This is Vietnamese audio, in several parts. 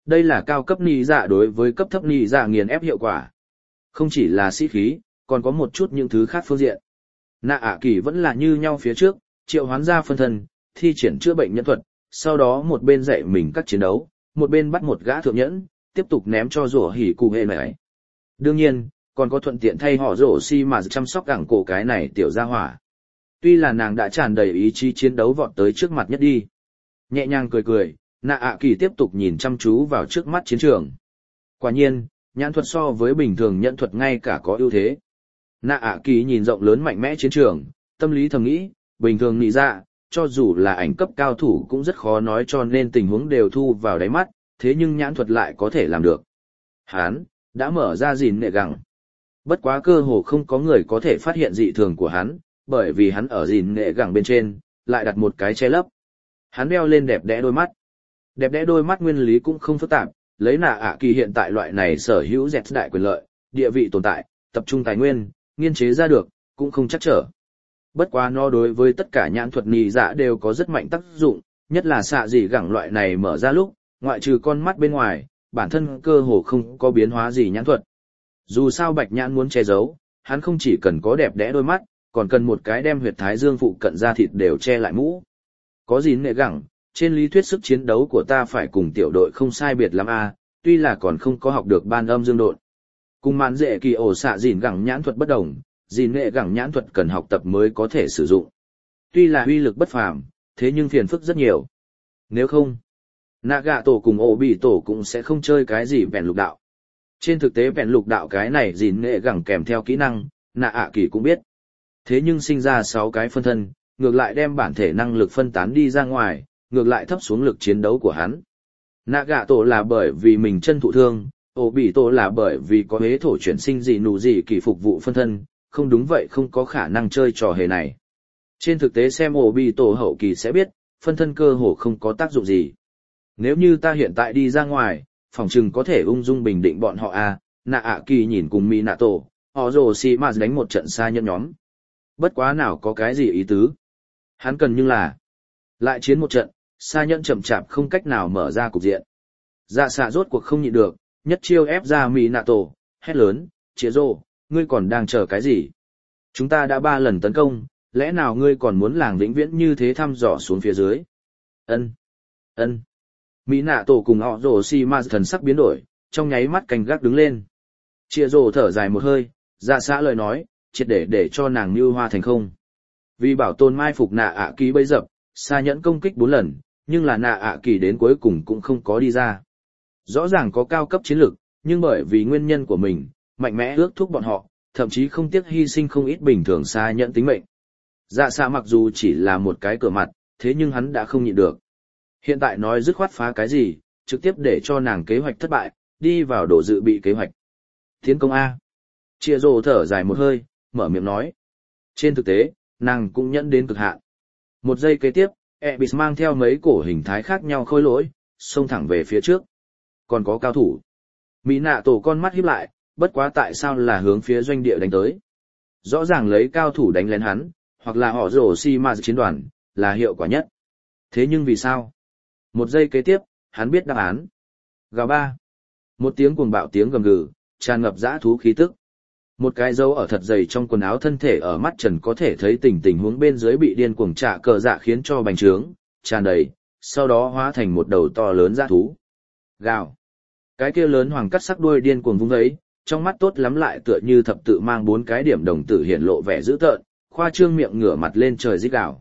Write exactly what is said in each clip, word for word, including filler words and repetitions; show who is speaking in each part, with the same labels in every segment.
Speaker 1: đây là cao cấp nỉ dạ đối với cấp thấp nỉ dạ nghiền ép hiệu quả. Không chỉ là sĩ khí, còn có một chút những thứ khác phương diện. Nạ ạ kỳ vẫn là như nhau phía trước, triệu hoán ra phân thân, thi triển chữa bệnh nhân thuật, sau đó một bên dạy mình các chiến đấu, một bên bắt một gã thượng nhẫn, tiếp tục ném cho rổ hỉ cụ hệ này. Đương nhiên, còn có thuận tiện thay họ rổ xi mà chăm sóc gẳng cổ cái này tiểu gia hỏa. Tuy là nàng đã tràn đầy ý chí chiến đấu vọt tới trước mặt nhất đi. Nhẹ nhàng cười cười, nạ ạ kỳ tiếp tục nhìn chăm chú vào trước mắt chiến trường. Quả nhiên, nhãn thuật so với bình thường nhẫn thuật ngay cả có ưu thế. Nạ ạ kỳ nhìn rộng lớn mạnh mẽ chiến trường, tâm lý thầm nghĩ, bình thường nị dạ, cho dù là ảnh cấp cao thủ cũng rất khó nói cho nên tình huống đều thu vào đáy mắt, thế nhưng nhãn thuật lại có thể làm được. Hán, đã mở ra gìn nệ gẳng. Bất quá cơ hồ không có người có thể phát hiện dị thường của hắn, bởi vì hắn ở gìn nệ gẳng bên trên, lại đặt một cái che lấp. Hắn đeo lên đẹp đẽ đôi mắt. Đẹp đẽ đôi mắt nguyên lý cũng không phức tạp, lấy nạ ạ kỳ hiện tại loại này sở hữu dẹt đại quyền lợi, địa vị tồn tại, tập trung tài nguyên, nghiên chế ra được, cũng không chắc trở. Bất quá nó đối với tất cả nhãn thuật nì dạ đều có rất mạnh tác dụng, nhất là xạ dị gẳng loại này mở ra lúc, ngoại trừ con mắt bên ngoài, bản thân cơ hồ không có biến hóa gì nhãn thuật. Dù sao bạch nhãn muốn che giấu, hắn không chỉ cần có đẹp đẽ đôi mắt, còn cần một cái đem huyệt thái dương phụ cận da thịt đều che lại mũ. Có gì nệ gẳng, trên lý thuyết sức chiến đấu của ta phải cùng tiểu đội không sai biệt lắm a, tuy là còn không có học được ban âm dương độn. Cùng mạn dễ kỳ ổ xạ dìn gẳng nhãn thuật bất đồng, dìn nệ gẳng nhãn thuật cần học tập mới có thể sử dụng. Tuy là uy lực bất phàm, thế nhưng phiền phức rất nhiều. Nếu không, nạ gạ tổ cùng ổ bị tổ cũng sẽ không chơi cái gì vẹn lục đạo. Trên thực tế vẹn lục đạo cái này dìn nệ gẳng kèm theo kỹ năng, nạ ạ kỳ cũng biết. Thế nhưng sinh ra sáu cái phân thân, ngược lại đem bản thể năng lực phân tán đi ra ngoài, ngược lại thấp xuống lực chiến đấu của hắn. Nạ gạ tổ là bởi vì mình chân thụ thương, ổ bị tổ là bởi vì có hế thổ chuyển sinh gì nụ gì kỳ phục vụ phân thân, không đúng vậy không có khả năng chơi trò hề này. Trên thực tế xem ổ bị tổ hậu kỳ sẽ biết, phân thân cơ hồ không có tác dụng gì. Nếu như ta hiện tại đi ra ngoài, phỏng chừng có thể ung dung bình định bọn họ à, nạ ạ kỳ nhìn cùng mỹ nạ tổ, họ rồ xì mà đánh một trận xa nhân nhóm. Bất quá nào có cái gì ý tứ. Hắn cần nhưng là lại chiến một trận, xa nhẫn chậm chạp không cách nào mở ra cục diện. Dạ xạ rốt cuộc không nhịn được, nhất chiêu ép ra mỹ nạ tổ, hét lớn, chĩa rô, ngươi còn đang chờ cái gì? Chúng ta đã ba lần tấn công, lẽ nào ngươi còn muốn làng vĩnh viễn như thế thăm dò xuống phía dưới? Ân, ân. Mỹ nạ tổ cùng họ rồ si ma thần sắc biến đổi, trong nháy mắt canh gác đứng lên. Chĩa rô thở dài một hơi, dạ xạ lời nói, triệt để để cho nàng như hoa thành không. Vì bảo tồn mai phục nạ ạ kỳ bấy dập, xa nhẫn công kích bốn lần, nhưng là nạ ạ kỳ đến cuối cùng cũng không có đi ra. Rõ ràng có cao cấp chiến lược, nhưng bởi vì nguyên nhân của mình, mạnh mẽ ước thúc bọn họ, thậm chí không tiếc hy sinh không ít bình thường xa nhẫn tính mệnh. Dạ xạ mặc dù chỉ là một cái cửa mặt, thế nhưng hắn đã không nhịn được. Hiện tại nói dứt khoát phá cái gì, trực tiếp để cho nàng kế hoạch thất bại, đi vào độ dự bị kế hoạch. Tiến công A. Chia rồ thở dài một hơi, mở miệng nói. Trên thực tế, nàng cũng nhẫn đến cực hạn. Một giây kế tiếp, Ebis mang theo mấy cổ hình thái khác nhau khôi lỗi, xông thẳng về phía trước. Còn có cao thủ. Mỹ nạ tổ con mắt híp lại, bất quá tại sao là hướng phía doanh địa đánh tới. Rõ ràng lấy cao thủ đánh lén hắn, hoặc là họ rổ si ma chiến đoàn, là hiệu quả nhất. Thế nhưng vì sao? Một giây kế tiếp, hắn biết đáp án. Gào ba. Một tiếng cuồng bạo tiếng gầm gừ, tràn ngập dã thú khí tức. Một cái dấu ở thật dày trong quần áo thân thể ở mắt trần có thể thấy tình tình huống bên dưới bị điên cuồng trả cờ dạ khiến cho bành trướng, tràn đầy, sau đó hóa thành một đầu to lớn dã thú. Gào. Cái kia lớn hoàng cắt sắc đuôi điên cuồng vung ấy, trong mắt tốt lắm lại tựa như thập tự mang bốn cái điểm đồng tử hiện lộ vẻ dữ tợn, khoa trương miệng ngửa mặt lên trời rít gào.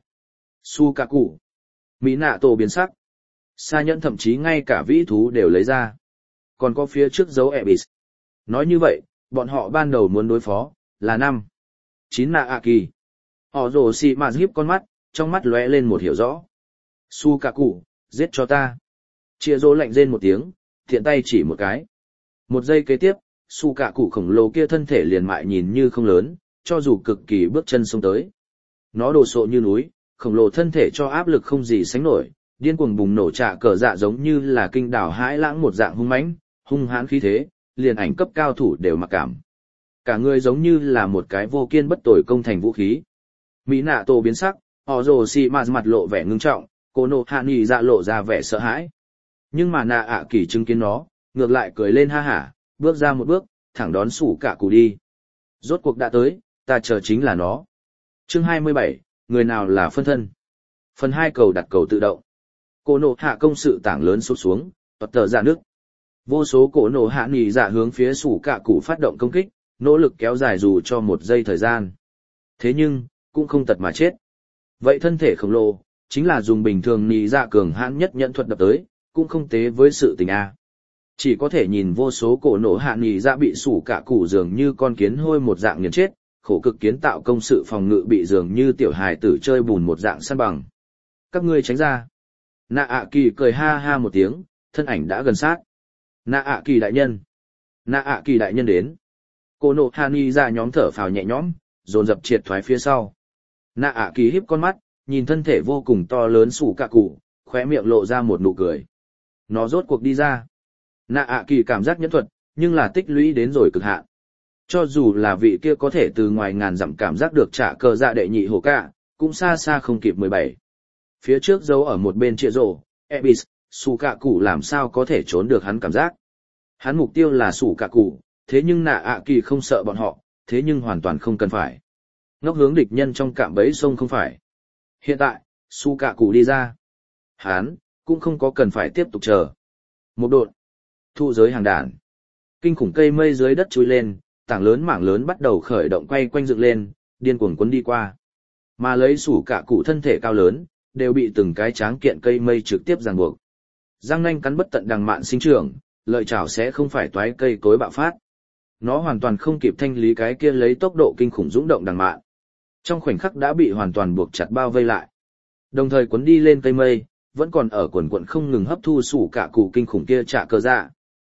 Speaker 1: Sukaku. Mỹ nạ tổ biến sắc. Sa nhẫn thậm chí ngay cả vĩ thú đều lấy ra. Còn có phía trước dấu Ebis. Nói như vậy, bọn họ ban đầu muốn đối phó, là năm. Chín nạ ạ kỳ. Họ rồ xì mà hiếp con mắt, trong mắt lóe lên một hiểu rõ. Sukaku, giết cho ta. Chia rô lạnh rên một tiếng, thiện tay chỉ một cái. Một giây kế tiếp, Sukaku khổng lồ kia thân thể liền mại nhìn như không lớn, cho dù cực kỳ bước chân xông tới. Nó đồ sộ như núi, khổng lồ thân thể cho áp lực không gì sánh nổi, điên cuồng bùng nổ trả cờ dạ giống như là kinh đảo hãi lãng một dạng hung mãnh, hung hãn khí thế, liền ảnh cấp cao thủ đều mặc cảm. Cả người giống như là một cái vô kiên bất tồi công thành vũ khí. Mỹ nạ tổ biến sắc, họ rồ xì mà mặt lộ vẻ ngưng trọng, cô nộ hạ nghỉ dạ lộ ra vẻ sợ hãi. Nhưng mà nạ ạ kỳ chứng kiến nó, ngược lại cười lên ha hả, bước ra một bước, thẳng đón sủ cả cụ đi. Rốt cuộc đã tới, ta chờ chính là nó. Chương hai mươi bảy, người nào là phân thân? Phần hai cầu đặt cầu tự động. Cổ nổ hạ công sự tảng lớn sụp xuống, toạt tờ ra nước. Vô số cổ nổ hạ nghỉ dạ hướng phía sủ cả cụ phát động công kích, nỗ lực kéo dài dù cho một giây thời gian. Thế nhưng, cũng không tật mà chết. Vậy thân thể khổng lồ, chính là dùng bình thường nghỉ dạ cường hãn nhất nhận thuật đập tới, cũng không tế với sự tình a. Chỉ có thể nhìn vô số cổ nổ hạ nghỉ dạ bị sủ cả cụ dường như con kiến hôi một dạng nghiền chết, khổ cực kiến tạo công sự phòng ngự bị dường như tiểu hài tử chơi bùn một dạng săn bằng. Các ngươi tránh ra. Nạ ạ kỳ cười ha ha một tiếng, thân ảnh đã gần sát. Nạ ạ kỳ đại nhân. Nạ ạ kỳ đại nhân đến. Cổ nổ hạ nghỉ dạ nhóm thở phào nhẹ nhõm, dồn dập triệt thoái phía sau. Nạ ạ kỳ híp con mắt, nhìn thân thể vô cùng to lớn sủ cả cụ, khóe miệng lộ ra một nụ cười. Nó rốt cuộc đi ra. Nạ ạ kỳ cảm giác nhẫn thuật, nhưng là tích lũy đến rồi cực hạn. Cho dù là vị kia có thể từ ngoài ngàn dặm cảm giác được trả cờ dạ đệ nhị hổ cả, cũng xa xa không kịp mười bảy. Phía trước giấu ở một bên trịa rổ, Ebis, sủ cả cụ làm sao có thể trốn được hắn cảm giác. Hắn mục tiêu là sủ cả cụ, thế nhưng nạ ạ kỳ không sợ bọn họ, thế nhưng hoàn toàn không cần phải. Ngốc hướng địch nhân trong cạm bẫy sông không phải. Hiện tại, sủ cả cụ đi ra. Hắn, cũng không có cần phải tiếp tục chờ. Một đột. Thu giới hàng đàn. Kinh khủng cây mây dưới đất chui lên, tảng lớn mảng lớn bắt đầu khởi động quay quanh dựng lên, điên cuồng cuốn đi qua. Mà lấy sủ cả cụ thân thể cao lớn, đều bị từng cái tráng kiện cây mây trực tiếp ràng buộc. Răng nanh cắn bất tận đằng mạn sinh trưởng, lợi chảo sẽ không phải toái cây cối bạo phát. Nó hoàn toàn không kịp thanh lý cái kia lấy tốc độ kinh khủng dũng động đằng mạn. Trong khoảnh khắc đã bị hoàn toàn buộc chặt bao vây lại. Đồng thời cuốn đi lên cây mây, vẫn còn ở quần quận không ngừng hấp thu sủ cả cụ kinh khủng kia trả cơ dạ.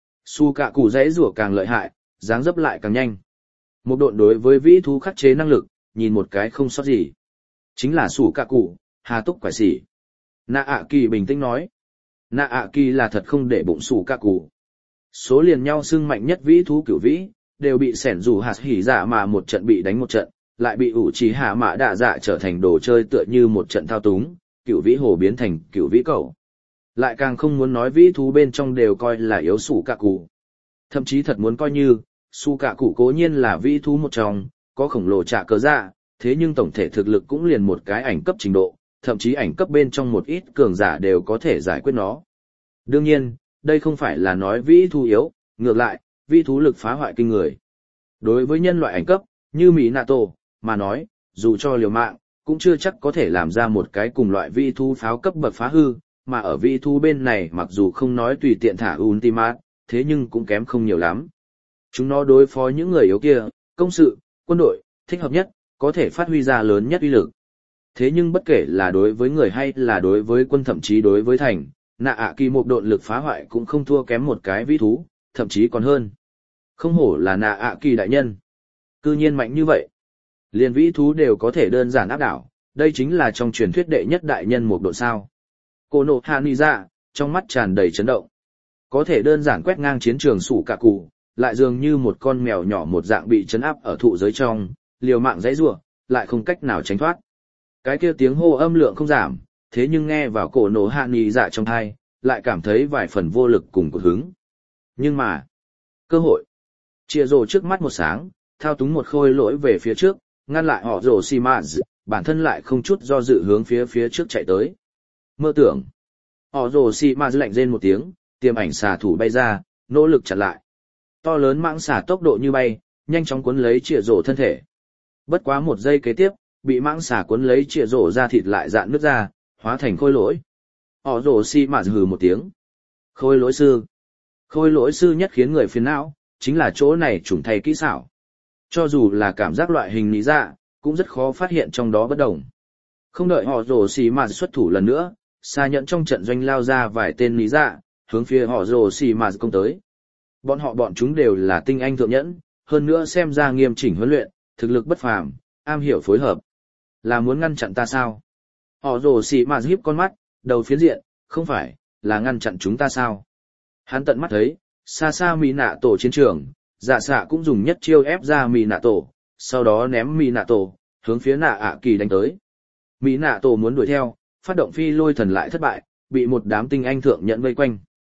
Speaker 1: Sủ cả cụ dãy rủa càng lợi hại, dáng dấp lại càng nhanh. Một độn đối với vĩ thú khắc chế năng lực, nhìn một cái không sót gì. Chính là sủ cả cụ, hà túc quải xỉ. Nạ ạ kỳ bình tĩnh nói. Nạ ạ kỳ là thật không để bụng sủ cả cụ. Số liền nhau xưng mạnh nhất vĩ thú cửu vĩ, đều bị sẻn rủ hạt hỉ dạ mà một trận bị đánh một trận, lại bị ủ trí hạ mã đạ dạ trở thành đồ chơi tựa như một trận thao túng, cửu vĩ hồ biến thành cửu vĩ cẩu. Lại càng không muốn nói vĩ thú bên trong đều coi là yếu sủ cả cụ. Thậm chí thật muốn coi như, sủ cả cụ cố nhiên là vĩ thú một trong, có khổng lồ trả cớ dạ, thế nhưng tổng thể thực lực cũng liền một cái ảnh cấp trình độ, thậm chí ảnh cấp bên trong một ít cường giả đều có thể giải quyết nó. Đương nhiên, đây không phải là nói vĩ thú yếu, ngược lại, vĩ thú lực phá hoại kinh người. Đối với nhân loại ảnh cấp, như Mỹ Nato, mà nói, dù cho liều mạng, cũng chưa chắc có thể làm ra một cái cùng loại vĩ thú pháo cấp bậc phá hư, mà ở vĩ thú bên này mặc dù không nói tùy tiện thả ultimate, thế nhưng cũng kém không nhiều lắm. Chúng nó đối phó những người yếu kia, công sự, quân đội, thích hợp nhất, có thể phát huy ra lớn nhất uy lực. Thế nhưng bất kể là đối với người hay là đối với quân thậm chí đối với thành, nạ ạ kỳ một độn lực phá hoại cũng không thua kém một cái vĩ thú, thậm chí còn hơn. Không hổ là nạ ạ kỳ đại nhân. Cư nhiên mạnh như vậy. Liền vĩ thú đều có thể đơn giản áp đảo, đây chính là trong truyền thuyết đệ nhất đại nhân một độn sao. Cô nộ hạ nì dạ, trong mắt tràn đầy chấn động. Có thể đơn giản quét ngang chiến trường sủ cả cụ, lại dường như một con mèo nhỏ một dạng bị chấn áp ở thụ giới trong, liều mạng dãy rủa, lại không cách nào tránh thoát. Cái kia tiếng hô âm lượng không giảm, thế nhưng nghe vào cổ nổ hạ nì dạ trong thai, lại cảm thấy vài phần vô lực cùng cột hứng. Nhưng mà, cơ hội. Chia rồ trước mắt một sáng, thao túng một khôi lỗi về phía trước, ngăn lại họ rồ xì mạ, bản thân lại không chút do dự hướng phía phía trước chạy tới. Mơ tưởng. Họ rồ xì mạ lạnh rên một tiếng, tiềm ảnh xà thủ bay ra, nỗ lực chặn lại. To lớn mãng xà tốc độ như bay, nhanh chóng cuốn lấy chia rồ thân thể. Bất quá một giây kế tiếp, bị mãng xà cuốn lấy chia rồ ra thịt lại dạn nứt ra, hóa thành khôi lỗi. Họ rồ xì mạ hừ một tiếng. Khôi lỗi sư. Khôi lỗi sư nhất khiến người phiền não, chính là chỗ này trùng thay kỹ xảo. Cho dù là cảm giác loại hình lý dạ, cũng rất khó phát hiện trong đó bất đồng. Không đợi họ rồ xì mạ xuất thủ lần nữa, xa nhận trong trận doanh lao ra vài tên lý dạ, hướng phía họ rồ xì mạ công tới. Bọn họ bọn chúng đều là tinh anh thượng nhẫn, hơn nữa xem ra nghiêm chỉnh huấn luyện, thực lực bất phàm, am hiểu phối hợp. Là muốn ngăn chặn ta sao? Họ rồ xì mạ híp con mắt, đầu phiến diện, không phải, là ngăn chặn chúng ta sao? Hắn tận mắt thấy, xa xa Mỹ nạ tổ chiến trường, dạ xạ cũng dùng nhất chiêu ép ra Mỹ nạ tổ, sau đó ném Mỹ nạ tổ, hướng phía nạ ạ kỳ đánh tới. Mỹ nạ tổ muốn đuổi theo, phát động phi lôi thần lại thất bại, bị một đám tinh anh thượng nhận vây quanh.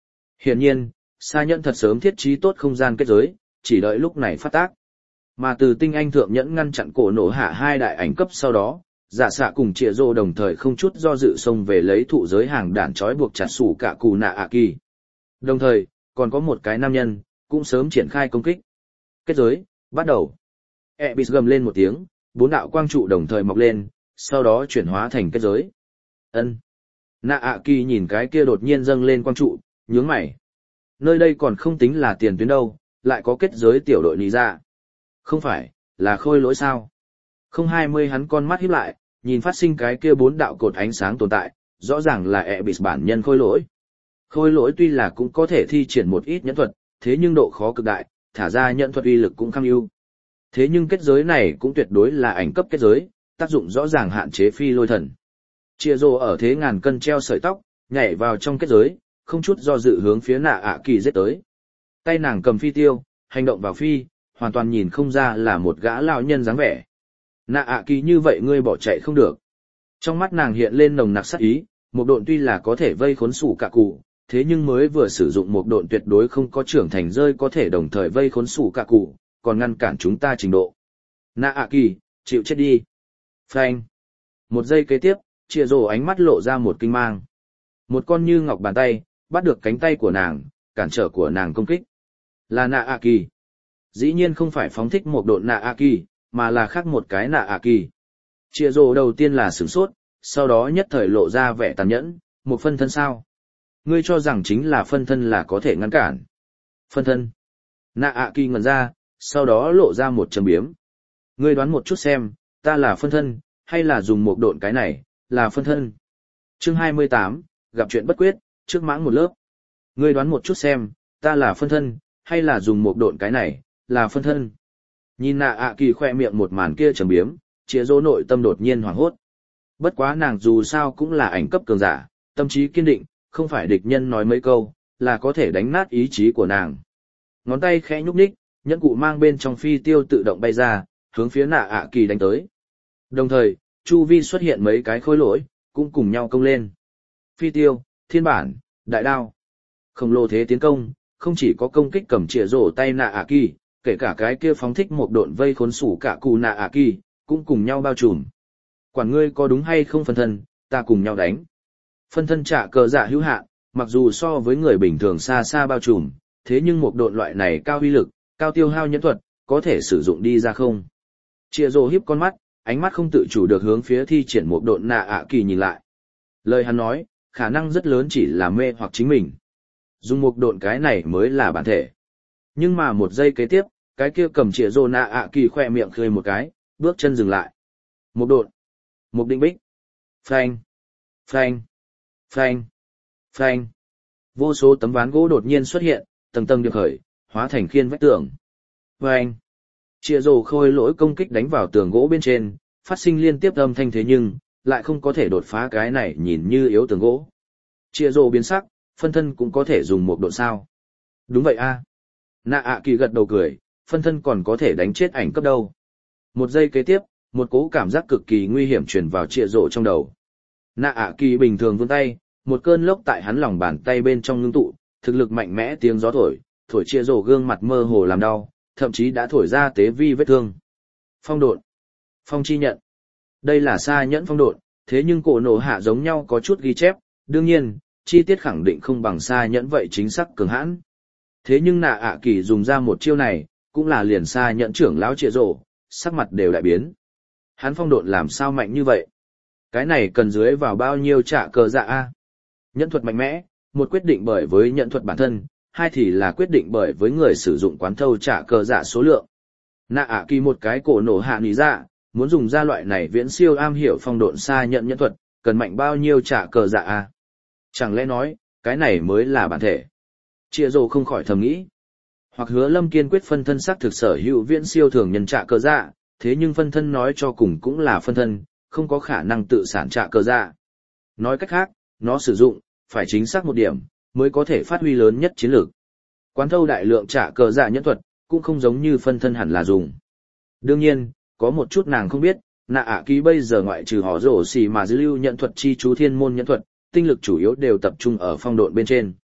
Speaker 1: Hiển nhiên, Sa Nhẫn thật sớm thiết trí tốt không gian kết giới, chỉ đợi lúc này phát tác. Mà từ tinh anh thượng nhẫn ngăn chặn cổ nổ hạ hai đại ảnh cấp sau đó, Dạ Xạ cùng Trịa Rồ đồng thời không chút do dự xông về lấy thụ giới hàng đạn trói buộc chặt sủ cả cù nạ ạ kỳ. Đồng thời, còn có một cái nam nhân, cũng sớm triển khai công kích. Kết giới, bắt đầu. Ebis gầm lên một tiếng, bốn đạo quang trụ đồng thời mọc lên, sau đó chuyển hóa thành kết giới. Ân. Nạ ạ kỳ nhìn cái kia đột nhiên dâng lên quang trụ, nhướng mày. Nơi đây còn không tính là tiền tuyến đâu, lại có kết giới tiểu đội nì ra. Không phải, là khôi lỗi sao? Không hai mươi hắn con mắt híp lại, nhìn phát sinh cái kia bốn đạo cột ánh sáng tồn tại, rõ ràng là Ebis bản nhân khôi lỗi. Khôi lỗi tuy là cũng có thể thi triển một ít nhẫn thuật, thế nhưng độ khó cực đại, thả ra nhẫn thuật uy lực cũng kham ưu. Thế nhưng kết giới này cũng tuyệt đối là ảnh cấp kết giới, tác dụng rõ ràng hạn chế phi lôi thần. Chia rồ ở thế ngàn cân treo sợi tóc, nhảy vào trong kết giới, không chút do dự hướng phía nạ ạ kỳ giết tới. Tay nàng cầm phi tiêu, hành động vào phi, hoàn toàn nhìn không ra là một gã lão nhân dáng vẻ. Nạ ạ kỳ như vậy ngươi bỏ chạy không được. Trong mắt nàng hiện lên nồng nặc sát ý, một độn tuy là có thể vây khốn sủ cả cụ, thế nhưng mới vừa sử dụng một độn tuyệt đối không có trưởng thành rơi có thể đồng thời vây khốn sủ cả cụ, còn ngăn cản chúng ta trình độ. Nạ ạ kỳ, chịu chết đi. Phanh. Một giây kế tiếp, Chia Rồ ánh mắt lộ ra một kinh mang. Một con như ngọc bàn tay, bắt được cánh tay của nàng, cản trở của nàng công kích. Là Nạ ạ kỳ. Dĩ nhiên không phải phóng thích một độn Nạ ạ kỳ, mà là khác một cái Nạ ạ kỳ. Chia Rồ đầu tiên là sửng sốt, sau đó nhất thời lộ ra vẻ tàn nhẫn, một phân thân sao. Ngươi cho rằng chính là phân thân là có thể ngăn cản. Phân thân. Nạ ạ kỳ ngẩn ra, sau đó lộ ra một châm biếm. Ngươi đoán một chút xem, ta là phân thân, hay là dùng một độn cái này, là phân thân. Chương hai mươi tám, gặp chuyện bất quyết, trước mãng một lớp. Ngươi đoán một chút xem, ta là phân thân, hay là dùng một độn cái này, là phân thân. Nhìn nạ ạ kỳ khoe miệng một màn kia châm biếm, Chia Rồ nội tâm đột nhiên hoảng hốt. Bất quá nàng dù sao cũng là ảnh cấp cường giả, tâm trí kiên định, không phải địch nhân nói mấy câu, là có thể đánh nát ý chí của nàng. Ngón tay khẽ nhúc nhích, nhẫn cụ mang bên trong phi tiêu tự động bay ra, hướng phía nạ ạ kỳ đánh tới. Đồng thời, chu vi xuất hiện mấy cái khối lỗi, cũng cùng nhau công lên. Phi tiêu, thiên bản, đại đao. Khổng lồ thế tiến công, không chỉ có công kích cầm chĩa rổ tay nạ ạ kỳ, kể cả cái kia phóng thích một độn vây khốn sủ cả cù nạ ạ kỳ, cũng cùng nhau bao trùm. Quản ngươi có đúng hay không phân thân, ta cùng nhau đánh. Phân thân trả cờ dạ hữu hạn, mặc dù so với người bình thường xa xa bao trùm, thế nhưng một độn loại này cao uy lực, cao tiêu hao nhẫn thuật, có thể sử dụng đi ra không. Chia rồ hiếp con mắt, ánh mắt không tự chủ được hướng phía thi triển một độn nạ ạ kỳ nhìn lại. Lời hắn nói, khả năng rất lớn chỉ là mê hoặc chính mình. Dùng một độn cái này mới là bản thể. Nhưng mà một giây kế tiếp, cái kia cầm chia rồ nạ ạ kỳ khoe miệng cười một cái, bước chân dừng lại. Một độn. Một định bích. Phanh. Phanh. Phanh. Phanh. Vô số tấm ván gỗ đột nhiên xuất hiện, tầng tầng được khởi, hóa thành khiên vách tường. Phanh. Chia rồ khôi lỗi công kích đánh vào tường gỗ bên trên, phát sinh liên tiếp âm thanh thế nhưng, lại không có thể đột phá cái này nhìn như yếu tường gỗ. Chia rồ biến sắc, phân thân cũng có thể dùng một độ sao. Đúng vậy a. Nạ ạ kỳ gật đầu cười, phân thân còn có thể đánh chết ảnh cấp đâu. Một giây kế tiếp, một cỗ cảm giác cực kỳ nguy hiểm truyền vào chia rồ trong đầu. Nạ ạ kỳ bình thường vươn tay, một cơn lốc tại hắn lòng bàn tay bên trong ngưng tụ, thực lực mạnh mẽ tiếng gió thổi, thổi chia rồ gương mặt mơ hồ làm đau, thậm chí đã thổi ra tế vi vết thương. Phong độn, phong chi nhận. Đây là Sa Nhẫn phong độn, thế nhưng cổ nổ hạ giống nhau có chút ghi chép, đương nhiên, chi tiết khẳng định không bằng Sa Nhẫn vậy chính xác cường hãn. Thế nhưng nạ ạ kỳ dùng ra một chiêu này, cũng là liền Sa Nhẫn trưởng lão chia rồ, sắc mặt đều đại biến. Hắn phong độn làm sao mạnh như vậy? Cái này cần dưới vào bao nhiêu trả cờ dạ a? Nhẫn thuật mạnh mẽ, một quyết định bởi với nhẫn thuật bản thân, hai thì là quyết định bởi với người sử dụng quán thâu trả cờ dạ số lượng. Nạ ạ kỳ một cái cổ nổ hạ nỉ dạ, muốn dùng ra loại này viễn siêu am hiểu phong độn xa nhận nhẫn thuật, cần mạnh bao nhiêu trả cờ dạ a? Chẳng lẽ nói, cái này mới là bản thể? Chia rồ không khỏi thầm nghĩ. Hoặc Hứa Lâm kiên quyết phân thân xác thực sở hữu viễn siêu thường nhân trả cờ dạ, thế nhưng phân thân nói cho cùng cũng là phân thân, không có khả năng tự sản trả cờ dạ. Nói cách khác, nó sử dụng, phải chính xác một điểm, mới có thể phát huy lớn nhất chiến lược. Quán thâu đại lượng trả cờ dạ nhẫn thuật, cũng không giống như phân thân hẳn là dùng. Đương nhiên, có một chút nàng không biết, nạ ạ ký bây giờ ngoại trừ họ rổ xì mà dư lưu nhẫn thuật chi chú thiên môn nhẫn thuật, tinh lực chủ yếu đều tập trung ở phong độn bên trên.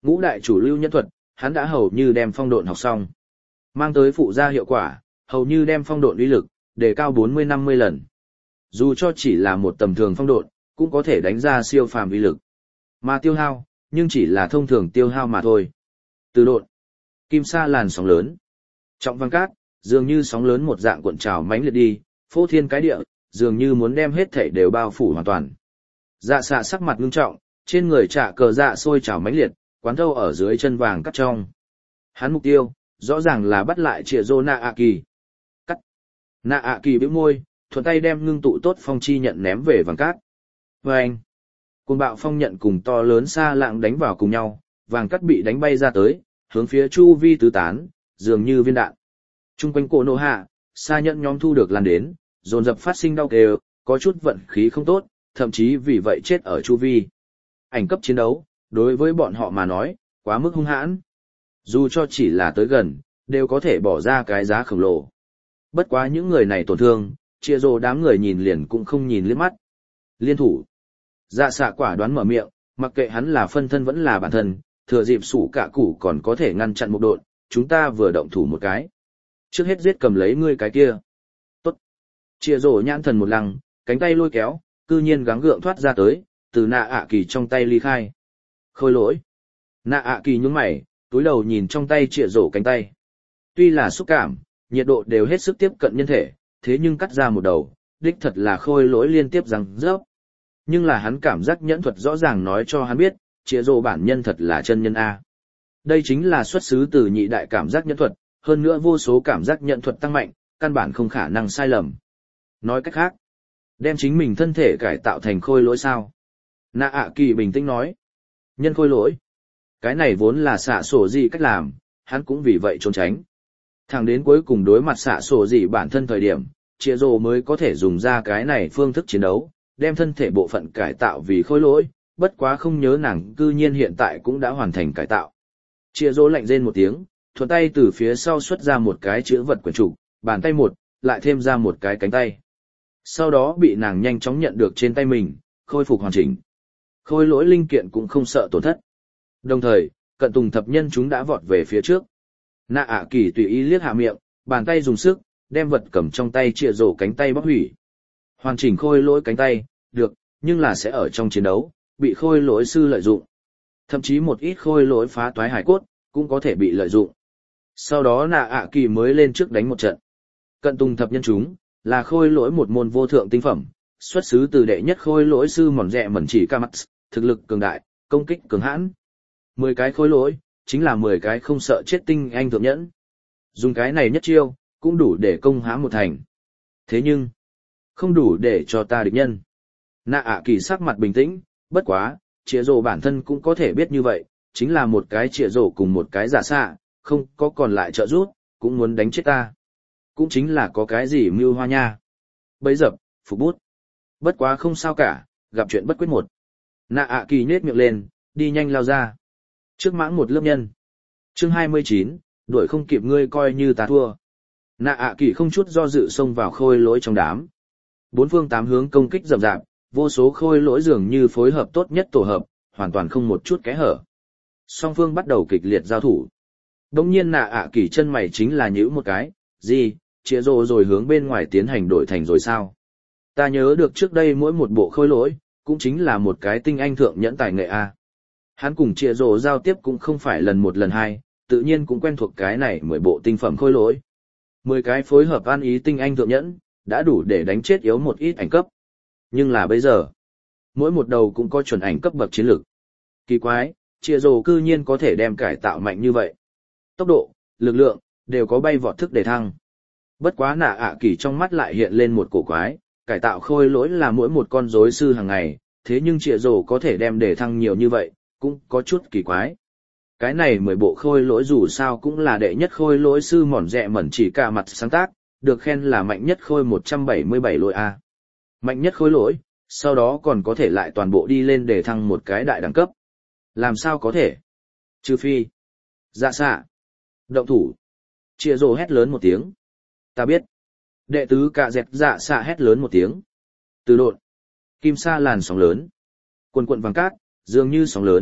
Speaker 1: Ngũ đại chủ lưu nhân thuật, hắn đã hầu như đem phong độn học xong. Mang tới phụ gia hiệu quả, hầu như đem phong độn uy lực, đề cao bốn mươi năm mươi lần. Dù cho chỉ là một tầm thường phong độn, cũng có thể đánh ra siêu phàm uy lực. Mà tiêu hao, nhưng chỉ là thông thường tiêu hao mà thôi. Từ độn, kim sa làn sóng lớn. Trọng vang cát, dường như sóng lớn một dạng cuộn trào mãnh liệt đi, phô thiên cái địa, dường như muốn đem hết thảy đều bao phủ hoàn toàn. Dạ xạ sắc mặt ngưng trọng, trên người trả cờ dạ sôi trào mãnh liệt, quán thâu ở dưới chân vàng cắt trong. Hắn mục tiêu, rõ ràng là bắt lại Triệu Dô Na A Kỳ. Cắt. Na A Kỳ bĩu môi, thuận tay đem ngưng tụ tốt phong chi nhận ném về vàng cát. Vâng! Cùng bạo phong nhận cùng to lớn xa lạng đánh vào cùng nhau, vàng cắt bị đánh bay ra tới, hướng phía chu vi tứ tán, dường như viên đạn. Trung quanh cổ nổ hạ, xa nhận nhóm thu được lan đến, dồn dập phát sinh đau kêu, có chút vận khí không tốt, thậm chí vì vậy chết ở chu vi. Ảnh cấp chiến đấu, đối với bọn họ mà nói, quá mức hung hãn. Dù cho chỉ là tới gần, đều có thể bỏ ra cái giá khổng lồ. Bất quá những người này tổn thương, chia rồ đám người nhìn liền cũng không nhìn liếc mắt. Liên thủ. Dạ xạ quả đoán mở miệng, mặc kệ hắn là phân thân vẫn là bản thân, thừa dịp sủ cả củ còn có thể ngăn chặn một độn, chúng ta vừa động thủ một cái. Trước hết giết cầm lấy ngươi cái kia. Tốt. Chia rồ nhãn thần một lăng, cánh tay lôi kéo, cư nhiên gắng gượng thoát ra tới, từ nạ ạ kỳ trong tay ly khai. Khôi lỗi. Nạ ạ kỳ nhún mày, túi đầu nhìn trong tay chia rồ cánh tay. Tuy là xúc cảm, nhiệt độ đều hết sức tiếp cận nhân thể, thế nhưng cắt ra một đầu, đích thật là khôi lỗi liên tiếp răng rớp. Nhưng là hắn cảm giác nhẫn thuật rõ ràng nói cho hắn biết, chia rồ bản nhân thật là chân nhân A. Đây chính là xuất xứ từ nhị đại cảm giác nhẫn thuật, hơn nữa vô số cảm giác nhẫn thuật tăng mạnh, căn bản không khả năng sai lầm. Nói cách khác, đem chính mình thân thể cải tạo thành khôi lỗi sao? Nạ ạ kỳ bình tĩnh nói. Nhân khôi lỗi. Cái này vốn là xạ sổ gì cách làm, hắn cũng vì vậy trốn tránh. Thẳng đến cuối cùng đối mặt xạ sổ gì bản thân thời điểm, chia rồ mới có thể dùng ra cái này phương thức chiến đấu, đem thân thể bộ phận cải tạo vì khôi lỗi, bất quá không nhớ nàng cư nhiên hiện tại cũng đã hoàn thành cải tạo. Chia rồ lạnh rên một tiếng, thuận tay từ phía sau xuất ra một cái chữ vật quyển trục, bàn tay một, lại thêm ra một cái cánh tay. Sau đó bị nàng nhanh chóng nhận được trên tay mình, khôi phục hoàn chỉnh. Khôi lỗi linh kiện cũng không sợ tổn thất. Đồng thời, cận tùng thập nhân chúng đã vọt về phía trước. Nạ ạ kỳ tùy ý liếc hạ miệng, bàn tay dùng sức, đem vật cầm trong tay chia rổ cánh tay bóc hủy. Hoàn chỉnh khôi lỗi cánh tay, được, nhưng là sẽ ở trong chiến đấu, bị khôi lỗi sư lợi dụng. Thậm chí một ít khôi lỗi phá toái hải cốt, cũng có thể bị lợi dụng. Sau đó nạ ạ kỳ mới lên trước đánh một trận. Cận tùng thập nhân chúng, là khôi lỗi một môn vô thượng tinh phẩm, xuất xứ từ đệ nhất khôi lỗi sư mòn rẹ mẩn chỉ ca mắt, thực lực cường đại, công kích cường hãn. Mười cái khôi lỗi, chính là mười cái không sợ chết tinh anh thượng nhẫn. Dùng cái này nhất chiêu, cũng đủ để công hãm một thành. Thế nhưng, không đủ để cho ta địch nhân. Nạ ạ kỳ sắc mặt bình tĩnh, bất quá, trịa rổ bản thân cũng có thể biết như vậy, chính là một cái trịa rổ cùng một cái giả xạ, không có còn lại trợ giúp, cũng muốn đánh chết ta. Cũng chính là có cái gì mưu hoa nha. Bấy dập, phục bút. Bất quá không sao cả, gặp chuyện bất quyết một. Nạ ạ kỳ nhếch miệng lên, đi nhanh lao ra. Trước mãng một lớp nhân. Chương hai mươi chín, đuổi không kịp ngươi coi như ta thua. Nạ ạ kỳ không chút do dự xông vào khôi lỗi trong đám. Bốn phương tám hướng công kích rầm rạp, vô số khôi lỗi dường như phối hợp tốt nhất tổ hợp, hoàn toàn không một chút kẽ hở. Song phương bắt đầu kịch liệt giao thủ. Đông nhiên nạ ạ kỳ chân mày chính là nhíu một cái, gì, chia rồ rồi hướng bên ngoài tiến hành đổi thành rồi sao? Ta nhớ được trước đây mỗi một bộ khôi lỗi, cũng chính là một cái tinh anh thượng nhẫn tài nghệ A. Hắn cùng chia rồ giao tiếp cũng không phải lần một lần hai, tự nhiên cũng quen thuộc cái này mười bộ tinh phẩm khôi lỗi. Mười cái phối hợp an ý tinh anh thượng nhẫn, đã đủ để đánh chết yếu một ít ảnh cấp. Nhưng là bây giờ, mỗi một đầu cũng có chuẩn ảnh cấp bậc chiến lược. Kỳ quái, chia rồ cư nhiên có thể đem cải tạo mạnh như vậy. Tốc độ, lực lượng, đều có bay vọt thức để thăng. Bất quá nạ ạ kỳ trong mắt lại hiện lên một cổ quái, cải tạo khôi lỗi là mỗi một con rối sư hàng ngày, thế nhưng trịa rồ có thể đem để thăng nhiều như vậy, cũng có chút kỳ quái. Cái này mười bộ khôi lỗi dù sao cũng là đệ nhất khôi lỗi sư mòn rẹ mẩn chỉ cả mặt sáng tác, được khen là mạnh nhất khôi một trăm bảy mươi bảy lỗi A. Mạnh nhất khôi lỗi, sau đó còn có thể lại toàn bộ đi lên để thăng một cái đại đẳng cấp. Làm sao có thể? Trừ phi. Dạ xạ. Động thủ. Chia rồ hét lớn một tiếng. Ta biết. Đệ tứ cạ dẹt dạ xạ hét lớn một tiếng. Từ độn. Kim sa làn sóng lớn. Quần quận vàng cát, dường như sóng lớn,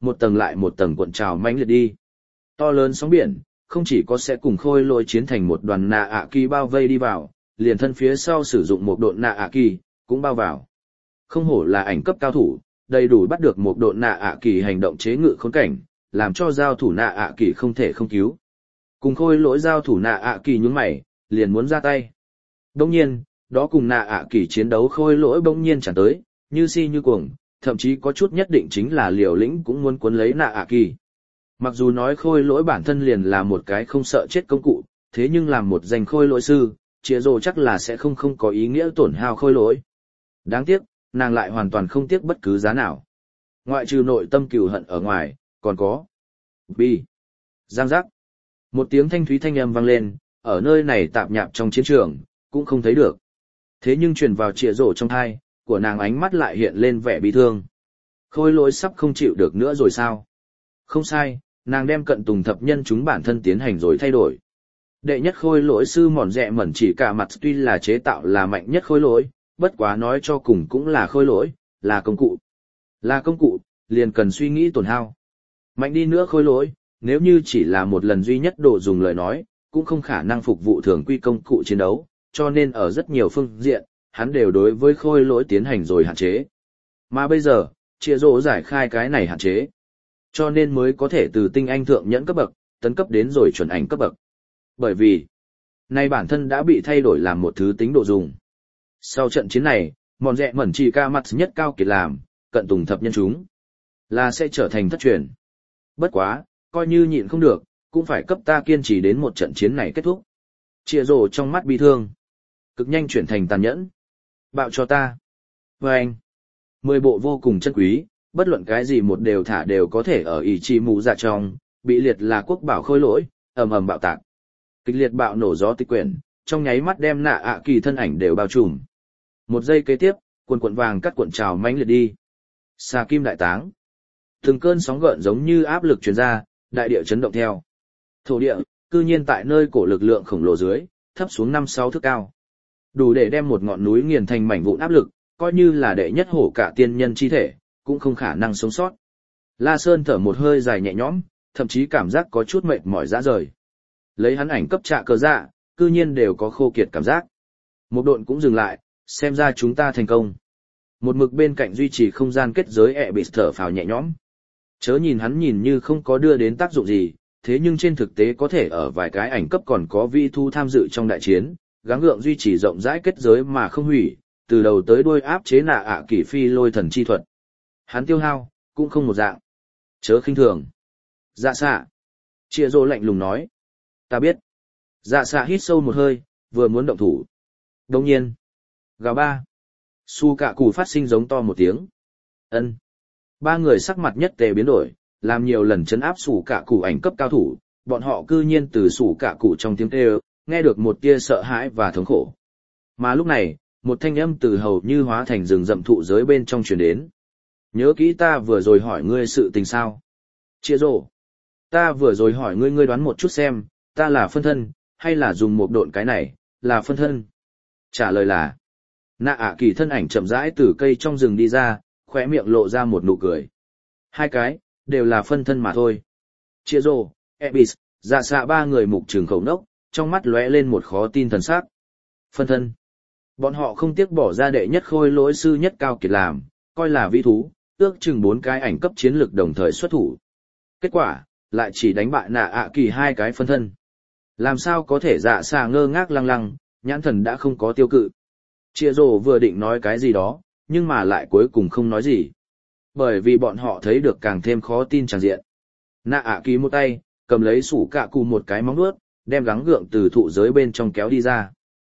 Speaker 1: một tầng lại một tầng cuộn trào mãnh liệt đi. To lớn sóng biển, không chỉ có sẽ cùng khôi lỗi chiến thành một đoàn nạ ạ kỳ bao vây đi vào, liền thân phía sau sử dụng một độn nạ ạ kỳ, cũng bao vào. Không hổ là ảnh cấp cao thủ, đầy đủ bắt được một độn nạ ạ kỳ hành động chế ngự khốn cảnh, làm cho giao thủ nạ ạ kỳ không thể không cứu. Cùng khôi lỗi giao thủ nạ ạ kỳ nhướng mày, liền muốn ra tay. Đông nhiên, đó cùng nạ ạ kỳ chiến đấu khôi lỗi bỗng nhiên chẳng tới, như si như cuồng, thậm chí có chút nhất định chính là liều lĩnh cũng muốn cuốn lấy nạ ạ kỳ. Mặc dù nói khôi lỗi bản thân liền là một cái không sợ chết công cụ, thế nhưng làm một danh khôi lỗi sư, chĩa rồ chắc là sẽ không không có ý nghĩa tổn hao khôi lỗi. Đáng tiếc, nàng lại hoàn toàn không tiếc bất cứ giá nào. Ngoại trừ nội tâm cừu hận ở ngoài, còn có bi. Giang giác. Một tiếng thanh thúy thanh âm vang lên, ở nơi này tạp nhạp trong chiến trường, cũng không thấy được. Thế nhưng truyền vào chĩa rồ trong thai, của nàng ánh mắt lại hiện lên vẻ bi thương. Khôi lỗi sắp không chịu được nữa rồi sao? Không sai, nàng đem cận tùng thập nhân chúng bản thân tiến hành rồi thay đổi. Đệ nhất khôi lỗi sư mòn rẹ mẩn chỉ cả mặt tuy là chế tạo là mạnh nhất khôi lỗi, bất quá nói cho cùng cũng là khôi lỗi, là công cụ. Là công cụ, liền cần suy nghĩ tổn hao. Mạnh đi nữa khôi lỗi, nếu như chỉ là một lần duy nhất đồ dùng lời nói, cũng không khả năng phục vụ thường quy công cụ chiến đấu, cho nên ở rất nhiều phương diện, hắn đều đối với khôi lỗi tiến hành rồi hạn chế. Mà bây giờ, chia rỗ giải khai cái này hạn chế. Cho nên mới có thể từ tinh anh thượng nhẫn cấp bậc, tấn cấp đến rồi chuẩn ảnh cấp bậc. Bởi vì, nay bản thân đã bị thay đổi làm một thứ tính độ dùng. Sau trận chiến này, mòn rẹ mẩn chỉ ca mặt nhất cao kiệt làm, cận tùng thập nhân chúng, là sẽ trở thành thất truyền. Bất quá, coi như nhịn không được, cũng phải cấp ta kiên trì đến một trận chiến này kết thúc. Chia rồ trong mắt bi thương, cực nhanh chuyển thành tàn nhẫn. Bạo cho ta. Và anh, mười bộ vô cùng chân quý, bất luận cái gì một đều thả đều có thể ở ý chí mù dạ trong, bị liệt là quốc bảo khôi lỗi, ầm ầm bạo tạc. Kịch liệt bạo nổ gió tịch quyển, trong nháy mắt đem nạ ạ kỳ thân ảnh đều bao trùm. Một giây kế tiếp, cuộn cuộn vàng cắt cuộn trào mãnh liệt đi. Xà kim đại táng. Từng cơn sóng gợn giống như áp lực truyền ra, đại địa chấn động theo. Thổ địa, cư nhiên tại nơi cổ lực lượng khổng lồ dưới, thấp xuống năm sáu thước cao. Đủ để đem một ngọn núi nghiền thành mảnh vụn áp lực, coi như là đệ nhất hổ cả tiên nhân chi thể, cũng không khả năng sống sót. La Sơn thở một hơi dài nhẹ nhõm, thậm chí cảm giác có chút mệt mỏi rã rời. Lấy hắn ảnh cấp trạ cờ dạ, cư nhiên đều có khô kiệt cảm giác. Một độn cũng dừng lại, xem ra chúng ta thành công. Một mực bên cạnh duy trì không gian kết giới ẹ bị thở phào nhẹ nhõm. Chớ nhìn hắn nhìn như không có đưa đến tác dụng gì, thế nhưng trên thực tế có thể ở vài cái ảnh cấp còn có vi thu tham dự trong đại chiến, gắng gượng duy trì rộng rãi kết giới mà không hủy, từ đầu tới đuôi áp chế nạ ạ kỷ phi lôi thần chi thuật. Hắn tiêu hao, cũng không một dạng. Chớ khinh thường. Dạ xạ. Chia rô lạnh lùng nói. Ta biết. Dạ xạ hít sâu một hơi, vừa muốn động thủ. Đồng nhiên. Gào ba. Su cạ cù phát sinh giống to một tiếng. Ân. Ba người sắc mặt nhất tề biến đổi, làm nhiều lần chấn áp sủ cạ cù ảnh cấp cao thủ, bọn họ cư nhiên từ sủ cạ cù trong tiếng kêu, nghe được một tia sợ hãi và thống khổ. Mà lúc này, một thanh âm từ hầu như hóa thành rừng rậm thụ giới bên trong truyền đến. Nhớ kỹ ta vừa rồi hỏi ngươi sự tình sao? Chia rổ. Ta vừa rồi hỏi ngươi ngươi đoán một chút xem, ta là phân thân, hay là dùng một độn cái này, là phân thân? Trả lời là, nạ ạ kỳ thân ảnh chậm rãi từ cây trong rừng đi ra, khóe miệng lộ ra một nụ cười. Hai cái, đều là phân thân mà thôi. Chia rổ, Ebis, dạ xạ ba người mục trường khẩu nốc, trong mắt lóe lên một khó tin thần sắc. Phân thân. Bọn họ không tiếc bỏ ra đệ nhất khôi lỗi sư nhất cao kiệt làm, coi là vi thú, ước chừng bốn cái ảnh cấp chiến lực đồng thời xuất thủ. Kết quả, lại chỉ đánh bại nạ ạ kỳ hai cái phân thân. Làm sao có thể dạ xà ngơ ngác lăng lăng, nhãn thần đã không có tiêu cự. Chia rồ vừa định nói cái gì đó, nhưng mà lại cuối cùng không nói gì. Bởi vì bọn họ thấy được càng thêm khó tin tràn diện. Nạ ạ kỳ một tay, cầm lấy sủ cạ cụ một cái móng vuốt, đem gắng gượng từ thụ giới bên trong kéo đi ra.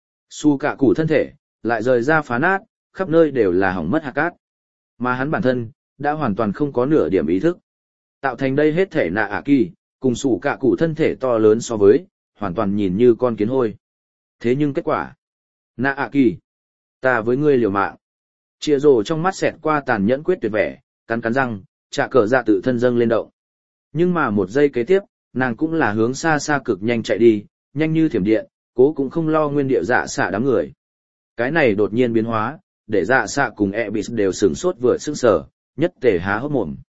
Speaker 1: Su cạ cụ thân thể, lại rời ra phá nát, khắp nơi đều là hỏng mất hạt cát. Mà hắn bản thân, đã hoàn toàn không có nửa điểm ý thức. Tạo thành đây hết thể nạ ạ kỳ, cùng sủ cạ cụ thân thể to lớn so với, hoàn toàn nhìn như con kiến hôi. Thế nhưng kết quả, nạ ạ kỳ, ta với ngươi liều mạng. Chia rồ trong mắt xẹt qua tàn nhẫn quyết tuyệt vẻ, cắn cắn răng, trạ cờ dạ tự thân dâng lên động. Nhưng mà một giây kế tiếp, nàng cũng là hướng xa xa cực nhanh chạy đi, nhanh như thiểm điện, cố cũng không lo nguyên địa dạ xạ đám người. Cái này đột nhiên biến hóa, để dạ xạ cùng Ebis đều sửng sốt vừa sững sờ, nhất tề há hốc mồm.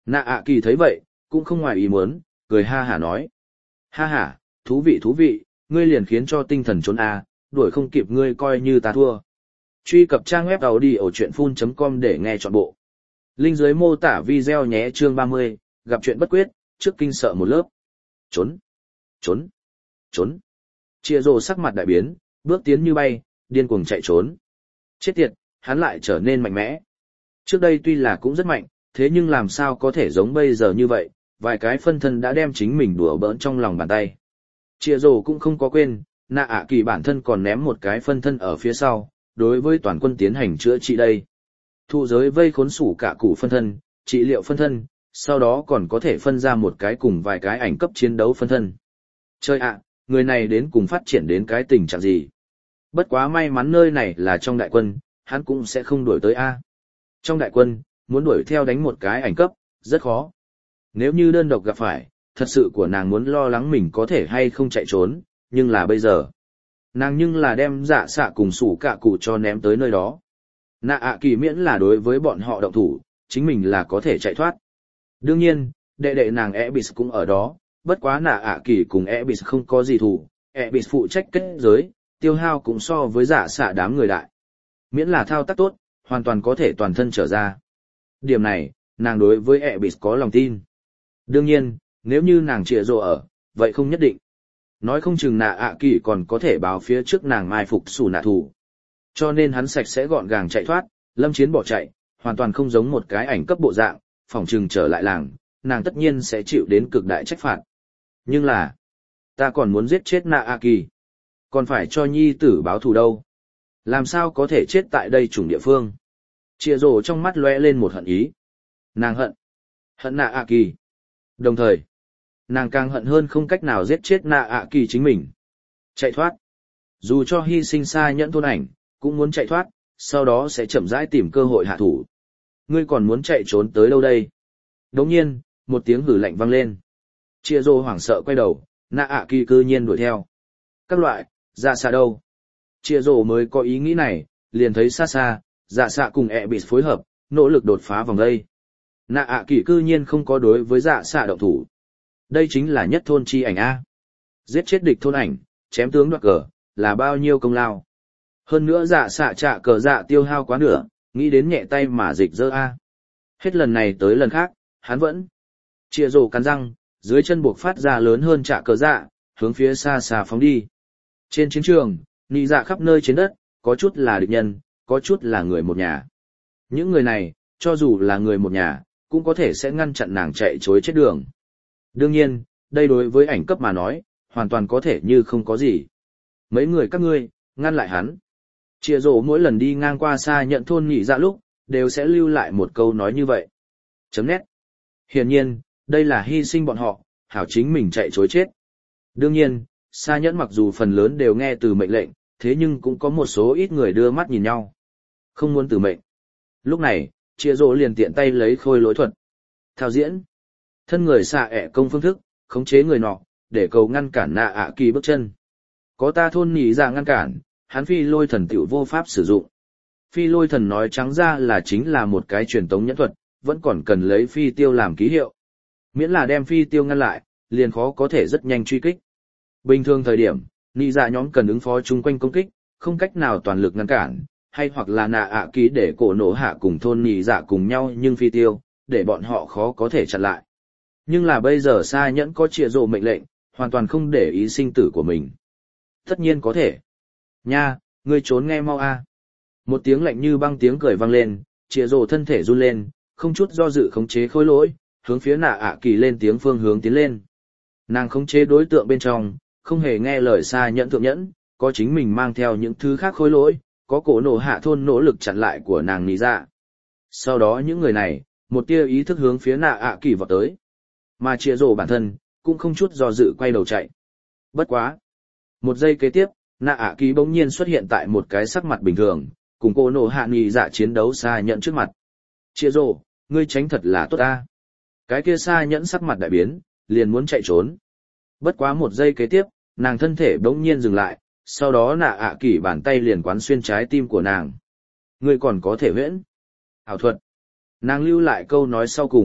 Speaker 1: Nạ ạ kỳ thấy vậy, cũng không ngoài ý muốn, cười ha hả nói. Ha hả, thú vị thú vị, ngươi liền khiến cho tinh thần trốn à, đuổi không kịp ngươi coi như ta thua. Truy cập trang web đầu đi ở chuyện phun chấm com để nghe trọn bộ. Link dưới mô tả video nhé. Chương ba mươi, gặp chuyện bất quyết, trước kinh sợ một lớp. Trốn, trốn, trốn. Chia rồ sắc mặt đại biến, bước tiến như bay, điên cuồng chạy trốn. Chết tiệt, hắn lại trở nên mạnh mẽ. Trước đây tuy là cũng rất mạnh, thế nhưng làm sao có thể giống bây giờ như vậy, vài cái phân thân đã đem chính mình đùa bỡn trong lòng bàn tay. Chia rồ cũng không có quên, nạ ạ kỳ bản thân còn ném một cái phân thân ở phía sau, đối với toàn quân tiến hành chữa trị đây. Thụ giới vây khốn sủ cả củ phân thân, trị liệu phân thân, sau đó còn có thể phân ra một cái cùng vài cái ảnh cấp chiến đấu phân thân. Chơi ạ, người này đến cùng phát triển đến cái tình trạng gì? Bất quá may mắn nơi này là trong đại quân, hắn cũng sẽ không đuổi tới A. Trong đại quân, muốn đuổi theo đánh một cái ảnh cấp, rất khó. Nếu như đơn độc gặp phải, thật sự của nàng muốn lo lắng mình có thể hay không chạy trốn, nhưng là bây giờ. Nàng nhưng là đem dạ xạ cùng sủ cả cụ cho ném tới nơi đó. Nạ ạ kỳ miễn là đối với bọn họ động thủ, chính mình là có thể chạy thoát. Đương nhiên, đệ đệ nàng Ebis cũng ở đó, bất quá nạ ạ kỳ cùng Ebis không có gì thủ, Ebis phụ trách kết giới, tiêu hao cũng so với dạ xạ đám người đại. Miễn là thao tác tốt, hoàn toàn có thể toàn thân trở ra. Điểm này, nàng đối với Ebis có lòng tin. Đương nhiên, nếu như nàng trịa rồ ở, vậy không nhất định. Nói không chừng nạ ạ kỳ còn có thể báo phía trước nàng mai phục sủ nạ thủ. Cho nên hắn sạch sẽ gọn gàng chạy thoát, lâm chiến bỏ chạy, hoàn toàn không giống một cái ảnh cấp bộ dạng, phỏng chừng trở lại làng, nàng tất nhiên sẽ chịu đến cực đại trách phạt. Nhưng là, ta còn muốn giết chết nạ ạ kỳ. Còn phải cho nhi tử báo thù đâu. Làm sao có thể chết tại đây chủng địa phương. Chia rồ trong mắt lóe lên một hận ý. Nàng hận. Hận nạ ạ kỳ. Đồng thời, nàng càng hận hơn không cách nào giết chết nạ ạ kỳ chính mình. Chạy thoát. Dù cho hy sinh xa nhẫn thôn ảnh, cũng muốn chạy thoát, sau đó sẽ chậm rãi tìm cơ hội hạ thủ. Ngươi còn muốn chạy trốn tới đâu đây? Đồng nhiên, một tiếng hử lạnh vang lên. Chia rồ hoảng sợ quay đầu, nạ ạ kỳ cư nhiên đuổi theo. Các loại, dạ xạ đâu? Chia rồ mới có ý nghĩ này, liền thấy xa xa, dạ xạ cùng ẹ bị phối hợp, nỗ lực đột phá vòng đây. Nạ ạ kỳ cư nhiên không có đối với dạ xạ động thủ. Đây chính là nhất thôn chi ảnh A. Giết chết địch thôn ảnh, chém tướng đoạt cờ, là bao nhiêu công lao. Hơn nữa dạ xạ trả cờ dạ tiêu hao quá nửa, nghĩ đến nhẹ tay mà dịch dơ A. Hết lần này tới lần khác, hắn vẫn chia rồ cắn răng, dưới chân buộc phát ra lớn hơn trả cờ dạ, hướng phía xa xa phóng đi. Trên chiến trường, nị dạ khắp nơi trên đất, có chút là địch nhân, có chút là người một nhà. Những người này, cho dù là người một nhà, cũng có thể sẽ ngăn chặn nàng chạy chối chết đường. Đương nhiên, đây đối với ảnh cấp mà nói, hoàn toàn có thể như không có gì. Mấy người các ngươi, ngăn lại hắn. Chia rổ mỗi lần đi ngang qua xa nhận thôn nhị dạ lúc, đều sẽ lưu lại một câu nói như vậy. Chấm nét. Hiển nhiên, đây là hy sinh bọn họ, hảo chính mình chạy chối chết. Đương nhiên, xa nhẫn mặc dù phần lớn đều nghe từ mệnh lệnh, thế nhưng cũng có một số ít người đưa mắt nhìn nhau. Không muốn từ mệnh. Lúc này, chia rổ liền tiện tay lấy khôi lỗi thuật. Thao diễn. Thân người xạ ẹ công phương thức, khống chế người nọ, để cầu ngăn cản nạ ạ kỳ bước chân. Có ta thôn nhị dạ ngăn cản, hắn phi lôi thần tiểu vô pháp sử dụng. Phi lôi thần nói trắng ra là chính là một cái truyền tống nhẫn thuật, vẫn còn cần lấy phi tiêu làm ký hiệu. Miễn là đem phi tiêu ngăn lại, liền khó có thể rất nhanh truy kích. Bình thường thời điểm, nhị dạ nhóm cần ứng phó chung quanh công kích, không cách nào toàn lực ngăn cản, hay hoặc là nạ ạ kỳ để cổ nổ hạ cùng thôn nhị dạ cùng nhau nhưng phi tiêu, để bọn họ khó có thể chặn lại. Nhưng là bây giờ xa nhẫn có trịa rộ mệnh lệnh, hoàn toàn không để ý sinh tử của mình. Tất nhiên có thể. Nha, ngươi trốn nghe mau a. Một tiếng lạnh như băng tiếng cười vang lên, trịa rộ thân thể run lên, không chút do dự khống chế khối lỗi, hướng phía nạ ạ kỳ lên tiếng phương hướng tiến lên. Nàng khống chế đối tượng bên trong, không hề nghe lời xa nhẫn thượng nhẫn, có chính mình mang theo những thứ khác khối lỗi, có cổ nổ hạ thôn nỗ lực chặn lại của nàng nì dạ. Sau đó những người này, một tia ý thức hướng phía nạ ạ kỳ vọt tới. Mà chia rổ bản thân, cũng không chút do dự quay đầu chạy. Bất quá. Một giây kế tiếp, nạ ạ kỳ bỗng nhiên xuất hiện tại một cái sắc mặt bình thường, cùng cô nổ hạ nì dạ chiến đấu xa nhẫn trước mặt. Chia rổ, ngươi tránh thật là tốt ta. Cái kia xa nhẫn sắc mặt đại biến, liền muốn chạy trốn. Bất quá một giây kế tiếp, nàng thân thể bỗng nhiên dừng lại, sau đó nạ ạ kỳ bàn tay liền quán xuyên trái tim của nàng. Ngươi còn có thể huyễn. Ảo thuật. Nàng lưu lại câu nói sau cùng,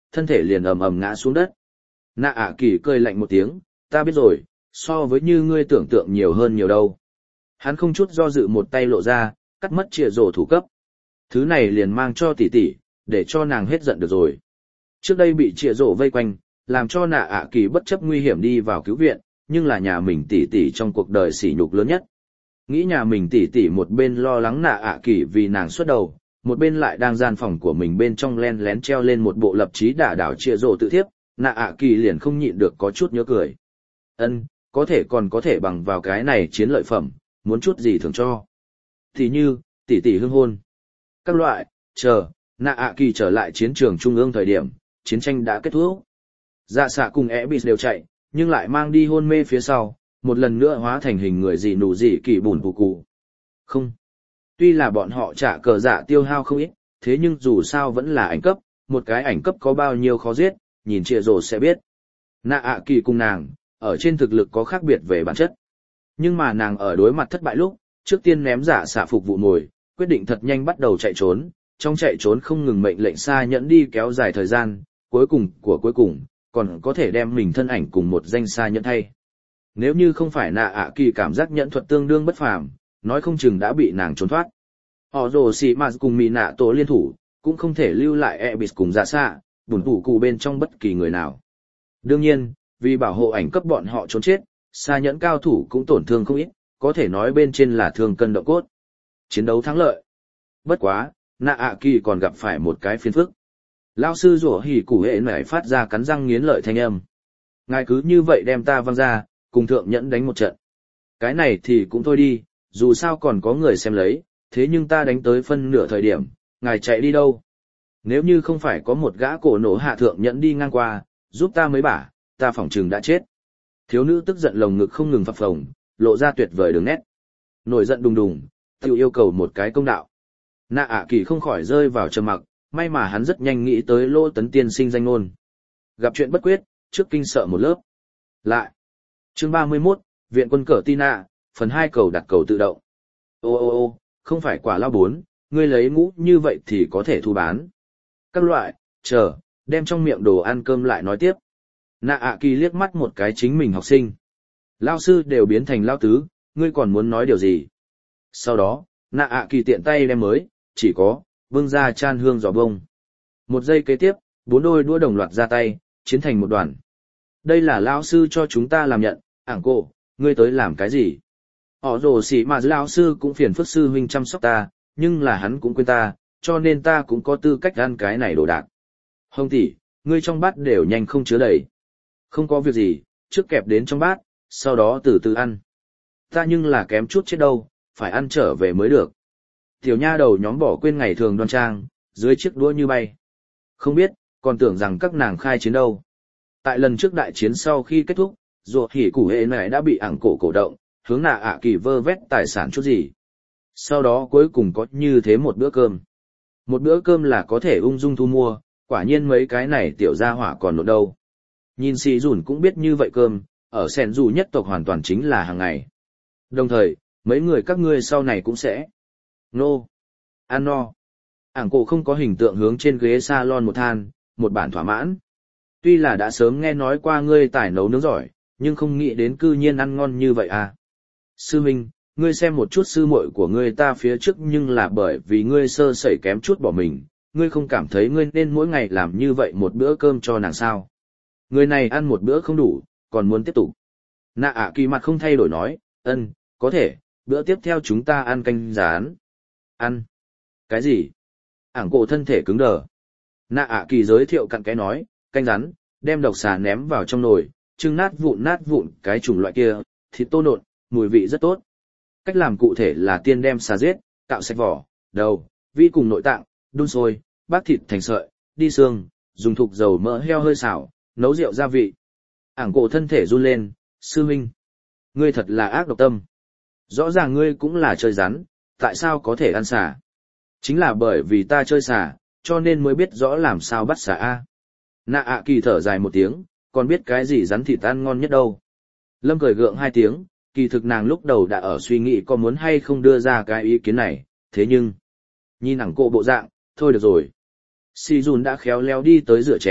Speaker 1: thân thể liền ầm ầm ngã xuống đất. Nạ ạ kỳ cười lạnh một tiếng, ta biết rồi, so với như ngươi tưởng tượng nhiều hơn nhiều đâu. Hắn không chút do dự một tay lộ ra, cắt mất chìa rổ thủ cấp. Thứ này liền mang cho tỷ tỷ, để cho nàng hết giận được rồi. Trước đây bị chìa rổ vây quanh, làm cho nạ ạ kỳ bất chấp nguy hiểm đi vào cứu viện, nhưng là nhà mình tỷ tỷ trong cuộc đời sỉ nhục lớn nhất. Nghĩ nhà mình tỷ tỷ một bên lo lắng nạ ạ kỳ vì nàng xuất đầu, một bên lại đang gian phòng của mình bên trong len lén treo lên một bộ lập chí đả đảo chìa rổ tự thiếp, nạ ạ kỳ liền không nhịn được có chút nhớ cười. Ân, có thể còn có thể bằng vào cái này chiến lợi phẩm, muốn chút gì thường cho. Thì như, tỷ tỷ hương hôn. Các loại, chờ, nạ ạ kỳ trở lại chiến trường trung ương thời điểm, chiến tranh đã kết thúc. Dạ xạ cùng ẻ bị đều chạy, nhưng lại mang đi hôn mê phía sau, một lần nữa hóa thành hình người gì nụ gì kỳ bùn bù cụ. Không. Tuy là bọn họ trả cờ dạ tiêu hao không ít, thế nhưng dù sao vẫn là ảnh cấp, một cái ảnh cấp có bao nhiêu khó giết, nhìn chia rồ sẽ biết. Nạ ạ kỳ cùng nàng, ở trên thực lực có khác biệt về bản chất. Nhưng mà nàng ở đối mặt thất bại lúc, trước tiên ném giả xạ phục vụ mồi, quyết định thật nhanh bắt đầu chạy trốn, trong chạy trốn không ngừng mệnh lệnh xa nhẫn đi kéo dài thời gian, cuối cùng của cuối cùng, còn có thể đem mình thân ảnh cùng một danh xa nhẫn thay. Nếu như không phải nạ ạ kỳ cảm giác nhẫn thuật tương đương bất phàm, nói không chừng đã bị nàng trốn thoát. Họ rồ xì mà cùng mì nạ tổ liên thủ, cũng không thể lưu lại Ebis cùng dạ xạ, bùn thủ cụ bên trong bất kỳ người nào. Đương nhiên, vì bảo hộ ảnh cấp bọn họ trốn chết, xa nhẫn cao thủ cũng tổn thương không ít, có thể nói bên trên là thương cân động cốt. Chiến đấu thắng lợi. Bất quá, nạ ạ kỳ còn gặp phải một cái phiền phức. Lao sư rủa hỉ củ hệ nảy phát ra cắn răng nghiến lợi thanh âm. Ngài cứ như vậy đem ta văng ra, cùng thượng nhẫn đánh một trận. Cái này thì cũng thôi đi, dù sao còn có người xem lấy, thế nhưng ta đánh tới phân nửa thời điểm, ngài chạy đi đâu? Nếu như không phải có một gã cổ nổ hạ thượng nhẫn đi ngang qua, giúp ta mấy bả, ta phỏng chừng đã chết. Thiếu nữ tức giận lồng ngực không ngừng phập phồng, lộ ra tuyệt vời đường nét. Nổi giận đùng đùng, tự yêu cầu một cái công đạo. Nạ ạ kỳ không khỏi rơi vào trầm mặc, may mà hắn rất nhanh nghĩ tới Lô Tấn tiên sinh danh ngôn. Gặp chuyện bất quyết, trước kinh sợ một lớp. Lại. Chương ba mươi mốt, Viện quân cờ Tina, phần hai cầu đặt cầu tự động. Ô ô ô, không phải quả lao bốn, ngươi lấy ngũ như vậy thì có thể thu bán. Các loại, chờ, đem trong miệng đồ ăn cơm lại nói tiếp. Nạ ạ kỳ liếc mắt một cái chính mình học sinh. Lao sư đều biến thành lao tứ, ngươi còn muốn nói điều gì? Sau đó, nạ ạ kỳ tiện tay đem mới, chỉ có, vương ra chan hương giò bông. Một giây kế tiếp, bốn đôi đũa đồng loạt ra tay, chiến thành một đoàn. Đây là lao sư cho chúng ta làm nhận, ảng cổ, ngươi tới làm cái gì? Họ rồ xỉ mà lao sư cũng phiền phức sư huynh chăm sóc ta, nhưng là hắn cũng quên ta, cho nên ta cũng có tư cách ăn cái này đồ đạc. Hồng tỷ, ngươi trong bát đều nhanh không chứa đầy. Không có việc gì, trước kẹp đến trong bát, sau đó từ từ ăn. Ta nhưng là kém chút chết đâu, phải ăn trở về mới được. Tiểu nha đầu nhóm bỏ quên ngày thường đoan trang, dưới chiếc đũa như bay. Không biết, còn tưởng rằng các nàng khai chiến đâu. Tại lần trước đại chiến sau khi kết thúc, ruột hỉ củ hệ này đã bị ảng cổ cổ động, hướng nạ ạ kỳ vơ vét tài sản chút gì. Sau đó cuối cùng có như thế một bữa cơm. Một bữa cơm là có thể ung dung thu mua, quả nhiên mấy cái này tiểu gia hỏa còn nộn đâu. Nhìn xì dùn cũng biết như vậy cơm, ở sen dù nhất tộc hoàn toàn chính là hàng ngày. Đồng thời, mấy người các ngươi sau này cũng sẽ nô, ăn no. Ảng cổ không có hình tượng hướng trên ghế salon một than, một bản thỏa mãn. Tuy là đã sớm nghe nói qua ngươi tài nấu nướng giỏi, nhưng không nghĩ đến cư nhiên ăn ngon như vậy à. Sư Minh, ngươi xem một chút sư muội của ngươi ta phía trước nhưng là bởi vì ngươi sơ sẩy kém chút bỏ mình, ngươi không cảm thấy ngươi nên mỗi ngày làm như vậy một bữa cơm cho nàng sao. Người này ăn một bữa không đủ, còn muốn tiếp tục. Nạ ạ kỳ mặt không thay đổi nói, ân, có thể, bữa tiếp theo chúng ta ăn canh rán. Ăn. Cái gì? Ảng cổ thân thể cứng đờ. Nạ ạ kỳ giới thiệu cặn cái nói, canh rán, đem độc xà ném vào trong nồi, trưng nát vụn nát vụn cái chủng loại kia, thịt tô nộn, mùi vị rất tốt. Cách làm cụ thể là tiên đem xà giết, cạo sạch vỏ, đầu, vi cùng nội tạng, đun sôi, bác thịt thành sợi, đi xương, dùng thục dầu mỡ heo hơi xào, nấu rượu gia vị. Ảng cổ thân thể run lên, sư huynh, ngươi thật là ác độc tâm. Rõ ràng ngươi cũng là chơi rắn, tại sao có thể ăn xà? Chính là bởi vì ta chơi xà, cho nên mới biết rõ làm sao bắt xà a. Nạ ạ kỳ thở dài một tiếng, còn biết cái gì rắn thịt ăn ngon nhất đâu. Lâm cười gượng hai tiếng, kỳ thực nàng lúc đầu đã ở suy nghĩ có muốn hay không đưa ra cái ý kiến này, thế nhưng, nhìn ảng cổ bộ dạng, thôi được rồi. Si Jun đã khéo léo đi tới rửa chén,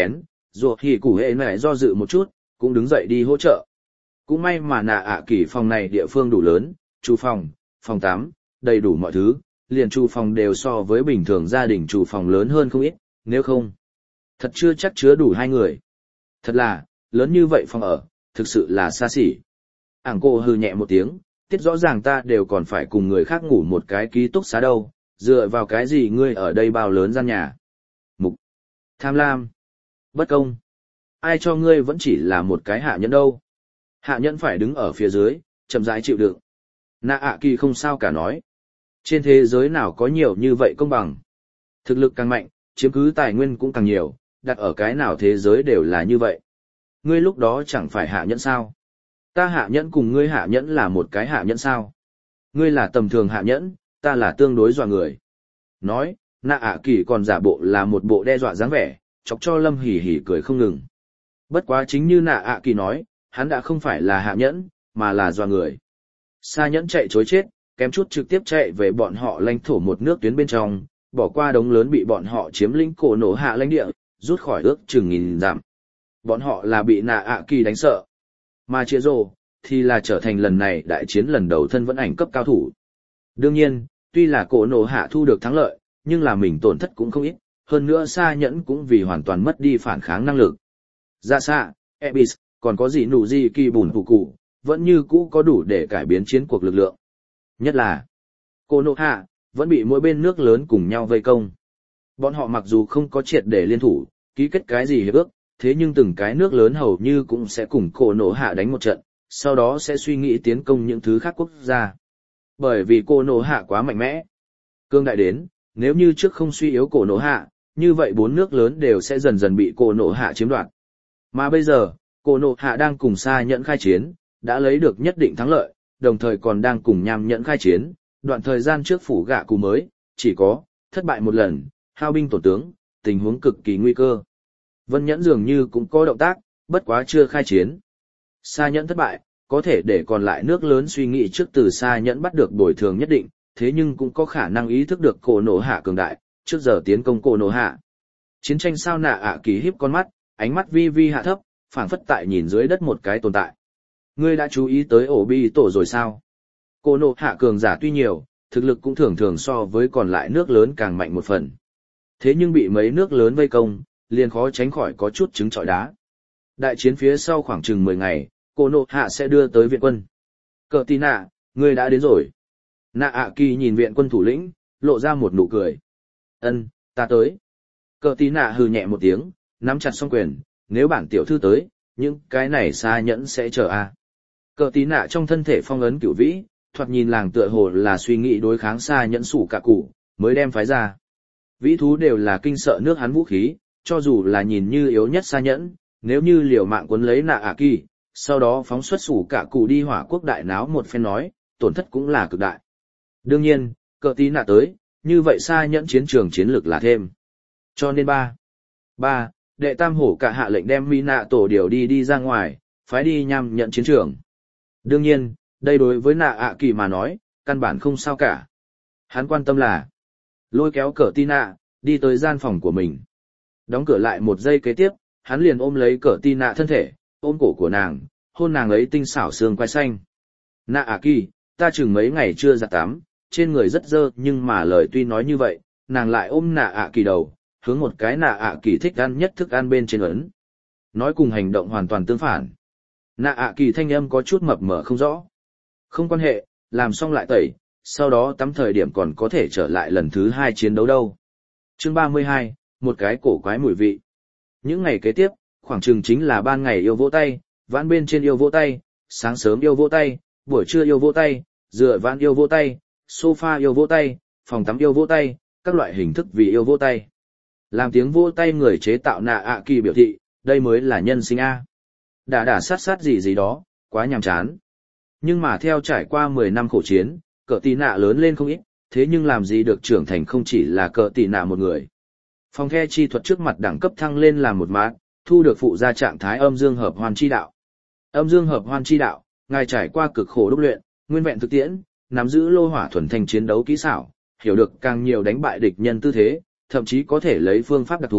Speaker 1: Dù thì củ hệ này do dự một chút, cũng đứng dậy đi hỗ trợ. Cũng may mà nạ ạ kỳ phòng này địa phương đủ lớn, chủ phòng, phòng tắm, đầy đủ mọi thứ, liền chủ phòng đều so với bình thường gia đình chủ phòng lớn hơn không ít, nếu không, thật chưa chắc chứa đủ hai người. Thật là, lớn như vậy phòng ở, thực sự là xa xỉ. Ảng cô hừ nhẹ một tiếng, tiết rõ ràng ta đều còn phải cùng người khác ngủ một cái ký túc xá đâu, dựa vào cái gì ngươi ở đây bao lớn gian nhà. Mục, tham lam, bất công. Ai cho ngươi vẫn chỉ là một cái hạ nhẫn đâu. Hạ nhẫn phải đứng ở phía dưới, chậm rãi chịu đựng. Nạ ạ kỳ không sao cả nói. Trên thế giới nào có nhiều như vậy công bằng. Thực lực càng mạnh, chiếm cứ tài nguyên cũng càng nhiều, đặt ở cái nào thế giới đều là như vậy. Ngươi lúc đó chẳng phải hạ nhẫn sao? Ta hạ nhẫn cùng ngươi hạ nhẫn là một cái hạ nhẫn sao? Ngươi là tầm thường hạ nhẫn, ta là tương đối dọa người. Nói, nạ ạ kỳ còn giả bộ là một bộ đe dọa dáng vẻ, chọc cho Lâm hỉ hỉ cười không ngừng. Bất quá chính như nạ ạ kỳ nói, hắn đã không phải là hạ nhẫn, mà là dọa người. Sa nhẫn chạy chối chết, kém chút trực tiếp chạy về bọn họ lãnh thổ một nước tuyến bên trong, bỏ qua đống lớn bị bọn họ chiếm lĩnh cổ nổ hạ lãnh địa, rút khỏi ước chừng nghìn dặm. Bọn họ là bị nạ ạ kỳ đánh sợ. Mà chia rồ, thì là trở thành lần này đại chiến lần đầu thân vẫn ảnh cấp cao thủ. Đương nhiên, tuy là cổ nổ hạ thu được thắng lợi, nhưng là mình tổn thất cũng không ít, hơn nữa Sa nhẫn cũng vì hoàn toàn mất đi phản kháng năng lực. Dạ xạ, Ebis, còn có gì nụ gì kỳ bùn phụ cụ, vẫn như cũ có đủ để cải biến chiến cuộc lực lượng. Nhất là, cổ nổ hạ, vẫn bị mỗi bên nước lớn cùng nhau vây công. Bọn họ mặc dù không có triệt để liên thủ, ký kết cái gì hiệp ước, thế nhưng từng cái nước lớn hầu như cũng sẽ cùng cổ nổ hạ đánh một trận, sau đó sẽ suy nghĩ tiến công những thứ khác quốc gia. Bởi vì cổ nổ hạ quá mạnh mẽ. Cương đại đến, nếu như trước không suy yếu cổ nổ hạ, như vậy bốn nước lớn đều sẽ dần dần bị cổ nổ hạ chiếm đoạt. Mà bây giờ, cổ nổ hạ đang cùng Sa nhẫn khai chiến, đã lấy được nhất định thắng lợi, đồng thời còn đang cùng Nham nhẫn khai chiến, đoạn thời gian trước phủ gạ cụ mới, chỉ có, thất bại một lần, hao binh tổn tướng, tình huống cực kỳ nguy cơ. Vân nhẫn dường như cũng có động tác, bất quá chưa khai chiến. Sa nhẫn thất bại, có thể để còn lại nước lớn suy nghĩ trước từ Sa nhẫn bắt được bồi thường nhất định, thế nhưng cũng có khả năng ý thức được cổ nổ hạ cường đại, trước giờ tiến công cổ nổ hạ. Chiến tranh sao nạ ạ kỳ híp con mắt, ánh mắt vi vi hạ thấp, phảng phất tại nhìn dưới đất một cái tồn tại. Ngươi đã chú ý tới ổ bi tổ rồi sao? Cổ nổ hạ cường giả tuy nhiều, thực lực cũng thường thường so với còn lại nước lớn càng mạnh một phần. Thế nhưng bị mấy nước lớn vây công, liền khó tránh khỏi có chút trứng trọi đá. Đại chiến phía sau khoảng chừng mười ngày, cổ nổ hạ sẽ đưa tới viện quân. Cờ tì nạ, ngươi đã đến rồi. Nạ ạ kỳ nhìn viện quân thủ lĩnh, lộ ra một nụ cười. Ân, ta tới. Cờ tì nạ hừ nhẹ một tiếng, nắm chặt song quyền, nếu bản tiểu thư tới, những cái này Sa nhẫn sẽ chờ a. À. Cờ tì nạ trong thân thể phong ấn cửu vĩ, thoạt nhìn làng tựa hồ là suy nghĩ đối kháng Sa nhẫn sủ cả cụ, mới đem phái ra. Vĩ thú đều là kinh sợ nước hắn vũ khí, cho dù là nhìn như yếu nhất Sa nhẫn, nếu như liều mạng cuốn lấy nạ ạ kỳ, sau đó phóng xuất sủ cả cụ đi hỏa quốc đại náo một phen nói, tổn thất cũng là cực đại. Đương nhiên, cờ tí nạ tới, như vậy Sa nhẫn chiến trường chiến lược là thêm. Cho nên ba, ba, đệ tam hổ cả hạ lệnh đem Mi nạ tổ điều đi đi ra ngoài, phái đi nhằm nhận chiến trường. Đương nhiên, đây đối với nạ ạ kỳ mà nói, căn bản không sao cả. Hắn quan tâm là lôi kéo cờ tí nạ, đi tới gian phòng của mình. Đóng cửa lại một giây kế tiếp, hắn liền ôm lấy cờ tí nạ thân thể, ôm cổ của nàng, hôn nàng ấy tinh xảo xương quai xanh. Nạ ạ kỳ, ta chừng mấy ngày chưa giặt tắm, trên người rất dơ, nhưng mà lời tuy nói như vậy, nàng lại ôm nạ ạ kỳ đầu, hướng một cái nạ ạ kỳ thích ăn nhất thức ăn bên trên ấn. Nói cùng hành động hoàn toàn tương phản. Nạ ạ kỳ thanh âm có chút mập mờ không rõ. Không quan hệ, làm xong lại tẩy, sau đó tắm thời điểm còn có thể trở lại lần thứ hai chiến đấu đâu. Chương ba mươi hai, một cái cổ quái mùi vị. Những ngày kế tiếp, khoảng chừng chính là ban ngày yêu vỗ tay, vãn bên trên yêu vỗ tay, sáng sớm yêu vỗ tay, buổi trưa yêu vỗ tay, dựa vãn yêu vỗ tay, sofa yêu vỗ tay, phòng tắm yêu vỗ tay, các loại hình thức vì yêu vỗ tay. Làm tiếng vỗ tay người chế tạo nạ ạ kỳ biểu thị, đây mới là nhân sinh A. Đả đả sát sát gì gì đó, quá nhàm chán. Nhưng mà theo trải qua mười năm khổ chiến, cờ tì nạ lớn lên không ít, thế nhưng làm gì được trưởng thành không chỉ là cờ tì nạ một người. Phòng the chi thuật trước mặt đẳng cấp thăng lên làm một mát, thu được phụ ra trạng thái âm dương hợp hoan chi đạo. Âm dương hợp hoan chi đạo, ngài trải qua cực khổ đúc luyện, nguyên vẹn thực tiễn, nắm giữ lô hỏa thuần thanh chiến đấu kỹ xảo, hiểu được càng nhiều đánh bại địch nhân tư thế, thậm chí có thể lấy phương pháp đặc thù,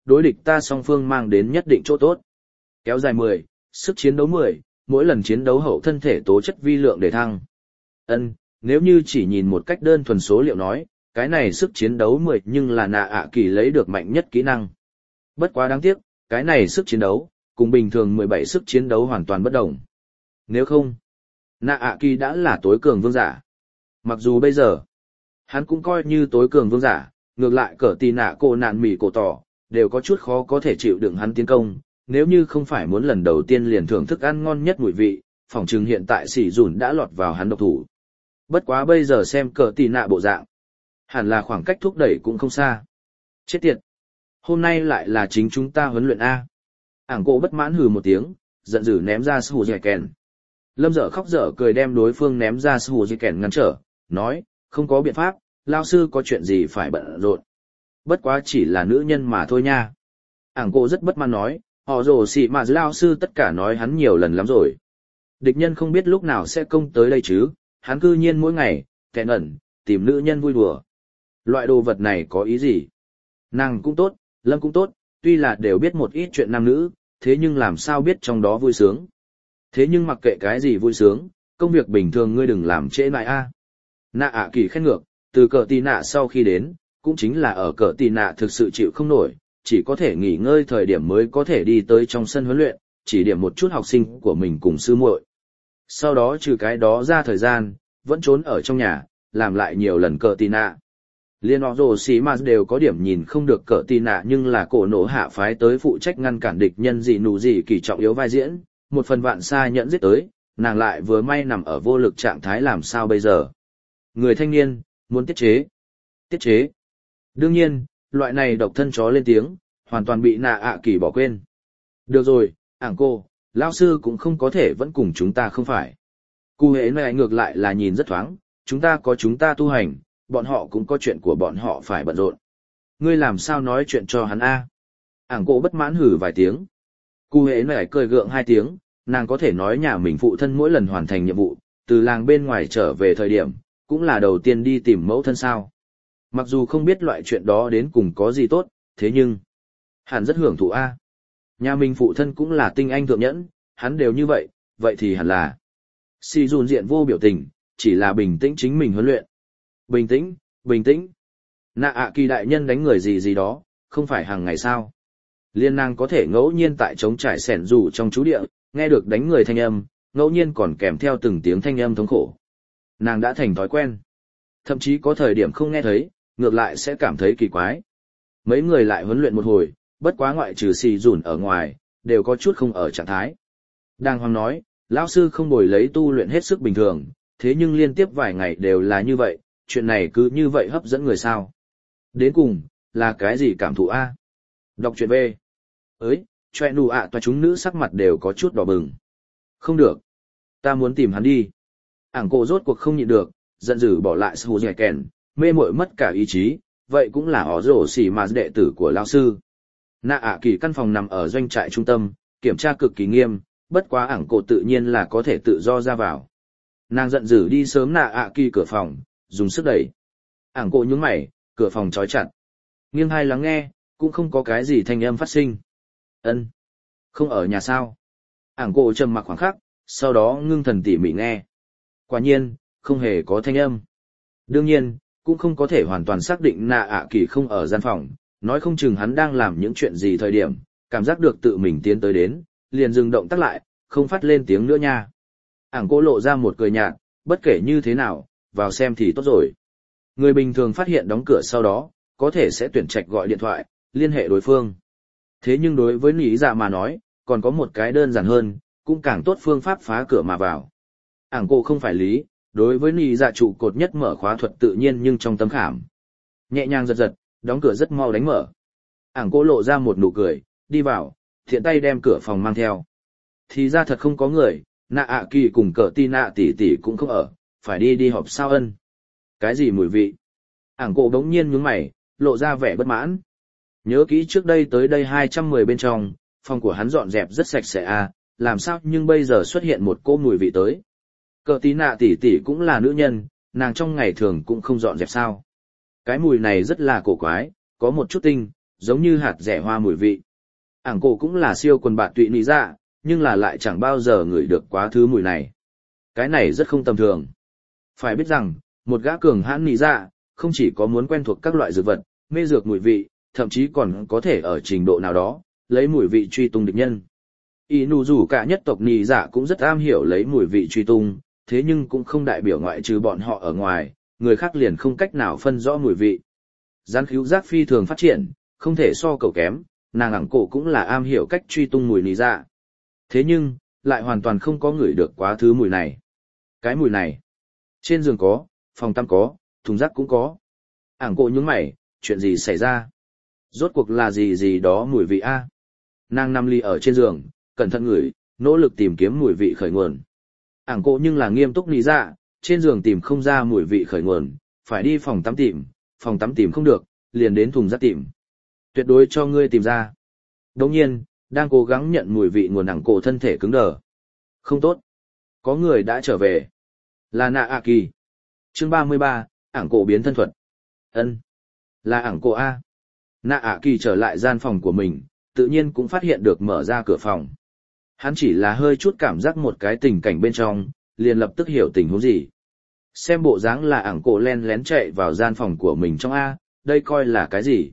Speaker 1: đối địch ta song phương mang đến nhất định chỗ tốt. Kéo dài mười, sức chiến đấu mười, mỗi lần chiến đấu hậu thân thể tố chất vi lượng để thăng. Ân, nếu như chỉ nhìn một cách đơn thuần số liệu nói, cái này sức chiến đấu mười nhưng là nạ ạ kỳ lấy được mạnh nhất kỹ năng. Bất quá đáng tiếc, cái này sức chiến đấu, cùng bình thường mười bảy sức chiến đấu hoàn toàn bất đồng. Nếu không, nạ ạ kỳ đã là tối cường vương giả. Mặc dù bây giờ, hắn cũng coi như tối cường vương giả, ngược lại cỡ tì nạ cổ nạn mỉ cổ tỏ, đều có chút khó có thể chịu đựng hắn tiến công, nếu như không phải muốn lần đầu tiên liền thưởng thức ăn ngon nhất mùi vị, phỏng chừng hiện tại sỉ dùn đã lọt vào hắn độc thủ. Bất quá bây giờ xem cỡ tì nạ bộ dạng, hẳn là khoảng cách thúc đẩy cũng không xa. Chết tiệt! Hôm nay lại là chính chúng ta huấn luyện A. Ảng cổ bất mãn hừ một tiếng, giận dữ ném ra sù dẻ kèn. Lâm dở khóc dở cười đem đối phương ném ra sù dẻ kèn ngăn trở, nói, không có biện pháp, lao sư có chuyện gì phải bận rộn. Bất quá chỉ là nữ nhân mà thôi nha. Ảng cổ rất bất mãn nói, họ rồ xì mà lao sư tất cả nói hắn nhiều lần lắm rồi. Địch nhân không biết lúc nào sẽ công tới đây chứ, hắn cư nhiên mỗi ngày, kẹn ẩn, tìm nữ nhân vui đùa. Loại đồ vật này có ý gì? Nàng cũng tốt, Lâm cũng tốt, tuy là đều biết một ít chuyện nam nữ, thế nhưng làm sao biết trong đó vui sướng. Thế nhưng mặc kệ cái gì vui sướng, công việc bình thường ngươi đừng làm trễ nại a. Nạ ạ kỳ khen ngược, từ cờ tì nạ sau khi đến, cũng chính là ở cờ tì nạ thực sự chịu không nổi, chỉ có thể nghỉ ngơi thời điểm mới có thể đi tới trong sân huấn luyện, chỉ điểm một chút học sinh của mình cùng sư muội. Sau đó trừ cái đó ra thời gian, vẫn trốn ở trong nhà, làm lại nhiều lần cờ tì nạ. Liên họ rồ xí mà đều có điểm nhìn không được cờ tì nạ nhưng là cổ nổ hạ phái tới phụ trách ngăn cản địch nhân gì nụ gì kỳ trọng yếu vai diễn, một phần vạn xa nhẫn giết tới, nàng lại vừa may nằm ở vô lực trạng thái làm sao bây giờ. Người thanh niên, muốn tiết chế. Tiết chế. Đương nhiên, loại này độc thân chó lên tiếng, hoàn toàn bị nạ ạ kỳ bỏ quên. Được rồi, ảng cô, lão sư cũng không có thể vẫn cùng chúng ta không phải. Cụ hệ này ngược lại là nhìn rất thoáng, chúng ta có chúng ta tu hành, bọn họ cũng có chuyện của bọn họ phải bận rộn. Ngươi làm sao nói chuyện cho hắn a? Ảng cô bất mãn hử vài tiếng. Cụ hệ này cười gượng hai tiếng, nàng có thể nói nhà mình phụ thân mỗi lần hoàn thành nhiệm vụ, từ làng bên ngoài trở về thời điểm, cũng là đầu tiên đi tìm mẫu thân sao. Mặc dù không biết loại chuyện đó đến cùng có gì tốt, thế nhưng, hắn rất hưởng thụ a. Nhà mình phụ thân cũng là tinh anh thượng nhẫn, hắn đều như vậy, vậy thì hẳn là. Si dùn diện vô biểu tình, chỉ là bình tĩnh chính mình huấn luyện. Bình tĩnh, bình tĩnh. Nạ ạ kỳ đại nhân đánh người gì gì đó, không phải hàng ngày sao. Liên nàng có thể ngẫu nhiên tại trống trải sẻn rủ trong chú địa, nghe được đánh người thanh âm, ngẫu nhiên còn kèm theo từng tiếng thanh âm thống khổ. Nàng đã thành thói quen. Thậm chí có thời điểm không nghe thấy, ngược lại sẽ cảm thấy kỳ quái. Mấy người lại huấn luyện một hồi, bất quá ngoại trừ xì dùn ở ngoài, đều có chút không ở trạng thái. Đang hoàng nói, lão sư không bồi lấy tu luyện hết sức bình thường, thế nhưng liên tiếp vài ngày đều là như vậy, chuyện này cứ như vậy hấp dẫn người sao. Đến cùng, là cái gì cảm thụ A? Đọc truyện B. Ới, choẹ nụ ạ toa chúng nữ sắc mặt đều có chút đỏ bừng. Không được. Ta muốn tìm hắn đi. Ảng cổ rốt cuộc không nhịn được, giận dữ bỏ lại sù dẻ kèn, mê muội mất cả ý chí, vậy cũng là họ rổ xỉ mà đệ tử của lão sư. Nạ ạ kỳ căn phòng nằm ở doanh trại trung tâm, kiểm tra cực kỳ nghiêm, bất quá ảng cổ tự nhiên là có thể tự do ra vào. Nàng giận dữ đi sớm nạ ạ kỳ cửa phòng, dùng sức đẩy. Ảng cổ nhướng mày, cửa phòng trói chặt. Nghiêng hai lắng nghe, cũng không có cái gì thanh âm phát sinh. Ân, không ở nhà sao? Ảng cổ trầm mặc khoảng khắc, sau đó ngưng thần tỉ mỉ nghe. Quả nhiên, không hề có thanh âm. Đương nhiên, cũng không có thể hoàn toàn xác định nạ ạ kỳ không ở gian phòng, nói không chừng hắn đang làm những chuyện gì thời điểm, cảm giác được tự mình tiến tới đến, liền dừng động tác lại, không phát lên tiếng nữa nha. Ảng cô lộ ra một cười nhạt, bất kể như thế nào, vào xem thì tốt rồi. Người bình thường phát hiện đóng cửa sau đó, có thể sẽ tuyển trạch gọi điện thoại, liên hệ đối phương. Thế nhưng đối với nỉ dạ mà nói, còn có một cái đơn giản hơn, cũng càng tốt phương pháp phá cửa mà vào. Ảng cô không phải lý, đối với nỉ dạ trụ cột nhất mở khóa thuật tự nhiên nhưng trong tấm khảm. Nhẹ nhàng giật giật, đóng cửa rất mau đánh mở. Ảng cô lộ ra một nụ cười, đi vào, thiện tay đem cửa phòng mang theo. Thì ra thật không có người, nạ ạ kỳ cùng cờ ti nạ tỷ tỷ cũng không ở, phải đi đi họp sao ân. Cái gì mùi vị? Ảng cô đống nhiên nhướng mày, lộ ra vẻ bất mãn. Nhớ kỹ trước đây tới đây hai trăm mười bên trong, phòng của hắn dọn dẹp rất sạch sẽ à, làm sao nhưng bây giờ xuất hiện một cô mùi vị tới. Cờ tí nạ tỷ tỷ cũng là nữ nhân, nàng trong ngày thường cũng không dọn dẹp sao. Cái mùi này rất là cổ quái, có một chút tinh, giống như hạt rẻ hoa mùi vị. Ảng cổ cũng là siêu quần bạn tụy nị dạ, nhưng là lại chẳng bao giờ ngửi được quá thứ mùi này. Cái này rất không tầm thường. Phải biết rằng, một gã cường hãn nị dạ, không chỉ có muốn quen thuộc các loại dược vật, mê dược mùi vị, thậm chí còn có thể ở trình độ nào đó, lấy mùi vị truy tung địch nhân. Y nụ rủ cả nhất tộc nị dạ cũng rất am hiểu lấy mùi vị truy tung, thế nhưng cũng không đại biểu ngoại trừ bọn họ ở ngoài, người khác liền không cách nào phân rõ mùi vị. Gián khíu giác phi thường phát triển, không thể so cầu kém, nàng ảng cổ cũng là am hiểu cách truy tung mùi nị dạ. Thế nhưng, lại hoàn toàn không có ngửi được quá thứ mùi này. Cái mùi này, trên giường có, phòng tắm có, thùng rác cũng có. Ảng cổ nhướng mày, chuyện gì xảy ra? Rốt cuộc là gì gì đó mùi vị a? Nàng nằm ly ở trên giường, cẩn thận ngửi, nỗ lực tìm kiếm mùi vị khởi nguồn. Ảng cổ nhưng là nghiêm túc nị dạ, trên giường tìm không ra mùi vị khởi nguồn, phải đi phòng tắm tìm, phòng tắm tìm không được, liền đến thùng rác tìm. Tuyệt đối cho ngươi tìm ra. Đồng nhiên, đang cố gắng nhận mùi vị nguồn ảng cổ thân thể cứng đờ. Không tốt. Có người đã trở về. Là Nạ ạ kỳ. Chương ba mươi ba, ảng cổ biến thân thuật. Ân, là ảng cổ A. Nạ ạ kỳ trở lại gian phòng của mình, tự nhiên cũng phát hiện được mở ra cửa phòng. Hắn chỉ là hơi chút cảm giác một cái tình cảnh bên trong, liền lập tức hiểu tình huống gì. Xem bộ dáng là ảng cổ len lén chạy vào gian phòng của mình trong A, đây coi là cái gì?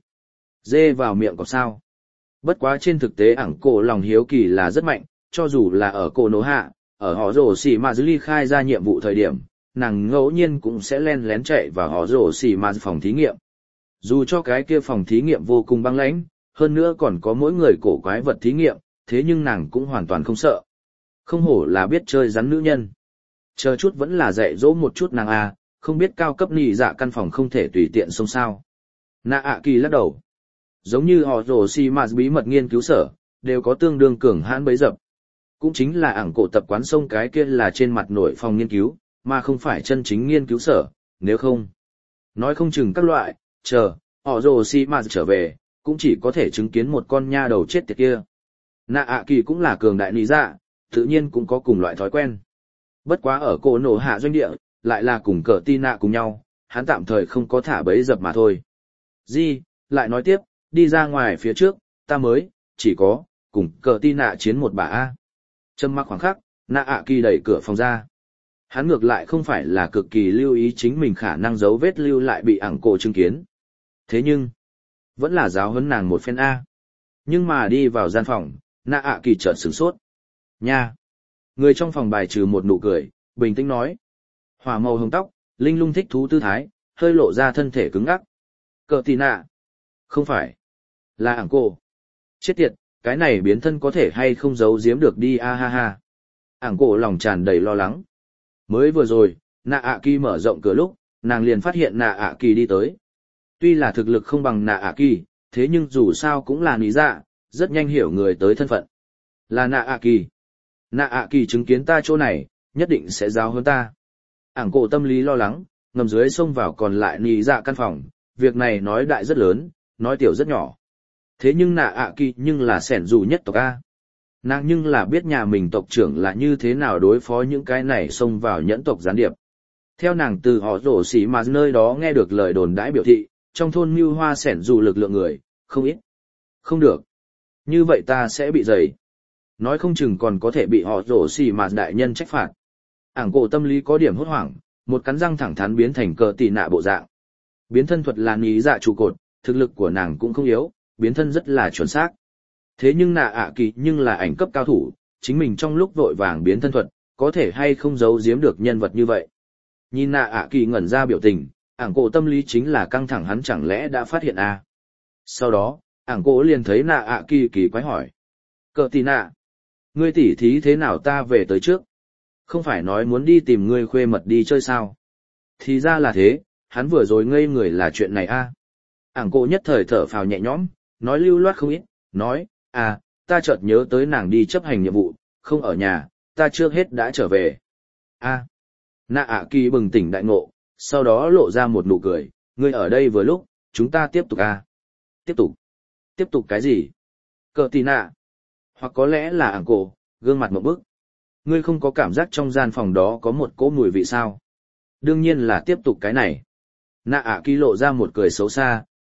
Speaker 1: Dê vào miệng có sao? Bất quá trên thực tế ảng cổ lòng hiếu kỳ là rất mạnh, cho dù là ở cổ nổ hạ, ở họ rổ xỉ mà dư ly khai ra nhiệm vụ thời điểm, nàng ngẫu nhiên cũng sẽ len lén chạy vào họ rổ xỉ mà phòng thí nghiệm. Dù cho cái kia phòng thí nghiệm vô cùng băng lãnh, hơn nữa còn có mỗi người cổ quái vật thí nghiệm, thế nhưng nàng cũng hoàn toàn không sợ. Không hổ là biết chơi rắn nữ nhân. Chờ chút vẫn là dạy dỗ một chút nàng a, không biết cao cấp nị dạ căn phòng không thể tùy tiện xông sao. Nạ ạ kỳ lắc đầu. Giống như họ rồ si mà bí mật nghiên cứu sở, đều có tương đương cường hãn bấy dập. Cũng chính là ảng cổ tập quán sông cái kia là trên mặt nổi phòng nghiên cứu, mà không phải chân chính nghiên cứu sở, nếu không. Nói không chừng các loại, chờ, họ rồ si mà trở về, cũng chỉ có thể chứng kiến một con nha đầu chết tiệt kia. Nạ ạ kỳ cũng là cường đại nị dạ, tự nhiên cũng có cùng loại thói quen. Bất quá ở cổ nổ hạ doanh địa, lại là cùng cờ ti nạ cùng nhau, hắn tạm thời không có thả bấy dập mà thôi. Di, lại nói tiếp, đi ra ngoài phía trước, ta mới, chỉ có, cùng cờ ti nạ chiến một bà A. Trầm mặc khoảng khắc, nạ ạ kỳ đẩy cửa phòng ra. Hắn ngược lại không phải là cực kỳ lưu ý chính mình khả năng dấu vết lưu lại bị ảng cổ chứng kiến. Thế nhưng, vẫn là giáo huấn nàng một phen A. Nhưng mà đi vào gian phòng, nạ ạ kỳ chợt sửng sốt. Nha! Người trong phòng bài trừ một nụ cười, bình tĩnh nói. Hỏa màu hồng tóc, linh lung thích thú tư thái, hơi lộ ra thân thể cứng ngắc. Cờ tì nạ. Không phải. Là ảng cổ. Chết tiệt, cái này biến thân có thể hay không giấu giếm được đi a ha ha. Ảng cổ lòng tràn đầy lo lắng. Mới vừa rồi, nạ ạ kỳ mở rộng cửa lúc, nàng liền phát hiện nạ ạ kỳ đi tới. Tuy là thực lực không bằng nạ ạ kỳ, thế nhưng dù sao cũng là nị dạ, rất nhanh hiểu người tới thân phận. Là nạ ạ kỳ. Nạ ạ kỳ chứng kiến ta chỗ này, nhất định sẽ giáo hơn ta. Ảng cổ tâm lý lo lắng, ngầm dưới xông vào còn lại nị dạ căn phòng, việc này nói đại rất lớn, nói tiểu rất nhỏ. Thế nhưng nạ ạ kỳ nhưng là sẻn dù nhất tộc A. Nàng nhưng là biết nhà mình tộc trưởng là như thế nào đối phó những cái này xông vào nhẫn tộc gián điệp. Theo nàng từ họ rổ xỉ mà nơi đó nghe được lời đồn đãi biểu thị, trong thôn mưu hoa sẻn dù lực lượng người, không ít. Không được. Như vậy ta sẽ bị dày. Nói không chừng còn có thể bị họ rổ xỉ mà đại nhân trách phạt. Ảng cổ tâm lý có điểm hốt hoảng, một cắn răng thẳng thắn biến thành cờ tỉ nạ bộ dạng. Biến thân thuật là ní dạ trụ cột, thực lực của nàng cũng không yếu, biến thân rất là chuẩn xác. Thế nhưng nạ ạ kỳ nhưng là ảnh cấp cao thủ, chính mình trong lúc vội vàng biến thân thuật, có thể hay không giấu giếm được nhân vật như vậy. Nhìn nạ ạ kỳ ngẩn ra biểu tình, ảng cổ tâm lý chính là căng thẳng, hắn chẳng lẽ đã phát hiện à. Sau đó, ảng cổ liền thấy nạ ạ kỳ kỳ quái hỏi. Cờ tì nạ, ngươi tỉ thí thế nào ta về tới trước? Không phải nói muốn đi tìm ngươi khuê mật đi chơi sao? Thì ra là thế, hắn vừa rồi ngây người là chuyện này a. À. Ảng cổ nhất thời thở phào nhẹ nhõm, nói lưu loát không ít, nói, à, ta chợt nhớ tới nàng đi chấp hành nhiệm vụ, không ở nhà, ta trước hết đã trở về. A. À. Nạ ạ kỳ bừng tỉnh đại ngộ, sau đó lộ ra một nụ cười, ngươi ở đây vừa lúc, chúng ta tiếp tục a. À. Tiếp tục. Tiếp tục cái gì? Cờ tì nạ. Hoặc có lẽ là ảng cổ, gương mặt một bức. Ngươi không có cảm giác trong gian phòng đó có một cỗ mùi vị sao? Đương nhiên là tiếp tục cái này. Nạ ạ kỳ lộ ra một cười xấu xa,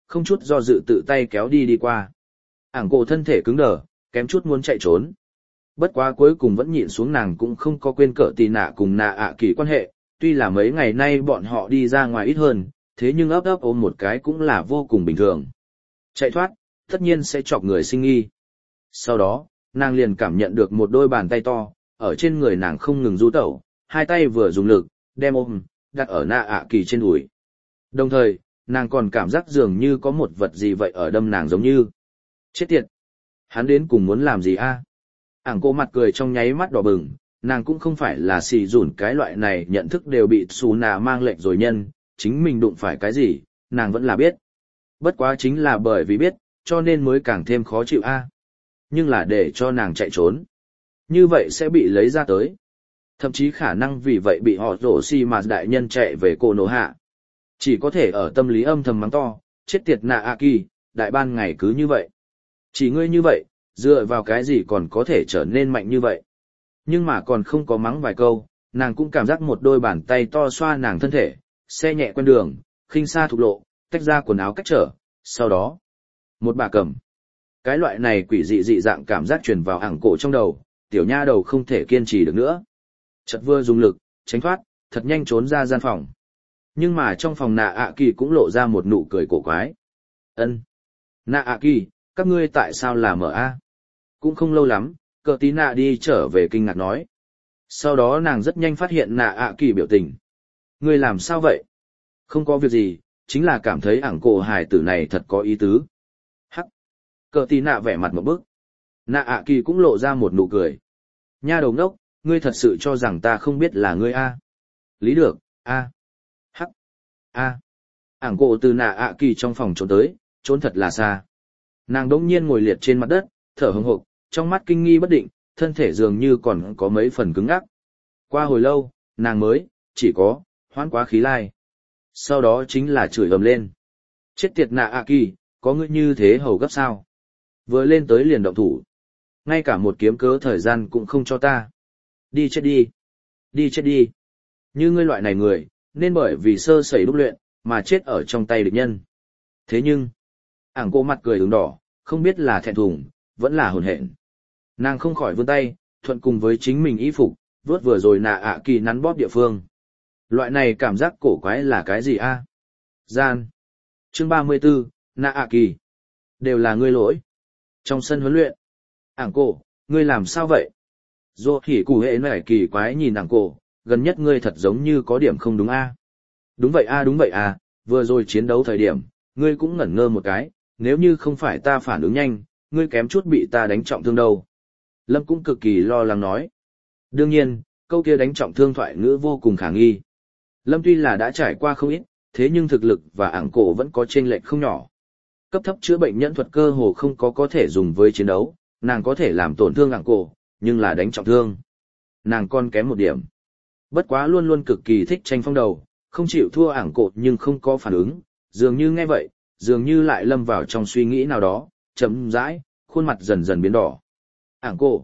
Speaker 1: không chút do dự tự tay kéo đi đi qua. Ảng cổ thân thể cứng đờ, kém chút muốn chạy trốn. Bất quá cuối cùng vẫn nhịn xuống, nàng cũng không có quên cỡ tì nạ cùng nạ ạ kỳ quan hệ, tuy là mấy ngày nay bọn họ đi ra ngoài ít hơn, thế nhưng ấp ấp ôm một cái cũng là vô cùng bình thường. Chạy thoát, tất nhiên sẽ chọc người sinh nghi. Sau đó, nàng liền cảm nhận được một đôi bàn tay to, ở trên người nàng không ngừng du tẩu, hai tay vừa dùng lực, đem ôm, đặt ở nạ ạ kỳ trên đùi. Đồng thời, nàng còn cảm giác dường như có một vật gì vậy ở đâm nàng giống như. Chết tiệt! Hắn đến cùng muốn làm gì a? Ảng cô mặt cười trong nháy mắt đỏ bừng, nàng cũng không phải là xì dùn cái loại này nhận thức đều bị xù nà mang lệnh rồi nhân, chính mình đụng phải cái gì, nàng vẫn là biết. Bất quá chính là bởi vì biết, cho nên mới càng thêm khó chịu a. Nhưng là để cho nàng chạy trốn. Như vậy sẽ bị lấy ra tới. Thậm chí khả năng vì vậy bị họ rổ xì mà đại nhân chạy về cổ nổ hạ. Chỉ có thể ở tâm lý âm thầm mắng to, chết tiệt nạ a kỳ, đại ban ngày cứ như vậy. Chỉ ngươi như vậy, dựa vào cái gì còn có thể trở nên mạnh như vậy. Nhưng mà còn không có mắng vài câu, nàng cũng cảm giác một đôi bàn tay to xoa nàng thân thể, xe nhẹ quen đường, khinh xa thục lộ, tách ra quần áo cách trở, sau đó, một bà cầm. Cái loại này quỷ dị dị dạng cảm giác truyền vào ảng cổ trong đầu, tiểu nha đầu không thể kiên trì được nữa. Chợt vừa dùng lực, tránh thoát, thật nhanh trốn ra gian phòng. Nhưng mà trong phòng nạ ạ kỳ cũng lộ ra một nụ cười cổ quái. Ân, nạ ạ kỳ, các ngươi tại sao là mở a? Cũng không lâu lắm, cờ tí nạ đi trở về kinh ngạc nói. Sau đó nàng rất nhanh phát hiện nạ ạ kỳ biểu tình. Ngươi làm sao vậy? Không có việc gì, chính là cảm thấy ảng cổ hài tử này thật có ý tứ. Hắc. Cờ tí nạ vẻ mặt một bức. Nạ ạ kỳ cũng lộ ra một nụ cười. Nha đầu ngốc, ngươi thật sự cho rằng ta không biết là ngươi a? Lý được, a. Hắc. A. Ảng cổ từ nạ ạ kỳ trong phòng trốn tới, trốn thật là xa. Nàng đỗng nhiên ngồi liệt trên mặt đất, thở hừng hực, trong mắt kinh nghi bất định, thân thể dường như còn có mấy phần cứng ngắc. Qua hồi lâu, nàng mới, chỉ có, hoãn quá khí lai. Sau đó chính là chửi ầm lên. Chết tiệt nạ ạ kỳ, có ngươi như thế hầu gấp sao? Vừa lên tới liền động thủ. Ngay cả một kiếm cớ thời gian cũng không cho ta. Đi chết đi. Đi chết đi. Như ngươi loại này người, nên bởi vì sơ sẩy đúc luyện, mà chết ở trong tay địch nhân. Thế nhưng, ảng cô mặt cười ửng đỏ, không biết là thẹn thùng, vẫn là hồn hện. Nàng không khỏi vươn tay, thuận cùng với chính mình y phục, vớt vừa rồi nạ ạ kỳ nắn bóp địa phương. Loại này cảm giác cổ quái là cái gì a? Gian. Chương ba mươi 34, nạ ạ kỳ. Đều là ngươi lỗi. Trong sân huấn luyện. Ảng cổ, ngươi làm sao vậy? Dô hỉ cụ hệ nẻ kỳ quái nhìn ảng cổ, gần nhất ngươi thật giống như có điểm không đúng a. Đúng vậy a đúng vậy a, vừa rồi chiến đấu thời điểm, ngươi cũng ngẩn ngơ một cái, nếu như không phải ta phản ứng nhanh, ngươi kém chút bị ta đánh trọng thương đâu. Lâm cũng cực kỳ lo lắng nói. Đương nhiên, câu kia đánh trọng thương thoại ngữ vô cùng khả nghi. Lâm tuy là đã trải qua không ít, thế nhưng thực lực và ảng cổ vẫn có chênh lệch không nhỏ. Cấp thấp chữa bệnh nhẫn thuật cơ hồ không có có thể dùng với chiến đấu, nàng có thể làm tổn thương ảng cổ, nhưng là đánh trọng thương. Nàng còn kém một điểm. Bất quá luôn luôn cực kỳ thích tranh phong đầu, không chịu thua ảng cổ nhưng không có phản ứng, dường như nghe vậy, dường như lại lâm vào trong suy nghĩ nào đó, chấm rãi, khuôn mặt dần dần biến đỏ. Ảng cổ.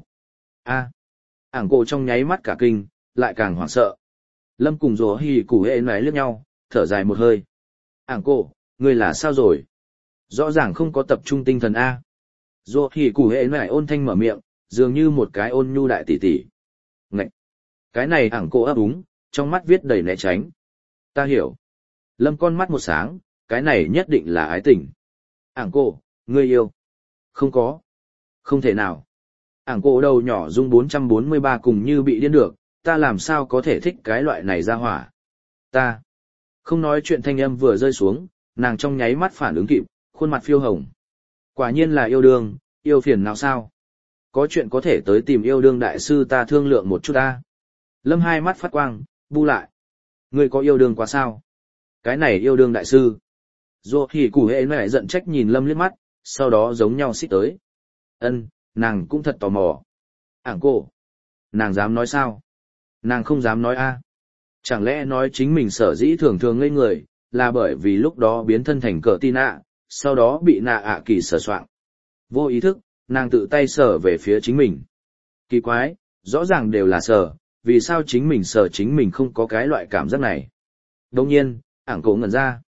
Speaker 1: a Ảng cổ trong nháy mắt cả kinh, lại càng hoảng sợ. Lâm cùng rồ hì củ hệ nái liếc nhau, thở dài một hơi. Ảng cổ, ngươi là sao rồi? Rõ ràng không có tập trung tinh thần A. Rồ hì củ hệ nái ôn thanh mở miệng, dường như một cái ôn nhu đại tỷ tỷ. Ngậy! Cái này ảng cổ ấp úng, trong mắt viết đầy né tránh. Ta hiểu. Lâm con mắt một sáng, cái này nhất định là ái tình. Ảng cổ, ngươi yêu. Không có. Không thể nào. Ảng cổ đầu nhỏ dung bốn trăm bốn mươi ba cùng như bị điên được, ta làm sao có thể thích cái loại này ra hỏa. Ta. Không nói chuyện thanh âm vừa rơi xuống, nàng trong nháy mắt phản ứng kịp, khuôn mặt phiêu hồng. Quả nhiên là yêu đương, yêu phiền nào sao? Có chuyện có thể tới tìm yêu đương đại sư ta thương lượng một chút ta. Lâm hai mắt phát quang, bu lại. Ngươi có yêu đương quá sao? Cái này yêu đương đại sư. Dô thì củ hệ này giận trách nhìn Lâm liếc mắt, sau đó giống nhau xích tới. Ân, nàng cũng thật tò mò. Ảng cổ. Nàng dám nói sao? Nàng không dám nói a. Chẳng lẽ nói chính mình sở dĩ thường thường ngây người, là bởi vì lúc đó biến thân thành cờ tin ạ, sau đó bị nạ ạ kỳ sờ soạng. Vô ý thức, nàng tự tay sờ về phía chính mình. Kỳ quái, rõ ràng đều là sờ, vì sao chính mình sờ chính mình không có cái loại cảm giác này. Đồng nhiên, ảng cổ ngẩn ra.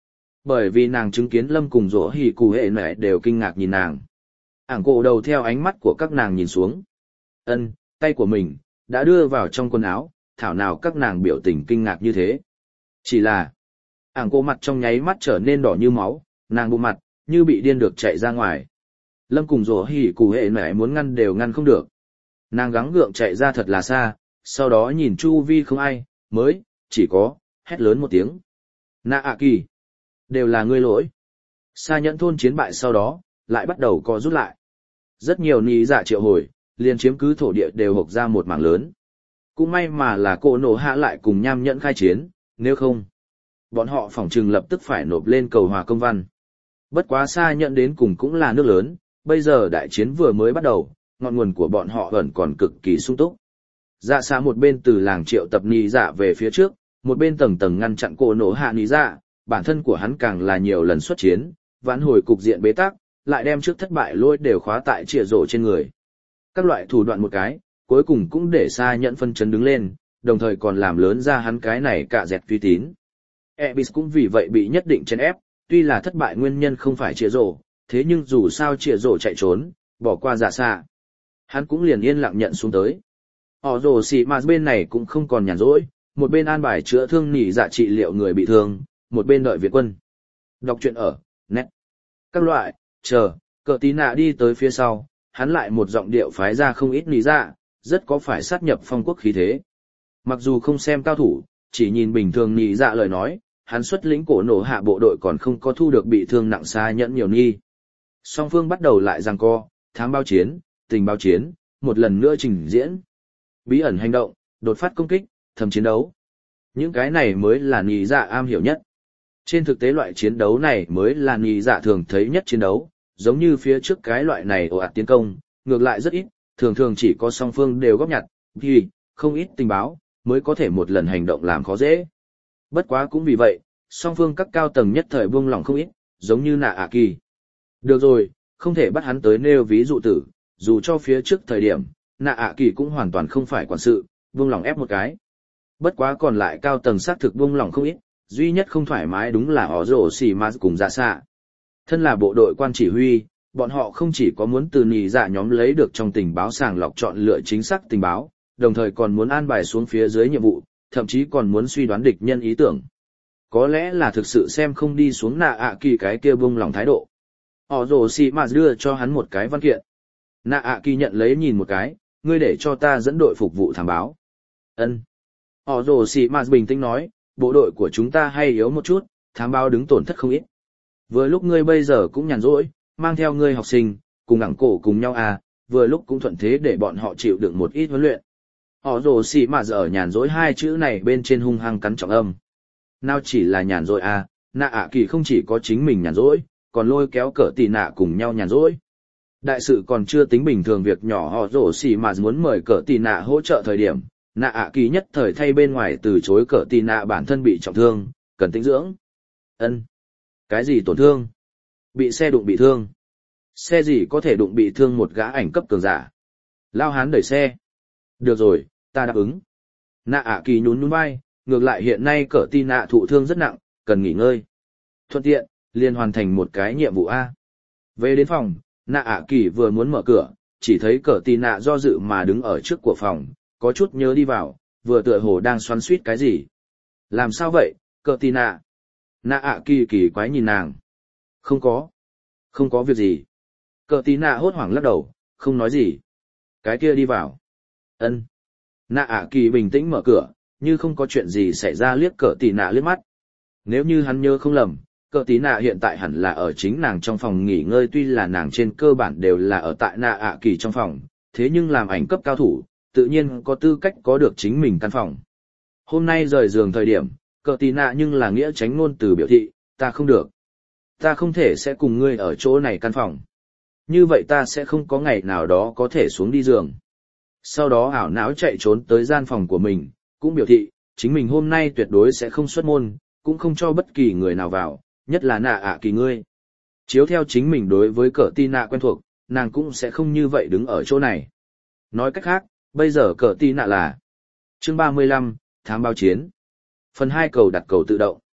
Speaker 1: Bởi vì nàng chứng kiến Lâm cùng rỗ hỉ cụ hệ mẹ đều kinh ngạc nhìn nàng. Ảng cổ đầu theo ánh mắt của các nàng nhìn xuống. Ân, tay của mình, đã đưa vào trong quần áo, thảo nào các nàng biểu tình kinh ngạc như thế. Chỉ là, ảng cổ mặt trong nháy mắt trở nên đỏ như máu, nàng bụng mặt, như bị điên được chạy ra ngoài. Lâm cùng rỗ hỉ cụ hệ mẹ muốn ngăn đều ngăn không được. Nàng gắng gượng chạy ra thật là xa, sau đó nhìn chu vi không ai, mới, chỉ có, hét lớn một tiếng. Nạ ạ kỳ, đều là ngươi lỗi. Sa nhẫn thôn chiến bại sau đó, lại bắt đầu co rút lại. Rất nhiều nì dạ triệu hồi, liền chiếm cứ thổ địa đều hộc ra một mảng lớn. Cũng may mà là cô nổ hạ lại cùng nham nhẫn khai chiến, nếu không, bọn họ phỏng trừng lập tức phải nộp lên cầu hòa công văn. Bất quá Sa nhẫn đến cùng cũng là nước lớn, bây giờ đại chiến vừa mới bắt đầu, ngọn nguồn của bọn họ vẫn còn cực kỳ sung túc. Dạ xa một bên từ làng triệu tập nì dạ về phía trước, một bên tầng tầng ngăn chặn cô nổ hạ nì dạ, bản thân của hắn càng là nhiều lần xuất chiến, vãn hồi cục diện bế tắc, lại đem trước thất bại lôi đều khóa tại trịa rổ trên người. Các loại thủ đoạn một cái, cuối cùng cũng để Sa nhẫn phân chấn đứng lên, đồng thời còn làm lớn ra hắn cái này cả dẹt uy tín. Ebis cũng vì vậy bị nhất định chèn ép, tuy là thất bại nguyên nhân không phải trịa rổ, thế nhưng dù sao trịa rổ chạy trốn, bỏ qua dạ xa. Hắn cũng liền yên lặng nhận xuống tới. Họ rổ xì mà bên này cũng không còn nhàn rỗi, một bên an bài chữa thương nỉ dạ trị liệu người bị thương, một bên đợi Việt quân. Đọc truyện ở, net. Các loại, chờ, cờ tí nạ đi tới phía sau, hắn lại một giọng điệu phái ra không ít nỉ dạ, rất có phải sát nhập phong quốc khí thế. Mặc dù không xem cao thủ, chỉ nhìn bình thường nỉ dạ lời nói, hắn xuất lĩnh cổ nổ hạ bộ đội còn không có thu được bị thương nặng Sa nhẫn nhiều nghi. Song phương bắt đầu lại giằng co, thám báo chiến, tình báo chiến, một lần nữa trình diễn. Bí ẩn hành động, đột phát công kích, thầm chiến đấu. Những cái này mới là nỉ dạ am hiểu nhất. Trên thực tế loại chiến đấu này mới là nỉ dạ thường thấy nhất chiến đấu, giống như phía trước cái loại này ồ ạt tiến công, ngược lại rất ít, thường thường chỉ có song phương đều góp nhặt, thì không ít tình báo, mới có thể một lần hành động làm khó dễ. Bất quá cũng vì vậy, song phương các cao tầng nhất thời buông lỏng không ít, giống như Nạ ạ kỳ. Được rồi, không thể bắt hắn tới nêu ví dụ tử, dù cho phía trước thời điểm, Nạ ạ kỳ cũng hoàn toàn không phải quản sự, buông lỏng ép một cái. Bất quá còn lại cao tầng xác thực buông lỏng không ít, duy nhất không thoải mái đúng là họ rổ xì mà cùng dạ xạ. Thân là bộ đội quan chỉ huy, bọn họ không chỉ có muốn từ nì dạ nhóm lấy được trong tình báo sàng lọc chọn lựa chính xác tình báo, đồng thời còn muốn an bài xuống phía dưới nhiệm vụ, thậm chí còn muốn suy đoán địch nhân ý tưởng. Có lẽ là thực sự xem không đi xuống Nạ ạ kỳ cái kia buông lỏng thái độ. Họ rổ xì mà đưa cho hắn một cái văn kiện. Nạ ạ kỳ nhận lấy nhìn một cái, ngươi để cho ta dẫn đội phục vụ thám báo. Ân. Họ rổ xì mà bình tĩnh nói, bộ đội của chúng ta hay yếu một chút, thám báo đứng tổn thất không ít. Vừa lúc ngươi bây giờ cũng nhàn rỗi, mang theo ngươi học sinh, cùng ẳng cổ cùng nhau à, vừa lúc cũng thuận thế để bọn họ chịu đựng một ít huấn luyện. Họ rồ xì mà giờ nhàn rỗi hai chữ này bên trên hung hăng cắn trọng âm. Nào chỉ là nhàn rỗi à, Nạ ạ kỳ không chỉ có chính mình nhàn rỗi, còn lôi kéo cỡ tì nạ cùng nhau nhàn rỗi. Đại sự còn chưa tính bình thường việc nhỏ họ rồ xì mà muốn mời cỡ tì nạ hỗ trợ thời điểm, Nạ ạ kỳ nhất thời thay bên ngoài từ chối cỡ tì nạ bản thân bị trọng thương, cần tĩnh dưỡng. Ân. Cái gì tổn thương? Bị xe đụng bị thương. Xe gì có thể đụng bị thương một gã ảnh cấp cường giả? Lao hán đẩy xe. Được rồi, ta đáp ứng. Nạ ạ kỳ nhún nhún vai, ngược lại hiện nay cỡ tì nạ thụ thương rất nặng, cần nghỉ ngơi. Thuận tiện, liền hoàn thành một cái nhiệm vụ A. Về đến phòng, Nạ ạ kỳ vừa muốn mở cửa, chỉ thấy cỡ tì nạ do dự mà đứng ở trước của phòng, có chút nhớ đi vào, vừa tựa hồ đang xoắn suýt cái gì. Làm sao vậy, cỡ tì nạ? Nạ ạ kỳ kỳ quái nhìn nàng. Không có. Không có việc gì. Cỡ tí nạ hốt hoảng lắc đầu, không nói gì. Cái kia đi vào. Ân. Nạ ạ kỳ bình tĩnh mở cửa, như không có chuyện gì xảy ra liếc cỡ tí nạ liếc mắt. Nếu như hắn nhớ không lầm, cỡ tí nạ hiện tại hẳn là ở chính nàng trong phòng nghỉ ngơi, tuy là nàng trên cơ bản đều là ở tại nạ ạ kỳ trong phòng, thế nhưng làm ảnh cấp cao thủ, tự nhiên có tư cách có được chính mình căn phòng. Hôm nay rời giường thời điểm, cờ tì nạ nhưng là nghĩa tránh ngôn từ biểu thị, ta không được. Ta không thể sẽ cùng ngươi ở chỗ này căn phòng. Như vậy ta sẽ không có ngày nào đó có thể xuống đi giường. Sau đó ảo não chạy trốn tới gian phòng của mình, cũng biểu thị, chính mình hôm nay tuyệt đối sẽ không xuất môn, cũng không cho bất kỳ người nào vào, nhất là nạ ạ kỳ ngươi. Chiếu theo chính mình đối với cờ tì nạ quen thuộc, nàng cũng sẽ không như vậy đứng ở chỗ này. Nói cách khác, bây giờ cờ tì nạ là chương ba mươi lăm, thám báo chiến. Phần hai cầu đặt cầu tự động.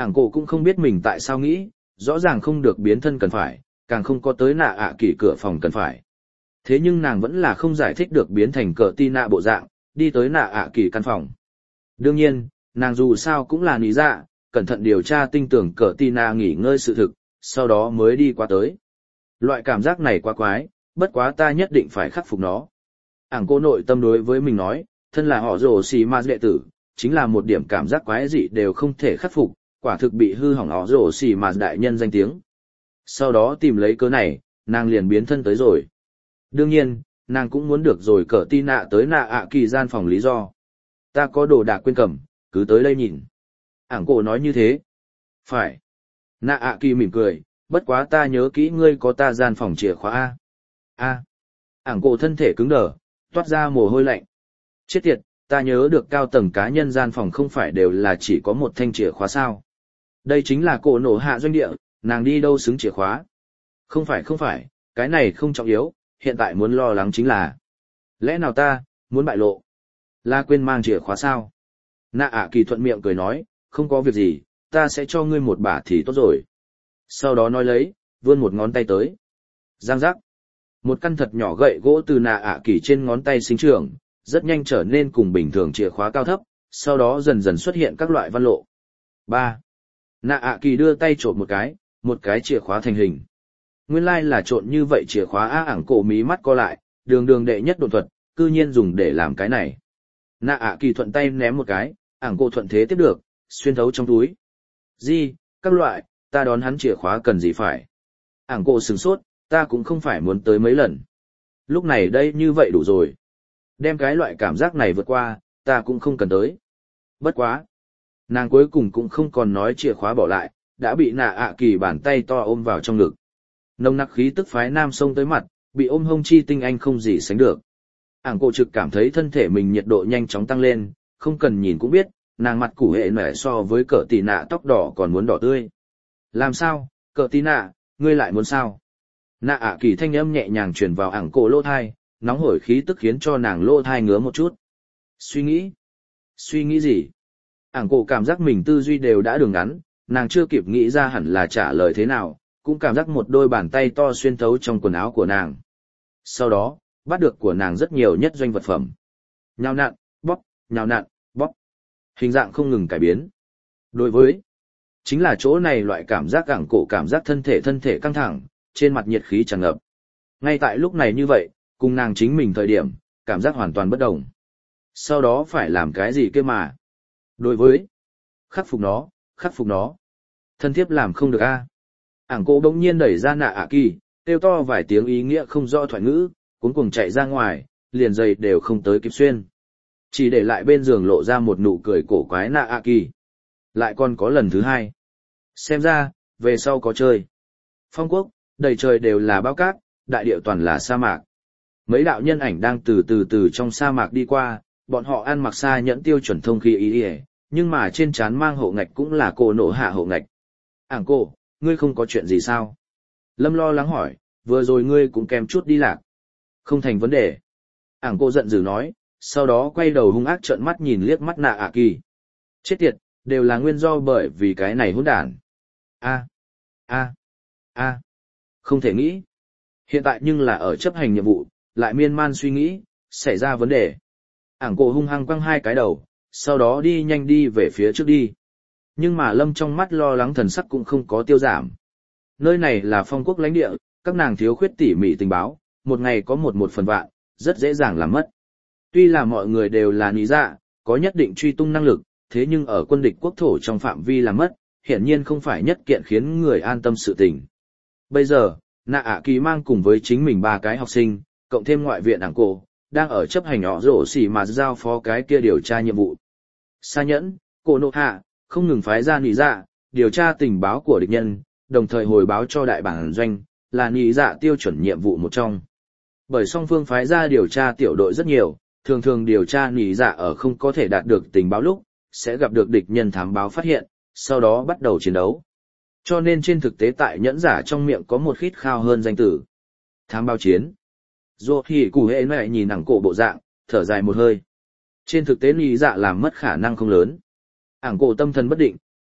Speaker 1: Ảng cổ cũng không biết mình tại sao nghĩ, rõ ràng không được biến thân cần phải, càng không có tới nạ ạ kỳ cửa phòng cần phải. Thế nhưng nàng vẫn là không giải thích được biến thành cờ ti nạ bộ dạng, đi tới nạ ạ kỳ căn phòng. Đương nhiên, nàng dù sao cũng là lý dạ, cẩn thận điều tra tinh tưởng cờ ti nạ nghỉ ngơi sự thực, sau đó mới đi qua tới. Loại cảm giác này quá quái, bất quá ta nhất định phải khắc phục nó. Ảng cô nội tâm đối với mình nói, thân là họ rồ xì ma đệ tử, chính là một điểm cảm giác quái dị đều không thể khắc phục, quả thực bị hư hỏng họ rồ xì ma đại nhân danh tiếng. Sau đó tìm lấy cớ này, nàng liền biến thân tới rồi. Đương nhiên, nàng cũng muốn được rồi cờ ti nạ tới nạ ạ kỳ gian phòng lý do. Ta có đồ đạc quên cầm, cứ tới đây nhìn. Ảng cổ nói như thế. Phải. Nạ ạ kỳ mỉm cười, bất quá ta nhớ kỹ ngươi có ta gian phòng chìa khóa A. A. Ảng cổ thân thể cứng đờ, toát ra mồ hôi lạnh. Chết tiệt, ta nhớ được cao tầng cá nhân gian phòng không phải đều là chỉ có một thanh chìa khóa sao. Đây chính là cổ nổ hạ doanh địa, nàng đi đâu xứng chìa khóa. Không phải không phải, cái này không trọng yếu, hiện tại muốn lo lắng chính là. Lẽ nào ta, muốn bại lộ? Là quên mang chìa khóa sao? Nạ ạ kỳ thuận miệng cười nói, không có việc gì, ta sẽ cho ngươi một bả thì tốt rồi. Sau đó nói lấy, vươn một ngón tay tới. Giang giác. Một căn thật nhỏ gậy gỗ từ nạ ạ kỳ trên ngón tay sinh trưởng, rất nhanh trở nên cùng bình thường chìa khóa cao thấp, sau đó dần dần xuất hiện các loại văn lộ. ba. Nạ ạ kỳ đưa tay trộn một cái, một cái chìa khóa thành hình. Nguyên lai là trộn như vậy chìa khóa á. Ảng cổ mí mắt co lại, đường đường đệ nhất độn thuật, cư nhiên dùng để làm cái này. Nạ ạ kỳ thuận tay ném một cái, ảng cổ thuận thế tiếp được, xuyên thấu trong túi. Gì, các loại, ta đón hắn chìa khóa cần gì phải. Ảng cổ sửng sốt, ta cũng không phải muốn tới mấy lần. Lúc này đây như vậy đủ rồi. Đem cái loại cảm giác này vượt qua, ta cũng không cần tới. Bất quá. Nàng cuối cùng cũng không còn nói chìa khóa bỏ lại, đã bị nạ ạ kỳ bàn tay to ôm vào trong ngực. Nồng nặc khí tức phái nam sông tới mặt, bị ôm hông chi tinh anh không gì sánh được. Ảng cổ trực cảm thấy thân thể mình nhiệt độ nhanh chóng tăng lên, không cần nhìn cũng biết, nàng mặt củ hệ mẻ so với cỡ tì nạ tóc đỏ còn muốn đỏ tươi. Làm sao, cỡ tì nạ, ngươi lại muốn sao? Nạ ạ kỳ thanh âm nhẹ nhàng truyền vào ảng cổ lỗ thai, nóng hổi khí tức khiến cho nàng lỗ thai ngứa một chút. Suy nghĩ? Suy nghĩ gì? Ảng cổ cảm giác mình tư duy đều đã đường ngắn, nàng chưa kịp nghĩ ra hẳn là trả lời thế nào, cũng cảm giác một đôi bàn tay to xuyên thấu trong quần áo của nàng. Sau đó, bắt được của nàng rất nhiều nhất doanh vật phẩm. Nhào nặn, bóp, nhào nặn, bóp. Hình dạng không ngừng cải biến. Đối với, chính là chỗ này loại cảm giác ảng cổ cảm giác thân thể thân thể căng thẳng, trên mặt nhiệt khí tràn ngập. Ngay tại lúc này như vậy, cùng nàng chính mình thời điểm, cảm giác hoàn toàn bất đồng. Sau đó phải làm cái gì kia mà? Đối với, khắc phục nó, khắc phục nó. Thân thiếp làm không được a. Ảng cổ bỗng nhiên đẩy ra nạ ạ kỳ, kêu to vài tiếng ý nghĩa không rõ thoại ngữ, cuống cuồng chạy ra ngoài, liền giày đều không tới kịp xuyên. Chỉ để lại bên giường lộ ra một nụ cười cổ quái nạ ạ kỳ. Lại còn có lần thứ hai. Xem ra, về sau có chơi. Phong quốc, đầy trời đều là bao cát, đại địa toàn là sa mạc. Mấy đạo nhân ảnh đang từ từ từ trong sa mạc đi qua, bọn họ ăn mặc xa nhẫn tiêu chuẩn thông khí ý ỉa, nhưng mà trên trán mang hộ ngạch cũng là cổ nổ hạ hộ ngạch. Ảng cổ, ngươi không có chuyện gì sao? Lâm lo lắng hỏi, vừa rồi ngươi cũng kèm chút đi lạc. Không thành vấn đề. Ảng cổ giận dữ nói, sau đó quay đầu hung ác trợn mắt nhìn liếc mắt nạ ạ kỳ. Chết tiệt, đều là nguyên do bởi vì cái này hỗn đản. A, a, a, không thể nghĩ. Hiện tại nhưng là ở chấp hành nhiệm vụ, lại miên man suy nghĩ, xảy ra vấn đề. Ảng cổ hung hăng quăng hai cái đầu, sau đó đi nhanh đi về phía trước đi. Nhưng mà Lâm trong mắt lo lắng thần sắc cũng không có tiêu giảm. Nơi này là phong quốc lãnh địa, các nàng thiếu khuyết tỉ mỉ tình báo, một ngày có một một phần vạn, rất dễ dàng làm mất. Tuy là mọi người đều là nị dạ, có nhất định truy tung năng lực, thế nhưng ở quân địch quốc thổ trong phạm vi làm mất, hiển nhiên không phải nhất kiện khiến người an tâm sự tình. Bây giờ, nạ ạ kỳ mang cùng với chính mình ba cái học sinh, cộng thêm ngoại viện ảng cổ, đang ở chấp hành họ rổ xỉ mà giao phó cái kia điều tra nhiệm vụ. Sa nhẫn, cổ nộ hạ, không ngừng phái ra nị dạ, điều tra tình báo của địch nhân, đồng thời hồi báo cho đại bản doanh, là nị dạ tiêu chuẩn nhiệm vụ một trong. Bởi song phương phái ra điều tra tiểu đội rất nhiều, thường thường điều tra nị dạ ở không có thể đạt được tình báo lúc, sẽ gặp được địch nhân thám báo phát hiện, sau đó bắt đầu chiến đấu. Cho nên trên thực tế tại nhẫn giả trong miệng có một khít khao hơn danh tử. Thám báo chiến. Dù thì củ hệ này nhìn ảng cổ bộ dạng, thở dài một hơi. Trên thực tế nị dạ làm mất khả năng không lớn. Ảng cổ tâm thần bất định,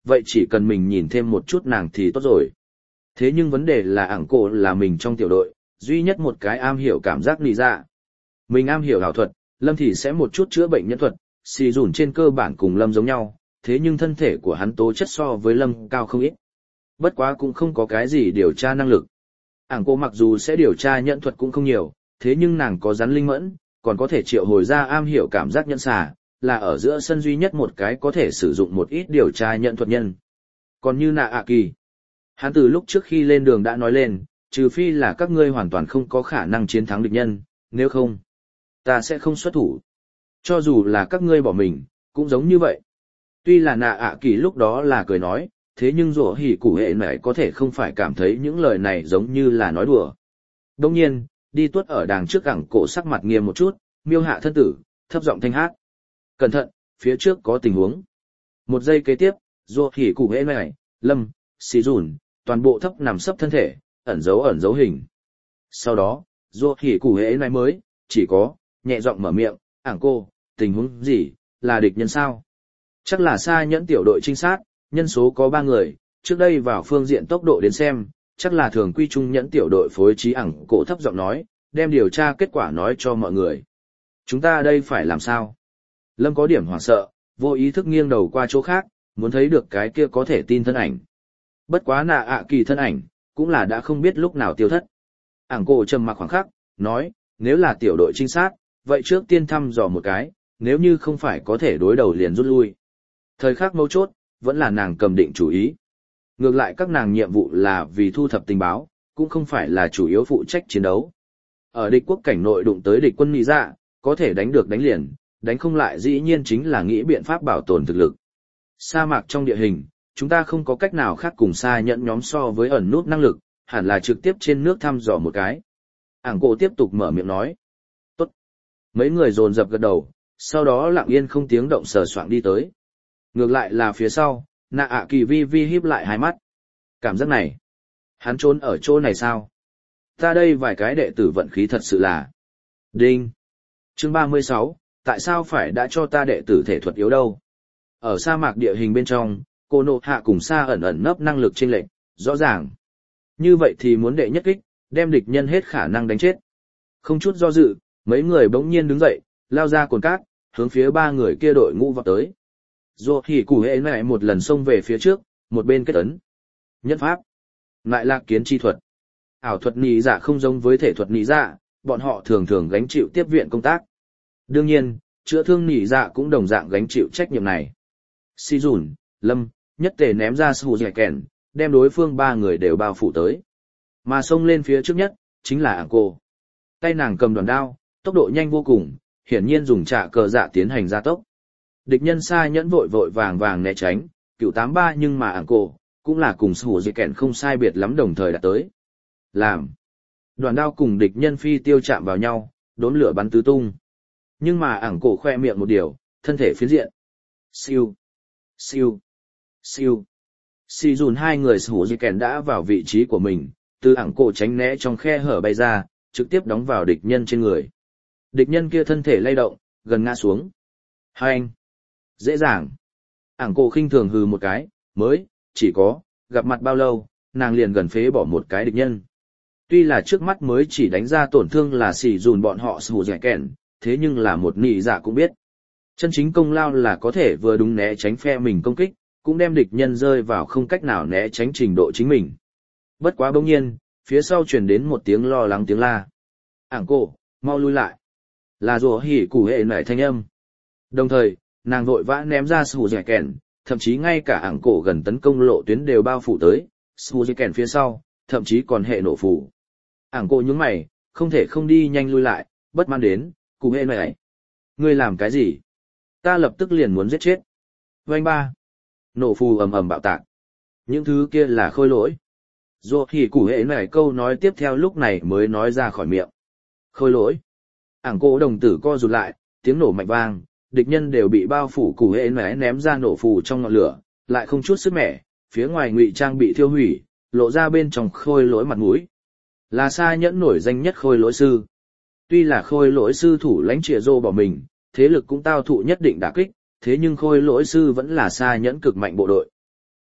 Speaker 1: vậy chỉ cần mình nhìn thêm một chút nàng thì tốt rồi. Thế nhưng vấn đề là ảng cổ là mình trong tiểu đội, duy nhất một cái am hiểu cảm giác nị dạ. Mình am hiểu ảo thuật, Lâm thì sẽ một chút chữa bệnh nhân thuật, xì dùn trên cơ bản cùng Lâm giống nhau, thế nhưng thân thể của hắn tố chất so với Lâm cao không ít. Bất quá cũng không có cái gì điều tra năng lực. Ảng cô mặc dù sẽ điều tra nhận thuật cũng không nhiều, thế nhưng nàng có rắn linh mẫn, còn có thể triệu hồi ra am hiểu cảm giác nhận xà, là ở giữa sân duy nhất một cái có thể sử dụng một ít điều tra nhận thuật nhân. Còn như Nạ ạ kỳ, hắn từ lúc trước khi lên đường đã nói lên, trừ phi là các ngươi hoàn toàn không có khả năng chiến thắng địch nhân, nếu không, ta sẽ không xuất thủ. Cho dù là các ngươi bỏ mình, cũng giống như vậy. Tuy là Nạ ạ kỳ lúc đó là cười nói, thế nhưng rủa hỉ củ hệ này có thể không phải cảm thấy những lời này giống như là nói đùa. Đồng nhiên, đi tuốt ở đàng trước cẳng cổ sắc mặt nghiêm một chút, miêu hạ thân tử, thấp giọng thanh hát. Cẩn thận, phía trước có tình huống. Một giây kế tiếp, rủa hỉ củ hệ này, Lâm, xì dùn, toàn bộ thấp nằm sấp thân thể, ẩn dấu ẩn dấu hình. Sau đó, rủa hỉ củ hệ này mới, chỉ có, nhẹ giọng mở miệng, ảng cô, tình huống gì, là địch nhân sao? Chắc là xa nhẫn tiểu đội trinh sát, nhân số có ba người, trước đây vào phương diện tốc độ đến xem, chắc là thường quy trung nhẫn tiểu đội phối trí ẳng cổ thấp giọng nói, đem điều tra kết quả nói cho mọi người. Chúng ta đây phải làm sao? Lâm có điểm hoảng sợ, vô ý thức nghiêng đầu qua chỗ khác, muốn thấy được cái kia có thể tin thân ảnh. Bất quá Nạ ạ kỳ thân ảnh, cũng là đã không biết lúc nào tiêu thất. Ảng cổ trầm mặc khoảng khắc, nói, nếu là tiểu đội trinh sát, vậy trước tiên thăm dò một cái, nếu như không phải có thể đối đầu liền rút lui. Thời khắc mấu chốt, vẫn là nàng cầm định chủ ý. Ngược lại các nàng nhiệm vụ là vì thu thập tình báo, cũng không phải là chủ yếu phụ trách chiến đấu. Ở địch quốc cảnh nội đụng tới địch quân nị dạ, có thể đánh được đánh liền, đánh không lại dĩ nhiên chính là nghĩ biện pháp bảo tồn thực lực. Sa mạc trong địa hình, chúng ta không có cách nào khác cùng xa nhận nhóm so với ẩn nút năng lực, hẳn là trực tiếp trên nước thăm dò một cái. Ảng cổ tiếp tục mở miệng nói. Tốt. Mấy người dồn dập gật đầu, sau đó lặng yên không tiếng động sờ soạng đi tới. Ngược lại là phía sau, Nạ ạ kỳ vi vi híp lại hai mắt. Cảm giác này, hắn trốn ở chỗ này sao? Ta đây vài cái đệ tử vận khí thật sự là... Đinh! Chương ba mươi sáu, tại sao phải đã cho ta đệ tử thể thuật yếu đâu? Ở sa mạc địa hình bên trong, cô nộ hạ cùng sa ẩn ẩn nấp năng lực chênh lệch, rõ ràng. Như vậy thì muốn đệ nhất kích, đem địch nhân hết khả năng đánh chết. Không chút do dự, mấy người bỗng nhiên đứng dậy, lao ra cồn cát, hướng phía ba người kia đội ngũ vào tới. Dù thì củ hệ này một lần xông về phía trước, một bên kết ấn. Nhất pháp. Lại lạc kiến chi thuật. Ảo thuật nị dạ không giống với thể thuật nị dạ, bọn họ thường thường gánh chịu tiếp viện công tác. Đương nhiên, chữa thương nị dạ cũng đồng dạng gánh chịu trách nhiệm này. Si dùn, Lâm, nhất tề ném ra sù dẻ kèn, đem đối phương ba người đều bao phủ tới. Mà xông lên phía trước nhất, chính là ảng cô. Tay nàng cầm đoàn đao, tốc độ nhanh vô cùng, hiển nhiên dùng trả cờ dạ tiến hành gia tốc. Địch nhân xa nhẫn vội vội vàng vàng né tránh, cựu tám ba nhưng mà ảng cổ, cũng là cùng sủ dây kẹn không sai biệt lắm đồng thời đã tới. Làm. Đoàn đao cùng địch nhân phi tiêu chạm vào nhau, đốn lửa bắn tứ tung. Nhưng mà ảng cổ khoe miệng một điều, thân thể phiến diện. Siêu. Siêu. Siêu. Si dùn hai người sủ dây kẹn đã vào vị trí của mình, từ ảng cổ tránh né trong khe hở bay ra, trực tiếp đóng vào địch nhân trên người. Địch nhân kia thân thể lay động, gần ngã xuống. Hai anh. Dễ dàng. Ảng cổ khinh thường hừ một cái, mới, chỉ có, gặp mặt bao lâu, nàng liền gần phế bỏ một cái địch nhân. Tuy là trước mắt mới chỉ đánh ra tổn thương là xỉ dùn bọn họ sù dẻ kèn, thế nhưng là một nị dạ cũng biết. Chân chính công lao là có thể vừa đúng né tránh phe mình công kích, cũng đem địch nhân rơi vào không cách nào né tránh trình độ chính mình. Bất quá bỗng nhiên, phía sau truyền đến một tiếng lo lắng tiếng la. Ảng cổ, mau lui lại. Là rùa hỉ củ hệ nảy thanh âm. Đồng thời, nàng vội vã ném ra sù dẻ kèn, thậm chí ngay cả ảng cổ gần tấn công lộ tuyến đều bao phủ tới, sù dẻ kèn phía sau, thậm chí còn hệ nổ phủ. Ảng cổ nhướng mày, không thể không đi nhanh lui lại, bất mãn đến, cụ hệ này. Ngươi làm cái gì? Ta lập tức liền muốn giết chết. Vành ba. Nổ phù ầm ầm bạo tạc. Những thứ kia là khôi lỗi. Dù thì cụ hệ này câu nói tiếp theo lúc này mới nói ra khỏi miệng. Khôi lỗi. Ảng cổ đồng tử co rụt lại, tiếng nổ mạnh vang, địch nhân đều bị bao phủ cụ hệ này ném ra nổ phù trong ngọn lửa, lại không chút sức mẻ, phía ngoài ngụy trang bị thiêu hủy, lộ ra bên trong khôi lỗi mặt mũi. Là xa nhẫn nổi danh nhất khôi lỗi sư. Tuy là khôi lỗi sư thủ lãnh trịa rô bỏ mình, thế lực cũng tao thụ nhất định đả kích, thế nhưng khôi lỗi sư vẫn là xa nhẫn cực mạnh bộ đội.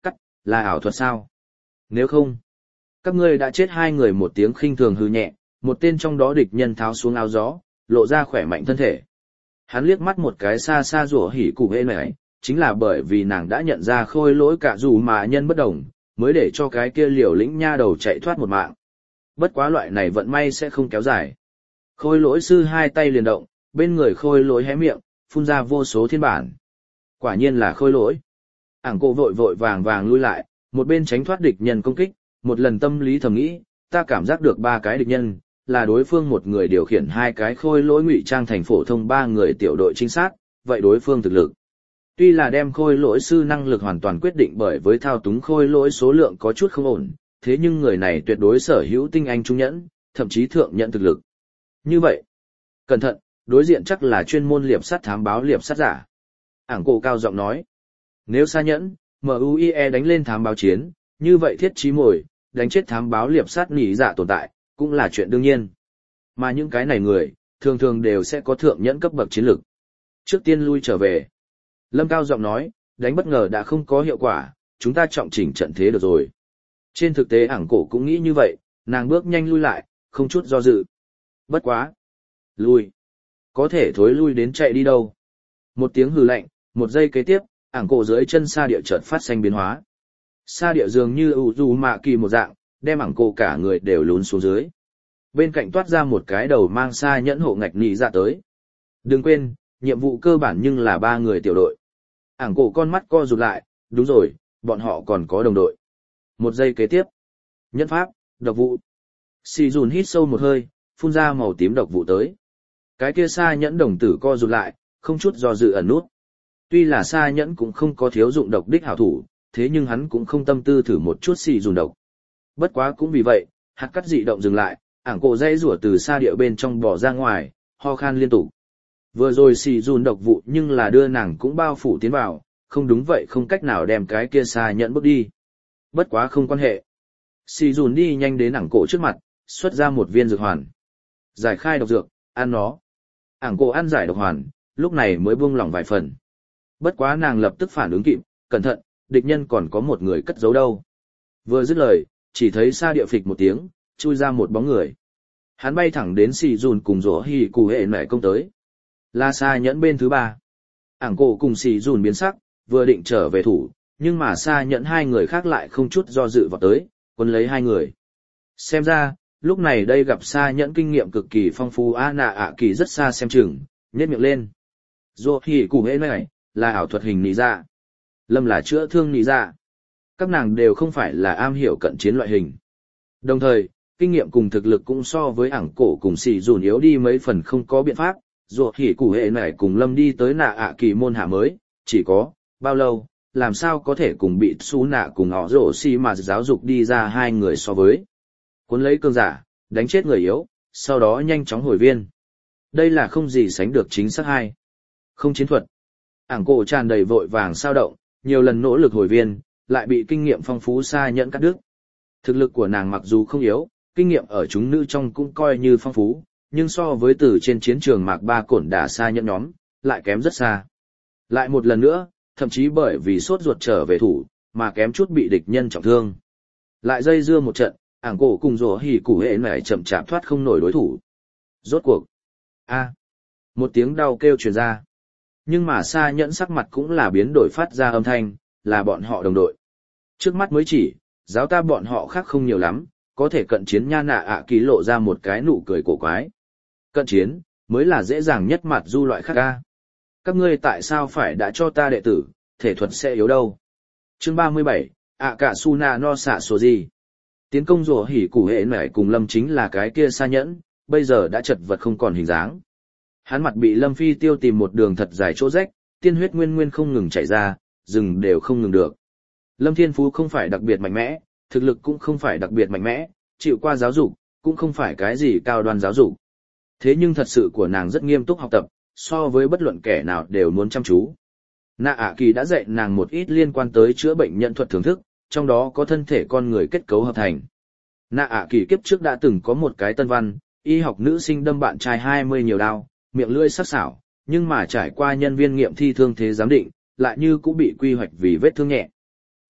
Speaker 1: là ảo thuật sao? Nếu không, các ngươi đã chết hai người. Một tiếng khinh thường hư nhẹ, một tên trong đó địch nhân tháo xuống áo gió, lộ ra khỏe mạnh thân thể. Hắn liếc mắt một cái xa xa rủa hỉ cụ hễ này, chính là bởi vì nàng đã nhận ra khôi lỗi cả dù mà nhân bất đồng, mới để cho cái kia liều lĩnh nha đầu chạy thoát một mạng. Bất quá loại này vận may sẽ không kéo dài. Khôi lỗi sư hai tay liền động, bên người khôi lỗi hé miệng, phun ra vô số thiên bản. Quả nhiên là khôi lỗi. Ảng Cổ vội vội vàng vàng lui lại, một bên tránh thoát địch nhân công kích, một lần tâm lý thầm nghĩ, ta cảm giác được ba cái địch nhân, là đối phương một người điều khiển hai cái khôi lỗi ngụy trang thành phổ thông ba người tiểu đội trinh sát, vậy đối phương thực lực. Tuy là đem khôi lỗi sư năng lực hoàn toàn quyết định bởi với thao túng khôi lỗi số lượng có chút không ổn, thế nhưng người này tuyệt đối sở hữu tinh anh trung nhẫn, thậm chí thượng nhận thực lực. Như vậy, cẩn thận, đối diện chắc là chuyên môn liệp sát thám báo liệp sát giả. Ảng Cổ cao giọng nói, nếu xa nhẫn, em u i e đánh lên thám báo chiến, như vậy thiết trí mồi, đánh chết thám báo liệp sát nỉ dạ tồn tại, cũng là chuyện đương nhiên. Mà những cái này người, thường thường đều sẽ có thượng nhẫn cấp bậc chiến lực. Trước tiên lui trở về. Lâm cao giọng nói, đánh bất ngờ đã không có hiệu quả, chúng ta trọng chỉnh trận thế được rồi. Trên thực tế Ảng Cổ cũng nghĩ như vậy, nàng bước nhanh lui lại, không chút do dự. Bất quá. Lui. Có thể thối lui đến chạy đi đâu. Một tiếng hừ lạnh, một giây kế tiếp, Ảng Cổ dưới chân sa địa chợt phát xanh biến hóa. Sa địa dường như ủ dù mạ kỳ một dạng, đem Ảng Cổ cả người đều lún xuống dưới. Bên cạnh toát ra một cái đầu mang sa nhẫn hộ ngạch nị dạ tới. Đừng quên, nhiệm vụ cơ bản nhưng là ba người tiểu đội. Ảng Cổ con mắt co rụt lại, đúng rồi, bọn họ còn có đồng đội. Một giây kế tiếp. Nhẫn pháp, độc vụ. Sì dùn hít sâu một hơi, phun ra màu tím độc vụ tới. Cái kia sa nhẫn đồng tử co rụt lại, không chút do dự ẩn nút. Tuy là sa nhẫn cũng không có thiếu dụng độc đích hảo thủ, thế nhưng hắn cũng không tâm tư thử một chút xì dùn độc. Bất quá cũng vì vậy, hạt cắt dị động dừng lại, Ảng Cổ dây rủa từ sa địa bên trong bỏ ra ngoài, ho khan liên tục. Vừa rồi xì dùn độc vụ nhưng là đưa nàng cũng bao phủ tiến vào, không đúng vậy không cách nào đem cái kia sa nhẫn bước đi. Bất quá không quan hệ. Xì dùn đi nhanh đến Ảng Cổ trước mặt, xuất ra một viên dược hoàn. Giải khai độc dược, ăn nó. Ảng Cổ ăn giải độc hoàn, lúc này mới buông lỏng vài phần. Bất quá nàng lập tức phản ứng kịp, cẩn thận, địch nhân còn có một người cất giấu đâu. Vừa dứt lời, chỉ thấy xa địa phịch một tiếng, chui ra một bóng người. Hắn bay thẳng đến xì dùn cùng rỗ hì cụ hệ mẹ công tới. Là sa nhẫn bên thứ ba. Ảng Cổ cùng xì dùn biến sắc, vừa định trở về thủ, nhưng mà sa nhẫn hai người khác lại không chút do dự vào tới, quân lấy hai người. Xem ra, lúc này đây gặp sa nhẫn kinh nghiệm cực kỳ phong phú a nạ ạ kỳ rất xa xem chừng, nhếch miệng lên. Rỗ hì cụ hệ này, là ảo thuật hình nị dạ. Lâm là chữa thương nị dạ. Các nàng đều không phải là am hiểu cận chiến loại hình. Đồng thời, kinh nghiệm cùng thực lực cũng so với Ảng Cổ cùng xì dùn yếu đi mấy phần không có biện pháp, ruột hỉ cụ hệ này cùng Lâm đi tới nạ ạ kỳ môn hạ mới, chỉ có, bao lâu, làm sao có thể cùng bị xú nạ cùng họ rổ xì mà giáo dục đi ra hai người so với. Cuốn lấy cương giả, đánh chết người yếu, sau đó nhanh chóng hồi viên. Đây là không gì sánh được chính xác hay. Không chiến thuật. Ảng Cổ tràn đầy vội vàng sao động, nhiều lần nỗ lực hồi viên, lại bị kinh nghiệm phong phú sa nhẫn cắt đứt. Thực lực của nàng mặc dù không yếu, kinh nghiệm ở chúng nữ trong cũng coi như phong phú, nhưng so với từ trên chiến trường mạc ba cổn đả sa nhẫn nhóm, lại kém rất xa. Lại một lần nữa, thậm chí bởi vì sốt ruột trở về thủ, mà kém chút bị địch nhân trọng thương. Lại dây dưa một trận, Ảng Cổ cùng rổ hỉ cụ hệ này chậm chạp thoát không nổi đối thủ. Rốt cuộc. A. Một tiếng đau kêu truyền ra. Nhưng mà sa nhẫn sắc mặt cũng là biến đổi phát ra âm thanh, là bọn họ đồng đội. Trước mắt mới chỉ, giáo ta bọn họ khác không nhiều lắm, có thể cận chiến nha nạ ạ ký lộ ra một cái nụ cười cổ quái. Cận chiến, mới là dễ dàng nhất mặt du loại khác ca. Các ngươi tại sao phải đã cho ta đệ tử, thể thuật sẽ yếu đâu. Chương ba mươi bảy, ạ cả su na no xạ số gì. Tiến công rủa hỉ củ hệ nảy cùng Lâm chính là cái kia sa nhẫn, bây giờ đã chật vật không còn hình dáng. Hắn mặt bị Lâm Phi Tiêu tìm một đường thật dài chỗ rách, tiên huyết nguyên nguyên không ngừng chảy ra, dừng đều không ngừng được. Lâm Thiên Phú không phải đặc biệt mạnh mẽ, thực lực cũng không phải đặc biệt mạnh mẽ, chịu qua giáo dục, cũng không phải cái gì cao đoan giáo dục. Thế nhưng thật sự của nàng rất nghiêm túc học tập, so với bất luận kẻ nào đều muốn chăm chú. Nạ ạ kỳ đã dạy nàng một ít liên quan tới chữa bệnh nhận thuật thưởng thức, trong đó có thân thể con người kết cấu hợp thành. Nạ ạ kỳ kiếp trước đã từng có một cái tân văn, y học nữ sinh đâm bạn trai hai mươi nhiều đao, miệng lưỡi sắc sảo, nhưng mà trải qua nhân viên nghiệm thi thương thế giám định, lại như cũng bị quy hoạch vì vết thương nhẹ.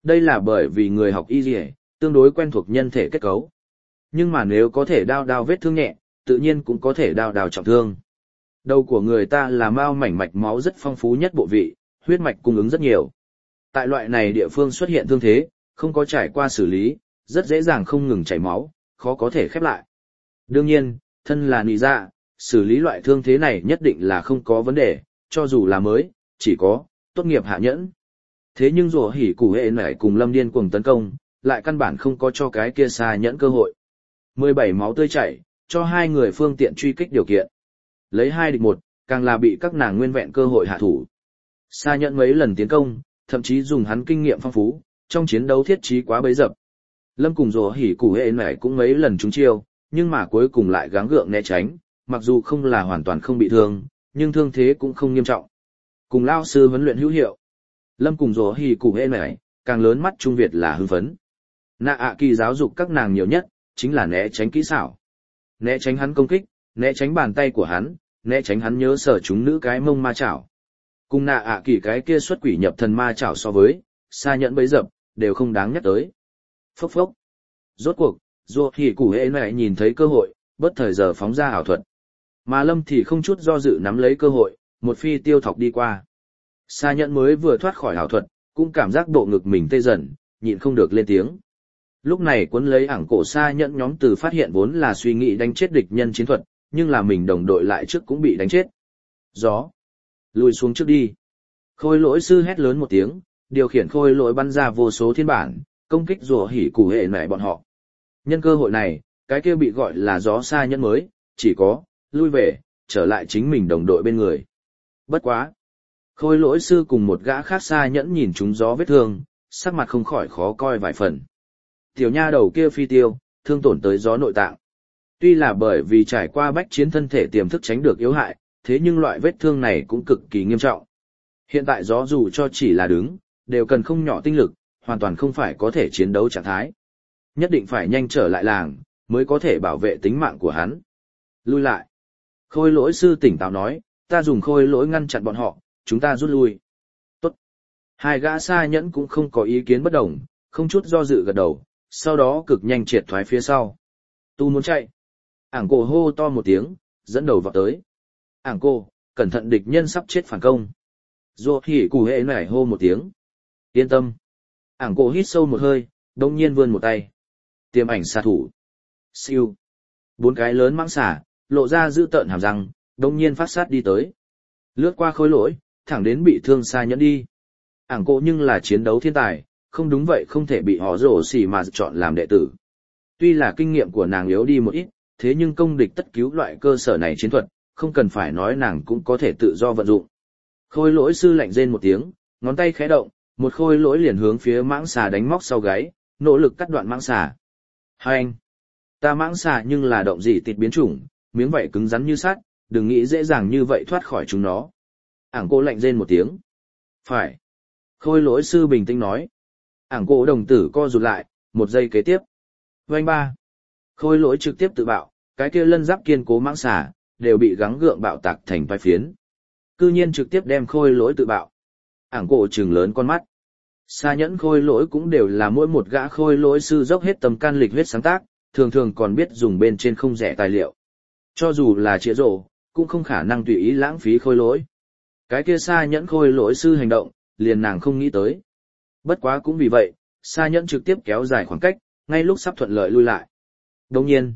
Speaker 1: Đây là bởi vì người học y dì tương đối quen thuộc nhân thể kết cấu. Nhưng mà nếu có thể đao đao vết thương nhẹ, tự nhiên cũng có thể đao đao trọng thương. Đầu của người ta là mao mảnh mạch máu rất phong phú nhất bộ vị, huyết mạch cung ứng rất nhiều. Tại loại này địa phương xuất hiện thương thế, không có trải qua xử lý, rất dễ dàng không ngừng chảy máu, khó có thể khép lại. Đương nhiên, thân là nị dạ, xử lý loại thương thế này nhất định là không có vấn đề, cho dù là mới, chỉ có, tốt nghiệp hạ nhẫn. Thế nhưng rùa hỉ củ hệ nảy cùng Lâm điên cuồng tấn công, lại căn bản không có cho cái kia xa nhẫn cơ hội. mười bảy máu tươi chảy, cho hai người phương tiện truy kích điều kiện. Lấy hai địch một, càng là bị các nàng nguyên vẹn cơ hội hạ thủ. Xa nhẫn mấy lần tiến công, thậm chí dùng hắn kinh nghiệm phong phú, trong chiến đấu thiết trí quá bấy dập. Lâm cùng rùa hỉ củ hệ nảy cũng mấy lần trúng chiêu, nhưng mà cuối cùng lại gắng gượng né tránh, mặc dù không là hoàn toàn không bị thương, nhưng thương thế cũng không nghiêm trọng. Cùng lao sư huấn luyện hữu hiệu. Lâm cùng rùa hỉ củ hệ nảy, càng lớn mắt Trung Việt là hưng phấn. Nạ ạ kỳ giáo dục các nàng nhiều nhất, chính là né tránh kỹ xảo. Né tránh hắn công kích, né tránh bàn tay của hắn, né tránh hắn nhớ sở chúng nữ cái mông ma chảo. Cùng nạ ạ kỳ cái kia xuất quỷ nhập thần ma chảo so với, xa nhẫn bấy dập, đều không đáng nhắc tới. Phốc phốc. Rốt cuộc, rùa hỉ củ hệ nảy nhìn thấy cơ hội, bất thời giờ phóng ra ảo thuật. Mà Lâm thì không chút do dự nắm lấy cơ hội, một phi tiêu thọc đi qua. Xa nhẫn mới vừa thoát khỏi ảo thuật, cũng cảm giác bộ ngực mình tê dần, nhịn không được lên tiếng. Lúc này cuốn lấy ảng cổ xa nhẫn nhóm từ phát hiện vốn là suy nghĩ đánh chết địch nhân chiến thuật, nhưng là mình đồng đội lại trước cũng bị đánh chết. Gió. Lùi xuống trước đi. Khôi lỗi sư hét lớn một tiếng, điều khiển khôi lỗi bắn ra vô số thiên bản, công kích rùa hỉ củ hệ nảy bọn họ. Nhân cơ hội này, cái kia bị gọi là gió xa nhẫn mới, chỉ có, lui về, trở lại chính mình đồng đội bên người. Bất quá. Khôi lỗi sư cùng một gã khác xa nhẫn nhìn chúng gió vết thương, sắc mặt không khỏi khó coi vài phần. Tiểu nha đầu kia phi tiêu, thương tổn tới gió nội tạng. Tuy là bởi vì trải qua bách chiến thân thể tiềm thức tránh được yếu hại, thế nhưng loại vết thương này cũng cực kỳ nghiêm trọng. Hiện tại gió dù cho chỉ là đứng, đều cần không nhỏ tinh lực, hoàn toàn không phải có thể chiến đấu trạng thái. Nhất định phải nhanh trở lại làng, mới có thể bảo vệ tính mạng của hắn. Lui lại. Khôi lỗi sư tỉnh táo nói, ta dùng khôi lỗi ngăn chặn bọn họ, chúng ta rút lui. Tốt. Hai gã xa nhẫn cũng không có ý kiến bất đồng, không chút do dự gật đầu, sau đó cực nhanh triệt thoái phía sau. Tu muốn chạy. Ảng cổ hô to một tiếng, dẫn đầu vào tới. Ảng cô, cẩn thận địch nhân sắp chết phản công. Rùa hỉ củ hệ nảy hô một tiếng. Yên tâm. Ảng cổ hít sâu một hơi, đông nhiên vươn một tay. Tiềm ảnh xạ thủ. Siêu. Bốn cái lớn mãng xả, lộ ra dữ tợn hàm răng, đông nhiên phát sát đi tới. Lướt qua khối lỗi, thẳng đến bị thương xa nhẫn đi. Ảng cổ nhưng là chiến đấu thiên tài, không đúng vậy không thể bị họ rổ xỉ mà chọn làm đệ tử. Tuy là kinh nghiệm của nàng yếu đi một ít, thế nhưng công địch tất cứu loại cơ sở này chiến thuật, không cần phải nói nàng cũng có thể tự do vận dụng. Khôi lỗi sư lạnh rên một tiếng, ngón tay khẽ động, một khôi lỗi liền hướng phía mãng xà đánh móc sau gáy, nỗ lực cắt đoạn mãng xà. Hai anh, ta mãng xà nhưng là động dị tịt biến chủng, miếng vảy cứng rắn như sắt, đừng nghĩ dễ dàng như vậy thoát khỏi chúng nó. Ảng cô lạnh rên một tiếng. Phải. Khôi lỗi sư bình tĩnh nói. Ảng cô đồng tử co rụt lại, một giây kế tiếp. Vành ba. Khôi lỗi trực tiếp tự bạo, cái kia lân giáp kiên cố mãng xà, đều bị gắng gượng bạo tạc thành vài phiến. Cư nhiên trực tiếp đem khôi lỗi tự bạo. Ảng cổ trừng lớn con mắt. Xa nhẫn khôi lỗi cũng đều là mỗi một gã khôi lỗi sư dốc hết tầm can lịch huyết sáng tác, thường thường còn biết dùng bên trên không rẻ tài liệu. Cho dù là chĩa rổ, cũng không khả năng tùy ý lãng phí khôi lỗi. Cái kia xa nhẫn khôi lỗi sư hành động, liền nàng không nghĩ tới. Bất quá cũng vì vậy, xa nhẫn trực tiếp kéo dài khoảng cách, ngay lúc sắp thuận lợi lui lại. Đồng nhiên.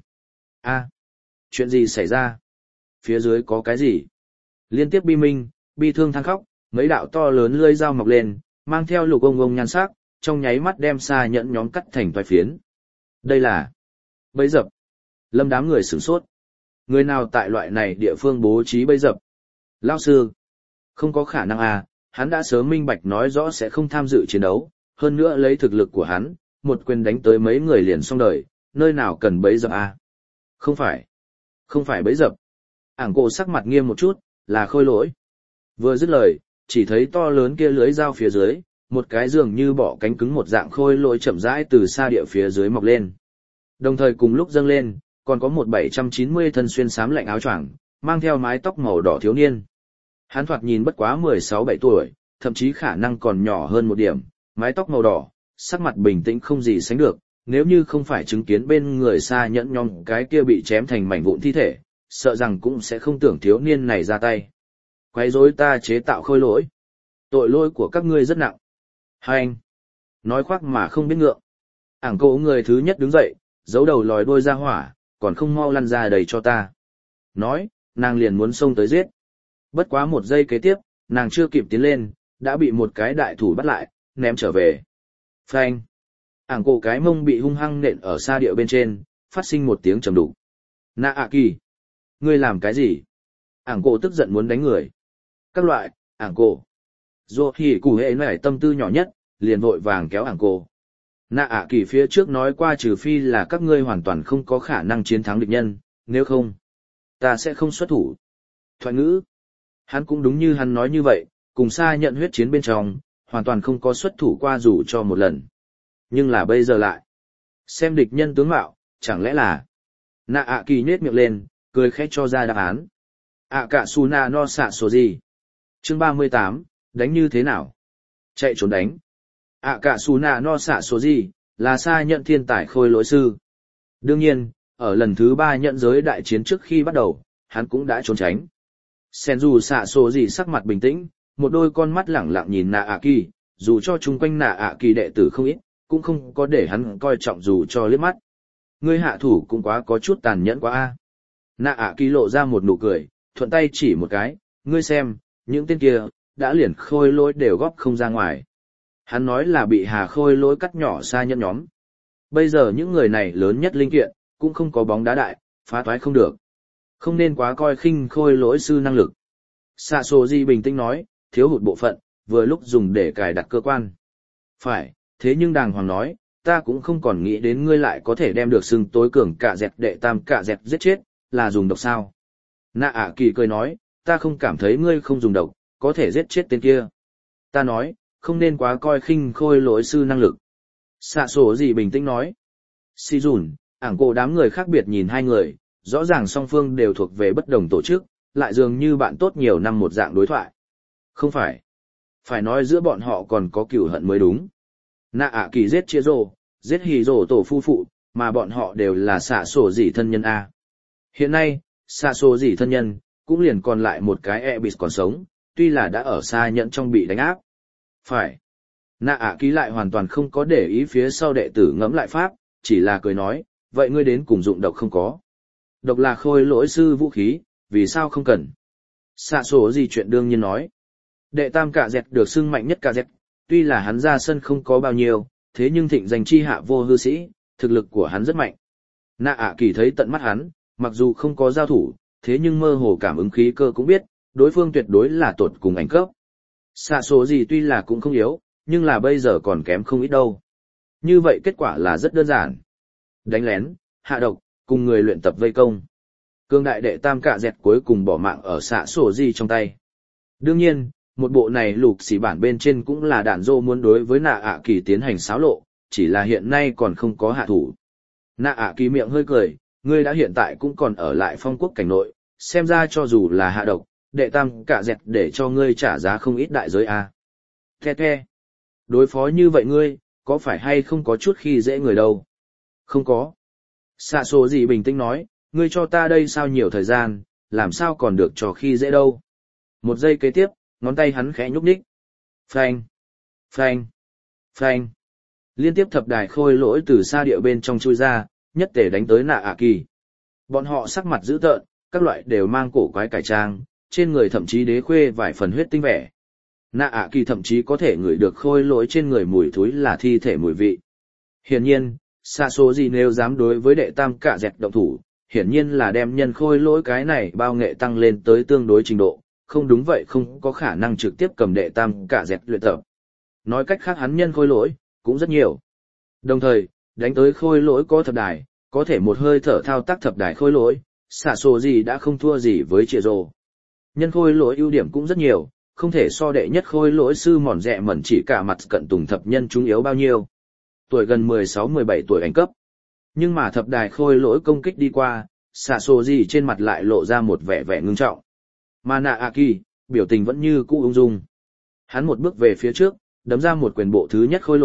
Speaker 1: a chuyện gì xảy ra? Phía dưới có cái gì? Liên tiếp bi minh, bi thương than khóc, mấy đạo to lớn lưỡi dao mọc lên, mang theo lục ông ông nhan sắc, trong nháy mắt đem xa nhẫn nhóm cắt thành toái phiến. Đây là bẫy dập. Lâm đám người sửng sốt. Người nào tại loại này địa phương bố trí bẫy dập? Lão sư. Không có khả năng à, hắn đã sớm minh bạch nói rõ sẽ không tham dự chiến đấu, hơn nữa lấy thực lực của hắn, một quyền đánh tới mấy người liền xong đời, nơi nào cần bẫy dập à? Không phải. Không phải bẫy dập. Ảng cổ sắc mặt nghiêm một chút, là khôi lỗi. Vừa dứt lời, chỉ thấy to lớn kia lưới dao phía dưới, một cái dường như bỏ cánh cứng một dạng khôi lỗi chậm rãi từ xa địa phía dưới mọc lên. Đồng thời cùng lúc dâng lên, còn có một bảy trăm chín mươi thân xuyên xám lạnh áo choàng, mang theo mái tóc màu đỏ thiếu niên. Hắn thoạt nhìn bất quá mười sáu bảy tuổi, thậm chí khả năng còn nhỏ hơn một điểm, mái tóc màu đỏ, Sắc mặt bình tĩnh không gì sánh được, nếu như không phải chứng kiến bên người xa nhẫn nhom cái kia bị chém thành mảnh vụn thi thể, sợ rằng cũng sẽ không tưởng thiếu niên này ra tay. Quấy rối ta chế tạo khôi lỗi. Tội lỗi của các ngươi rất nặng. Hai anh. Nói khoác mà không biết ngượng. Ảng cổ người thứ nhất đứng dậy, giấu đầu lòi đuôi ra hỏa, còn không mau lăn ra đầy cho ta. Nói, nàng liền muốn xông tới giết. Bất quá một giây kế tiếp, nàng chưa kịp tiến lên, đã bị một cái đại thủ bắt lại, ném trở về. Phanh. Ảng cổ cái mông bị hung hăng nện ở xa địa bên trên, phát sinh một tiếng trầm đục. Nạ ạ kỳ. Ngươi làm cái gì? Ảng cổ tức giận muốn đánh người. Các loại, ảng cổ. Dù hỉ củ hệ này tâm tư nhỏ nhất, liền vội vàng kéo ảng cổ. Nạ ạ kỳ phía trước nói qua trừ phi là các ngươi hoàn toàn không có khả năng chiến thắng địch nhân, nếu không, ta sẽ không xuất thủ. Thoại ngữ. Hắn cũng đúng như hắn nói như vậy, cùng xa nhận huyết chiến bên trong, hoàn toàn không có xuất thủ qua dù cho một lần. Nhưng là bây giờ lại. Xem địch nhân tướng mạo, chẳng lẽ là... Nạ ạ kỳ nhếch miệng lên, cười khẽ cho ra đáp án. ạ cả su na no xạ số gì? Chương ba mươi tám, đánh như thế nào? Chạy trốn đánh. ạ cả su na no xạ số gì, là xa nhận thiên tài khôi lỗi sư. Đương nhiên, ở lần thứ ba nhận giới đại chiến trước khi bắt đầu, hắn cũng đã trốn tránh. Senju xạ số gì sắc mặt bình tĩnh, một đôi con mắt lẳng lặng nhìn nạ ạ kỳ, dù cho chung quanh nạ ạ kỳ đệ tử không ít, cũng không có để hắn coi trọng dù cho liếc mắt. Ngươi hạ thủ cũng quá có chút tàn nhẫn quá a. Nạ ạ kỳ lộ ra một nụ cười, thuận tay chỉ một cái, ngươi xem, những tên kia, đã liền khôi lỗi đều góp không ra ngoài. Hắn nói là bị hà khôi lỗi cắt nhỏ xa nhẫn nhóm. Bây giờ những người này lớn nhất linh kiện, cũng không có bóng đá đại, phá toái không được. Không nên quá coi khinh khôi lỗi sư năng lực. Sạ sổ gì bình tĩnh nói, thiếu hụt bộ phận, vừa lúc dùng để cài đặt cơ quan. Phải, thế nhưng đàng hoàng nói, ta cũng không còn nghĩ đến ngươi lại có thể đem được xưng tối cường cả dẹt đệ tam cả dẹt giết chết, là dùng độc sao. Nạ ạ kỳ cười nói, ta không cảm thấy ngươi không dùng độc, có thể giết chết tên kia. Ta nói, không nên quá coi khinh khôi lỗi sư năng lực. Sạ sổ gì bình tĩnh nói. Si dùn, ảng cổ đám người khác biệt nhìn hai người, rõ ràng song phương đều thuộc về bất đồng tổ chức, lại dường như bạn tốt nhiều năm một dạng đối thoại. Không phải. Phải nói giữa bọn họ còn có cừu hận mới đúng. Nạ ạ kỳ giết chia rồ, giết hì rồ tổ phu phụ, mà bọn họ đều là xạ sổ dỉ thân nhân A. Hiện nay, xạ sổ dỉ thân nhân, cũng liền còn lại một cái Ebis còn sống, tuy là đã ở xa nhận trong bị đánh áp. Phải. Nạ ạ kỳ lại hoàn toàn không có để ý phía sau đệ tử ngẫm lại pháp, chỉ là cười nói, vậy ngươi đến cùng dụng độc không có. Độc là khôi lỗi sư vũ khí, vì sao không cần? Xạ sổ gì chuyện đương nhiên nói. Đệ tam cả dẹt được xưng mạnh nhất cả dẹt, tuy là hắn ra sân không có bao nhiêu, thế nhưng thịnh danh chi hạ vô hư sĩ, thực lực của hắn rất mạnh. Nạ ạ kỳ thấy tận mắt hắn, mặc dù không có giao thủ, thế nhưng mơ hồ cảm ứng khí cơ cũng biết, đối phương tuyệt đối là tột cùng ảnh cấp. Xạ số gì tuy là cũng không yếu, nhưng là bây giờ còn kém không ít đâu. Như vậy kết quả là rất đơn giản. Đánh lén, hạ độc, cùng người luyện tập vây công. Cương đại đệ tam cả dẹt cuối cùng bỏ mạng ở xạ sổ gì trong tay. Đương nhiên, một bộ này lục xỉ bản bên trên cũng là đạn dô muốn đối với nạ ạ kỳ tiến hành xáo lộ, chỉ là hiện nay còn không có hạ thủ. Nạ ạ kỳ miệng hơi cười, ngươi đã hiện tại cũng còn ở lại phong quốc cảnh nội, xem ra cho dù là hạ độc, đệ tam cả dẹt để cho ngươi trả giá không ít đại giới a. À. The the. Đối phó như vậy ngươi, có phải hay không có chút khi dễ người đâu? Không có. Xạ số gì bình tĩnh nói, ngươi cho ta đây sao nhiều thời gian, làm sao còn được cho khi dễ đâu. Một giây kế tiếp, ngón tay hắn khẽ nhúc nhích. Phanh, phanh, phanh. Liên tiếp thập đài khôi lỗi từ xa địa bên trong chui ra, nhất tể đánh tới nạ ạ kỳ. Bọn họ sắc mặt dữ tợn, các loại đều mang cổ quái cải trang, trên người thậm chí đế khuê vài phần huyết tinh vẻ. Nạ ạ kỳ thậm chí có thể ngửi được khôi lỗi trên người mùi thối là thi thể mùi vị. Hiển nhiên, xạ số gì nếu dám đối với đệ tam cả dẹt động thủ, hiển nhiên là đem nhân khôi lỗi cái này bao nghệ tăng lên tới tương đối trình độ, không đúng vậy không có khả năng trực tiếp cầm đệ tam cả dẹt luyện tập. Nói cách khác hắn nhân khôi lỗi, cũng rất nhiều. Đồng thời, đánh tới khôi lỗi có thập đài, có thể một hơi thở thao tác thập đài khôi lỗi, xạ số gì đã không thua gì với trịa rồ. Nhân khôi lỗi ưu điểm cũng rất nhiều, không thể so đệ nhất khôi lỗi sư mòn rẹ mẩn chỉ cả mặt cận tùng thập nhân chúng yếu bao nhiêu. Tuổi gần mười sáu mười bảy tuổi ảnh cấp. Nhưng mà thập đài khôi lỗi công kích đi qua, xạ số gì trên mặt lại lộ ra một vẻ vẻ ngưng trọng. Mà nạ ạ kỳ, biểu tình vẫn như cũ ung dung. Hắn một bước về phía trước, đấm ra một quyền bộ thứ nhất khôi lỗi,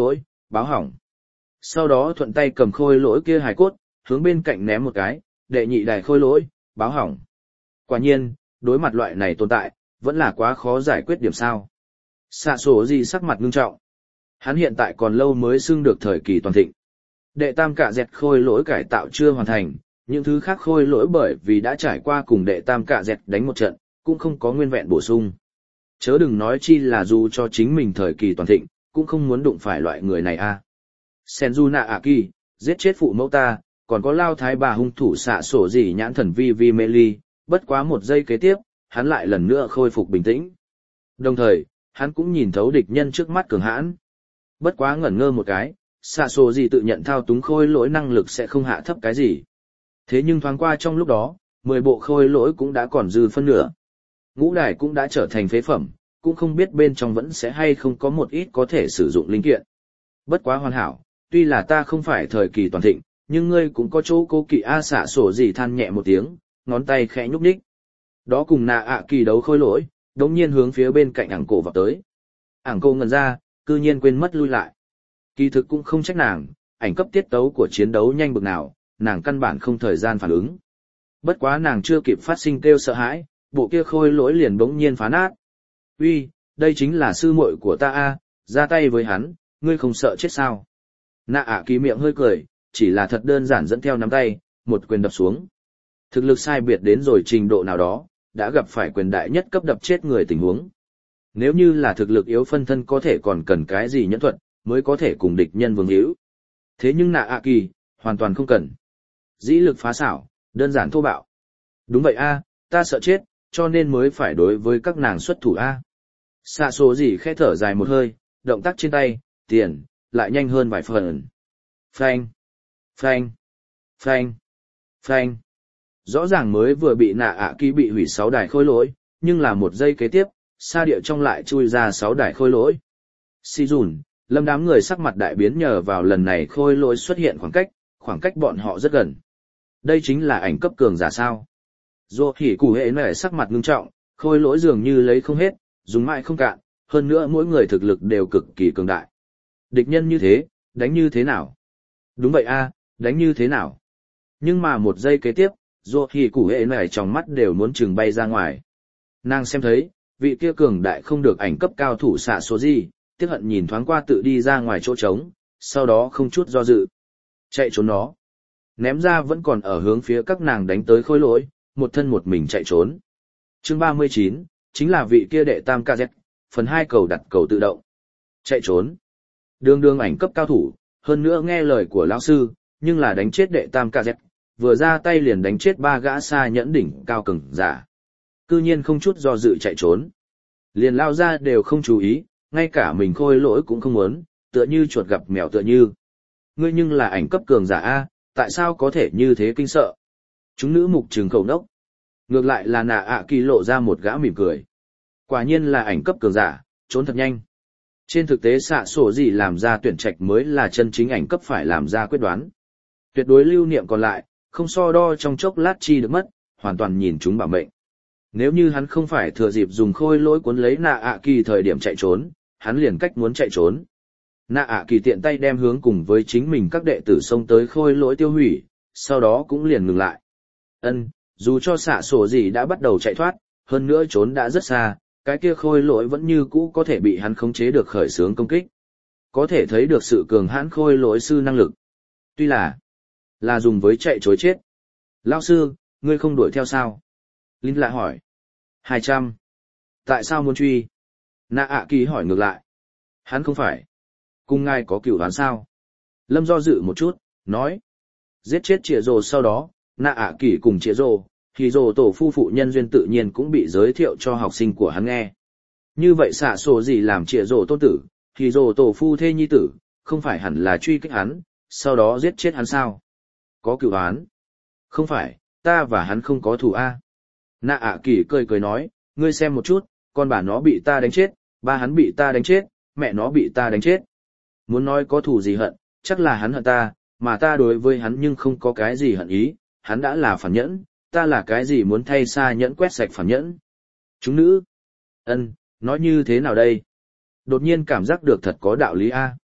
Speaker 1: báo hỏng. Sau đó thuận tay cầm khôi lỗi kia hài cốt, hướng bên cạnh ném một cái, đệ nhị đài khôi lỗi, báo hỏng. Quả nhiên, đối mặt loại này tồn tại, vẫn là quá khó giải quyết điểm sao. Xạ sổ gì sắc mặt ngưng trọng. Hắn hiện tại còn lâu mới xưng được thời kỳ toàn thịnh. Đệ tam cạ dẹt khôi lỗi cải tạo chưa hoàn thành, những thứ khác khôi lỗi bởi vì đã trải qua cùng đệ tam cạ dẹt đánh một trận, cũng không có nguyên vẹn bổ sung. Chớ đừng nói chi là dù cho chính mình thời kỳ toàn thịnh, cũng không muốn đụng phải loại người này a. À. Senju Naaki, giết chết phụ mẫu ta, còn có lao thái bà hung thủ xạ sổ gì nhãn thần vi vi mê ly, bất quá một giây kế tiếp, hắn lại lần nữa khôi phục bình tĩnh. Đồng thời, hắn cũng nhìn thấu địch nhân trước mắt cường hãn. Bất quá ngẩn ngơ một cái, xạ sổ gì tự nhận thao túng khôi lỗi năng lực sẽ không hạ thấp cái gì. Thế nhưng thoáng qua trong lúc đó, mười bộ khôi lỗi cũng đã còn dư phân nửa. Ngũ đài cũng đã trở thành phế phẩm, cũng không biết bên trong vẫn sẽ hay không có một ít có thể sử dụng linh kiện. Bất quá hoàn hảo, tuy là ta không phải thời kỳ toàn thịnh, nhưng ngươi cũng có chỗ cố kỵ a xạ sổ gì than nhẹ một tiếng, ngón tay khẽ nhúc nhích. Đó cùng nạ ạ kỳ đấu khôi lỗi, đống nhiên hướng phía bên cạnh ảng cổ vào tới. Ảng cổ ngần ra, cư nhiên quên mất lui lại. Kỳ thực cũng không trách nàng, ảnh cấp tiết tấu của chiến đấu nhanh bực nào, nàng căn bản không thời gian phản ứng. Bất quá nàng chưa kịp phát sinh kêu sợ hãi, bộ kia khôi lỗi liền bỗng nhiên phá nát. Uy, đây chính là sư muội của ta a, ra tay với hắn, ngươi không sợ chết sao? Nạ ạ kỳ miệng hơi cười, chỉ là thật đơn giản dẫn theo nắm tay, một quyền đập xuống. Thực lực sai biệt đến rồi trình độ nào đó, đã gặp phải quyền đại nhất cấp đập chết người tình huống. Nếu như là thực lực yếu phân thân có thể còn cần cái gì nhẫn thuật, mới có thể cùng địch nhân vương hữu. Thế nhưng nạ ạ kỳ, hoàn toàn không cần. Dĩ lực phá xảo, đơn giản thô bạo. Đúng vậy a, ta sợ chết, cho nên mới phải đối với các nàng xuất thủ a. Xạ số gì khẽ thở dài một hơi, động tác trên tay, tiền, lại nhanh hơn vài phần. Phanh, phanh, phanh, phanh. Rõ ràng mới vừa bị nạ ạ kỳ bị hủy sáu đài khôi lỗi, nhưng là một giây kế tiếp, xa địa trong lại chui ra sáu đài khôi lỗi. Si dùn, lâm đám người sắc mặt đại biến nhờ vào lần này khôi lỗi xuất hiện khoảng cách, khoảng cách bọn họ rất gần. Đây chính là ảnh cấp cường giả sao. Dô hỉ củ hệ nẻ sắc mặt ngưng trọng, khôi lỗi dường như lấy không hết, dùng mãi không cạn, hơn nữa mỗi người thực lực đều cực kỳ cường đại. Địch nhân như thế, đánh như thế nào? Đúng vậy a, đánh như thế nào? Nhưng mà một giây kế tiếp, dô hỉ củ hệ nẻ trong mắt đều muốn chừng bay ra ngoài. Nàng xem thấy, vị kia cường đại không được ảnh cấp cao thủ xạ số gì, tiếc hận nhìn thoáng qua tự đi ra ngoài chỗ trống, sau đó không chút do dự. Chạy trốn nó. Ném ra vẫn còn ở hướng phía các nàng đánh tới khôi lỗi, một thân một mình chạy trốn. Chương ba mươi chín, chính là vị kia đệ tam ca dét, phần hai cầu đặt cầu tự động. Chạy trốn. Đường đường ảnh cấp cao thủ, hơn nữa nghe lời của lão sư, nhưng là đánh chết đệ tam ca dét, vừa ra tay liền đánh chết ba gã xa nhẫn đỉnh cao cường giả. Cư nhiên không chút do dự chạy trốn. Liền lao ra đều không chú ý, ngay cả mình khôi lỗi cũng không muốn, tựa như chuột gặp mèo tựa như. Ngươi nhưng là ảnh cấp cường giả A, tại sao có thể như thế kinh sợ? Chúng nữ mục trừng khẩu nốc. Ngược lại là nạ ạ kỳ lộ ra một gã mỉm cười. Quả nhiên là ảnh cấp cường giả, trốn thật nhanh. Trên thực tế xạ sổ gì làm ra tuyển trạch mới là chân chính ảnh cấp phải làm ra quyết đoán. Tuyệt đối lưu niệm còn lại, không so đo trong chốc lát chi được mất, hoàn toàn nhìn chúng bảo mệnh. Nếu như hắn không phải thừa dịp dùng khôi lỗi cuốn lấy nạ ạ kỳ thời điểm chạy trốn, hắn liền cách muốn chạy trốn. Nạ ạ kỳ tiện tay đem hướng cùng với chính mình các đệ tử xông tới khôi lỗi tiêu hủy, sau đó cũng liền ngừng lại. Ân, dù cho xạ sổ gì đã bắt đầu chạy thoát, hơn nữa trốn đã rất xa, cái kia khôi lỗi vẫn như cũ có thể bị hắn khống chế được khởi xướng công kích. Có thể thấy được sự cường hãn khôi lỗi sư năng lực. Tuy là, là dùng với chạy trối chết. Lão sư, ngươi không đuổi theo sao? Linh lại hỏi. Hai trăm. Tại sao muốn truy? Nạ ạ kỳ hỏi ngược lại. Hắn không phải. Cùng ngài có cửu đoán sao? Lâm do dự một chút, nói. Giết chết Chĩa Rồ sau đó, nạ ạ kỳ cùng Chĩa Rồ, thì Rồ tổ phu phụ nhân duyên tự nhiên cũng bị giới thiệu cho học sinh của hắn nghe. Như vậy xạ sổ gì làm Chĩa Rồ tôn tử, thì Rồ tổ phu thê nhi tử, không phải hẳn là truy kích hắn, sau đó giết chết hắn sao? Có cửu đoán? Không phải, ta và hắn không có thù a. Nạ ạ kỳ cười cười nói, ngươi xem một chút, con bà nó bị ta đánh chết, ba hắn bị ta đánh chết, mẹ nó bị ta đánh chết. Muốn nói có thù gì hận, chắc là hắn hận ta, mà ta đối với hắn nhưng không có cái gì hận ý, hắn đã là phản nhẫn, ta là cái gì muốn thay xa nhẫn quét sạch phản nhẫn. Chúng nữ, ân, nói như thế nào đây? Đột nhiên cảm giác được thật có đạo lý a.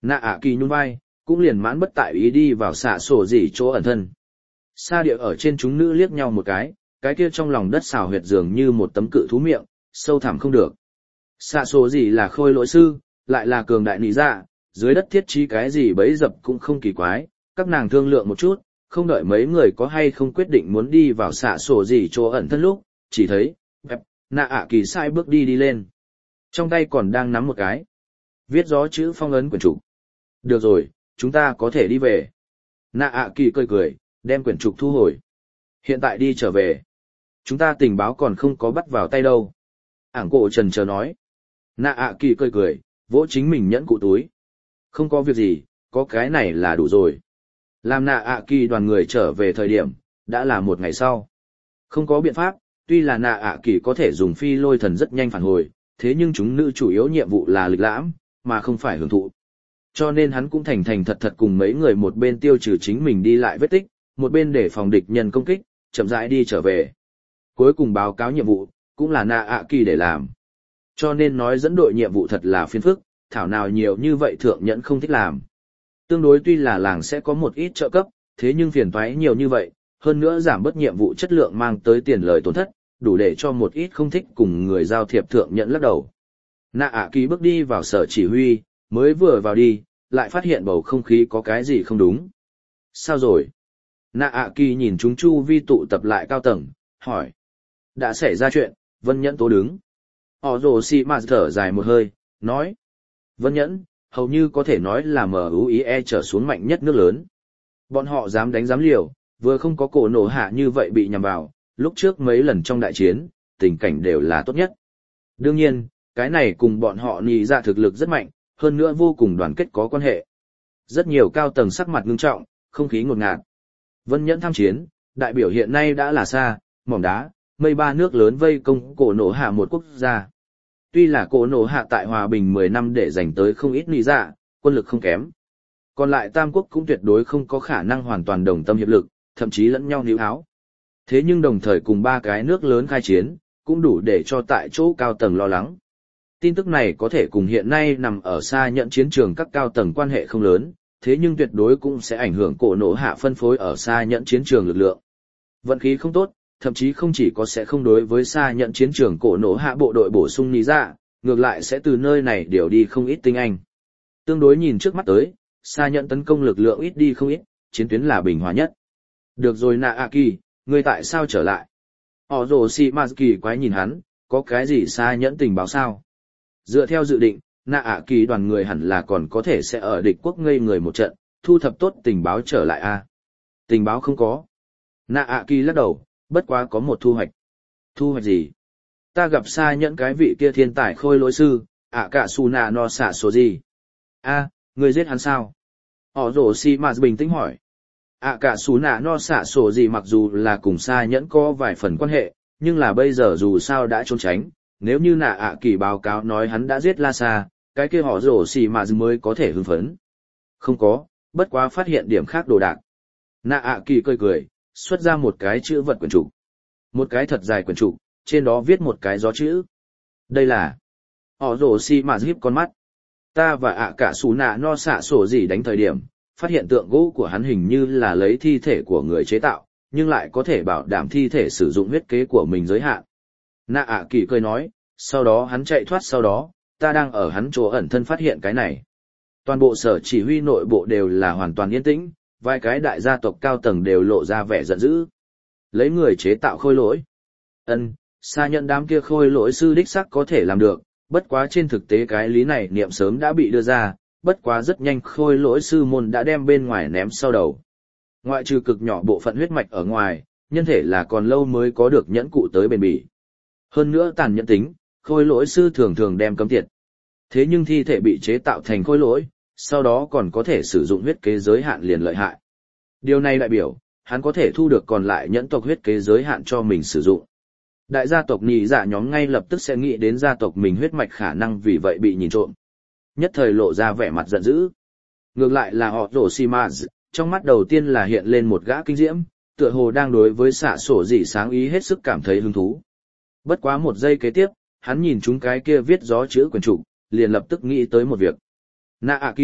Speaker 1: Nạ ạ kỳ nhún vai, cũng liền mãn bất tại ý đi vào xạ sổ gì chỗ ẩn thân. Sa địa ở trên chúng nữ liếc nhau một cái, cái kia trong lòng đất xào huyệt dường như một tấm cự thú miệng, sâu thẳm không được. Xạ sổ gì là khôi lỗi sư, lại là cường đại nị dạ, dưới đất thiết trí cái gì bấy dập cũng không kỳ quái, các nàng thương lượng một chút, không đợi mấy người có hay không quyết định muốn đi vào xạ sổ gì chỗ ẩn thân lúc, chỉ thấy, bẹp, nạ ạ kỳ sai bước đi đi lên. Trong tay còn đang nắm một cái. Viết gió chữ phong ấn quyển trục. Được rồi, chúng ta có thể đi về. Nạ ạ kỳ cười cười, đem quyển trục thu hồi. Hiện tại đi trở về. Chúng ta tình báo còn không có bắt vào tay đâu. Ảng cổ trần chờ nói. Nạ ạ kỳ cười cười, vỗ chính mình nhẫn cụ túi. Không có việc gì, có cái này là đủ rồi. Làm nạ ạ kỳ đoàn người trở về thời điểm, đã là một ngày sau. Không có biện pháp, tuy là nạ ạ kỳ có thể dùng phi lôi thần rất nhanh phản hồi, thế nhưng chúng nữ chủ yếu nhiệm vụ là lịch lãm, mà không phải hưởng thụ. Cho nên hắn cũng thành thành thật thật cùng mấy người một bên tiêu trừ chính mình đi lại vết tích, một bên để phòng địch nhân công kích, chậm rãi đi trở về. Cuối cùng báo cáo nhiệm vụ, cũng là nạ ạ kỳ để làm. Cho nên nói dẫn đội nhiệm vụ thật là phiền phức, thảo nào nhiều như vậy thượng nhẫn không thích làm. Tương đối tuy là làng sẽ có một ít trợ cấp, thế nhưng phiền toái nhiều như vậy, hơn nữa giảm bớt nhiệm vụ chất lượng mang tới tiền lời tổn thất, đủ để cho một ít không thích cùng người giao thiệp thượng nhẫn lắc đầu. Nạ ạ kỳ bước đi vào sở chỉ huy, mới vừa vào đi, lại phát hiện bầu không khí có cái gì không đúng. Sao rồi? Nạ ạ kỳ nhìn chúng chu vi tụ tập lại cao tầng, hỏi. Đã xảy ra chuyện, Vân Nhẫn tố đứng. Họ rồ xì mà thở dài một hơi, nói. Vân Nhẫn, hầu như có thể nói là em u i e trở xuống mạnh nhất nước lớn. Bọn họ dám đánh dám liều, vừa không có cổ nổ hạ như vậy bị nhằm vào, lúc trước mấy lần trong đại chiến, tình cảnh đều là tốt nhất. Đương nhiên, cái này cùng bọn họ nì ra thực lực rất mạnh, hơn nữa vô cùng đoàn kết có quan hệ. Rất nhiều cao tầng sắc mặt ngưng trọng, không khí ngột ngạt. Vân Nhẫn tham chiến, đại biểu hiện nay đã là xa, mỏm đá, mây ba nước lớn vây công cổ nổ hạ một quốc gia. Tuy là cổ nổ hạ tại hòa bình mười năm để dành tới không ít nì dạ, quân lực không kém. Còn lại tam quốc cũng tuyệt đối không có khả năng hoàn toàn đồng tâm hiệp lực, thậm chí lẫn nhau níu áo. Thế nhưng đồng thời cùng ba cái nước lớn khai chiến, cũng đủ để cho tại chỗ cao tầng lo lắng. Tin tức này có thể cùng hiện nay nằm ở xa nhận chiến trường các cao tầng quan hệ không lớn, thế nhưng tuyệt đối cũng sẽ ảnh hưởng cổ nổ hạ phân phối ở xa nhận chiến trường lực lượng. Vận khí không tốt, thậm chí không chỉ có sẽ không đối với xa nhận chiến trường cổ nổ hạ bộ đội bổ sung ní ra, ngược lại sẽ từ nơi này điều đi không ít tinh anh. Tương đối nhìn trước mắt tới, xa nhận tấn công lực lượng ít đi không ít, chiến tuyến là bình hòa nhất. Được rồi nạ ạ kỳ, ngươi tại sao trở lại? Họ rồ xì mà kỳ quái nhìn hắn, có cái gì xa nhẫn tình báo sao? Dựa theo dự định, nạ ạ kỳ đoàn người hẳn là còn có thể sẽ ở địch quốc ngây người một trận, thu thập tốt tình báo trở lại a. Tình báo không có. Nạ ạ kỳ lắc đầu, bất quá có một thu hoạch. Thu hoạch gì? Ta gặp xa nhẫn cái vị kia thiên tài khôi lỗi sư, ạ cả su nạ no xạ số gì? A, người giết hắn sao? Họ rồ xì mà bình tĩnh hỏi. ạ cả su nạ no xạ số gì mặc dù là cùng xa nhẫn có vài phần quan hệ, nhưng là bây giờ dù sao đã trốn tránh. Nếu như nạ ạ kỳ báo cáo nói hắn đã giết La Sa, cái kia họ rổ xì mà mới có thể hưng phấn. Không có, bất quá phát hiện điểm khác đồ đạc. Nạ ạ kỳ cười cười, xuất ra một cái chữ vật quyển trục. Một cái thật dài quyển trục, trên đó viết một cái gió chữ. Đây là... Họ rổ xì mà híp con mắt. Ta và ạ cả xù nạ no xạ sổ gì đánh thời điểm, phát hiện tượng gỗ của hắn hình như là lấy thi thể của người chế tạo, nhưng lại có thể bảo đảm thi thể sử dụng huyết kế của mình giới hạn. Nạ ạ kỳ cười nói, sau đó hắn chạy thoát sau đó, ta đang ở hắn chỗ ẩn thân phát hiện cái này. Toàn bộ sở chỉ huy nội bộ đều là hoàn toàn yên tĩnh, vài cái đại gia tộc cao tầng đều lộ ra vẻ giận dữ. Lấy người chế tạo khôi lỗi. Ân, xa nhận đám kia khôi lỗi sư đích sắc có thể làm được, bất quá trên thực tế cái lý này niệm sớm đã bị đưa ra, bất quá rất nhanh khôi lỗi sư môn đã đem bên ngoài ném sau đầu. Ngoại trừ cực nhỏ bộ phận huyết mạch ở ngoài, nhân thể là còn lâu mới có được nhẫn cụ tới bền bỉ. Hơn nữa tàn nhẫn tính, khôi lỗi sư thường thường đem cấm tiệt. Thế nhưng thi thể bị chế tạo thành khôi lỗi, sau đó còn có thể sử dụng huyết kế giới hạn liền lợi hại. Điều này đại biểu, hắn có thể thu được còn lại nhẫn tộc huyết kế giới hạn cho mình sử dụng. Đại gia tộc nhị dạ nhóm ngay lập tức sẽ nghĩ đến gia tộc mình huyết mạch khả năng vì vậy bị nhìn trộm. Nhất thời lộ ra vẻ mặt giận dữ. Ngược lại là họ rổ xì mà, trong mắt đầu tiên là hiện lên một gã kinh diễm, tựa hồ đang đối với xạ sổ dị sáng ý hết sức cảm thấy hứng thú. Bất quá một giây kế tiếp, hắn nhìn chúng cái kia viết gió chữ quyển trục, liền lập tức nghĩ tới một việc. Nạ ạ kỳ,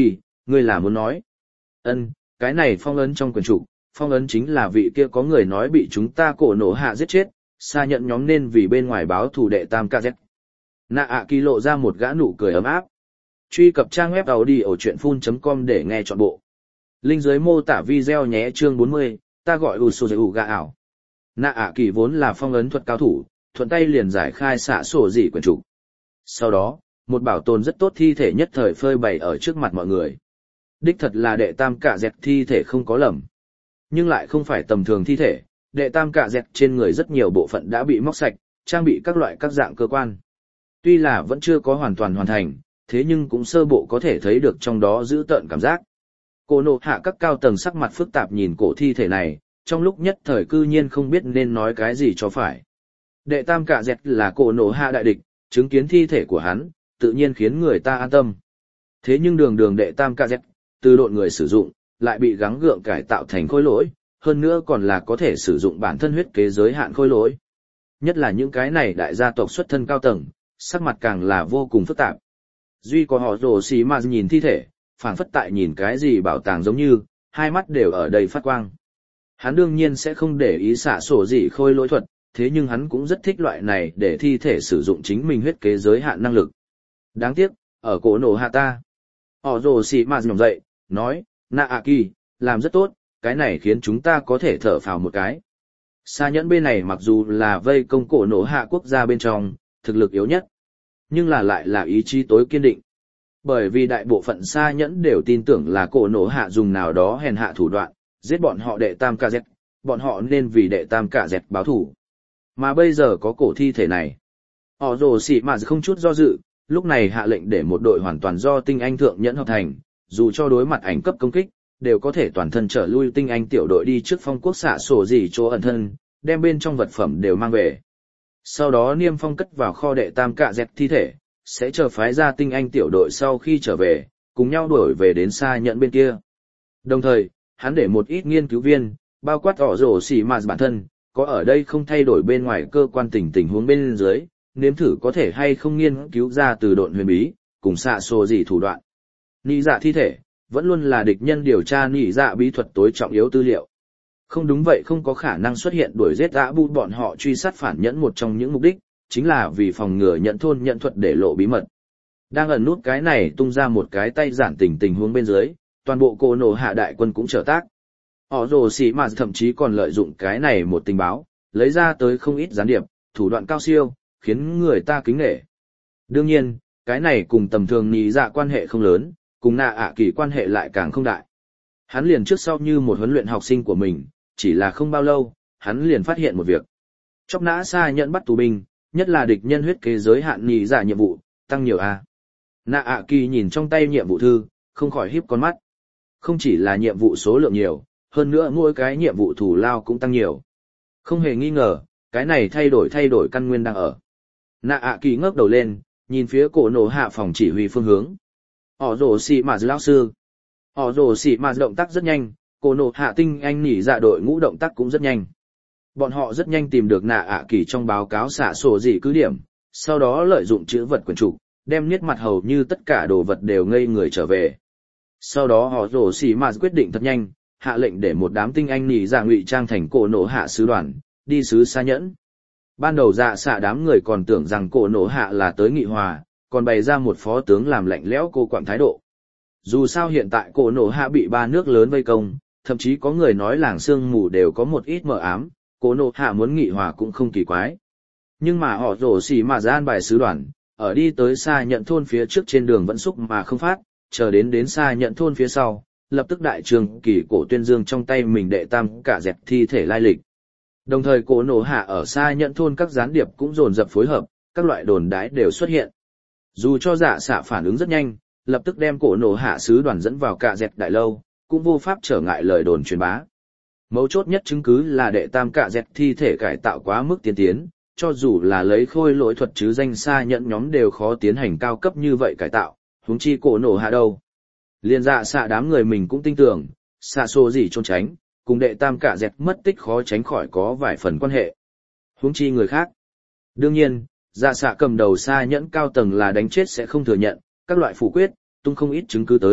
Speaker 1: Ngươi là muốn nói? Ân, cái này phong ấn trong quyển trục, phong ấn chính là vị kia có người nói bị chúng ta cổ nổ hạ giết chết, xa nhận nhóm nên vì bên ngoài báo thù đệ tam ca z. Nạ ạ kỳ lộ ra một gã nụ cười ấm áp. Truy cập trang web audiochuyenphun.com để nghe trọn bộ. Link dưới mô tả video nhé. Chương bốn mươi, ta gọi Usoju gà ảo. Nạ ạ kỳ vốn là phong ấn thuật cao thủ, thuận tay liền giải khai xạ sổ dị quyển trục. Sau đó, một bảo tồn rất tốt thi thể nhất thời phơi bày ở trước mặt mọi người. Đích thật là đệ tam cả dẹt thi thể không có lầm. Nhưng lại không phải tầm thường thi thể, đệ tam cả dẹt trên người rất nhiều bộ phận đã bị móc sạch, trang bị các loại các dạng cơ quan. Tuy là vẫn chưa có hoàn toàn hoàn thành, thế nhưng cũng sơ bộ có thể thấy được trong đó giữ tợn cảm giác. Cổ nộ hạ các cao tầng sắc mặt phức tạp nhìn cổ thi thể này, trong lúc nhất thời cư nhiên không biết nên nói cái gì cho phải. Đệ tam cả dẹt là cổ nộ hạ đại địch, chứng kiến thi thể của hắn, tự nhiên khiến người ta an tâm. Thế nhưng đường đường đệ tam cả dẹt, từ độn người sử dụng, lại bị gắng gượng cải tạo thành khôi lỗi, hơn nữa còn là có thể sử dụng bản thân huyết kế giới hạn khôi lỗi. Nhất là những cái này đại gia tộc xuất thân cao tầng, sắc mặt càng là vô cùng phức tạp. Duy có họ rồ xì mà nhìn thi thể, phảng phất tại nhìn cái gì bảo tàng giống như, hai mắt đều ở đây phát quang. Hắn đương nhiên sẽ không để ý xả sổ gì khôi lỗi thuật, thế nhưng hắn cũng rất thích loại này để thi thể sử dụng chính mình huyết kế giới hạn năng lực. Đáng tiếc, ở cổ nổ hạ ta. Họ rồ xì mà nhổm dậy, nói, Nạ ạ kỳ, làm rất tốt, cái này khiến chúng ta có thể thở phào một cái. Sa nhẫn bên này mặc dù là vây công cổ nổ hạ quốc gia bên trong, thực lực yếu nhất, nhưng là lại là ý chí tối kiên định. Bởi vì đại bộ phận sa nhẫn đều tin tưởng là cổ nổ hạ dùng nào đó hèn hạ thủ đoạn, giết bọn họ đệ tam ca dẹt, bọn họ nên vì đệ tam ca dẹt báo thủ. Mà bây giờ có cổ thi thể này. Họ rồ xì mà không chút do dự, lúc này hạ lệnh để một đội hoàn toàn do tinh anh thượng nhẫn hợp thành, dù cho đối mặt ảnh cấp công kích, đều có thể toàn thân trở lui tinh anh tiểu đội đi trước phong quốc xạ sổ gì chỗ ẩn thân, đem bên trong vật phẩm đều mang về. Sau đó niêm phong cất vào kho đệ tam cạ dẹt thi thể, sẽ chờ phái ra tinh anh tiểu đội sau khi trở về, cùng nhau đuổi về đến xa nhận bên kia. Đồng thời, hắn để một ít nghiên cứu viên, bao quát ỏ rổ xỉ mà bản thân, có ở đây không thay đổi bên ngoài cơ quan tình tình huống bên dưới, nếm thử có thể hay không nghiên cứu ra từ độn huyền bí, cùng xạ sổ gì thủ đoạn. Nị dạ thi thể, vẫn luôn là địch nhân điều tra nị dạ bí thuật tối trọng yếu tư liệu. Không đúng vậy không có khả năng xuất hiện đuổi giết dã bu bọn họ truy sát phản nhẫn một trong những mục đích, chính là vì phòng ngừa nhận thôn nhận thuật để lộ bí mật. Đang ẩn nút cái này tung ra một cái tay giản tình tình huống bên dưới, toàn bộ cổ nổ hạ đại quân cũng trở tác. Họ rồ xì mà thậm chí còn lợi dụng cái này một tình báo, lấy ra tới không ít gián điệp, thủ đoạn cao siêu, khiến người ta kính nể. Đương nhiên, cái này cùng tầm thường nị dạ quan hệ không lớn, cùng nạ ạ kỳ quan hệ lại càng không đại. Hắn liền trước sau như một huấn luyện học sinh của mình, chỉ là không bao lâu, hắn liền phát hiện một việc. Chóc nã xa nhận bắt tù binh, nhất là địch nhân huyết kế giới hạn nị dạ nhiệm vụ, tăng nhiều a. Nạ ạ kỳ nhìn trong tay nhiệm vụ thư, không khỏi híp con mắt. Không chỉ là nhiệm vụ số lượng nhiều, hơn nữa mỗi cái nhiệm vụ thủ lao cũng tăng nhiều. Không hề nghi ngờ, cái này thay đổi thay đổi căn nguyên đang ở. Nạ ạ kỳ ngước đầu lên, nhìn phía cổ nổ hạ phòng chỉ huy phương hướng. Họ rồ xì mà lão sư. Họ rồ xì mà động tác rất nhanh, cổ nổ hạ tinh anh nỉ dạ đội ngũ động tác cũng rất nhanh. Bọn họ rất nhanh tìm được nạ ạ kỳ trong báo cáo xả sổ gì cứ điểm, sau đó lợi dụng chữ vật quyển trục, đem niết mặt hầu như tất cả đồ vật đều ngây người trở về. Sau đó họ rồ xì mà quyết định thật nhanh, hạ lệnh để một đám tinh anh nỉ dạ ngụy trang thành cổ nổ hạ sứ đoàn, đi sứ xa nhẫn. Ban đầu dạ xạ đám người còn tưởng rằng cổ nổ hạ là tới nghị hòa, còn bày ra một phó tướng làm lạnh lẽo cô quạng thái độ. Dù sao hiện tại cổ nổ hạ bị ba nước lớn vây công, thậm chí có người nói làng sương mù đều có một ít mờ ám, cổ nổ hạ muốn nghị hòa cũng không kỳ quái. Nhưng mà họ rổ xỉ mà gian bài sứ đoàn, ở đi tới xa nhận thôn phía trước trên đường vẫn xúc mà không phát, chờ đến đến xa nhận thôn phía sau, lập tức đại trường kỳ cổ tuyên dương trong tay mình đệ tam cả dẹp thi thể lai lịch. Đồng thời cổ nổ hạ ở xa nhận thôn các gián điệp cũng dồn dập phối hợp, các loại đồn đái đều xuất hiện. Dù cho dạ xạ phản ứng rất nhanh, lập tức đem cổ nổ hạ sứ đoàn dẫn vào cả dẹp đại lâu, cũng vô pháp trở ngại lời đồn truyền bá. Mấu chốt nhất chứng cứ là đệ tam cả dẹp thi thể cải tạo quá mức tiên tiến, cho dù là lấy khôi lỗi thuật chứ danh xa nhận nhóm đều khó tiến hành cao cấp như vậy cải tạo, huống chi cổ nổ hạ đâu. Liên dạ xạ đám người mình cũng tin tưởng, xạ xô gì trốn tránh, cùng đệ tam cả dẹp mất tích khó tránh khỏi có vài phần quan hệ. Huống chi người khác. Đương nhiên, dạ xạ cầm đầu xa nhẫn cao tầng là đánh chết sẽ không thừa nhận, các loại phủ quyết, tung không ít chứng cứ tới,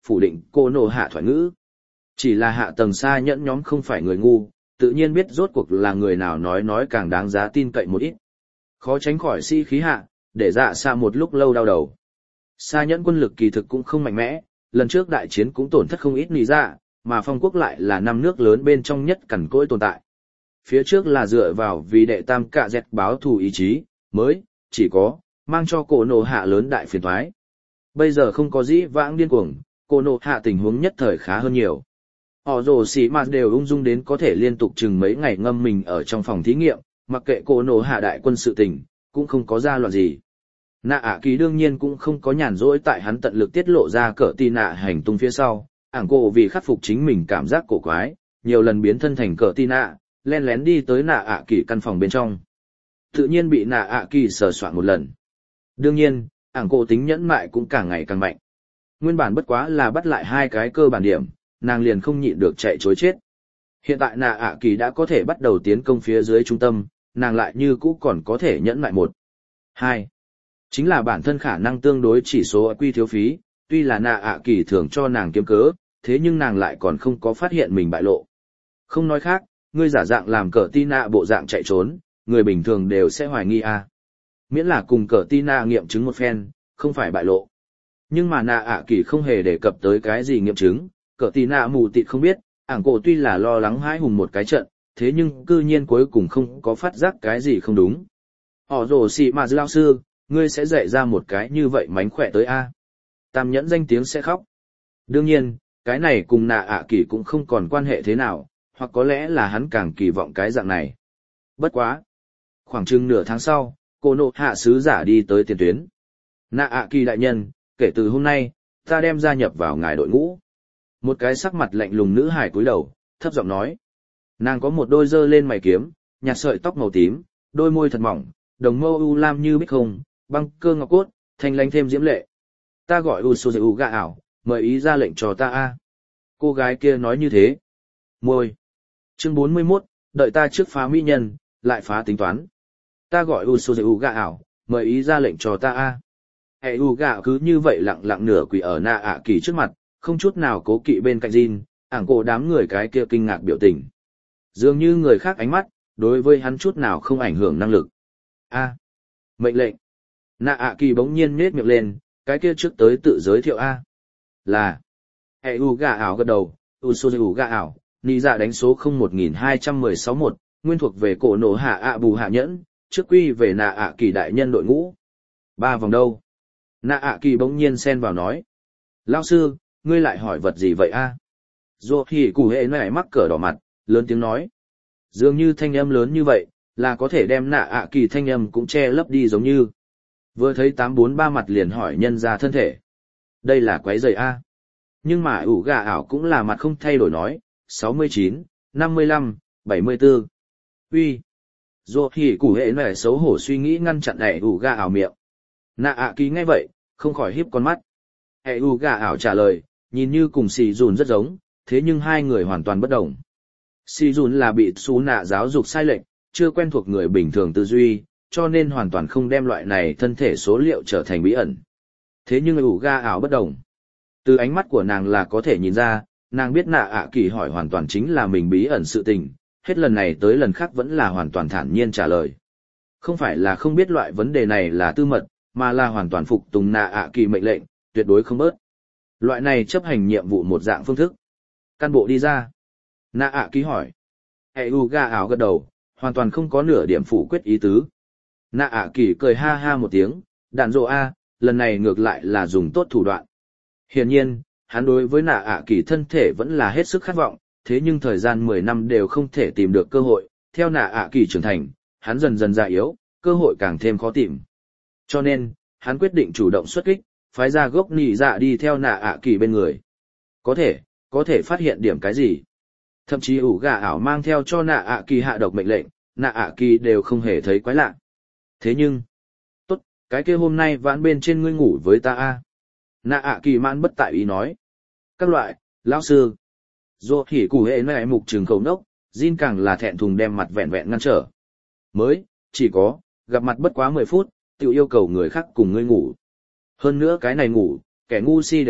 Speaker 1: phủ định cô nộ hạ thoại ngữ. Chỉ là hạ tầng xa nhẫn nhóm không phải người ngu, tự nhiên biết rốt cuộc là người nào nói nói càng đáng giá tin cậy một ít. Khó tránh khỏi si khí hạ, để dạ xa một lúc lâu đau đầu. Xa nhẫn quân lực kỳ thực cũng không mạnh mẽ, lần trước đại chiến cũng tổn thất không ít nỉ dạ, mà phong quốc lại là năm nước lớn bên trong nhất cằn cỗi tồn tại. Phía trước là dựa vào vì đệ tam cạ dẹt báo thù ý chí, mới, chỉ có, mang cho cổ nộ hạ lớn đại phiền thoái. Bây giờ không có dĩ vãng điên cuồng, cổ nộ hạ tình huống nhất thời khá hơn nhiều. Họ rồ xỉ mà đều ung dung đến có thể liên tục chừng mấy ngày ngâm mình ở trong phòng thí nghiệm, mặc kệ cổ nộ hạ đại quân sự tình, cũng không có ra loạn gì. Nạ ạ kỳ đương nhiên cũng không có nhàn rỗi tại hắn tận lực tiết lộ ra cỡ tì nạ hành tung phía sau, ảng cổ vì khắc phục chính mình cảm giác cổ quái, nhiều lần biến thân thành cỡ tì nạ, len lén đi tới nạ ạ kỳ căn phòng bên trong. Tự nhiên bị nạ ạ kỳ sờ soạn một lần. Đương nhiên, ảng cổ tính nhẫn mại cũng càng ngày càng mạnh. Nguyên bản bất quá là bắt lại hai cái cơ bản điểm, nàng liền không nhịn được chạy chối chết. Hiện tại nạ ạ kỳ đã có thể bắt đầu tiến công phía dưới trung tâm, nàng lại như cũ còn có thể nhẫn mại một. Hai. Chính là bản thân khả năng tương đối chỉ số quy thiếu phí, tuy là nạ ạ kỳ thường cho nàng kiếm cớ, thế nhưng nàng lại còn không có phát hiện mình bại lộ. Không nói khác, ngươi giả dạng làm cờ tin nạ bộ dạng chạy trốn, người bình thường đều sẽ hoài nghi a. Miễn là cùng cờ tin nạ nghiệm chứng một phen, không phải bại lộ. Nhưng mà nạ ạ kỳ không hề đề cập tới cái gì nghiệm chứng, cờ tin nạ mù tịt không biết, ảng cổ tuy là lo lắng hãi hùng một cái trận, thế nhưng cư nhiên cuối cùng không có phát giác cái gì không đúng. Họ rồ xì mà lao sư, ngươi sẽ dạy ra một cái như vậy mánh khỏe tới a. Tam nhẫn danh tiếng sẽ khóc. Đương nhiên, cái này cùng nạ ạ kỳ cũng không còn quan hệ thế nào, hoặc có lẽ là hắn càng kỳ vọng cái dạng này. Bất quá. Khoảng chừng nửa tháng sau, cô nộ hạ sứ giả đi tới tiền tuyến. Nạ ạ kỳ đại nhân, kể từ hôm nay, ta đem gia nhập vào ngài đội ngũ. Một cái sắc mặt lạnh lùng nữ hài cúi đầu, thấp giọng nói. Nàng có một đôi dơ lên mày kiếm, nhạt sợi tóc màu tím, đôi môi thật mỏng, đồng mâu u lam như bích hồng, băng cơ ngọc cốt, thanh lanh thêm diễm lệ. Ta gọi Usuzu gạ ảo, mời ý ra lệnh cho ta a. Cô gái kia nói như thế. Môi. Chương bốn mươi mốt, đợi ta trước phá mỹ nhân, lại phá tính toán. Ta gọi Usuzu gạ ảo, mời ý ra lệnh cho ta a. Hệ u gạ cứ như vậy lặng lặng nửa quỳ ở nạ ạ kỳ trước mặt, không chút nào cố kỵ bên cạnh Jin, ảng cổ đám người cái kia kinh ngạc biểu tình. Dường như người khác ánh mắt, đối với hắn chút nào không ảnh hưởng năng lực. A. Mệnh lệnh. Nạ ạ kỳ bỗng nhiên nết miệng lên, cái kia trước tới tự giới thiệu A. Là. Hệ u gạ ảo gật đầu, Usuzu gạ ảo, nì dạ đánh số không một hai một sáu một, nguyên thuộc về cổ nổ hạ ạ bù hạ nhẫn, trước quy về nạ ạ kỳ đại nhân đội ngũ. Ba vòng đâu? Nạ ạ kỳ bỗng nhiên xen vào nói. Lao sư, ngươi lại hỏi vật gì vậy a? Dô thì cụ hệ nảy mắc cỡ đỏ mặt, lớn tiếng nói. Dường như thanh âm lớn như vậy, là có thể đem nạ ạ kỳ thanh âm cũng che lấp đi giống như. Vừa thấy tám bốn ba mặt liền hỏi nhân ra thân thể. Đây là quái rầy a. Nhưng mà ủ gà ảo cũng là mặt không thay đổi nói, sáu mươi chín, năm mươi lăm, bảy mươi tư. Uy. Dô thì cụ hệ nảy xấu hổ suy nghĩ ngăn chặn đẩy ủ gà ảo miệng. Nạ ạ kỳ nghe vậy, không khỏi híp con mắt. Hệ ủ gà ảo trả lời, nhìn như cùng xì dùn rất giống, thế nhưng hai người hoàn toàn bất đồng. Xì dùn là bị xú nạ giáo dục sai lệch, chưa quen thuộc người bình thường tư duy, cho nên hoàn toàn không đem loại này thân thể số liệu trở thành bí ẩn. Thế nhưng ủ ga ảo bất đồng. Từ ánh mắt của nàng là có thể nhìn ra, nàng biết nạ ạ kỳ hỏi hoàn toàn chính là mình bí ẩn sự tình, hết lần này tới lần khác vẫn là hoàn toàn thản nhiên trả lời. Không phải là không biết loại vấn đề này là tư mật, mà là hoàn toàn phục tùng nạ ạ kỳ mệnh lệnh, tuyệt đối không bớt. Loại này chấp hành nhiệm vụ một dạng phương thức. Căn bộ đi ra. Nạ ạ kỳ hỏi. Hệ u ga ảo gật đầu, hoàn toàn không có nửa điểm phủ quyết ý tứ. Nạ ạ kỳ cười ha ha một tiếng, đạn dộ a, lần này ngược lại là dùng tốt thủ đoạn. Hiển nhiên, hắn đối với nạ ạ kỳ thân thể vẫn là hết sức khát vọng, thế nhưng thời gian mười năm đều không thể tìm được cơ hội, theo nạ ạ kỳ trưởng thành, hắn dần dần già yếu, cơ hội càng thêm khó tìm. Cho nên, hắn quyết định chủ động xuất kích, phái ra gốc nỉ dạ đi theo nạ ạ kỳ bên người. Có thể, có thể phát hiện điểm cái gì. Thậm chí ủ gà ảo mang theo cho nạ ạ kỳ hạ độc mệnh lệnh, nạ ạ kỳ đều không hề thấy quái lạ. Thế nhưng, tốt, cái kia hôm nay vãn bên trên ngươi ngủ với ta a. Nạ ạ kỳ mãn bất tại ý nói. Các loại, lão sư. Dô hỉ củ hệ này mục trường khẩu nốc, Jin càng là thẹn thùng đem mặt vẹn vẹn ngăn trở. Mới, chỉ có, gặp mặt bất quá mười phút, tự yêu cầu người khác cùng ngươi ngủ. Hơn nữa cái này ngủ, kẻ ngu si đều biết,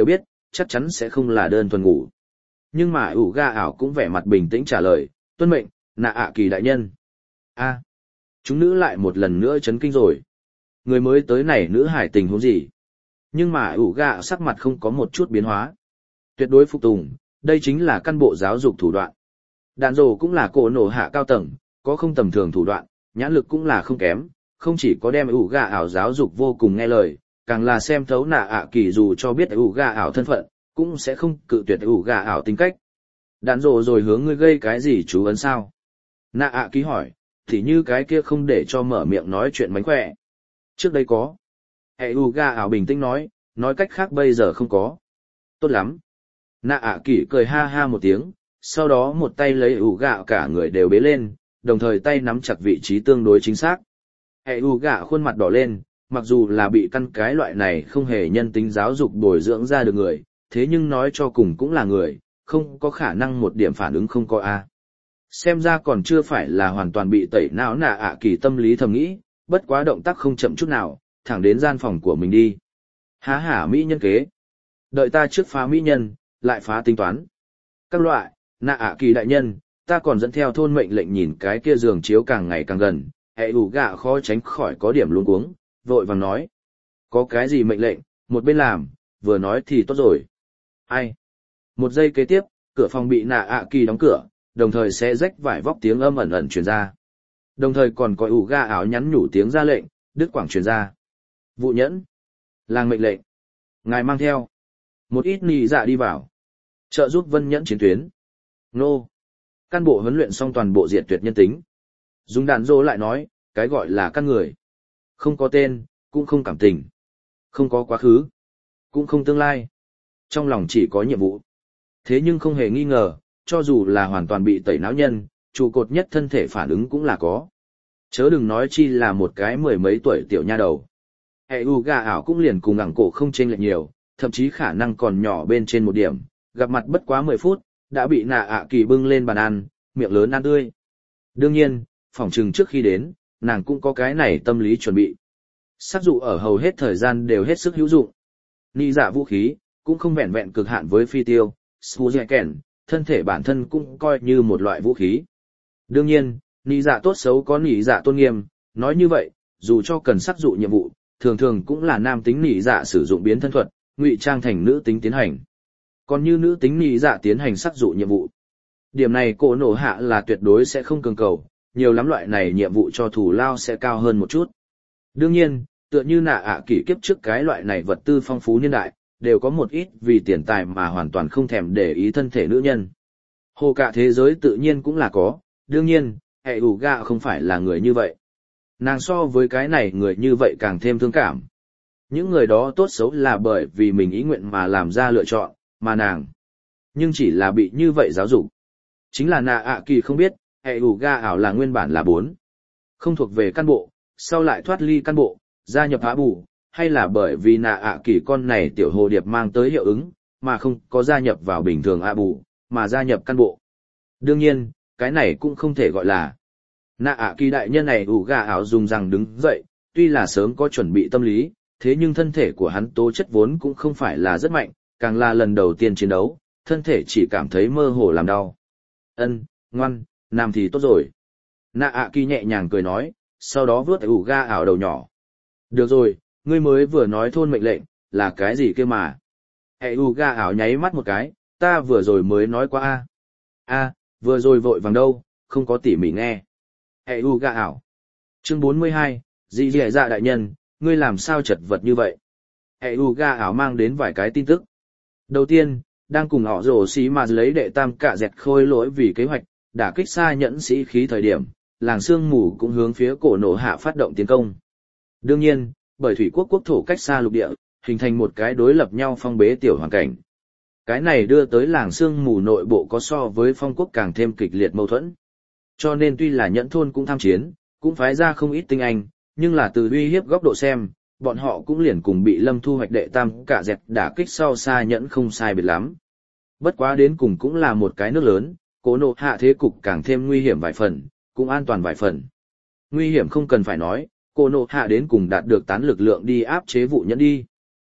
Speaker 1: chắc chắn sẽ không là đơn thuần ngủ. Nhưng mà ủ ga ảo cũng vẻ mặt bình tĩnh trả lời, tuân mệnh, nạ ạ kỳ đại nhân. A, chúng nữ lại một lần nữa chấn kinh rồi. Người mới tới này nữ hải tình huống gì? Nhưng mà ủ ga sắc mặt không có một chút biến hóa. Tuyệt đối phục tùng, đây chính là căn bộ giáo dục thủ đoạn. Đạn rồ cũng là cổ nổ hạ cao tầng, có không tầm thường thủ đoạn, nhãn lực cũng là không kém, không chỉ có đem ủ ga ảo giáo dục vô cùng nghe lời, càng là xem thấu nạ ạ kỳ dù cho biết ủ ga ảo thân phận, cũng sẽ không cự tuyệt ủ ga ảo tính cách. Đạn rồ rồi hướng ngươi gây cái gì chú ấn sao? Nạ ạ kỳ hỏi, thì như cái kia không để cho mở miệng nói chuyện mánh khỏe. Trước đây có. Hệ ủ ga ảo bình tĩnh nói, nói cách khác bây giờ không có. Tốt lắm. Nạ ạ kỳ cười ha ha một tiếng, sau đó một tay lấy ủ gạo cả người đều bế lên, đồng thời tay nắm chặt vị trí tương đối chính xác. Hệ ủ gạo khuôn mặt đỏ lên, mặc dù là bị căn cái loại này không hề nhân tính giáo dục bồi dưỡng ra được người, thế nhưng nói cho cùng cũng là người, không có khả năng một điểm phản ứng không có a. Xem ra còn chưa phải là hoàn toàn bị tẩy não nạ ạ kỳ tâm lý thầm nghĩ, bất quá động tác không chậm chút nào, thẳng đến gian phòng của mình đi. Há hả mỹ nhân kế. Đợi ta trước phá mỹ nhân, lại phá tính toán. Các loại, nạ ạ kỳ đại nhân, ta còn dẫn theo thôn mệnh lệnh nhìn cái kia giường chiếu càng ngày càng gần, hệ ủ gạ khó tránh khỏi có điểm luống cuống, vội vàng nói. Có cái gì mệnh lệnh, một bên làm, vừa nói thì tốt rồi. Ai? Một giây kế tiếp, cửa phòng bị nạ ạ kỳ đóng cửa, đồng thời sẽ rách vải vóc tiếng âm ẩn ẩn truyền ra. Đồng thời còn có ủ ga áo nhắn nhủ tiếng ra lệnh, đứt quảng truyền ra. Vụ nhẫn. Làng mệnh lệnh. Ngài mang theo. Một ít nì dạ đi vào. Trợ giúp vân nhẫn chiến tuyến. Nô. Căn bộ huấn luyện xong toàn bộ diệt tuyệt nhân tính. Dùng đạn dô lại nói, cái gọi là căn người. Không có tên, cũng không cảm tình. Không có quá khứ. Cũng không tương lai. Trong lòng chỉ có nhiệm vụ. Thế nhưng không hề nghi ngờ, cho dù là hoàn toàn bị tẩy não nhân, trụ cột nhất thân thể phản ứng cũng là có. Chớ đừng nói chi là một cái mười mấy tuổi tiểu nha đầu. Hệ u gà ảo cũng liền cùng ẳng cổ không chênh lệch nhiều, thậm chí khả năng còn nhỏ bên trên một điểm, gặp mặt bất quá mười phút, đã bị nạ ạ kỳ bưng lên bàn ăn, miệng lớn ăn tươi. Đương nhiên, phỏng chừng trước khi đến, nàng cũng có cái này tâm lý chuẩn bị. Sắc dụ ở hầu hết thời gian đều hết sức hữu dụng. Nị dạ vũ khí, cũng không vẹn vẹn cực hạn với phi tiêu, Suzeken, thân thể bản thân cũng coi như một loại vũ khí. Đương nhiên, nị dạ tốt xấu có nị dạ tôn nghiêm, nói như vậy, dù cho cần sắc dụ nhiệm vụ, thường thường cũng là nam tính nị dạ sử dụng biến thân thuật, ngụy trang thành nữ tính tiến hành. Còn như nữ tính nị dạ tiến hành sắc dụ nhiệm vụ. Điểm này cổ nổ hạ là tuyệt đối sẽ không cường cầu, nhiều lắm loại này nhiệm vụ cho thủ lao sẽ cao hơn một chút. Đương nhiên, tựa như nạ ạ kỷ kiếp trước cái loại này vật tư phong phú niên đại, đều có một ít vì tiền tài mà hoàn toàn không thèm để ý thân thể nữ nhân. Hồ cả thế giới tự nhiên cũng là có, đương nhiên, hệ ủ gạ không phải là người như vậy. Nàng so với cái này người như vậy càng thêm thương cảm. Những người đó tốt xấu là bởi vì mình ý nguyện mà làm ra lựa chọn, mà nàng. Nhưng chỉ là bị như vậy giáo dục. Chính là nạ ạ kỳ không biết, hệ ủ ga ảo là nguyên bản là bốn. Không thuộc về căn bộ, sau lại thoát ly căn bộ, gia nhập hạ bù, hay là bởi vì nạ ạ kỳ con này tiểu hồ điệp mang tới hiệu ứng, mà không có gia nhập vào bình thường hạ bù, mà gia nhập căn bộ. Đương nhiên, cái này cũng không thể gọi là. Nạ ạ kỳ đại nhân này ủ ga ảo dùng rằng đứng dậy, tuy là sớm có chuẩn bị tâm lý, thế nhưng thân thể của hắn tố chất vốn cũng không phải là rất mạnh, càng là lần đầu tiên chiến đấu, thân thể chỉ cảm thấy mơ hồ làm đau. Ân, ngoan, làm thì tốt rồi. Nạ ạ kỳ nhẹ nhàng cười nói, sau đó vướt ủ ga ảo đầu nhỏ. Được rồi, ngươi mới vừa nói thôn mệnh lệnh, là cái gì kia mà? Hệ ủ ga ảo nháy mắt một cái, ta vừa rồi mới nói qua a. A, vừa rồi vội vàng đâu, không có tỉ mỉ nghe. Hệ ủ ga ảo. Chương bốn mươi hai, dị dẻ dạ đại nhân, ngươi làm sao chật vật như vậy? Hệ ủ ga ảo mang đến vài cái tin tức. Đầu tiên, đang cùng họ rổ xí mà lấy đệ tam cả dẹt khôi lỗi vì kế hoạch, đả kích xa nhẫn sĩ khí thời điểm, làng sương mù cũng hướng phía cổ nổ hạ phát động tiến công. Đương nhiên, bởi thủy quốc quốc thổ cách xa lục địa, hình thành một cái đối lập nhau phong bế tiểu hoàn cảnh. Cái này đưa tới làng sương mù nội bộ có so với phong quốc càng thêm kịch liệt mâu thuẫn. Cho nên tuy là nhẫn thôn cũng tham chiến, cũng phái ra không ít tinh anh, nhưng là từ uy hiếp góc độ xem, bọn họ cũng liền cùng bị lâm thu hoạch đệ tam cả dẹt đả kích sau xa nhẫn không sai biệt lắm. Bất quá đến cùng cũng là một cái nước lớn, cổ nổ hạ thế cục càng thêm nguy hiểm vài phần, cũng an toàn vài phần. Nguy hiểm không cần phải nói, cổ nổ hạ đến cùng đạt được tán lực lượng đi áp chế vụ nhẫn đi.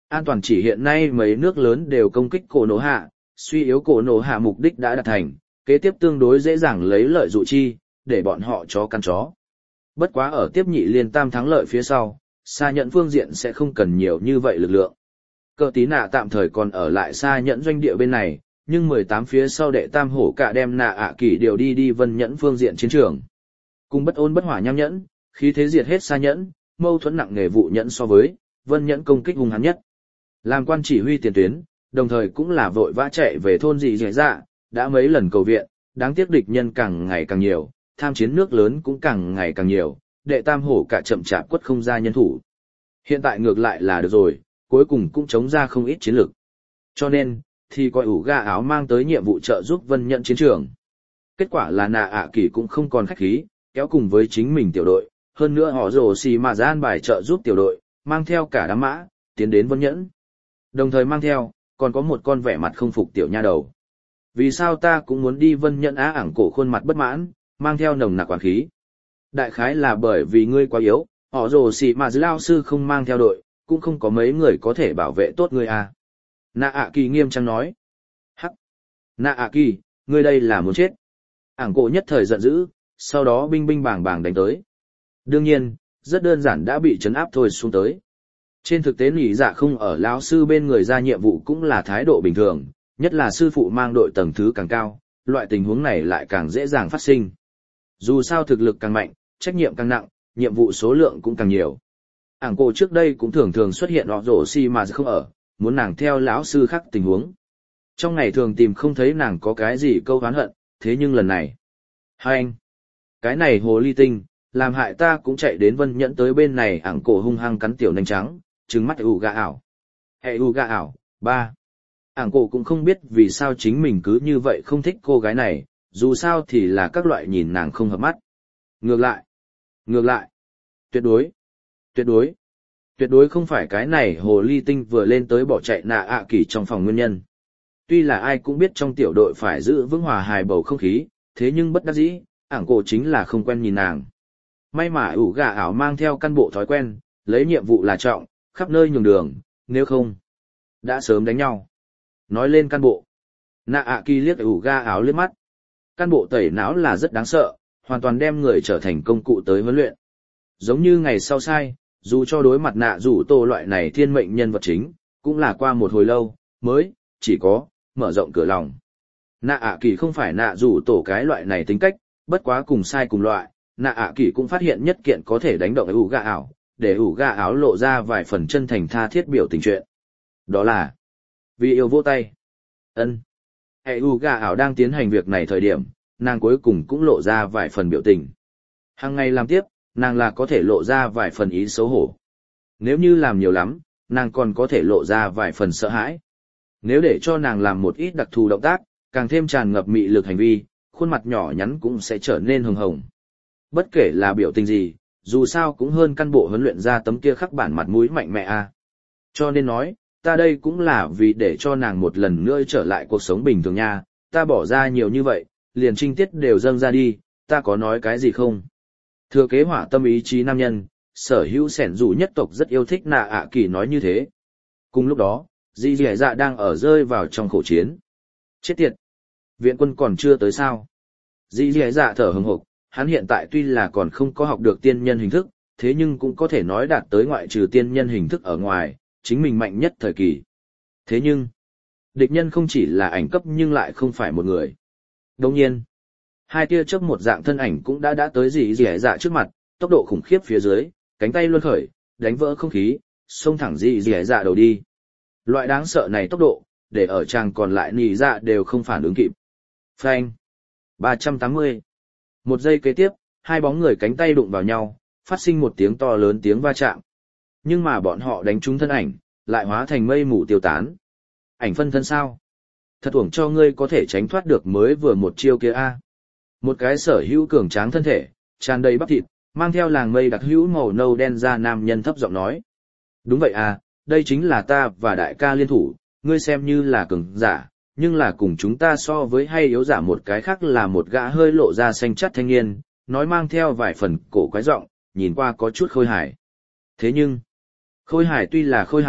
Speaker 1: An toàn chỉ hiện nay mấy nước lớn đều công kích cổ nổ hạ, suy yếu cổ nổ hạ mục đích đã đạt thành, kế tiếp tương đối dễ dàng lấy lợi dụ chi, để bọn họ chó căn chó. Bất quá ở tiếp nhị liên tam thắng lợi phía sau, xa nhẫn phương diện sẽ không cần nhiều như vậy lực lượng. Cờ tí nạ tạm thời còn ở lại xa nhẫn doanh địa bên này, nhưng mười tám phía sau đệ tam hổ cả đem nạ ạ kỳ điều đi đi vân nhẫn phương diện chiến trường. Cùng bất ôn bất hỏa nham nhẫn, khí thế diệt hết xa nhẫn, mâu thuẫn nặng nề vụ nhẫn so với, vân nhẫn công kích hung hãn nhất. Làm quan chỉ huy tiền tuyến, đồng thời cũng là vội vã chạy về thôn dị dẻ dạ, đã mấy lần cầu viện, đáng tiếc địch nhân càng ngày càng nhiều, tham chiến nước lớn cũng càng ngày càng nhiều, đệ tam hổ cả chậm chạp quất không ra nhân thủ. Hiện tại ngược lại là được rồi, cuối cùng cũng chống ra không ít chiến lực. Cho nên, thì coi ủ ga áo mang tới nhiệm vụ trợ giúp vân nhận chiến trường. Kết quả là nạ ạ kỳ cũng không còn khách khí, kéo cùng với chính mình tiểu đội, hơn nữa họ rồ xì mà gian bài trợ giúp tiểu đội, mang theo cả đám mã, tiến đến vân nhẫn. Đồng thời mang theo, còn có một con vẻ mặt không phục tiểu nha đầu. Vì sao ta cũng muốn đi vân nhẫn á ảng cổ khuôn mặt bất mãn, mang theo nồng nặc oán khí. Đại khái là bởi vì ngươi quá yếu, họ rồ xì mà dư lao sư không mang theo đội, cũng không có mấy người có thể bảo vệ tốt ngươi à. Nạ ạ kỳ nghiêm trang nói. Hắc! Nạ ạ kỳ, ngươi đây là muốn chết. Ảng cổ nhất thời giận dữ, sau đó binh binh bàng bàng đánh tới. Đương nhiên, rất đơn giản đã bị trấn áp thôi xuống tới. Trên thực tế nỉ dạ không ở lão sư bên người ra nhiệm vụ cũng là thái độ bình thường, nhất là sư phụ mang đội tầng thứ càng cao, loại tình huống này lại càng dễ dàng phát sinh. Dù sao thực lực càng mạnh, trách nhiệm càng nặng, nhiệm vụ số lượng cũng càng nhiều. Ảng cổ trước đây cũng thường thường xuất hiện họ rổ xi mà không ở, muốn nàng theo lão sư khác tình huống. Trong ngày thường tìm không thấy nàng có cái gì câu oán hận, thế nhưng lần này. Hai anh! Cái này hồ ly tinh, làm hại ta cũng chạy đến vân nhẫn tới bên này. Ảng cổ hung hăng cắn tiểu nanh trắng, trừng mắt ủ gà ảo. Hệ ủ gà ảo, ba. Ảng cổ cũng không biết vì sao chính mình cứ như vậy không thích cô gái này, dù sao thì là các loại nhìn nàng không hợp mắt. Ngược lại, ngược lại, tuyệt đối, tuyệt đối, tuyệt đối không phải cái này hồ ly tinh vừa lên tới bỏ chạy nạ ạ kỳ trong phòng nguyên nhân. Tuy là ai cũng biết trong tiểu đội phải giữ vững hòa hài bầu không khí, thế nhưng bất đắc dĩ, ảng cổ chính là không quen nhìn nàng. May mà ủ gà ảo mang theo căn bộ thói quen, lấy nhiệm vụ là trọng, khắp nơi nhường đường, nếu không, đã sớm đánh nhau. Nói lên căn bộ, nạ ạ kỳ liếc ủ gà ảo liếc mắt. Căn bộ tẩy não là rất đáng sợ, hoàn toàn đem người trở thành công cụ tới huấn luyện. Giống như ngày sau sai, dù cho đối mặt nạ rủ tổ loại này thiên mệnh nhân vật chính, cũng là qua một hồi lâu, mới, chỉ có, mở rộng cửa lòng. Nạ ạ kỳ không phải nạ rủ tổ cái loại này tính cách, bất quá cùng sai cùng loại, nạ ạ kỳ cũng phát hiện nhất kiện có thể đánh động ủ gà ảo, để ủ gà áo lộ ra vài phần chân thành tha thiết biểu tình chuyện. Đó là, vì yêu vỗ tay. Ân. Hệ ủ gà ảo đang tiến hành việc này thời điểm, nàng cuối cùng cũng lộ ra vài phần biểu tình. Hàng ngày làm tiếp, nàng là có thể lộ ra vài phần ý xấu hổ. Nếu như làm nhiều lắm, nàng còn có thể lộ ra vài phần sợ hãi. Nếu để cho nàng làm một ít đặc thù động tác, càng thêm tràn ngập mị lực hành vi, khuôn mặt nhỏ nhắn cũng sẽ trở nên hồng hồng. Bất kể là biểu tình gì, dù sao cũng hơn căn bộ huấn luyện ra tấm kia khắc bản mặt mũi mạnh mẽ a. Cho nên nói, ta đây cũng là vì để cho nàng một lần nữa trở lại cuộc sống bình thường nha, ta bỏ ra nhiều như vậy, liền trinh tiết đều dâng ra đi, ta có nói cái gì không? Thừa kế hỏa tâm ý chí nam nhân, sở hữu sẻn dù nhất tộc rất yêu thích nạ ạ kỳ nói như thế. Cùng lúc đó, dì dì dạ đang ở rơi vào trong khẩu chiến. Chết tiệt! Viện quân còn chưa tới sao? Dì dì dạ thở hừng hực, hắn hiện tại tuy là còn không có học được tiên nhân hình thức, thế nhưng cũng có thể nói đạt tới ngoại trừ tiên nhân hình thức ở ngoài, chính mình mạnh nhất thời kỳ. Thế nhưng, địch nhân không chỉ là ảnh cấp nhưng lại không phải một người. Đồng nhiên, hai tia chớp một dạng thân ảnh cũng đã đã tới dì dì dạ trước mặt, tốc độ khủng khiếp phía dưới, cánh tay luân khởi, đánh vỡ không khí, xông thẳng dì dì dạ đầu đi. Loại đáng sợ này tốc độ, để ở chàng còn lại nì dạ đều không phản ứng kịp. Phanh. ba trăm tám mươi. Một giây kế tiếp, hai bóng người cánh tay đụng vào nhau, phát sinh một tiếng to lớn tiếng va chạm. Nhưng mà bọn họ đánh trúng thân ảnh, lại hóa thành mây mù tiêu tán. Ảnh phân thân sao? Thật uổng cho ngươi có thể tránh thoát được mới vừa một chiêu kia a. Một cái sở hữu cường tráng thân thể, tràn đầy bắp thịt, mang theo làng mây đặc hữu màu nâu đen da nam nhân thấp giọng nói. Đúng vậy à, đây chính là ta và đại ca liên thủ, ngươi xem như là cường giả, nhưng là cùng chúng ta so với hay yếu giả một cái khác là một gã hơi lộ ra xanh chắt thanh niên, nói mang theo vài phần cổ quái giọng, nhìn qua có chút khôi hài. Thế nhưng, khôi hài tuy là khôi hài,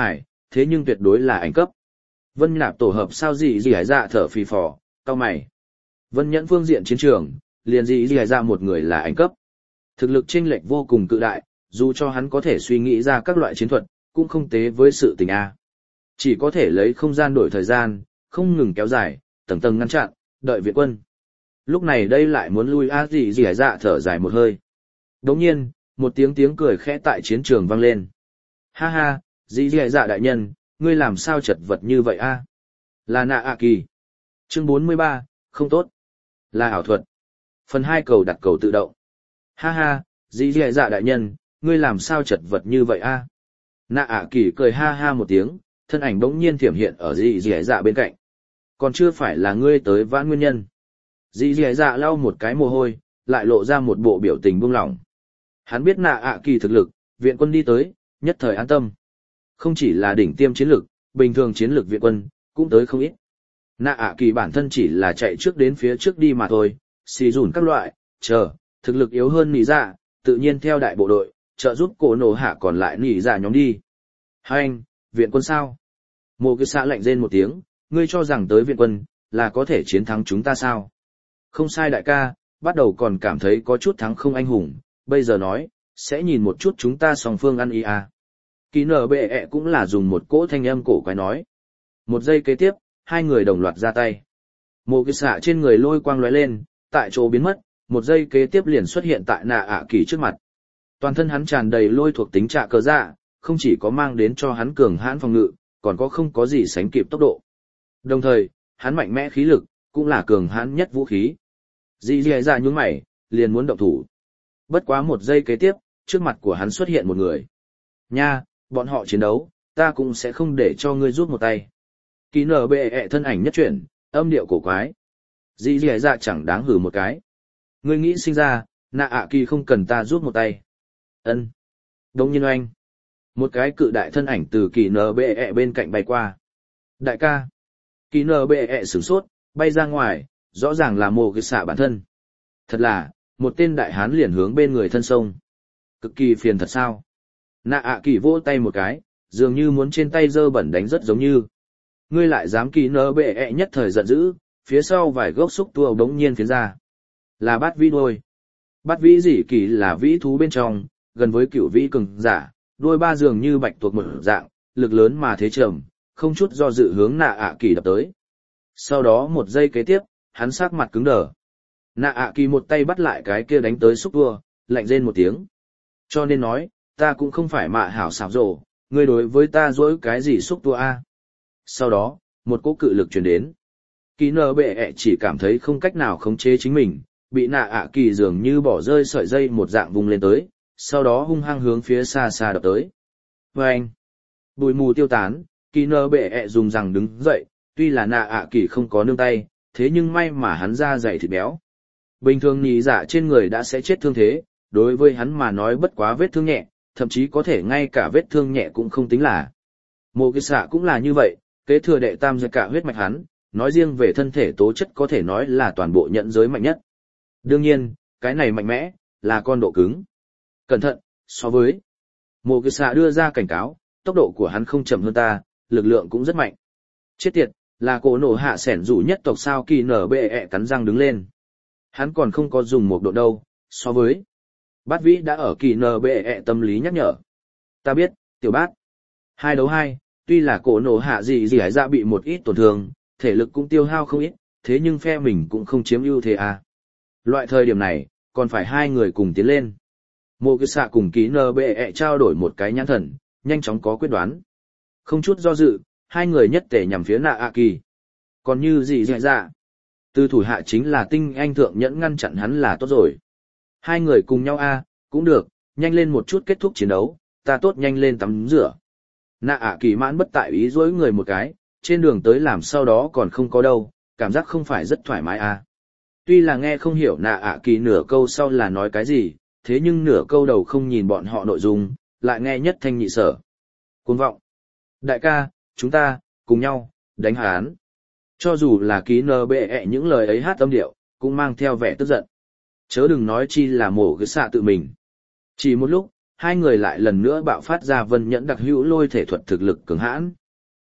Speaker 1: thế nhưng tuyệt đối là ảnh cấp. Vân Nạp tổ hợp sao gì gì hải dạ thở phì phò, cau mày. Vân Nhẫn phương diện chiến trường, liền gì gì hải dạ một người là ảnh cấp. Thực lực chênh lệch vô cùng cự đại, dù cho hắn có thể suy nghĩ ra các loại chiến thuật, cũng không tế với sự tình A. Chỉ có thể lấy không gian đổi thời gian, không ngừng kéo dài, tầng tầng ngăn chặn, đợi viện quân. Lúc này đây lại muốn lui A gì gì hải dạ thở dài một hơi. Đồng nhiên, một tiếng tiếng cười khẽ tại chiến trường vang lên. Ha ha, gì gì hải dạ đại nhân, ngươi làm sao chật vật như vậy a? Là nạ ạ kỳ. Chương bốn mươi ba, không tốt. Là ảo thuật. Phần hai cầu đặt cầu tự động. Ha ha, gì gì dạ đại nhân, ngươi làm sao chật vật như vậy a? Nạ ạ kỳ cười ha ha một tiếng, thân ảnh bỗng nhiên thiểm hiện ở gì gì dạ bên cạnh. Còn chưa phải là ngươi tới vãn nguyên nhân. Dì dì dạ lau một cái mồ hôi, lại lộ ra một bộ biểu tình buông lỏng. Hắn biết nạ ạ kỳ thực lực, viện quân đi tới, nhất thời an tâm. Không chỉ là đỉnh tiêm chiến lực, bình thường chiến lực viện quân, cũng tới không ít. Nạ ạ kỳ bản thân chỉ là chạy trước đến phía trước đi mà thôi, xì dùn các loại, chờ, thực lực yếu hơn nỉ dạ, tự nhiên theo đại bộ đội, trợ giúp cổ nổ hạ còn lại nỉ dạ nhóm đi. Hai anh, viện quân sao? Mộ cái xã lạnh rên một tiếng, ngươi cho rằng tới viện quân, là có thể chiến thắng chúng ta sao? Không sai đại ca, bắt đầu còn cảm thấy có chút thắng không anh hùng, bây giờ nói, sẽ nhìn một chút chúng ta song phương ăn ý à. Kỳ nở bệ ẹ cũng là dùng một cỗ thanh âm cổ quái nói. Một giây kế tiếp, hai người đồng loạt ra tay. Mộ cái xạ trên người lôi quang lóe lên, tại chỗ biến mất, một giây kế tiếp liền xuất hiện tại nạ ạ kỳ trước mặt. Toàn thân hắn tràn đầy lôi thuộc tính trạ cờ dạ, không chỉ có mang đến cho hắn cường hãn phòng ngự, còn có không có gì sánh kịp tốc độ. Đồng thời, hắn mạnh mẽ khí lực, cũng là cường hãn nhất vũ khí. Dì dì dạ nhún mày, liền muốn động thủ. Bất quá một giây kế tiếp, trước mặt của hắn xuất hiện một người. Nha, bọn họ chiến đấu, ta cũng sẽ không để cho ngươi rút một tay. Kỳ nở bệ ẹ thân ảnh nhất chuyển, âm điệu cổ quái. Dì dì dạ chẳng đáng hử một cái. Ngươi nghĩ sinh ra, nạ ạ kỳ không cần ta rút một tay. Ân. Đông nhiên oanh. Một cái cự đại thân ảnh từ kỳ nở bệ ẹ bên cạnh bay qua. Đại ca. Kỳ nở bệ ẹ sửng sốt, bay ra ngoài, rõ ràng là mồ cái xạ bản thân. Thật là, một tên đại hán liền hướng bên người thân sông. Cực kỳ phiền thật sao. Nạ ạ kỳ vỗ tay một cái, dường như muốn trên tay dơ bẩn đánh rất giống như. Ngươi lại dám kỳ nở bệ ẹ nhất thời giận dữ, phía sau vài gốc xúc tua đống nhiên phiến ra. Là bát vĩ đôi. Bát vĩ dị kỳ là vĩ thú bên trong, gần với cửu vĩ cường giả, đôi ba dường như bạch tuộc một dạng, lực lớn mà thế trầm, không chút do dự hướng nạ ạ kỳ đập tới. Sau đó một giây kế tiếp, hắn sắc mặt cứng đờ. Nạ ạ kỳ một tay bắt lại cái kia đánh tới xúc tua, lạnh rên một tiếng. Cho nên nói, ta cũng không phải mạ hảo xảo rổ, ngươi đối với ta dỗi cái gì xúc tua a? Sau đó, một cỗ cự lực truyền đến. Kỳ nở bệ ẹ chỉ cảm thấy không cách nào khống chế chính mình, bị nạ ạ kỳ dường như bỏ rơi sợi dây một dạng vùng lên tới, sau đó hung hăng hướng phía xa xa đập tới. Và anh, bụi mù tiêu tán, kỳ nở bệ ẹ dùng rằng đứng dậy, tuy là nạ ạ kỳ không có nương tay, thế nhưng may mà hắn da dày thịt béo. Bình thường nhị dạ trên người đã sẽ chết thương thế, đối với hắn mà nói bất quá vết thương nhẹ, thậm chí có thể ngay cả vết thương nhẹ cũng không tính là. Mộ kỳ xạ cũng là như vậy, kế thừa đệ tam giai cả huyết mạch hắn, nói riêng về thân thể tố chất có thể nói là toàn bộ nhận giới mạnh nhất. Đương nhiên, cái này mạnh mẽ, là con độ cứng. Cẩn thận, so với. Mộ kỳ xạ đưa ra cảnh cáo, tốc độ của hắn không chậm hơn ta, lực lượng cũng rất mạnh. Chết tiệt, là cổ nổ hạ sẻn rủ nhất tộc sao kỳ nở bệ ẹ cắn răng đứng lên. Hắn còn không có dùng một độ đâu, so với. Bát vĩ đã ở kỳ nở bệ ẹ tâm lý nhắc nhở. Ta biết, tiểu bát. Hai đấu hai, tuy là cổ nổ hạ gì gì hải dạ bị một ít tổn thương, thể lực cũng tiêu hao không ít, thế nhưng phe mình cũng không chiếm ưu thế à. Loại thời điểm này, còn phải hai người cùng tiến lên. Mộ kỳ xạ cùng kỳ nở bệ ẹ trao đổi một cái nhãn thần, nhanh chóng có quyết đoán. Không chút do dự, hai người nhất tề nhằm phía nạ ạ kỳ. Còn như gì dạy dạ, từ thủ hạ chính là tinh anh thượng nhẫn ngăn chặn hắn là tốt rồi. Hai người cùng nhau a, cũng được, nhanh lên một chút kết thúc chiến đấu, ta tốt nhanh lên tắm rửa. Nạ ạ kỳ mãn bất tại ý dối người một cái, trên đường tới làm sau đó còn không có đâu, cảm giác không phải rất thoải mái a. Tuy là nghe không hiểu nạ ạ kỳ nửa câu sau là nói cái gì, thế nhưng nửa câu đầu không nhìn bọn họ nội dung, lại nghe nhất thanh nhị sở. Cuồng vọng. Đại ca, chúng ta, cùng nhau, đánh hắn. Cho dù là ký nơ bệ ẹ những lời ấy hát âm điệu, cũng mang theo vẻ tức giận. Chớ đừng nói chi là mổ cái xạ tự mình. Chỉ một lúc, hai người lại lần nữa bạo phát ra vân nhẫn đặc hữu lôi thể thuật thực lực cường hãn.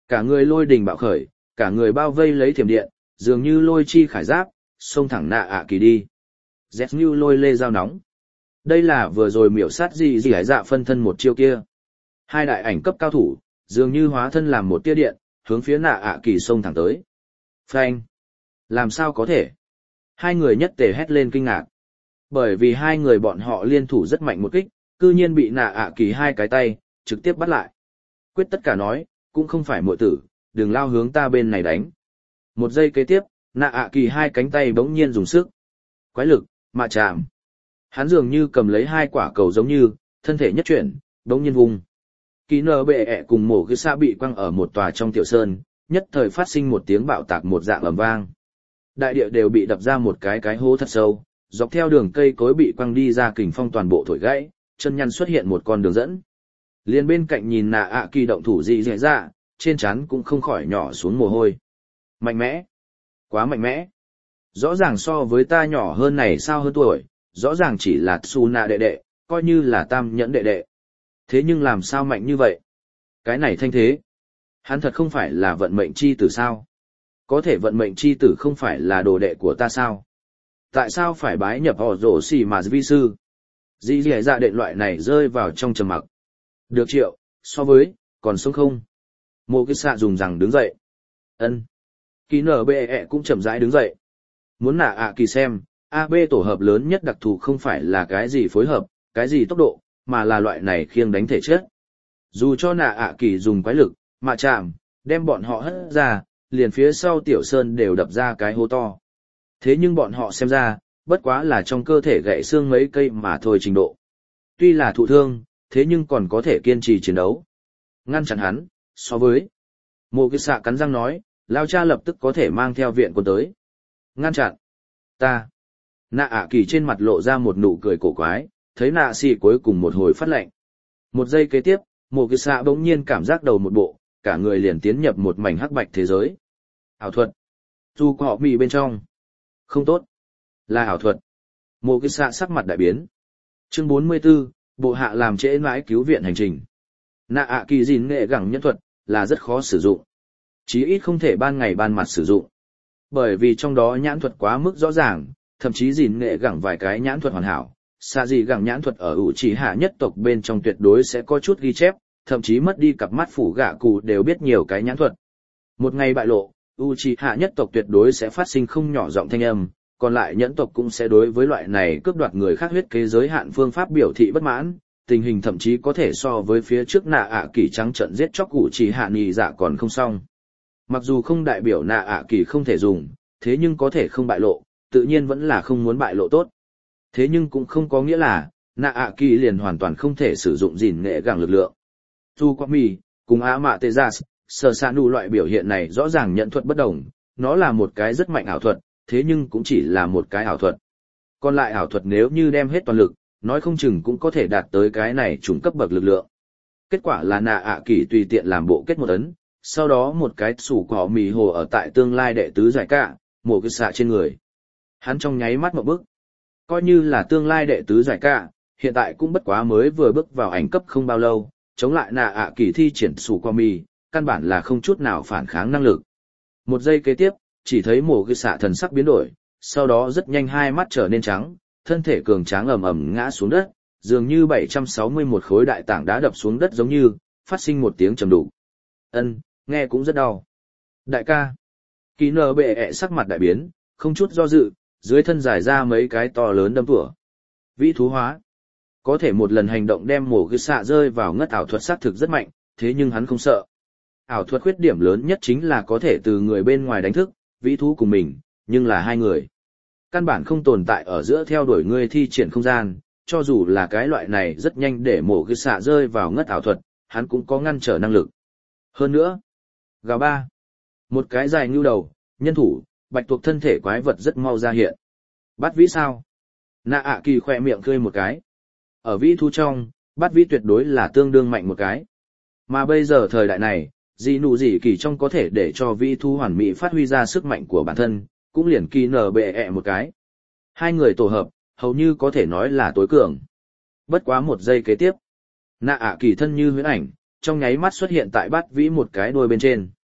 Speaker 1: Cả người lôi đình bạo khởi, cả người bao vây lấy thiểm điện, dường như lôi chi khải giáp, xông thẳng nạ ạ kỳ đi. Dẹt như lôi lê dao nóng. Đây là vừa rồi miểu sát gì gì hải dạ phân thân một chiêu kia. Hai đại ảnh cấp cao thủ, dường như hóa thân làm một tia điện, hướng phía nạ ạ kỳ xông thẳng tới. Phanh! Làm sao có thể? Hai người nhất tề hét lên kinh ngạc. Bởi vì hai người bọn họ liên thủ rất mạnh một kích, cư nhiên bị nạ ạ kỳ hai cái tay, trực tiếp bắt lại. Quyết tất cả nói, cũng không phải muội tử, đừng lao hướng ta bên này đánh. Một giây kế tiếp, nạ ạ kỳ hai cánh tay bỗng nhiên dùng sức. Quái lực, mạ chạm. Hắn dường như cầm lấy hai quả cầu giống như, thân thể nhất chuyển, bỗng nhiên vùng. Kỳ nờ bệ ẹ cùng mổ cái xa bị quăng ở một tòa trong tiểu sơn, nhất thời phát sinh một tiếng bạo tạc một dạng ầm vang. Đại địa đều bị đập ra một cái cái hố thật sâu, dọc theo đường cây cối bị quăng đi ra kình phong toàn bộ thổi gãy, chân nhăn xuất hiện một con đường dẫn. Liên bên cạnh nhìn nạ ạ kỳ động thủ dị dẻ ra, trên trán cũng không khỏi nhỏ xuống mồ hôi. Mạnh mẽ. Quá mạnh mẽ. Rõ ràng so với ta nhỏ hơn này sao hơn tuổi, rõ ràng chỉ là Tsu nạ đệ đệ, coi như là tam nhẫn đệ đệ. Thế nhưng làm sao mạnh như vậy? Cái này thanh thế. Hắn thật không phải là vận mệnh chi tử sao? Có thể vận mệnh chi tử không phải là đồ đệ của ta sao? Tại sao phải bái nhập họ rổ xỉ mà vi sư? Dĩ dẻ dạ đệ loại này rơi vào trong trầm mặc. Được triệu, so với, còn sống không? Mô cái xạ dùng rằng đứng dậy. Ân. Kỳ nở bệ ẹ cũng chậm rãi đứng dậy. Muốn nạ ạ kỳ xem, a bê tổ hợp lớn nhất đặc thù không phải là cái gì phối hợp, cái gì tốc độ, mà là loại này khiêng đánh thể chất. Dù cho nạ ạ kỳ dùng quái lực, mạ chạm, đem bọn họ hất ra, liền phía sau tiểu sơn đều đập ra cái hố to. Thế nhưng bọn họ xem ra, bất quá là trong cơ thể gãy xương mấy cây mà thôi trình độ. Tuy là thụ thương, thế nhưng còn có thể kiên trì chiến đấu. Ngăn chặn hắn, so với. Mộ cái xạ cắn răng nói, lao cha lập tức có thể mang theo viện quân tới. Ngăn chặn. Ta. Nạ ạ kỳ trên mặt lộ ra một nụ cười cổ quái, thấy nạ xì cuối cùng một hồi phát lệnh. Một giây kế tiếp, mộ cái xạ bỗng nhiên cảm giác đầu một bộ, cả người liền tiến nhập một mảnh hắc bạch thế giới. Ảo thuật. Dù họ mì bên trong. Không tốt. Là ảo thuật. Mộ cái xạ sắc mặt đại biến. Chương bốn mươi 44, bộ hạ làm trễ mãi cứu viện hành trình. Nạ ạ kỳ gìn nghệ gẳng nhân thuật, là rất khó sử dụng. Chí ít không thể ban ngày ban mặt sử dụng. Bởi vì trong đó nhãn thuật quá mức rõ ràng, thậm chí gìn nghệ gẳng vài cái nhãn thuật hoàn hảo. Xa gì gẳng nhãn thuật ở ủ chỉ hạ nhất tộc bên trong tuyệt đối sẽ có chút ghi chép, thậm chí mất đi cặp mắt phủ gạ cụ đều biết nhiều cái nhãn thuật. Một ngày bại lộ, Uchiha nhất tộc tuyệt đối sẽ phát sinh không nhỏ giọng thanh âm, còn lại nhẫn tộc cũng sẽ đối với loại này cướp đoạt người khác huyết kế giới hạn phương pháp biểu thị bất mãn, tình hình thậm chí có thể so với phía trước nạ ạ kỳ trắng trận giết chóc Uchiha nhị dạ còn không xong. Mặc dù không đại biểu nạ ạ kỳ không thể dùng, thế nhưng có thể không bại lộ, tự nhiên vẫn là không muốn bại lộ tốt. Thế nhưng cũng không có nghĩa là, nạ ạ kỳ liền hoàn toàn không thể sử dụng gìn nghệ gẳng lực lượng. Dù qua mì, cùng á mạ tê gia, sở sạn đủ loại biểu hiện này rõ ràng nhận thuật bất đồng, nó là một cái rất mạnh ảo thuật, thế nhưng cũng chỉ là một cái ảo thuật. Còn lại ảo thuật nếu như đem hết toàn lực, nói không chừng cũng có thể đạt tới cái này trùng cấp bậc lực lượng. Kết quả là nạ ạ kỳ tùy tiện làm bộ kết một ấn, sau đó một cái sủ cỏ mì hồ ở tại tương lai đệ tứ giải cả, mổ cái xạ trên người. Hắn trong nháy mắt một bước. Coi như là tương lai đệ tứ giải cả, hiện tại cũng bất quá mới vừa bước vào ảnh cấp không bao lâu, chống lại nạ ạ kỳ thi triển sủ cỏ mì, căn bản là không chút nào phản kháng năng lực. Một giây kế tiếp, chỉ thấy mổ cái xạ thần sắc biến đổi, sau đó rất nhanh hai mắt trở nên trắng, thân thể cường tráng ầm ầm ngã xuống đất, dường như bảy trăm sáu mươi mốt khối đại tảng đá đập xuống đất giống như, phát sinh một tiếng trầm đục. Ân, nghe cũng rất đau. Đại ca. Kỳ nờ bệ ẹ sắc mặt đại biến, không chút do dự, dưới thân giải ra mấy cái to lớn đâm tủa. Vĩ thú hóa. Có thể một lần hành động đem mổ cái xạ rơi vào ngất ảo thuật sát thực rất mạnh, thế nhưng hắn không sợ. Ảo thuật khuyết điểm lớn nhất chính là có thể từ người bên ngoài đánh thức, vĩ thú cùng mình, nhưng là hai người. Căn bản không tồn tại ở giữa theo đuổi người thi triển không gian, cho dù là cái loại này rất nhanh để mổ cái xạ rơi vào ngất ảo thuật, hắn cũng có ngăn trở năng lực. Hơn nữa, gào ba, một cái dài ngưu đầu, nhân thủ, bạch tuộc thân thể quái vật rất mau ra hiện. Bắt vĩ sao? Nạ ạ kỳ khỏe miệng cười một cái. Ở vĩ thú trong, bắt vĩ tuyệt đối là tương đương mạnh một cái. Mà bây giờ thời đại này, gì nụ gì kỳ trong có thể để cho vĩ thú hoàn mỹ phát huy ra sức mạnh của bản thân, cũng liền kỳ nở bệ ẹ một cái. Hai người tổ hợp, hầu như có thể nói là tối cường. Bất quá một giây kế tiếp, nạ ạ kỳ thân như huyễn ảnh, trong nháy mắt xuất hiện tại bát vĩ một cái đuôi bên trên.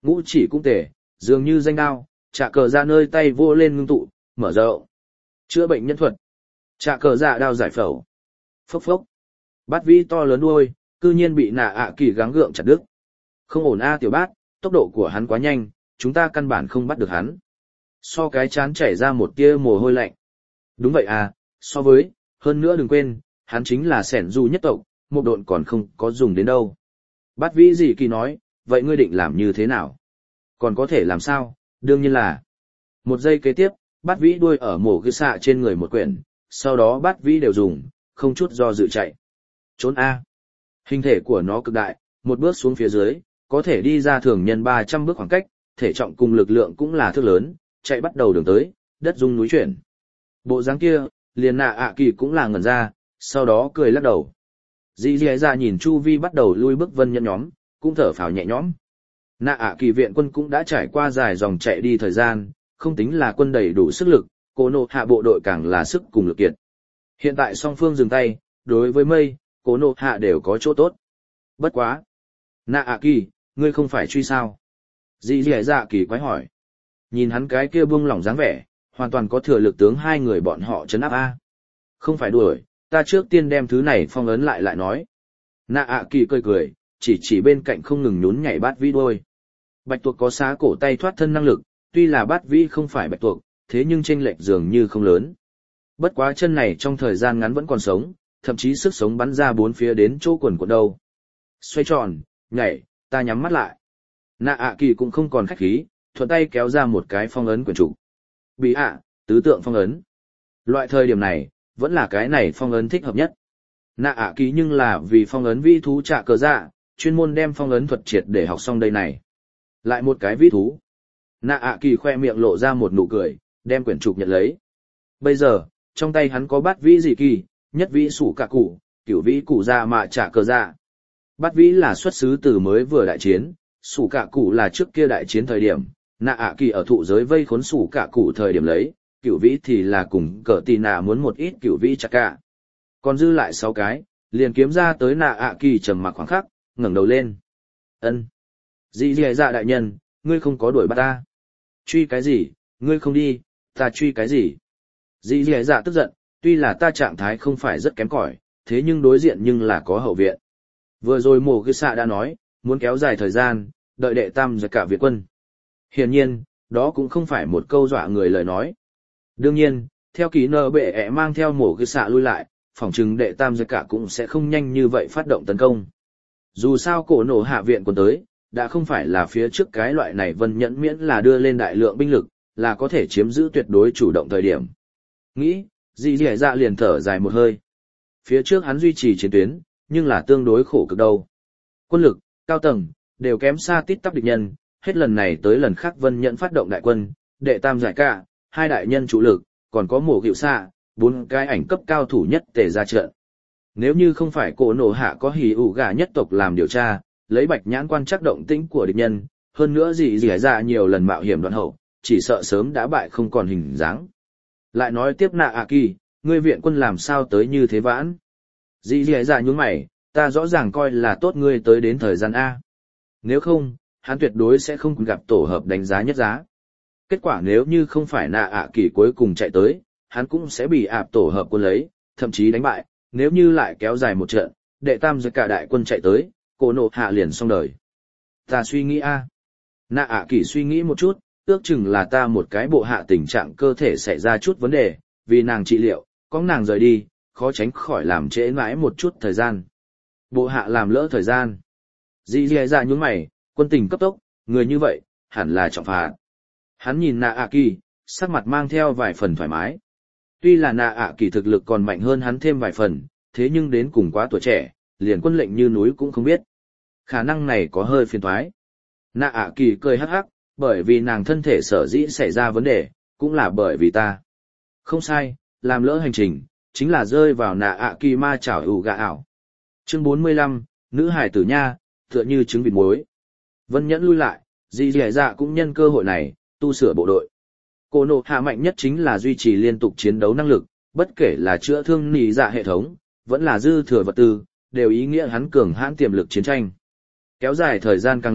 Speaker 1: Ngũ chỉ cũng tể, dường như danh đao, trả cờ ra nơi tay vô lên ngưng tụ, mở rộng. Chữa bệnh nhân thuật. Trả cờ dạ đao giải phẫu. Phốc phốc. Bát vĩ to lớn đuôi, cư nhiên bị nạ ạ kỳ gắng gượng chặt đứt. Không ổn a tiểu bát, tốc độ của hắn quá nhanh, chúng ta căn bản không bắt được hắn. So cái chán chảy ra một tia mồ hôi lạnh. Đúng vậy à, so với, hơn nữa đừng quên, hắn chính là sẻn du nhất tộc, một độn còn không có dùng đến đâu. Bát vĩ gì kỳ nói, vậy ngươi định làm như thế nào? Còn có thể làm sao, đương nhiên là. Một giây kế tiếp, bát vĩ đuôi ở mổ cứ xạ trên người một quyển, sau đó bát vĩ đều dùng, không chút do dự chạy. Trốn A. Hình thể của nó cực đại, một bước xuống phía dưới, có thể đi ra thường nhân ba trăm bước khoảng cách, thể trọng cùng lực lượng cũng là thước lớn, chạy bắt đầu đường tới, đất rung núi chuyển. Bộ dáng kia, liền nạ ạ kỳ cũng là ngẩn ra, sau đó cười lắc đầu. Dì dì ra nhìn chu vi bắt đầu lui bước vân nhân nhóm, cũng thở phào nhẹ nhõm. Nạ ạ kỳ viện quân cũng đã trải qua dài dòng chạy đi thời gian, không tính là quân đầy đủ sức lực, Cổ Nộ Hạ bộ đội càng là sức cùng lực kiệt. Hiện tại song phương dừng tay, đối với mây, Cổ Nộ Hạ đều có chỗ tốt. Bất quá. Nạ ạ kỳ, ngươi không phải truy sao? Dì dì dạ kỳ quái hỏi. Nhìn hắn cái kia buông lỏng dáng vẻ, hoàn toàn có thừa lực tướng hai người bọn họ chấn áp A. Không phải đuổi, ta trước tiên đem thứ này phong ấn lại lại nói. Nạ ạ kỳ cười cười, chỉ chỉ bên cạnh không ngừng nhún nhảy bát vĩ đuôi. Bạch tuộc có xá cổ tay thoát thân năng lực, tuy là bát vĩ không phải bạch tuộc, thế nhưng chênh lệch dường như không lớn. Bất quá chân này trong thời gian ngắn vẫn còn sống, thậm chí sức sống bắn ra bốn phía đến chỗ quần quần đâu. Xoay tròn, nhảy, ta nhắm mắt lại. Nạ ạ kỳ cũng không còn khách khí, thuận tay kéo ra một cái phong ấn quyển trục. Bị ạ, tứ tượng phong ấn. Loại thời điểm này, vẫn là cái này phong ấn thích hợp nhất. Nạ ạ kỳ nhưng là vì phong ấn vi thú trả cờ dạ, chuyên môn đem phong ấn thuật triệt để học xong đây này. Lại một cái vi thú. Nạ ạ kỳ khoe miệng lộ ra một nụ cười, đem quyển trục nhận lấy. Bây giờ, trong tay hắn có bát vĩ dị kỳ, nhất vĩ sủ cả cụ, cửu vĩ cụ dạ mạ trả cờ dạ. Bát vĩ là xuất xứ từ mới vừa đại chiến, sủ cả cụ là trước kia đại chiến thời điểm, nạ ạ kỳ ở thụ giới vây khốn sủ cả cụ thời điểm lấy, cửu vĩ thì là cùng cờ tì nạ muốn một ít cửu vĩ chặt cả. Còn dư lại sáu cái, liền kiếm ra tới nạ ạ kỳ trầm mặc khoảng khắc, ngẩng đầu lên. Ân, dị dị dạ đại nhân, ngươi không có đuổi bắt ta. Truy cái gì, ngươi không đi, ta truy cái gì? Dị dị dạ tức giận, tuy là ta trạng thái không phải rất kém cỏi, thế nhưng đối diện nhưng là có hậu viện. Vừa rồi mổ cứ xạ đã nói, muốn kéo dài thời gian, đợi đệ tam giật cả Việt quân. Hiển nhiên, đó cũng không phải một câu dọa người lời nói. Đương nhiên, theo kỳ nơ bệ ẹ mang theo mổ cứ xạ lui lại, phỏng chừng đệ tam giật cả cũng sẽ không nhanh như vậy phát động tấn công. Dù sao Cổ Nộ Hạ viện quân tới, đã không phải là phía trước cái loại này vân nhẫn miễn là đưa lên đại lượng binh lực, là có thể chiếm giữ tuyệt đối chủ động thời điểm. Nghĩ, dị dị dạ liền thở dài một hơi. Phía trước hắn duy trì chiến tuyến, nhưng là tương đối khổ cực đâu. Quân lực, cao tầng, đều kém xa tít tắp địch nhân, hết lần này tới lần khác vân nhẫn phát động đại quân, đệ tam giải cả, hai đại nhân chủ lực, còn có mổ hiệu xạ, bốn cái ảnh cấp cao thủ nhất tề ra trận. Nếu như không phải Cổ Nộ Hạ có hỉ ủ gà nhất tộc làm điều tra, lấy bạch nhãn quan chắc động tĩnh của địch nhân, hơn nữa gì gì ra nhiều lần mạo hiểm đoạn hậu, chỉ sợ sớm đã bại không còn hình dáng. Lại nói tiếp nạ ạ kỳ, ngươi viện quân làm sao tới như thế vãn? Dì dì dạ nhún mày, ta rõ ràng coi là tốt ngươi tới đến thời gian A. Nếu không, hắn tuyệt đối sẽ không gặp tổ hợp đánh giá nhất giá. Kết quả nếu như không phải nạ ạ kỳ cuối cùng chạy tới, hắn cũng sẽ bị ạp tổ hợp quân lấy, thậm chí đánh bại, nếu như lại kéo dài một trận, đệ tam giật cả đại quân chạy tới, Cổ Nộ Hạ liền xong đời. Ta suy nghĩ A. Nạ ạ kỳ suy nghĩ một chút, ước chừng là ta một cái bộ hạ tình trạng cơ thể xảy ra chút vấn đề, vì nàng trị liệu, có nàng rời đi, khó tránh khỏi làm trễ mãi một chút thời gian. Bộ hạ làm lỡ thời gian. Dì dì dạ nhún mày, quân tình cấp tốc, người như vậy, hẳn là trọng phạt. Hắn nhìn nạ ạ kỳ, sắc mặt mang theo vài phần thoải mái. Tuy là nạ ạ kỳ thực lực còn mạnh hơn hắn thêm vài phần, thế nhưng đến cùng quá tuổi trẻ, liền quân lệnh như núi cũng không biết. Khả năng này có hơi phiền toái. Nạ ạ kỳ cười hắc hắc, bởi vì nàng thân thể sở dĩ xảy ra vấn đề, cũng là bởi vì ta. Không sai, làm lỡ hành trình, chính là rơi vào nạ ạ kỳ ma chảo ủ gà ảo. Chương bốn mươi lăm, nữ hải tử nha, tựa như trứng vịt muối. Vân Nhẫn lui lại, dì dì dạ cũng nhân cơ hội này, tu sửa bộ đội. Cổ Nộ Hạ mạnh nhất chính là duy trì liên tục chiến đấu năng lực, bất kể là chữa thương nỉ dạ hệ thống, vẫn là dư thừa vật tư, đều ý nghĩa hắn cường hãn tiềm lực chiến tranh. Kéo dài thời gian càng lâu,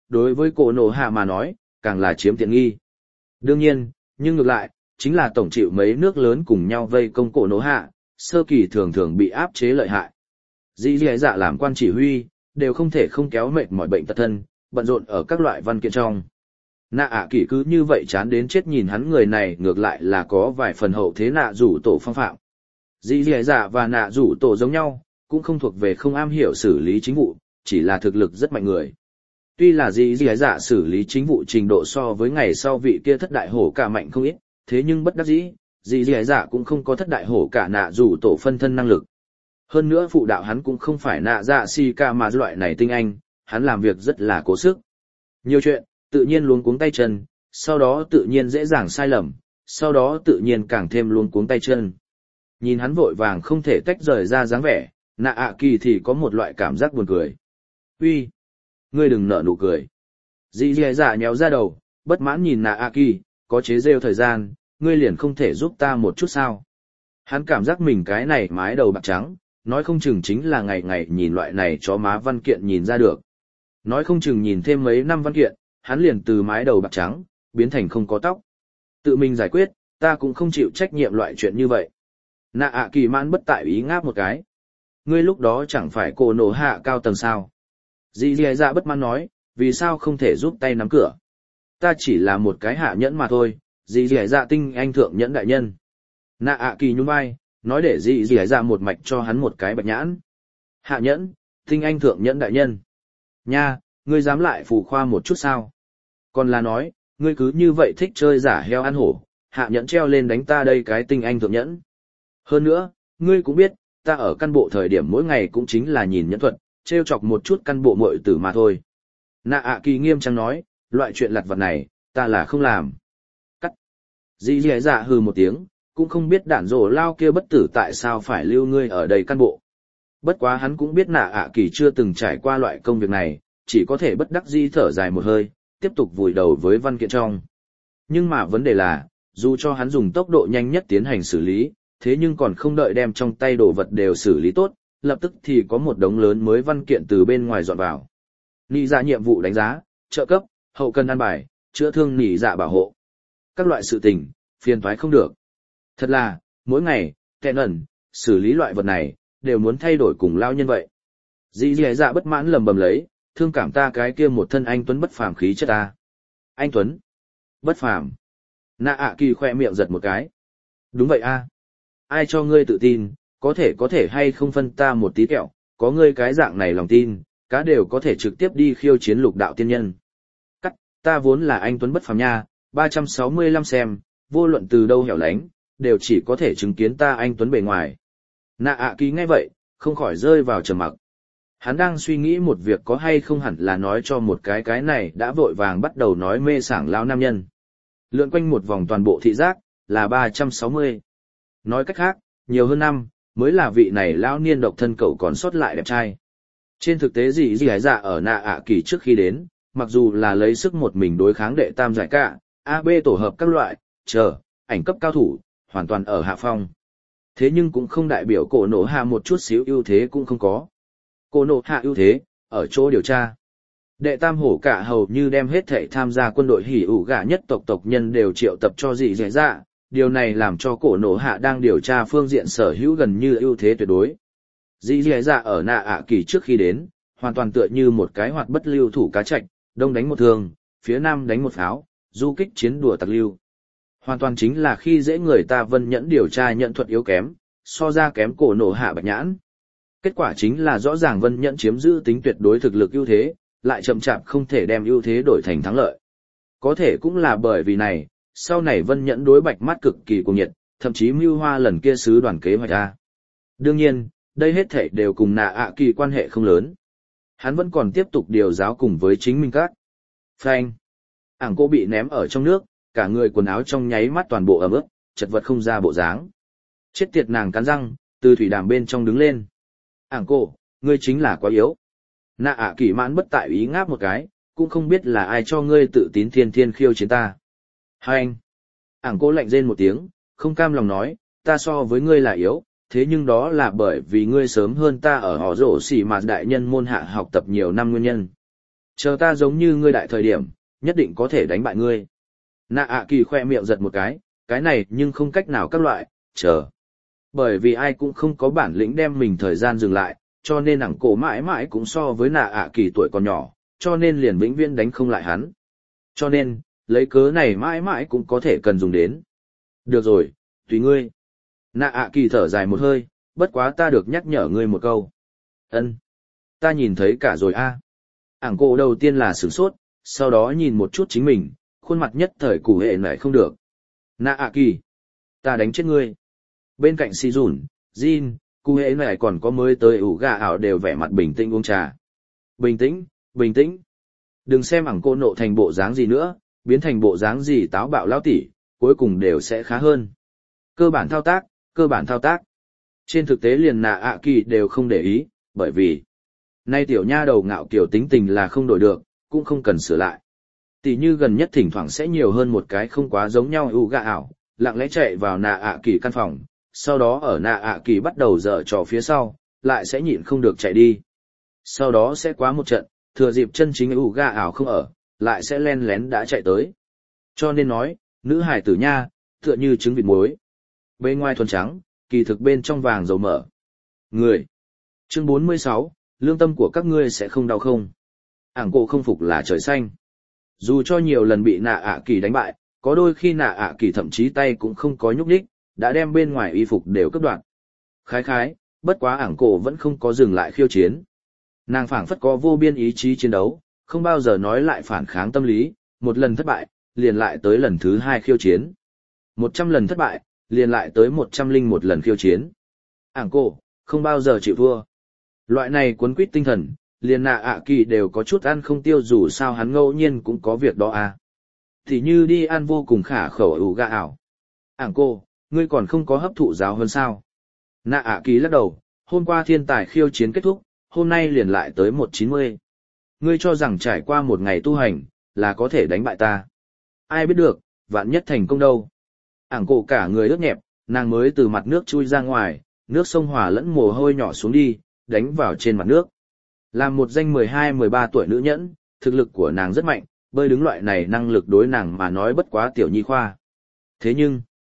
Speaker 1: đối với cổ nổ hạ mà nói, càng là chiếm tiện nghi. Đương nhiên, nhưng ngược lại, chính là tổng chịu mấy nước lớn cùng nhau vây công cổ nổ hạ, sơ kỳ thường thường bị áp chế lợi hại. Dĩ dì dạ làm quan chỉ huy, đều không thể không kéo mệt mỏi bệnh tật thân, bận rộn ở các loại văn kiện trong. Nạ ạ kỳ cứ như vậy chán đến chết nhìn hắn người này ngược lại là có vài phần hậu thế nạ rủ tổ phong phạm. Dĩ dì dạ và nạ rủ tổ giống nhau, cũng không thuộc về không am hiểu xử lý chính vụ, chỉ là thực lực rất mạnh người. Tuy là dĩ dì dạ xử lý chính vụ trình độ so với ngày sau vị kia thất đại hổ cả mạnh không ít, thế nhưng bất đắc dĩ, dĩ dì dạ cũng không có thất đại hổ cả nạ rủ tổ phân thân năng lực. Hơn nữa phụ đạo hắn cũng không phải nạ dạ si ca mà loại này tinh anh, hắn làm việc rất là cố sức. Nhiều chuyện, tự nhiên luống cuống tay chân, sau đó tự nhiên dễ dàng sai lầm, sau đó tự nhiên càng thêm luống cuống tay chân. Nhìn hắn vội vàng không thể tách rời ra dáng vẻ, nạ ạ kỳ thì có một loại cảm giác buồn cười. Uy, ngươi đừng nở nụ cười. Dì dì dạ nhéo ra đầu, bất mãn nhìn nạ ạ kỳ, có chế rêu thời gian, ngươi liền không thể giúp ta một chút sao. Hắn cảm giác mình cái này mái đầu bạc trắng, nói không chừng chính là ngày ngày nhìn loại này chó má văn kiện nhìn ra được. Nói không chừng nhìn thêm mấy năm văn kiện, hắn liền từ mái đầu bạc trắng, biến thành không có tóc. Tự mình giải quyết, ta cũng không chịu trách nhiệm loại chuyện như vậy. Nạ ạ kỳ mãn bất tại ý ngáp một cái. Ngươi lúc đó chẳng phải cổ nổ hạ cao tầng sao. Dì dì dạ bất mãn nói, vì sao không thể giúp tay nắm cửa. Ta chỉ là một cái hạ nhẫn mà thôi, dì dì dạ tinh anh thượng nhẫn đại nhân. Nạ ạ kỳ nhún vai, nói để dì dì dạ một mạch cho hắn một cái bạch nhãn. Hạ nhẫn, tinh anh thượng nhẫn đại nhân. Nha, ngươi dám lại phù khoa một chút sao? Còn là nói, ngươi cứ như vậy thích chơi giả heo ăn hổ, hạ nhẫn treo lên đánh ta đây cái tinh anh thượng nhẫn. Hơn nữa, ngươi cũng biết, ta ở căn bộ thời điểm mỗi ngày cũng chính là nhìn nhẫn thuật, treo chọc một chút căn bộ muội tử mà thôi. Nạ ạ kỳ nghiêm trang nói, loại chuyện lặt vặt này, ta là không làm. Cắt. Dì dì dạ hừ một tiếng, cũng không biết đản rổ lao kia bất tử tại sao phải lưu ngươi ở đây căn bộ. Bất quá hắn cũng biết nạ ạ kỳ chưa từng trải qua loại công việc này, chỉ có thể bất đắc dĩ thở dài một hơi, tiếp tục vùi đầu với văn kiện trong. Nhưng mà vấn đề là, dù cho hắn dùng tốc độ nhanh nhất tiến hành xử lý, thế nhưng còn không đợi đem trong tay đồ vật đều xử lý tốt, lập tức thì có một đống lớn mới văn kiện từ bên ngoài dọn vào. Nị dạ nhiệm vụ đánh giá, trợ cấp, hậu cần an bài, chữa thương nị dạ bảo hộ. Các loại sự tình, phiền toái không được. Thật là, mỗi ngày, kẹn ẩn, xử lý loại vật này, đều muốn thay đổi cùng lao nhân vậy. Dì dì dạ bất mãn lầm bầm lấy, thương cảm ta cái kia một thân anh Tuấn bất phàm khí chất ta. Anh Tuấn? Bất phàm. Nạ ạ kỳ khoe miệng giật một cái. Đúng vậy a. Ai cho ngươi tự tin, có thể có thể hay không phân ta một tí kẹo, có ngươi cái dạng này lòng tin, cá đều có thể trực tiếp đi khiêu chiến lục đạo tiên nhân. Cắt, ta vốn là anh Tuấn bất phàm nha, ba trăm sáu mươi lăm xem, vô luận từ đâu hẻo lánh, đều chỉ có thể chứng kiến ta anh Tuấn bề ngoài. Nạ ạ kỳ nghe vậy, không khỏi rơi vào trầm mặc. Hắn đang suy nghĩ một việc có hay không hẳn là nói cho một cái cái này đã vội vàng bắt đầu nói mê sảng lao nam nhân. Lượn quanh một vòng toàn bộ thị giác, là ba trăm sáu mươi. Nói cách khác, nhiều hơn năm, mới là vị này lão niên độc thân cậu còn sót lại đẹp trai. Trên thực tế gì gì dạ ở nạ ạ kỳ trước khi đến, mặc dù là lấy sức một mình đối kháng đệ tam giải cả, a bê tổ hợp các loại, chờ, ảnh cấp cao thủ, hoàn toàn ở hạ phong. Thế nhưng cũng không đại biểu cổ nổ hạ một chút xíu ưu thế cũng không có. Cổ nổ hạ ưu thế, ở chỗ điều tra. Đệ tam hổ cả hầu như đem hết thảy tham gia quân đội hỉ ủ gà nhất tộc tộc nhân đều triệu tập cho dị dẻ dạ, điều này làm cho cổ nổ hạ đang điều tra phương diện sở hữu gần như ưu thế tuyệt đối. Dị dẻ dạ ở nạ ạ kỳ trước khi đến, hoàn toàn tựa như một cái hoạt bất lưu thủ cá trạch, đông đánh một thường, phía nam đánh một pháo, du kích chiến đùa tặc lưu. Hoàn toàn chính là khi dễ người ta vân nhẫn điều tra nhận thuật yếu kém, so ra kém cổ nổ hạ bạch nhãn. Kết quả chính là rõ ràng vân nhẫn chiếm giữ tính tuyệt đối thực lực ưu thế, lại chậm chạp không thể đem ưu thế đổi thành thắng lợi. Có thể cũng là bởi vì này, sau này vân nhẫn đối bạch mắt cực kỳ cuồng nhiệt, thậm chí mưu hoa lần kia sứ đoàn kế hoạch ra. Đương nhiên, đây hết thảy đều cùng nạ ạ kỳ quan hệ không lớn. Hắn vẫn còn tiếp tục điều giáo cùng với chính mình các. Phanh. Ảng cô bị ném ở trong nước, cả người quần áo trong nháy mắt toàn bộ ẩm ướt, chật vật không ra bộ dáng. Chết tiệt nàng cắn răng, từ thủy đàm bên trong đứng lên. Ảng cô, ngươi chính là quá yếu. Nạ ạ kỳ mãn bất tại ý ngáp một cái, cũng không biết là ai cho ngươi tự tín thiên thiên khiêu chiến ta. Hai anh. Ảng cô lạnh rên một tiếng, không cam lòng nói, ta so với ngươi là yếu, thế nhưng đó là bởi vì ngươi sớm hơn ta ở họ rổ xỉ mà đại nhân môn hạ học tập nhiều năm nguyên nhân. chờ ta giống như ngươi đại thời điểm, nhất định có thể đánh bại ngươi. Nạ ạ kỳ khoe miệng giật một cái, cái này nhưng không cách nào các loại, chờ. Bởi vì ai cũng không có bản lĩnh đem mình thời gian dừng lại, cho nên ảng cổ mãi mãi cũng so với nạ ạ kỳ tuổi còn nhỏ, cho nên liền vĩnh viễn đánh không lại hắn. Cho nên, lấy cớ này mãi mãi cũng có thể cần dùng đến. Được rồi, tùy ngươi. Nạ ạ kỳ thở dài một hơi, bất quá ta được nhắc nhở ngươi một câu. Ân, ta nhìn thấy cả rồi a. Ảng cổ đầu tiên là sửng sốt, sau đó nhìn một chút chính mình, khuôn mặt nhất thời củ hệ lại không được. Nạ ạ kỳ, ta đánh chết ngươi. Bên cạnh si dùn, Jin, cụ hệ này còn có mới tới ủ gà ảo đều vẻ mặt bình tĩnh uống trà. Bình tĩnh, bình tĩnh. Đừng xem ảng cô nộ thành bộ dáng gì nữa, biến thành bộ dáng gì táo bạo lao tỉ, cuối cùng đều sẽ khá hơn. Cơ bản thao tác, cơ bản thao tác. Trên thực tế liền nạ ạ kỳ đều không để ý, bởi vì nay tiểu nha đầu ngạo kiểu tính tình là không đổi được, cũng không cần sửa lại. Tỷ như gần nhất thỉnh thoảng sẽ nhiều hơn một cái không quá giống nhau ủ gà ảo, lặng lẽ chạy vào nạ ạ kỳ căn phòng, sau đó ở nạ ạ kỳ bắt đầu dở trò phía sau, lại sẽ nhịn không được chạy đi. Sau đó sẽ quá một trận, thừa dịp chân chính ủ gà ảo không ở, lại sẽ len lén đã chạy tới. Cho nên nói, nữ hài tử nha, tựa như trứng vịt muối. Bên ngoài thuần trắng, kỳ thực bên trong vàng dầu mỡ. Người. Chương bốn mươi sáu, lương tâm của các ngươi sẽ không đau không? Ảng cổ không phục là trời xanh. Dù cho nhiều lần bị nạ ạ kỳ đánh bại, có đôi khi nạ ạ kỳ thậm chí tay cũng không có nhúc nhích, đã đem bên ngoài y phục đều cướp đoạt. Khái khái, bất quá ảng cổ vẫn không có dừng lại khiêu chiến. Nàng phảng phất có vô biên ý chí chiến đấu, không bao giờ nói lại phản kháng tâm lý, một lần thất bại, liền lại tới lần thứ hai khiêu chiến. Một trăm lần thất bại, liền lại tới một trăm linh một lần khiêu chiến. Ảng cổ, không bao giờ chịu thua. Loại này cuốn quýt tinh thần, liền nạ ạ kỳ đều có chút ăn không tiêu dù sao hắn ngẫu nhiên cũng có việc đó à. Thì như đi ăn vô cùng khả khẩu ủ gà ảo. Ảng cô, ngươi còn không có hấp thụ giáo hơn sao? Nạ ạ kỳ lắc đầu, hôm qua thiên tài khiêu chiến kết thúc, hôm nay liền lại tới một chín mươi. Ngươi cho rằng trải qua một ngày tu hành, là có thể đánh bại ta. Ai biết được, vạn nhất thành công đâu. Ảng cổ cả người ướt nhẹp, nàng mới từ mặt nước chui ra ngoài, nước sông hòa lẫn mồ hôi nhỏ xuống đi, đánh vào trên mặt nước. Làm một danh mười hai mười ba tuổi nữ nhẫn, thực lực của nàng rất mạnh, bơi đứng loại này năng lực đối nàng mà nói bất quá tiểu nhi khoa. Thế nhưng,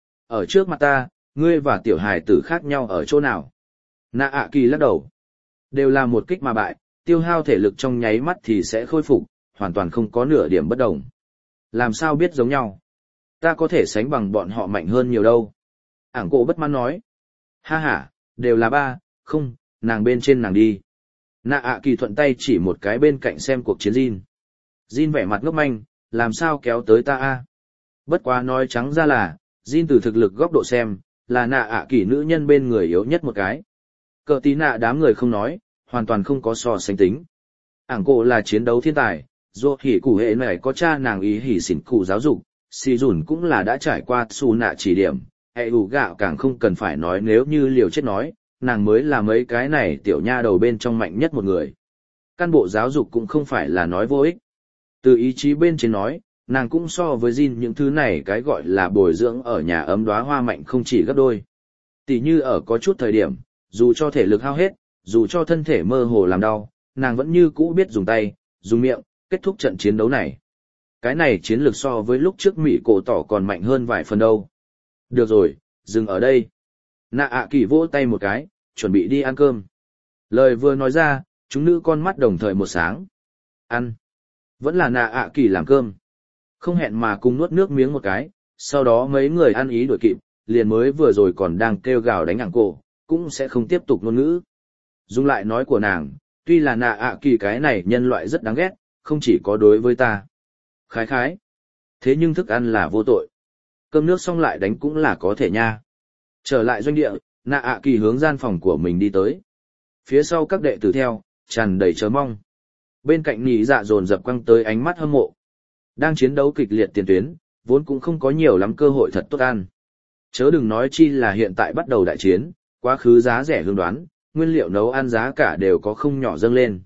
Speaker 1: ở trước mặt ta, ngươi và tiểu hài tử khác nhau ở chỗ nào? Nạ ạ kỳ lắc đầu. Đều là một kích mà bại, tiêu hao thể lực trong nháy mắt thì sẽ khôi phục, hoàn toàn không có nửa điểm bất đồng. Làm sao biết giống nhau? Ta có thể sánh bằng bọn họ mạnh hơn nhiều đâu. Ảng cổ bất mãn nói. Ha ha, đều là ba, không, nàng bên trên nàng đi. Nạ ạ kỳ thuận tay chỉ một cái bên cạnh xem cuộc chiến Jin. Jin vẻ mặt ngốc manh, làm sao kéo tới ta a? Bất quá nói trắng ra là, Jin từ thực lực góc độ xem, là nạ ạ kỳ nữ nhân bên người yếu nhất một cái. Cờ tí nạ đám người không nói, hoàn toàn không có so sánh tính. Ảng cổ là chiến đấu thiên tài, dù hỉ cụ hệ này có cha nàng ý hỉ xỉn cụ giáo dục, xì dùn cũng là đã trải qua xù nạ chỉ điểm, hệ ủ gạo càng không cần phải nói nếu như liều chết nói, nàng mới là mấy cái này tiểu nha đầu bên trong mạnh nhất một người. Căn bộ giáo dục cũng không phải là nói vô ích. Từ ý chí bên trên nói, nàng cũng so với Jin những thứ này cái gọi là bồi dưỡng ở nhà ấm đóa hoa mạnh không chỉ gấp đôi. Tỷ như ở có chút thời điểm, dù cho thể lực hao hết, dù cho thân thể mơ hồ làm đau, nàng vẫn như cũ biết dùng tay, dùng miệng, kết thúc trận chiến đấu này. Cái này chiến lược so với lúc trước Mỹ cổ tỏ còn mạnh hơn vài phần đâu. Được rồi, dừng ở đây. Nạ ạ kỳ vỗ tay một cái, chuẩn bị đi ăn cơm. Lời vừa nói ra, chúng nữ con mắt đồng thời một sáng. Ăn. Vẫn là nạ ạ kỳ làm cơm. Không hẹn mà cùng nuốt nước miếng một cái, sau đó mấy người ăn ý đuổi kịp, liền mới vừa rồi còn đang kêu gào đánh ảng cổ, cũng sẽ không tiếp tục ngôn ngữ. Dùng lại nói của nàng, tuy là nạ ạ kỳ cái này nhân loại rất đáng ghét, không chỉ có đối với ta. Khái khái. Thế nhưng thức ăn là vô tội. Cơm nước xong lại đánh cũng là có thể nha. Trở lại doanh địa, nạ ạ kỳ hướng gian phòng của mình đi tới. Phía sau các đệ tử theo, tràn đầy chờ mong. Bên cạnh nhị dạ dồn dập quăng tới ánh mắt hâm mộ. Đang chiến đấu kịch liệt tiền tuyến, vốn cũng không có nhiều lắm cơ hội thật tốt ăn. Chớ đừng nói chi là hiện tại bắt đầu đại chiến, quá khứ giá rẻ hương đoán, nguyên liệu nấu ăn giá cả đều có không nhỏ dâng lên.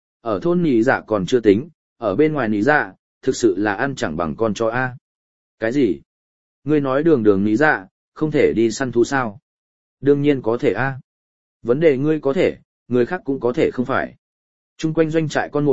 Speaker 1: Ở thôn nhị dạ còn chưa tính, ở bên ngoài nhị dạ, thực sự là ăn chẳng bằng con chó A. Cái gì? Ngươi nói đường đường nhị dạ, không thể đi săn thú sao? Đương nhiên có thể A. Vấn đề ngươi có thể, người khác cũng có thể không phải. Trung quanh doanh trại con ngồi,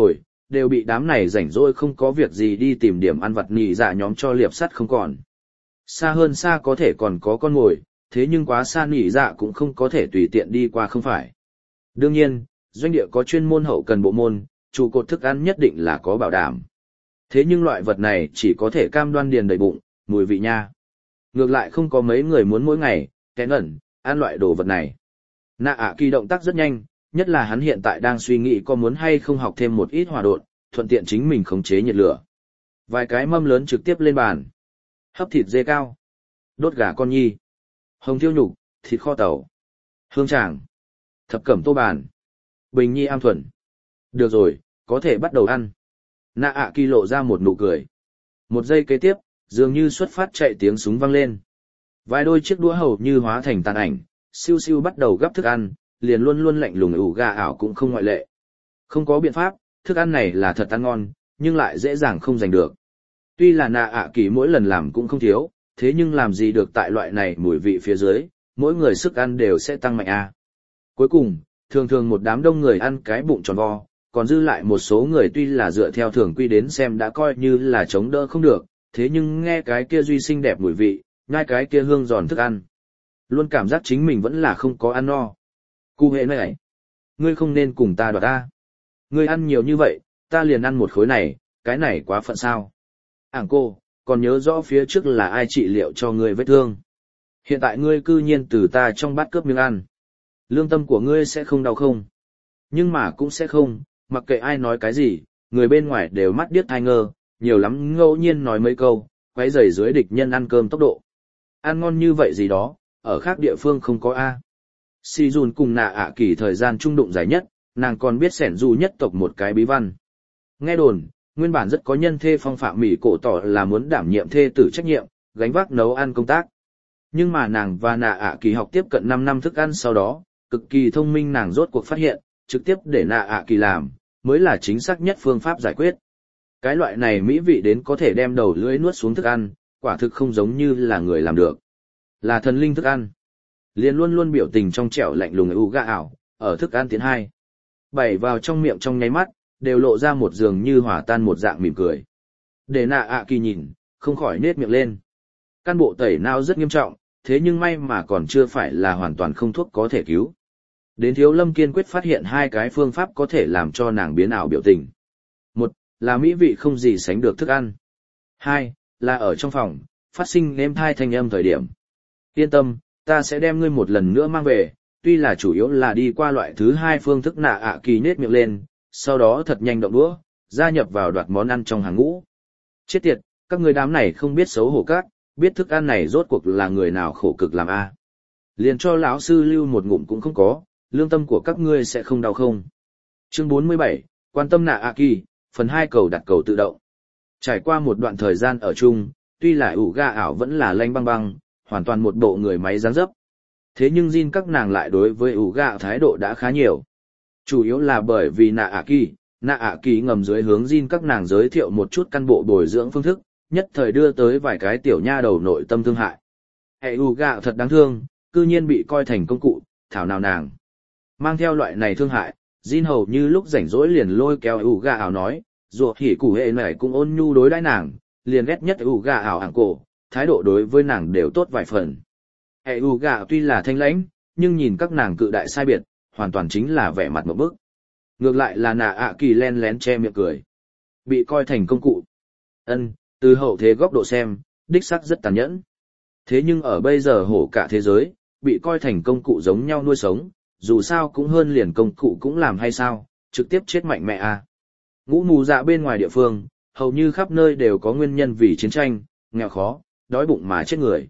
Speaker 1: đều bị đám này rảnh rỗi không có việc gì đi tìm điểm ăn vặt nỉ dạ nhóm cho liệp sắt không còn. Xa hơn xa có thể còn có con mồi, thế nhưng quá xa nỉ dạ cũng không có thể tùy tiện đi qua không phải. Đương nhiên, doanh địa có chuyên môn hậu cần bộ môn, trụ cột thức ăn nhất định là có bảo đảm. Thế nhưng loại vật này chỉ có thể cam đoan điền đầy bụng, mùi vị nha. Ngược lại không có mấy người muốn mỗi ngày, kén ẩn, ăn loại đồ vật này. Nạ ạ kỳ động tác rất nhanh, nhất là hắn hiện tại đang suy nghĩ có muốn hay không học thêm một ít hỏa độn, thuận tiện chính mình khống chế nhiệt lửa. Vài cái mâm lớn trực tiếp lên bàn. Hấp thịt dê cao, đốt gà con nhi, hồng thiêu nhục, thịt kho tàu, hương tràng, thập cẩm tô bàn, bình nhi am thuần. Được rồi, có thể bắt đầu ăn. Nạ ạ kỳ lộ ra một nụ cười. Một giây kế tiếp, dường như xuất phát chạy tiếng súng vang lên. Vài đôi chiếc đũa hầu như hóa thành tàn ảnh, siêu siêu bắt đầu gắp thức ăn, liền luôn luôn lạnh lùng ủ gà ảo cũng không ngoại lệ. Không có biện pháp, thức ăn này là thật ăn ngon, nhưng lại dễ dàng không giành được. Tuy là nạ ạ kỳ mỗi lần làm cũng không thiếu, thế nhưng làm gì được tại loại này mùi vị phía dưới, mỗi người sức ăn đều sẽ tăng mạnh a. Cuối cùng, thường thường một đám đông người ăn cái bụng tròn vo, còn dư lại một số người tuy là dựa theo thường quy đến xem đã coi như là chống đỡ không được, thế nhưng nghe cái kia duy xinh đẹp mùi vị, nhai cái kia hương giòn thức ăn. Luôn cảm giác chính mình vẫn là không có ăn no. Cụ hệ này, ngươi không nên cùng ta đoạt ta. Ngươi ăn nhiều như vậy, ta liền ăn một khối này, cái này quá phận sao. Ảng cô, còn nhớ rõ phía trước là ai trị liệu cho ngươi vết thương. Hiện tại ngươi cư nhiên từ ta trong bát cướp miếng ăn. Lương tâm của ngươi sẽ không đau không? Nhưng mà cũng sẽ không, mặc kệ ai nói cái gì, người bên ngoài đều mắt điếc thai ngơ, nhiều lắm ngẫu nhiên nói mấy câu, quấy rầy dưới địch nhân ăn cơm tốc độ. Ăn ngon như vậy gì đó, ở khác địa phương không có A. Si Jun cùng nạ ạ kỳ thời gian trung đụng dài nhất, nàng còn biết sẻn du nhất tộc một cái bí văn. Nghe đồn, nguyên bản rất có nhân thê phong phạm mỹ cổ tỏ là muốn đảm nhiệm thê tử trách nhiệm, gánh vác nấu ăn công tác. Nhưng mà nàng và nạ ạ kỳ học tiếp cận năm năm thức ăn sau đó, cực kỳ thông minh nàng rốt cuộc phát hiện, trực tiếp để nạ ạ kỳ làm, mới là chính xác nhất phương pháp giải quyết. Cái loại này mỹ vị đến có thể đem đầu lưỡi nuốt xuống thức ăn, quả thực không giống như là người làm được. Là thần linh thức ăn. Liền luôn luôn biểu tình trong trẻo lạnh lùng u gà ảo, ở thức ăn tiến hai. Bảy vào trong miệng trong nháy mắt, đều lộ ra một dường như hỏa tan một dạng mỉm cười. Để nạ ạ kỳ nhìn, không khỏi nết miệng lên. Căn bộ tẩy não rất nghiêm trọng, thế nhưng may mà còn chưa phải là hoàn toàn không thuốc có thể cứu. Đến Thiếu Lâm kiên quyết phát hiện hai cái phương pháp có thể làm cho nàng biến ảo biểu tình. Một, là mỹ vị không gì sánh được thức ăn. Hai, là ở trong phòng, phát sinh nếm thai thanh âm thời điểm. Yên tâm, ta sẽ đem ngươi một lần nữa mang về, tuy là chủ yếu là đi qua loại thứ hai phương thức nạ ạ kỳ nết miệng lên, sau đó thật nhanh động đũa, gia nhập vào đoạt món ăn trong hàng ngũ. Chết tiệt, các người đám này không biết xấu hổ các, biết thức ăn này rốt cuộc là người nào khổ cực làm a. Liền cho lão sư lưu một ngụm cũng không có, lương tâm của các ngươi sẽ không đau không. Chương bốn mươi bảy, quan tâm nạ ạ kỳ, phần hai cầu đặt cầu tự động. Trải qua một đoạn thời gian ở chung, tuy là ủ ga ảo vẫn là lanh băng băng, hoàn toàn một bộ người máy dáng dấp. Thế nhưng Jin các nàng lại đối với ủ ga thái độ đã khá nhiều. Chủ yếu là bởi vì nạ ạ kỳ, nạ ạ kỳ ngầm dưới hướng Jin các nàng giới thiệu một chút căn bộ bồi dưỡng phương thức, nhất thời đưa tới vài cái tiểu nha đầu nội tâm thương hại. Hệ ủ ga thật đáng thương, cư nhiên bị coi thành công cụ, thảo nào nàng. Mang theo loại này thương hại, Jin hầu như lúc rảnh rỗi liền lôi kéo ủ ga ảo nói, ruột hỉ củ hệ này cũng ôn nhu đối đãi nàng, liền ghét nhất ủ ga ảo ảng cổ, thái độ đối với nàng đều tốt vài phần. Hệ ủ ga tuy là thanh lãnh, nhưng nhìn các nàng cự đại sai biệt, hoàn toàn chính là vẻ mặt một bức. Ngược lại là nạ ạ kỳ len lén che miệng cười. Bị coi thành công cụ. Ân, từ hậu thế góc độ xem, đích xác rất tàn nhẫn. Thế nhưng ở bây giờ hổ cả thế giới, bị coi thành công cụ giống nhau nuôi sống, dù sao cũng hơn liền công cụ cũng làm hay sao, trực tiếp chết mạnh mẹ à. Ngũ mù dạ bên ngoài địa phương, hầu như khắp nơi đều có nguyên nhân vì chiến tranh, nghèo khó, đói bụng mà chết người.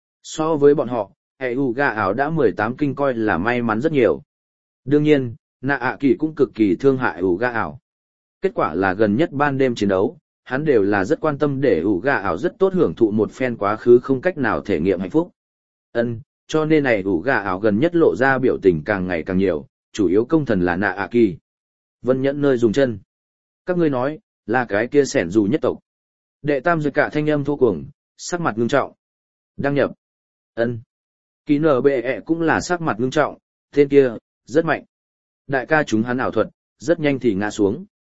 Speaker 1: So với bọn họ, hệ ủ gà ảo đã mười tám kinh coi là may mắn rất nhiều. Đương nhiên, nạ ạ kỳ cũng cực kỳ thương hại ủ gà ảo. Kết quả là gần nhất ban đêm chiến đấu, hắn đều là rất quan tâm để ủ gà ảo rất tốt hưởng thụ một phen quá khứ không cách nào thể nghiệm hạnh phúc. Ân, cho nên này ủ gà ảo gần nhất lộ ra biểu tình càng ngày càng nhiều, chủ yếu công thần là nạ ạ kỳ. Vân nhẫn nơi dùng chân. Các ngươi nói, là cái kia sẻn dù nhất tộc. Đệ tam giật cả thanh âm thô cuồng, sắc mặt ngưng trọng. Đăng nhập. Ân. Kỳ nở bệ ẹ cũng là sắc mặt ngưng trọng, tên kia, rất mạnh. Đại ca chúng hắn ảo thuật, rất nhanh thì ngã xuống.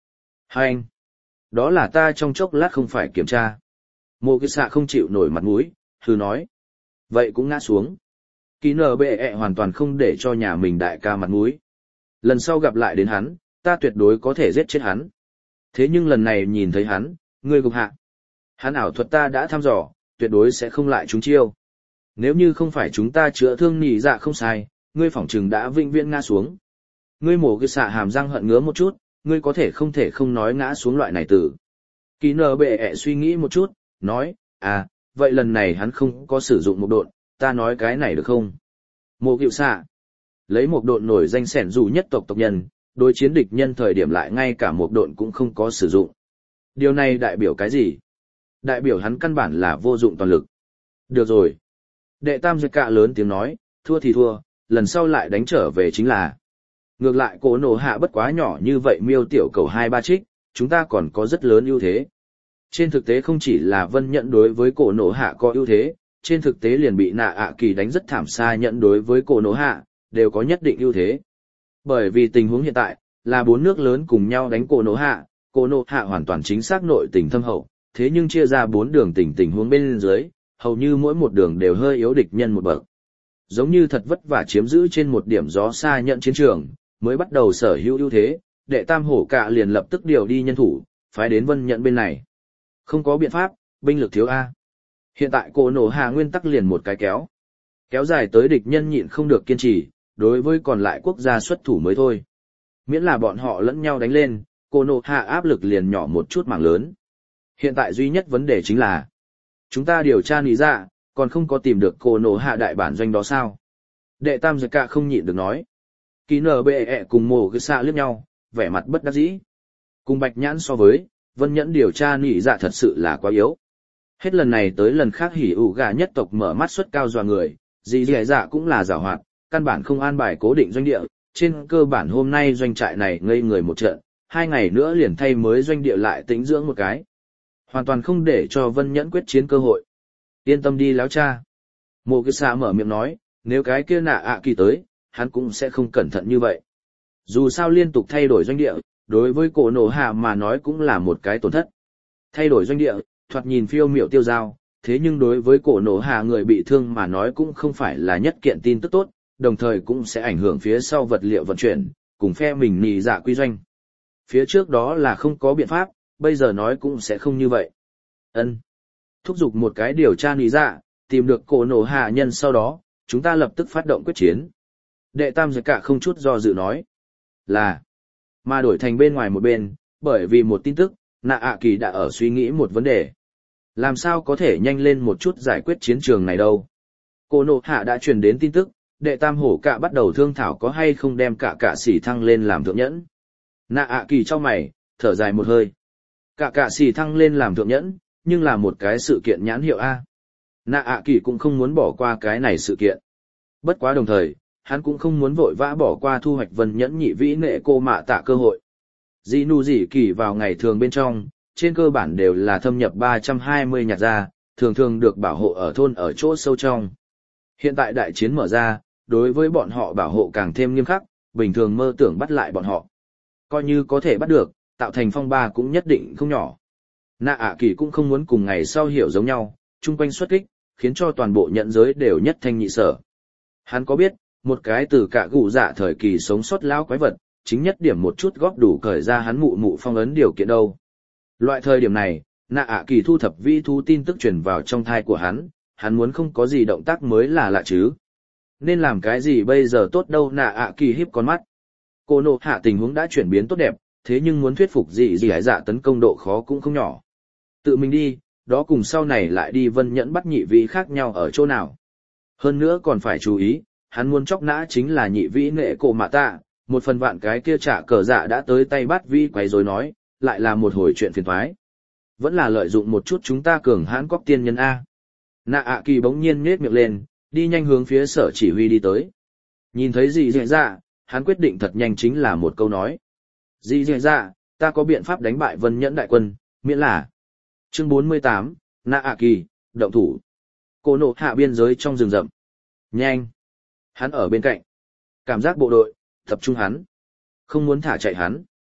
Speaker 1: Hai anh, đó là ta trong chốc lát không phải kiểm tra. Mộ Kỵ Xạ không chịu nổi mặt mũi, hừ nói. Vậy cũng ngã xuống. Kỳ nở bệ ẹ hoàn toàn không để cho nhà mình đại ca mặt mũi. Lần sau gặp lại đến hắn, ta tuyệt đối có thể giết chết hắn. Thế nhưng lần này nhìn thấy hắn, ngươi gục hạ. Hắn ảo thuật ta đã thăm dò, tuyệt đối sẽ không lại trúng chiêu. Nếu như không phải chúng ta chữa thương nhị dạ không sai, ngươi phỏng chừng đã vĩnh viễn ngã xuống. Ngươi Mộ Kỵ Xạ hàm răng hận ngứa một chút, ngươi có thể không thể không nói ngã xuống loại này tử. Kỳ nở bệ ẹ suy nghĩ một chút, nói, à, vậy lần này hắn không có sử dụng một độn, ta nói cái này được không? Mộ Kỵ Xạ lấy một độn nổi danh sẻn dù nhất tộc tộc nhân, đối chiến địch nhân thời điểm lại ngay cả một độn cũng không có sử dụng. Điều này đại biểu cái gì? Đại biểu hắn căn bản là vô dụng toàn lực. Được rồi. Đệ tam giật cạ lớn tiếng nói, thua thì thua, lần sau lại đánh trở về chính là. Ngược lại cổ nổ hạ bất quá nhỏ như vậy miêu tiểu cầu hai ba trích, chúng ta còn có rất lớn ưu thế. Trên thực tế không chỉ là Vân Nhẫn đối với cổ nổ hạ có ưu thế, trên thực tế liền bị nạ ạ kỳ đánh rất thảm xa nhận đối với cổ nổ hạ, đều có nhất định ưu thế. Bởi vì tình huống hiện tại, là bốn nước lớn cùng nhau đánh cổ nổ hạ, cổ nổ hạ hoàn toàn chính xác nội tình thâm hậu, thế nhưng chia ra bốn đường tình tình huống bên dưới, hầu như mỗi một đường đều hơi yếu địch nhân một bậc. Giống như thật vất vả chiếm giữ trên một điểm gió xa nhận chiến trường, mới bắt đầu sở hữu ưu thế, đệ tam hổ cạ liền lập tức điều đi nhân thủ, phái đến Vân Nhẫn bên này. Không có biện pháp, binh lực thiếu A. Hiện tại cổ nổ hạ nguyên tắc liền một cái kéo. Kéo dài tới địch nhân nhịn không được kiên trì, đối với còn lại quốc gia xuất thủ mới thôi. Miễn là bọn họ lẫn nhau đánh lên, cổ nổ hạ áp lực liền nhỏ một chút mảng lớn. Hiện tại duy nhất vấn đề chính là, chúng ta điều tra lý ra, còn không có tìm được cổ nổ hạ đại bản doanh đó sao? Đệ tam giật cả không nhịn được nói. Kỳ nở bệ ẹ cùng Mộ Kỵ Xạ liếc nhau, vẻ mặt bất đắc dĩ. Cùng Bạch Nhãn so với, Vân Nhẫn điều tra nỉ dạ thật sự là quá yếu. Hết lần này tới lần khác hỉ ủ gà nhất tộc mở mắt suất cao dọa người, gì dì dạ cũng là giảo hoạt, căn bản không an bài cố định doanh địa, trên cơ bản hôm nay doanh trại này ngây người một trận, hai ngày nữa liền thay mới doanh địa lại tĩnh dưỡng một cái. Hoàn toàn không để cho Vân Nhẫn quyết chiến cơ hội. Yên tâm đi láo cha. Mộ Kỵ Xạ mở miệng nói, nếu cái kia nạ ạ kỳ tới, hắn cũng sẽ không cẩn thận như vậy. Dù sao liên tục thay đổi doanh địa, đối với cổ nổ hạ mà nói cũng là một cái tổn thất. Thay đổi doanh địa, thoạt nhìn phiêu miệu tiêu dao, thế nhưng đối với cổ nổ hạ người bị thương mà nói cũng không phải là nhất kiện tin tức tốt, đồng thời cũng sẽ ảnh hưởng phía sau vật liệu vận chuyển, cùng phe mình nì dạ quy doanh. Phía trước đó là không có biện pháp, bây giờ nói cũng sẽ không như vậy. Ân, thúc giục một cái điều tra nì dạ, tìm được cổ nổ hạ nhân sau đó, chúng ta lập tức phát động quyết chiến. Đệ tam giật cả không chút do dự nói. Là, mà đổi thành bên ngoài một bên, bởi vì một tin tức, nạ ạ kỳ đã ở suy nghĩ một vấn đề. Làm sao có thể nhanh lên một chút giải quyết chiến trường này đâu? Cổ nổ hạ đã truyền đến tin tức, đệ tam hổ cạ bắt đầu thương thảo có hay không đem cả cả xỉ thăng lên làm thượng nhẫn. Nạ ạ kỳ cho mày, thở dài một hơi. Cả cả xỉ thăng lên làm thượng nhẫn, nhưng là một cái sự kiện nhãn hiệu A. Nạ ạ kỳ cũng không muốn bỏ qua cái này sự kiện. Bất quá đồng thời, hắn cũng không muốn vội vã bỏ qua thu hoạch Vân Nhẫn nhị vĩ nệ cô mạ tạ cơ hội. Dị nụ dị kỳ vào ngày thường bên trong, trên cơ bản đều là thâm nhập ba trăm hai mươi nhạc gia, thường thường được bảo hộ ở thôn ở chỗ sâu trong. Hiện tại đại chiến mở ra, đối với bọn họ bảo hộ càng thêm nghiêm khắc, bình thường mơ tưởng bắt lại bọn họ. Coi như có thể bắt được, tạo thành phong ba cũng nhất định không nhỏ. Nạ ạ kỳ cũng không muốn cùng ngày sau hiểu giống nhau, chung quanh xuất kích, khiến cho toàn bộ nhận giới đều nhất thanh nhị sở. Hắn có biết, một cái từ cả gù dạ thời kỳ sống sót lão quái vật, chính nhất điểm một chút góp đủ cởi ra hắn mụ mụ phong ấn điều kiện đâu. Loại thời điểm này, nạ ạ kỳ thu thập vi thú tin tức truyền vào trong thai của hắn, hắn muốn không có gì động tác mới là lạ chứ. Nên làm cái gì bây giờ tốt đâu nạ ạ kỳ híp con mắt. Cô nộ hạ tình huống đã chuyển biến tốt đẹp, thế nhưng muốn thuyết phục gì gì hải dạ tấn công độ khó cũng không nhỏ. Tự mình đi, đó cùng sau này lại đi Vân Nhẫn bắt nhị vĩ khác nhau ở chỗ nào. Hơn nữa còn phải chú ý, hắn muốn chóc nã chính là nhị vĩ nệ cổ mạ tạ, một phần vạn cái kia trả cờ dạ đã tới tay bắt vĩ quấy rồi nói, lại là một hồi chuyện phiền toái. Vẫn là lợi dụng một chút chúng ta cường hãn cóc tiên nhân A. Nạ ạ kỳ bỗng nhiên nhếch miệng lên, đi nhanh hướng phía sở chỉ huy đi tới. Nhìn thấy gì dễ dạ, hắn quyết định thật nhanh chính là một câu nói. Gì dễ dạ, ta có biện pháp đánh bại Vân Nhẫn đại quân, miễn là. Chương bốn mươi tám, Nạ ạ kỳ, động thủ. Cô nộ hạ biên giới trong rừng rậm. Nhanh. Hắn ở bên cạnh. Cảm giác bộ đội, tập trung hắn. Không muốn thả chạy hắn.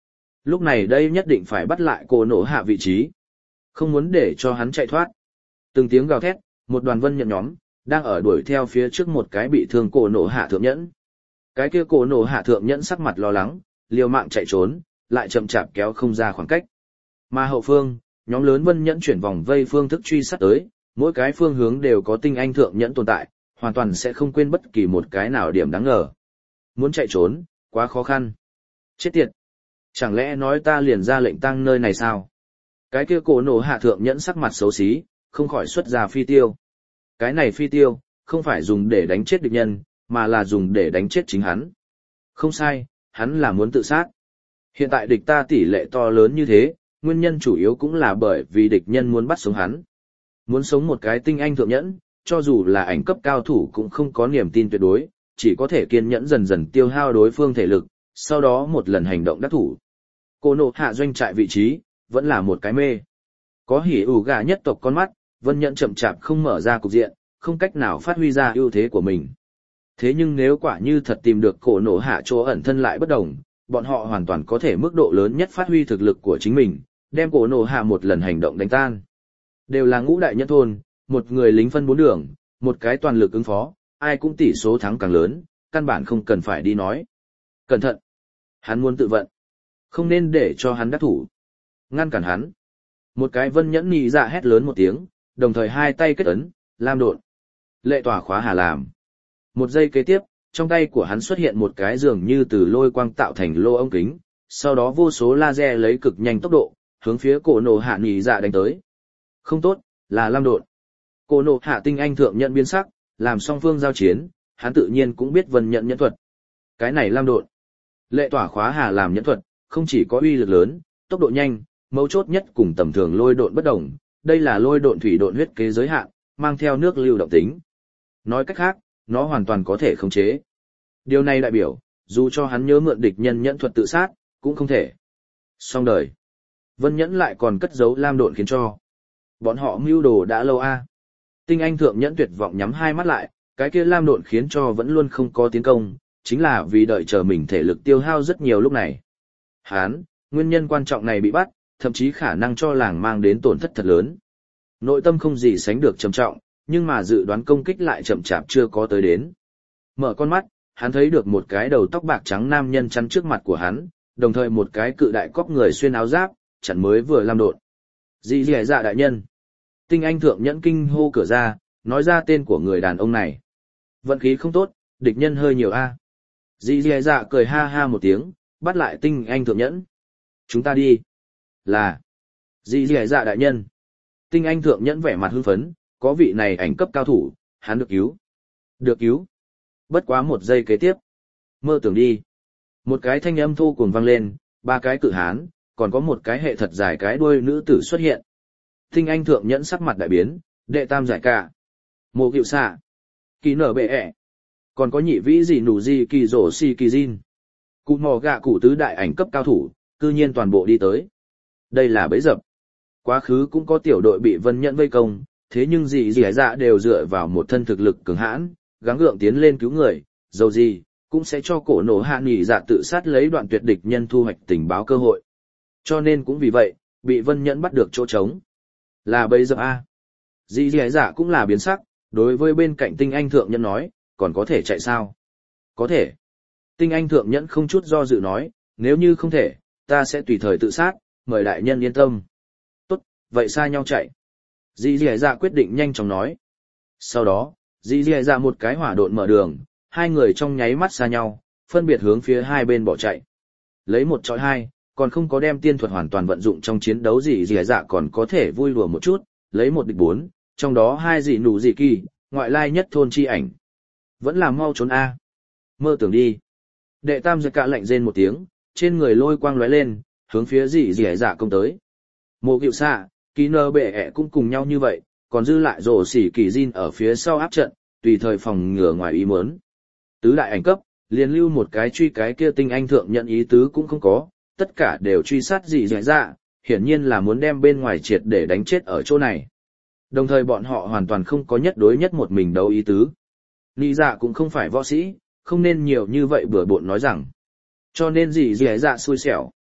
Speaker 1: lúc này đây nhất định phải bắt lại cổ nổ hạ vị trí. Không muốn để cho hắn chạy thoát. Từng tiếng gào thét, một đoàn vân nhận nhóm, đang ở đuổi theo phía trước một cái bị thương cổ nổ hạ thượng nhẫn. Cái kia cổ nổ hạ thượng nhẫn sắc mặt lo lắng, liều mạng chạy trốn, lại chậm chạp kéo không ra khoảng cách. Mà hậu phương, nhóm lớn vân nhẫn chuyển vòng vây phương thức truy sát tới, mỗi cái phương hướng đều có tinh anh thượng nhẫn tồn tại, hoàn toàn sẽ không quên bất kỳ một cái nào điểm đáng ngờ. Muốn chạy trốn, quá khó khăn. Chết tiệt. Chẳng lẽ nói ta liền ra lệnh tăng nơi này sao? Cái kia cổ nổ hạ thượng nhẫn sắc mặt xấu xí, không khỏi xuất ra phi tiêu. Cái này phi tiêu, không phải dùng để đánh chết địch nhân, mà là dùng để đánh chết chính hắn. Không sai, hắn là muốn tự sát. Hiện tại địch ta tỷ lệ to lớn như thế, nguyên nhân chủ yếu cũng là bởi vì địch nhân muốn bắt sống hắn. Muốn sống một cái tinh anh thượng nhẫn, cho dù là ảnh cấp cao thủ cũng không có niềm tin tuyệt đối, chỉ có thể kiên nhẫn dần dần tiêu hao đối phương thể lực, sau đó một lần hành động đắc thủ. Cổ nổ hạ doanh trại vị trí, vẫn là một cái mê. Có hỉ ủ gà nhất tộc con mắt, vân nhẫn chậm chạp không mở ra cục diện, không cách nào phát huy ra ưu thế của mình. Thế nhưng nếu quả như thật tìm được cổ nổ hạ chỗ ẩn thân lại bất đồng, bọn họ hoàn toàn có thể mức độ lớn nhất phát huy thực lực của chính mình, đem cổ nổ hạ một lần hành động đánh tan. Đều là ngũ đại nhất thôn, một người lính phân bốn đường, một cái toàn lực ứng phó, ai cũng tỷ số thắng càng lớn, căn bản không cần phải đi nói. Cẩn thận! Hắn muốn tự vận. Không nên để cho hắn đắc thủ. Ngăn cản hắn. Một cái vân nhẫn nhị dạ hét lớn một tiếng, đồng thời hai tay kết ấn, lam độn. Lệ tỏa khóa hà làm. Một giây kế tiếp, trong tay của hắn xuất hiện một cái dường như từ lôi quang tạo thành lô ống kính, sau đó vô số laser lấy cực nhanh tốc độ, hướng phía cổ nổ hạ nhị dạ đánh tới. Không tốt, là lam độn. Cổ nổ hạ tinh anh thượng nhận biến sắc, làm song phương giao chiến, hắn tự nhiên cũng biết vân nhận nhẫn thuật. Cái này lam độn. Lệ tỏa khóa hà làm nhẫn thuật, không chỉ có uy lực lớn, tốc độ nhanh, mấu chốt nhất cùng tầm thường lôi độn bất đồng, đây là lôi độn thủy độn huyết kế giới hạn, mang theo nước lưu động tính. Nói cách khác, nó hoàn toàn có thể khống chế. Điều này đại biểu, dù cho hắn nhớ mượn địch nhân nhẫn thuật tự sát, cũng không thể. Xong đời. Vân nhẫn lại còn cất giấu lam độn khiến cho. Bọn họ mưu đồ đã lâu a. Tinh anh thượng nhẫn tuyệt vọng nhắm hai mắt lại, cái kia lam độn khiến cho vẫn luôn không có tiến công, chính là vì đợi chờ mình thể lực tiêu hao rất nhiều lúc này. Hán, nguyên nhân quan trọng này bị bắt, thậm chí khả năng cho làng mang đến tổn thất thật lớn. Nội tâm không gì sánh được trầm trọng, nhưng mà dự đoán công kích lại chậm chạp chưa có tới đến. Mở con mắt, hắn thấy được một cái đầu tóc bạc trắng nam nhân chắn trước mặt của hắn, đồng thời một cái cự đại cóc người xuyên áo giáp, chặn mới vừa lam độn. Dị dẻ dạ đại nhân. Tinh anh thượng nhẫn kinh hô cửa ra, nói ra tên của người đàn ông này. Vận khí không tốt, địch nhân hơi nhiều a. Dị dẻ dạ cười ha ha một tiếng, bắt lại tinh anh thượng nhẫn. Chúng ta đi. Là. Dị dẻ dạ đại nhân. Tinh anh thượng nhẫn vẻ mặt hưng phấn, có vị này ảnh cấp cao thủ, hắn được cứu. Được cứu. Bất quá một giây kế tiếp. Mơ tưởng đi. Một cái thanh âm thu cuồng vang lên, ba cái cự hán, còn có một cái hệ thật dài cái đuôi nữ tử xuất hiện. Tinh anh thượng nhẫn sắc mặt đại biến, đệ tam giải cả. Mộ cựu xạ. Kỳ nở bệ ẹ. Còn có nhị vĩ gì nủ gì kỳ rổ xì kỳ Jin. Cụ mò gạ cụ tứ đại ảnh cấp cao thủ, cư nhiên toàn bộ đi tới. Đây là bẫy dập. Quá khứ cũng có tiểu đội bị vân nhẫn vây công, thế nhưng dị dị dạ đều dựa vào một thân thực lực cường hãn, gắng gượng tiến lên cứu người, dầu gì, cũng sẽ cho cổ nổ hạ nghỉ dạ tự sát lấy đoạn tuyệt địch nhân thu hoạch tình báo cơ hội. Cho nên cũng vì vậy, bị vân nhẫn bắt được chỗ trống. Là bẫy dập A. Dị dị dạ cũng là biến sắc, đối với bên cạnh tinh anh thượng nhẫn nói, còn có thể chạy sao? Có thể. Tinh anh thượng nhẫn không chút do dự nói, nếu như không thể, ta sẽ tùy thời tự sát, mời đại nhân yên tâm. Tốt, vậy xa nhau chạy. Dì dì dạ quyết định nhanh chóng nói. Sau đó, dì dì dạ một cái hỏa độn mở đường, hai người trong nháy mắt xa nhau, phân biệt hướng phía hai bên bỏ chạy. Lấy một chọi hai, còn không có đem tiên thuật hoàn toàn vận dụng trong chiến đấu dì dì dạ còn có thể vui lùa một chút, lấy một địch bốn, trong đó hai dì nụ dì kỳ, ngoại lai nhất thôn chi ảnh. Vẫn là mau trốn A. Mơ tưởng đi. Đệ tam giật cả lạnh rên một tiếng, trên người lôi quang lóe lên, hướng phía dì dì dạ công tới. Mộ cựu xạ, kỳ nơ bệ ẹ cũng cùng nhau như vậy, còn dư lại rổ xỉ kỳ Jin ở phía sau áp trận, tùy thời phòng ngừa ngoài ý muốn. Tứ đại ảnh cấp, liền lưu một cái truy cái kia tinh anh thượng nhận ý tứ cũng không có, tất cả đều truy sát dì dì dạ, hiển nhiên là muốn đem bên ngoài triệt để đánh chết ở chỗ này. Đồng thời bọn họ hoàn toàn không có nhất đối nhất một mình đấu ý tứ. Nị dạ cũng không phải võ sĩ, không nên nhiều như vậy bừa bộn nói rằng. Cho nên dì dì dạ xui xẻo.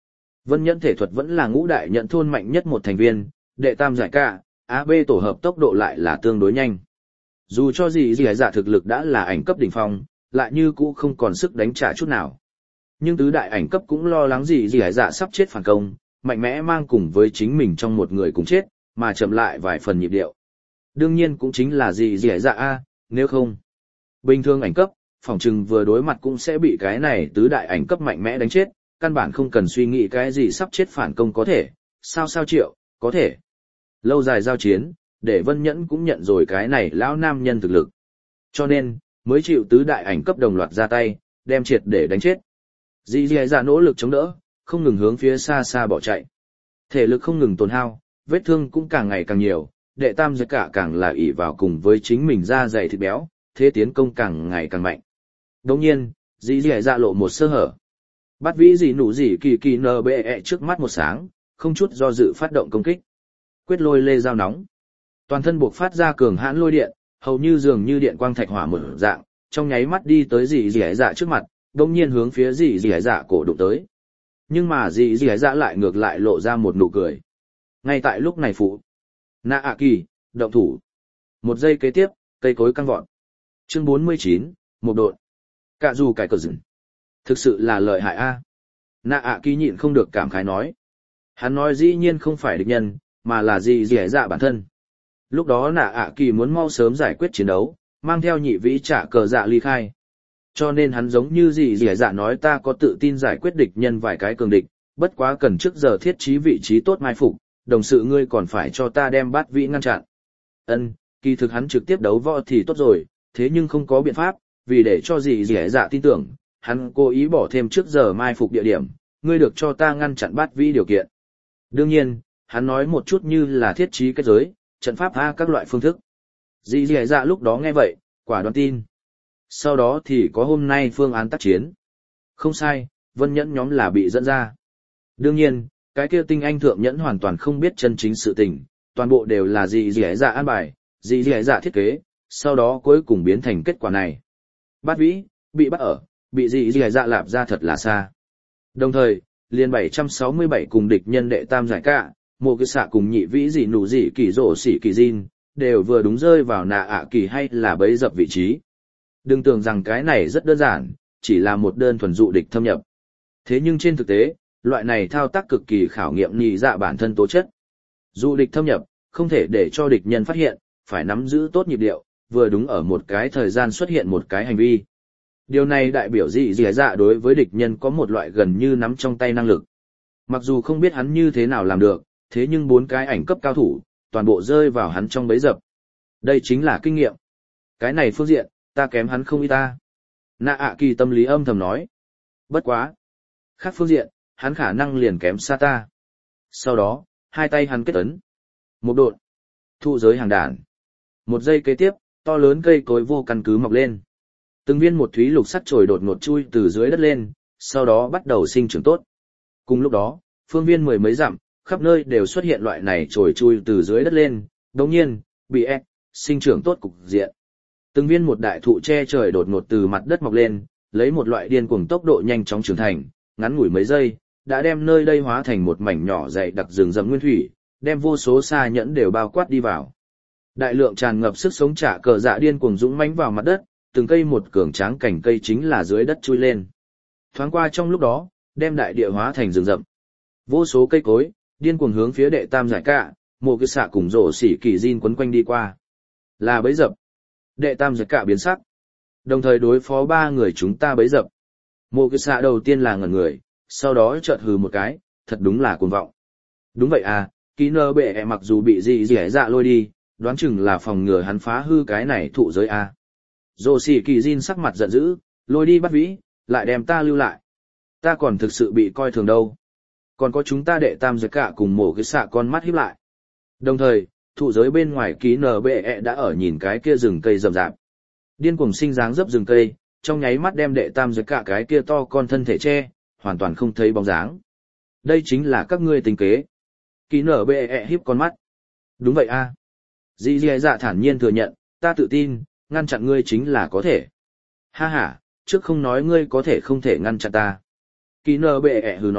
Speaker 1: Vân Nhẫn thể thuật vẫn là ngũ đại nhận thôn mạnh nhất một thành viên, đệ tam giải cả, a bê tổ hợp tốc độ lại là tương đối nhanh. Dù cho gì gì dạ thực lực đã là ảnh cấp đỉnh phong, lại như cũ không còn sức đánh trả chút nào. Nhưng tứ đại ảnh cấp cũng lo lắng gì gì dạ sắp chết phản công, mạnh mẽ mang cùng với chính mình trong một người cùng chết, mà chậm lại vài phần nhịp điệu. Đương nhiên cũng chính là gì gì dạ a, nếu không. Bình thường ảnh cấp, phỏng chừng vừa đối mặt cũng sẽ bị cái này tứ đại ảnh cấp mạnh mẽ đánh chết, căn bản không cần suy nghĩ cái gì sắp chết phản công có thể, sao sao triệu, có thể. Lâu dài giao chiến, để Vân Nhẫn cũng nhận rồi cái này lão nam nhân thực lực. Cho nên, mới chịu tứ đại ảnh cấp đồng loạt ra tay, đem triệt để đánh chết. Dì dì dạ nỗ lực chống đỡ, không ngừng hướng phía xa xa bỏ chạy. Thể lực không ngừng tổn hao, vết thương cũng càng ngày càng nhiều, đệ tam giật cả càng là ỷ vào cùng với chính mình da dày thịt béo, thế tiến công càng ngày càng mạnh. Đồng nhiên, dì dì dạ lộ một sơ hở. Bắt vĩ dì nụ dì kỳ kỳ nờ bê ẹ trước mắt một sáng, không chút do dự phát động công kích. Quyết lôi lê dao nóng. Toàn thân buộc phát ra cường hãn lôi điện, hầu như dường như điện quang thạch hỏa mở dạng, trong nháy mắt đi tới dì dì dạ trước mặt, đồng nhiên hướng phía dì dì dạ cổ đụng tới. Nhưng mà dì dì dạ lại ngược lại lộ ra một nụ cười. Ngay tại lúc này phụ. Nạ ạ kỳ, động thủ. Một giây kế tiếp, cây cối căng vọt. Chương bốn mươi chín, một độn. Cả dù cải cờ rừng. Thực sự là lợi hại a. Nạ ạ kỳ nhịn không được cảm khái nói. Hắn nói dĩ nhiên không phải địch nhân, mà là dì dì dạ bản thân. Lúc đó nạ ạ kỳ muốn mau sớm giải quyết chiến đấu, mang theo nhị vĩ trả cờ dạ ly khai. Cho nên hắn giống như dì dì dạ nói ta có tự tin giải quyết địch nhân vài cái cường địch, bất quá cần trước giờ thiết trí vị trí tốt mai phục, đồng sự ngươi còn phải cho ta đem bát vĩ ngăn chặn. Ân, kỳ thực hắn trực tiếp đấu võ thì tốt rồi, thế nhưng không có biện pháp, vì để cho dì dì dạ tin tưởng, hắn cố ý bỏ thêm trước giờ mai phục địa điểm, ngươi được cho ta ngăn chặn bát vĩ điều kiện. Đương nhiên, hắn nói một chút như là thiết trí kết giới, trận pháp A các loại phương thức. Dì dì dạ lúc đó nghe vậy, quả đoán tin. Sau đó thì có hôm nay phương án tác chiến. Không sai, Vân Nhẫn nhóm là bị dẫn ra. Đương nhiên, cái kia tinh anh thượng nhẫn hoàn toàn không biết chân chính sự tình, toàn bộ đều là dì dì dạ an bài, dì dì dạ thiết kế, sau đó cuối cùng biến thành kết quả này. Bát vĩ, bị bắt ở, bị dì dì dạ lạp ra thật là xa. Đồng thời, liền bảy trăm sáu mươi bảy cùng địch nhân đệ tam giải cả, một cái xạ cùng nhị vĩ dì nụ dì kỳ rổ xỉ kỳ Jin, đều vừa đúng rơi vào nạ ạ kỳ hay là bấy dập vị trí. Đừng tưởng rằng cái này rất đơn giản, chỉ là một đơn thuần dụ địch thâm nhập. Thế nhưng trên thực tế, loại này thao tác cực kỳ khảo nghiệm nhị dạ bản thân tố chất. Dụ địch thâm nhập, không thể để cho địch nhân phát hiện, phải nắm giữ tốt nhịp điệu, vừa đúng ở một cái thời gian xuất hiện một cái hành vi. Điều này đại biểu gì gì dạ đối với địch nhân có một loại gần như nắm trong tay năng lực. Mặc dù không biết hắn như thế nào làm được, thế nhưng bốn cái ảnh cấp cao thủ, toàn bộ rơi vào hắn trong bẫy dập. Đây chính là kinh nghiệm. Cái này phương diện, ta kém hắn không ít ta. Nạ ạ kỳ tâm lý âm thầm nói. Bất quá. Khác phương diện, hắn khả năng liền kém xa ta. Sau đó, hai tay hắn kết ấn. Một độn. Thụ giới hàng đàn. Một giây kế tiếp, to lớn cây cối vô căn cứ mọc lên. Từng viên một thúy lục sắt trồi đột ngột chui từ dưới đất lên, sau đó bắt đầu sinh trưởng tốt. Cùng lúc đó, phương viên mười mấy dặm, khắp nơi đều xuất hiện loại này trồi chui từ dưới đất lên, đồng nhiên, bị ép, sinh trưởng tốt cục diện. Từng viên một đại thụ che trời đột ngột từ mặt đất mọc lên, lấy một loại điên cuồng tốc độ nhanh chóng trưởng thành, ngắn ngủi mấy giây, đã đem nơi đây hóa thành một mảnh nhỏ dày đặc rừng rậm nguyên thủy, đem vô số xa nhẫn đều bao quát đi vào. Đại lượng tràn ngập sức sống trả cờ dạ điên cuồng dũng mãnh vào mặt đất, từng cây một cường tráng cảnh cây chính là dưới đất chui lên. Thoáng qua trong lúc đó, đem đại địa hóa thành rừng rậm. Vô số cây cối, điên cuồng hướng phía đệ tam giải cả, một cái xạ cùng rổ xỉ kỳ Jin quấn quanh đi qua. Là bấy dập. Đệ tam giải cả biến sắc. Đồng thời đối phó ba người chúng ta bấy dập. Một cái xạ đầu tiên là ngẩn người, sau đó chợt hừ một cái, thật đúng là cuồng vọng. Đúng vậy à, ký nơ bệ ẹ mặc dù bị gì dẻ dạ lôi đi, đoán chừng là phòng ngừa hắn phá hư cái này thụ giới a. Rồ xỉ kỳ Jin sắc mặt giận dữ, lôi đi bắt vĩ, lại đem ta lưu lại. Ta còn thực sự bị coi thường đâu. Còn có chúng ta đệ tam giới cả cùng mổ cái xạ con mắt híp lại. Đồng thời, thụ giới bên ngoài ký nờ bệ ẹ đã ở nhìn cái kia rừng cây rậm rạp. Điên cuồng sinh dáng dấp rừng cây, trong nháy mắt đem đệ tam giới cả cái kia to con thân thể che, hoàn toàn không thấy bóng dáng. Đây chính là các ngươi tính kế. Ký nở bệ ẹ híp con mắt. Đúng vậy a. Dì dì dạ thản nhiên thừa nhận, ta tự tin, ngăn chặn ngươi chính là có thể. Ha ha, trước không nói ngươi có thể không thể ngăn chặn ta. Ký nở bệ ẹ hừ nói,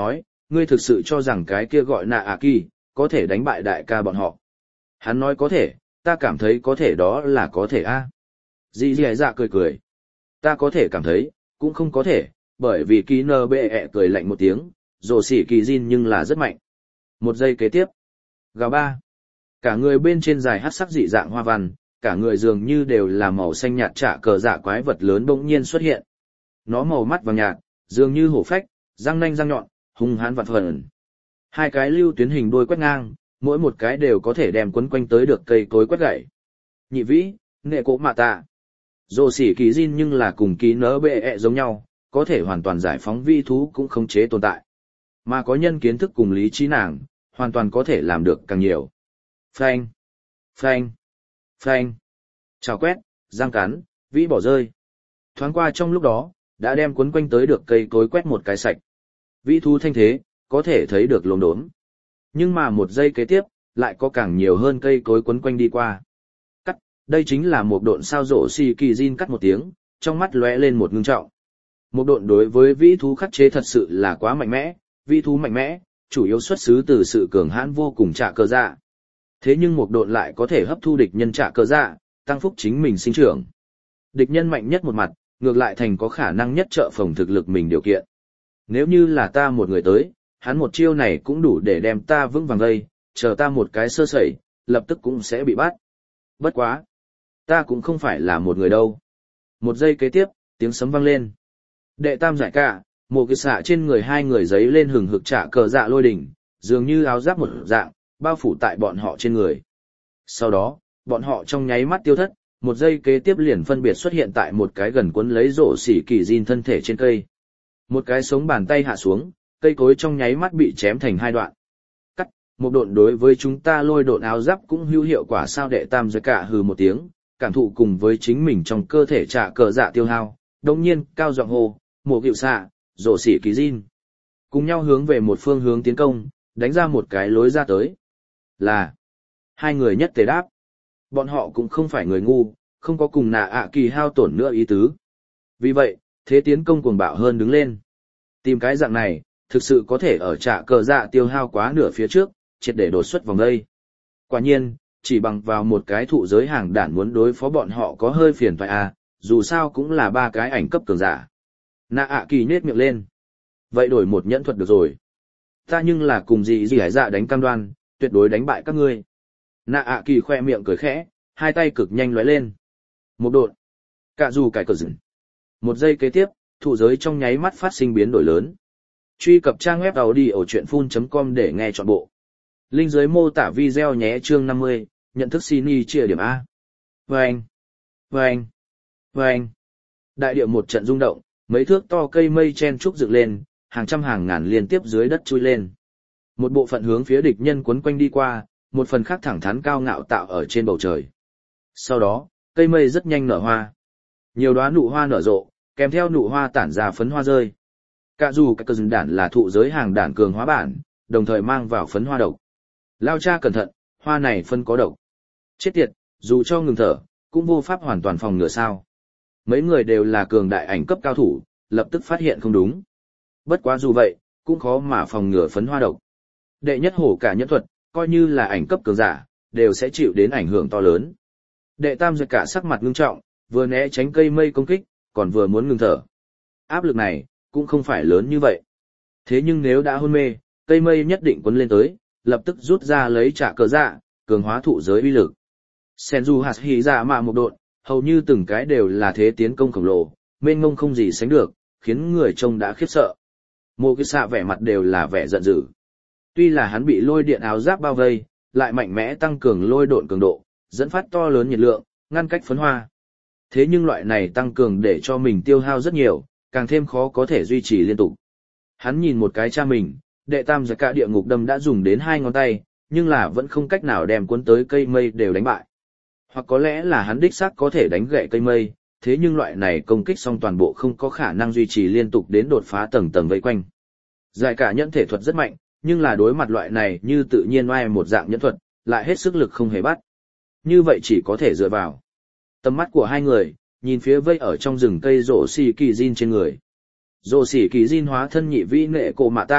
Speaker 1: ngươi thực sự cho rằng cái kia gọi nạ ạ kỳ, có thể đánh bại đại ca bọn họ. Hắn nói có thể, ta cảm thấy có thể đó là có thể a. Dì dì dạ cười cười. Ta có thể cảm thấy, cũng không có thể, bởi vì kỳ nơ bệ ẹ cười lạnh một tiếng, rồ xỉ kỳ Jin nhưng là rất mạnh. Một giây kế tiếp. Gào ba. Cả người bên trên dài hát sắc dị dạng hoa văn, cả người dường như đều là màu xanh nhạt trả cờ dạ quái vật lớn bỗng nhiên xuất hiện. Nó màu mắt vàng nhạt, dường như hổ phách, răng nanh răng nhọn, hung hãn vạn phần. Hai cái lưu tuyến hình đuôi quét ngang, mỗi một cái đều có thể đem quấn quanh tới được cây cối quét gãy. Nhị vĩ, nghệ cổ mạ tạ. Dồ xỉ kỳ Jin nhưng là cùng ký nớ bệ ẹ giống nhau, có thể hoàn toàn giải phóng vi thú cũng không chế tồn tại. Mà có nhân kiến thức cùng lý trí nàng, hoàn toàn có thể làm được càng nhiều. Phanh, phanh, phanh. Chào quét, răng cắn, vĩ bỏ rơi. Thoáng qua trong lúc đó, đã đem quấn quanh tới được cây cối quét một cái sạch. Vĩ thú thanh thế, có thể thấy được lồn đốm. Nhưng mà một giây kế tiếp, lại có càng nhiều hơn cây cối quấn quanh đi qua. Cắt, đây chính là một độn sao rổ xì kỳ Jin cắt một tiếng, trong mắt lóe lên một ngưng trọng. Một độn đối với vĩ thú khắc chế thật sự là quá mạnh mẽ, vĩ thú mạnh mẽ, chủ yếu xuất xứ từ sự cường hãn vô cùng trả cơ dạ. Thế nhưng một độn lại có thể hấp thu địch nhân trả cơ dạ, tăng phúc chính mình sinh trưởng. Địch nhân mạnh nhất một mặt, ngược lại thành có khả năng nhất trợ phòng thực lực mình điều kiện. Nếu như là ta một người tới, hắn một chiêu này cũng đủ để đem ta vững vàng gây, chờ ta một cái sơ sẩy, lập tức cũng sẽ bị bắt. Bất quá. Ta cũng không phải là một người đâu. Một giây kế tiếp, tiếng sấm vang lên. Đệ tam giải cả, một cái xạ trên người hai người giấy lên hừng hực trả cờ dạ lôi đỉnh, dường như áo giáp một dạng, bao phủ tại bọn họ trên người. Sau đó, bọn họ trong nháy mắt tiêu thất, một giây kế tiếp liền phân biệt xuất hiện tại một cái gần cuốn lấy rổ xỉ kỳ Jin thân thể trên cây. Một cái sống bàn tay hạ xuống, cây cối trong nháy mắt bị chém thành hai đoạn. Cắt, một độn đối với chúng ta lôi độn áo giáp cũng hữu hiệu quả sao đệ tam giới cả hừ một tiếng, cảm thụ cùng với chính mình trong cơ thể trả cờ dạ tiêu hao, đồng nhiên, cao giọng hô, mổ gịu xạ, rổ xỉ kỳ Jin. Cùng nhau hướng về một phương hướng tiến công, đánh ra một cái lối ra tới. Là, hai người nhất tề đáp. Bọn họ cũng không phải người ngu, không có cùng nạ ạ kỳ hao tổn nữa ý tứ. Vì vậy, thế tiến công cuồng bạo hơn đứng lên. Tìm cái dạng này, thực sự có thể ở trả cờ dạ tiêu hao quá nửa phía trước, triệt để đột xuất vòng đây. Quả nhiên, chỉ bằng vào một cái thụ giới hàng đản muốn đối phó bọn họ có hơi phiền phải à, dù sao cũng là ba cái ảnh cấp cường giả. Nạ ạ kỳ nết miệng lên. Vậy đổi một nhẫn thuật được rồi. Ta nhưng là cùng gì gì hải dạ đánh cam đoan, tuyệt đối đánh bại các ngươi. Nạ ạ kỳ khoe miệng cười khẽ, hai tay cực nhanh lóe lên. Một đột. Cả dù cải cờ dừng. Một giây kế tiếp, thụ giới trong nháy mắt phát sinh biến đổi lớn. Truy cập trang web audiochuyenphun chấm com để nghe trọn bộ. Link dưới mô tả video nhé chương năm mươi, nhận thức xin y chia điểm A. Vâng! Vâng! Vâng! Đại địa một trận rung động, mấy thước to cây mây chen trúc dựng lên, hàng trăm hàng ngàn liên tiếp dưới đất chui lên. Một bộ phận hướng phía địch nhân quấn quanh đi qua, một phần khác thẳng thắn cao ngạo tạo ở trên bầu trời. Sau đó, cây mây rất nhanh nở hoa. Nhiều đóa nụ hoa nở rộ, kèm theo nụ hoa tản ra phấn hoa rơi. Cả dù cái cờ rừng đản là thụ giới hàng đản cường hóa bản, đồng thời mang vào phấn hoa độc. Lao cha cẩn thận, hoa này phân có độc. Chết tiệt, dù cho ngừng thở, cũng vô pháp hoàn toàn phòng ngừa sao. Mấy người đều là cường đại ảnh cấp cao thủ, lập tức phát hiện không đúng. Bất quá dù vậy, cũng khó mà phòng ngừa phấn hoa độc. Đệ nhất hổ cả nhẫn thuật, coi như là ảnh cấp cường giả, đều sẽ chịu đến ảnh hưởng to lớn. Đệ tam giật cả sắc mặt ngưng trọng, vừa né tránh cây mây công kích, còn vừa muốn ngừng thở. Áp lực này, cũng không phải lớn như vậy. Thế nhưng nếu đã hôn mê, cây mây nhất định quấn lên tới, lập tức rút ra lấy trả cờ dạ, cường hóa thụ giới uy lực. Senju hạt hỉ dạ mạ một độn, hầu như từng cái đều là thế tiến công khổng lồ, mênh mông không gì sánh được, khiến người trông đã khiếp sợ. Mộ cái xạ vẻ mặt đều là vẻ giận dữ. Tuy là hắn bị lôi điện áo giáp bao vây, lại mạnh mẽ tăng cường lôi độn cường độ, dẫn phát to lớn nhiệt lượng, ngăn cách phấn hoa. Thế nhưng loại này tăng cường để cho mình tiêu hao rất nhiều, càng thêm khó có thể duy trì liên tục. Hắn nhìn một cái cha mình, đệ tam giặc cả địa ngục đâm đã dùng đến hai ngón tay, nhưng là vẫn không cách nào đem cuốn tới cây mây đều đánh bại. Hoặc có lẽ là hắn đích xác có thể đánh gãy cây mây, thế nhưng loại này công kích xong toàn bộ không có khả năng duy trì liên tục đến đột phá tầng tầng vây quanh. Giải cả nhẫn thể thuật rất mạnh, nhưng là đối mặt loại này như tự nhiên oai một dạng nhẫn thuật, lại hết sức lực không hề bắt. Như vậy chỉ có thể dựa vào tầm mắt của hai người, nhìn phía vây ở trong rừng cây rổ xỉ kỳ Jin trên người. Rổ xỉ kỳ Jin hóa thân nhị vĩ nệ cổ mạ tạ,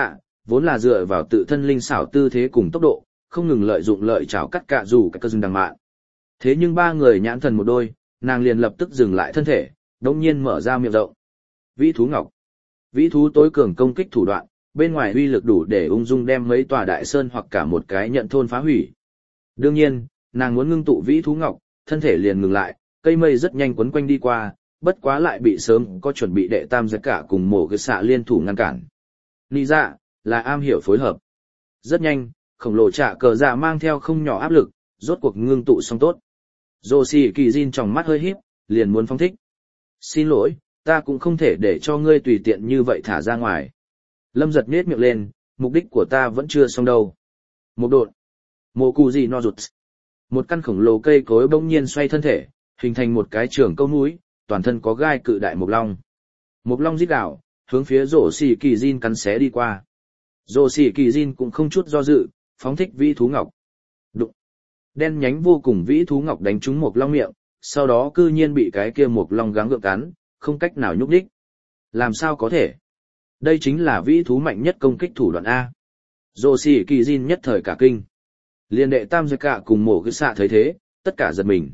Speaker 1: vốn là dựa vào tự thân linh xảo tư thế cùng tốc độ, không ngừng lợi dụng lợi chảo cắt cả dù cái cơ dừng đằng mạn. Thế nhưng ba người nhãn thần một đôi, nàng liền lập tức dừng lại thân thể, đồng nhiên mở ra miệng rộng. Vĩ thú ngọc. Vĩ thú tối cường công kích thủ đoạn, bên ngoài uy lực đủ để ung dung đem mấy tòa đại sơn hoặc cả một cái nhận thôn phá hủy. Đương nhiên, nàng muốn ngưng tụ vĩ thú ngọc, thân thể liền ngừng lại, cây mây rất nhanh quấn quanh đi qua, bất quá lại bị sớm có chuẩn bị đệ tam giật cả cùng mổ cái xạ liên thủ ngăn cản. Nị dạ, là am hiểu phối hợp. Rất nhanh, khổng lồ trả cờ dạ mang theo không nhỏ áp lực, rốt cuộc ngưng tụ xong tốt. Dô xì kỳ Jin trong mắt hơi híp, liền muốn phóng thích. Xin lỗi, ta cũng không thể để cho ngươi tùy tiện như vậy thả ra ngoài. Lâm giật nết miệng lên, mục đích của ta vẫn chưa xong đâu. Một đột. Mô cụ gì no rụt. Một căn khổng lồ cây cối bỗng nhiên xoay thân thể, hình thành một cái trường câu núi, toàn thân có gai cự đại mộc long. Mộc long rít gào, hướng phía rổ xì kỳ Jin cắn xé đi qua. Rổ xì kỳ Jin cũng không chút do dự, phóng thích vĩ thú ngọc. Đụng. Đen nhánh vô cùng vĩ thú ngọc đánh trúng mộc long miệng, sau đó cư nhiên bị cái kia mộc long gắng gượng cắn, không cách nào nhúc đích. Làm sao có thể? Đây chính là vĩ thú mạnh nhất công kích thủ đoạn A. Rổ xì kỳ Jin nhất thời cả kinh. Liên đệ tam giật cả cùng mổ cái xạ thấy thế, tất cả giật mình.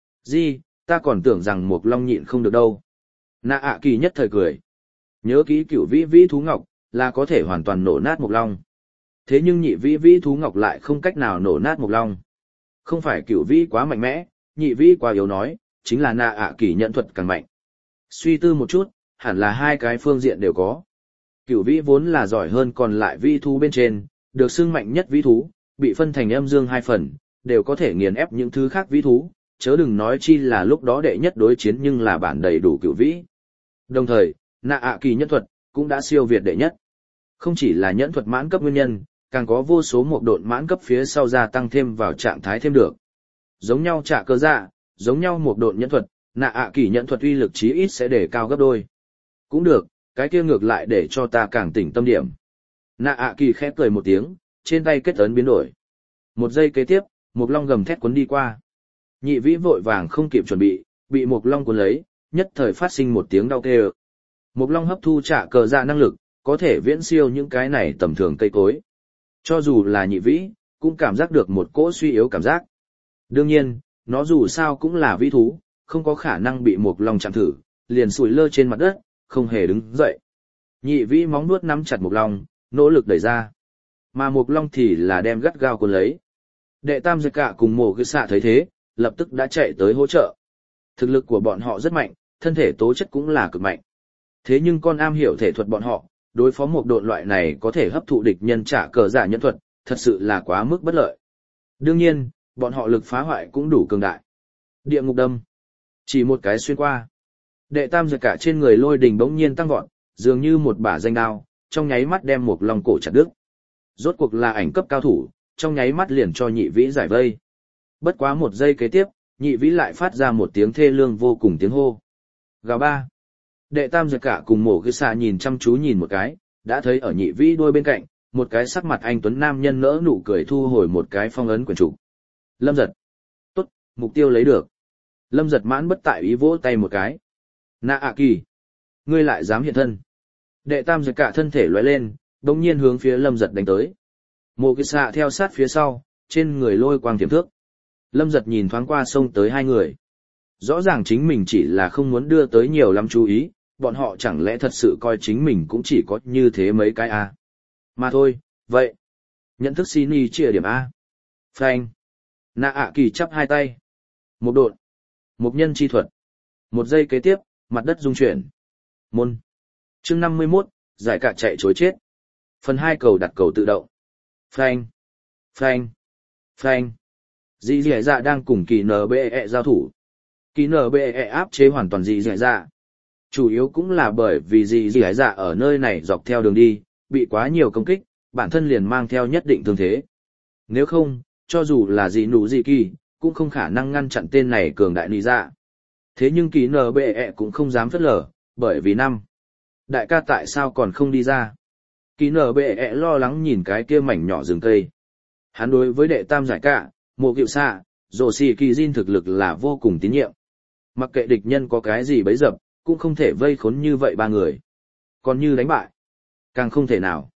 Speaker 1: Di, ta còn tưởng rằng mộc long nhịn không được đâu. Nạ ạ kỳ nhất thời cười. Nhớ kỹ cửu vĩ vĩ thú ngọc, là có thể hoàn toàn nổ nát mộc long. Thế nhưng nhị vĩ vĩ thú ngọc lại không cách nào nổ nát mộc long. Không phải cửu vĩ quá mạnh mẽ, nhị vĩ quá yếu nói, chính là nạ ạ kỳ nhận thuật càng mạnh. Suy tư một chút, hẳn là hai cái phương diện đều có. Cửu vĩ vốn là giỏi hơn còn lại vĩ thú bên trên, được xưng mạnh nhất vĩ thú, bị phân thành âm dương hai phần, đều có thể nghiền ép những thứ khác vĩ thú, chớ đừng nói chi là lúc đó đệ nhất đối chiến nhưng là bản đầy đủ cửu vĩ. Đồng thời, nạ ạ kỳ nhẫn thuật cũng đã siêu việt đệ nhất. Không chỉ là nhẫn thuật mãn cấp nguyên nhân, càng có vô số một độn mãn cấp phía sau gia tăng thêm vào trạng thái thêm được. Giống nhau trả cơ dạ, giống nhau một độn nhẫn thuật, nạ ạ kỳ nhẫn thuật uy lực chí ít sẽ để cao gấp đôi. Cũng được, cái kia ngược lại để cho ta càng tỉnh tâm điểm. Nạ ạ kỳ khẽ cười một tiếng, trên tay kết ấn biến đổi. Một giây kế tiếp, một long gầm thét cuốn đi qua. Nhị vĩ vội vàng không kịp chuẩn bị, bị một long cuốn lấy, nhất thời phát sinh một tiếng đau kêu. Một long hấp thu trả cờ dạ năng lực, có thể viễn siêu những cái này tầm thường cây cối. Cho dù là nhị vĩ, cũng cảm giác được một cỗ suy yếu cảm giác. Đương nhiên, nó dù sao cũng là vĩ thú, không có khả năng bị một long chạm thử, liền sủi lơ trên mặt đất, không hề đứng dậy. Nhị vĩ móng nuốt nắm chặt một long, nỗ lực đẩy ra. Mà một long thì là đem gắt gao cuốn lấy. Đệ tam giật cả cùng mổ cái xạ thấy thế, lập tức đã chạy tới hỗ trợ. Thực lực của bọn họ rất mạnh, thân thể tố chất cũng là cực mạnh. Thế nhưng con am hiểu thể thuật bọn họ, đối phó một độn loại này có thể hấp thụ địch nhân trả cờ giả nhẫn thuật, thật sự là quá mức bất lợi. Đương nhiên, bọn họ lực phá hoại cũng đủ cường đại. Địa ngục đâm. Chỉ một cái xuyên qua. Đệ tam giật cả trên người lôi đình bỗng nhiên tăng vọt, dường như một bả danh đao, trong nháy mắt đem một lòng cổ chặt đứt. Rốt cuộc là ảnh cấp cao thủ, trong nháy mắt liền cho nhị vĩ giải vây. Bất quá một giây kế tiếp, nhị vĩ lại phát ra một tiếng thê lương vô cùng tiếng hô. Gào ba. Đệ tam giật cả cùng mổ cái xà nhìn chăm chú nhìn một cái, đã thấy ở nhị vĩ đuôi bên cạnh, một cái sắc mặt anh tuấn nam nhân nỡ nụ cười thu hồi một cái phong ấn quyển trục. Lâm giật. Tốt, mục tiêu lấy được. Lâm giật mãn bất tại ý vỗ tay một cái. Nạ ạ kỳ. Ngươi lại dám hiện thân. Đệ tam giật cả thân thể lóe lên, đồng nhiên hướng phía lâm giật đánh tới. Mộ cái xạ theo sát phía sau, trên người lôi quang tiềm thước. Lâm giật nhìn thoáng qua sông tới hai người. Rõ ràng chính mình chỉ là không muốn đưa tới nhiều lắm chú ý, bọn họ chẳng lẽ thật sự coi chính mình cũng chỉ có như thế mấy cái A. Mà thôi, vậy. Nhận thức xin y chia điểm A. Phanh. Nạ ạ kỳ chắp hai tay. Một độn. Một nhân chi thuật. Một giây kế tiếp, mặt đất rung chuyển. Môn. Chương năm mươi mốt, giải cả chạy chối chết. Phần hai cầu đặt cầu tự động. Phanh. Phanh. Phanh. Dì dì dạ đang cùng kỳ en bê e giao thủ. Kỳ en bê e áp chế hoàn toàn dì dì dạ. Chủ yếu cũng là bởi vì dì dì dạ ở nơi này dọc theo đường đi, bị quá nhiều công kích, bản thân liền mang theo nhất định thương thế. Nếu không, cho dù là dì nụ dì kỳ, cũng không khả năng ngăn chặn tên này cường đại nì dạ. Thế nhưng kỳ en bê e cũng không dám phớt lờ, bởi vì năm. Đại ca tại sao còn không đi ra? Kỳ en bê e lo lắng nhìn cái kia mảnh nhỏ rừng cây. Hắn đối với đệ tam giải cả, mộ kiệu xạ, rổ xì kỳ Jin thực lực là vô cùng tín nhiệm. Mặc kệ địch nhân có cái gì bấy dập, cũng không thể vây khốn như vậy ba người. Còn như đánh bại, càng không thể nào.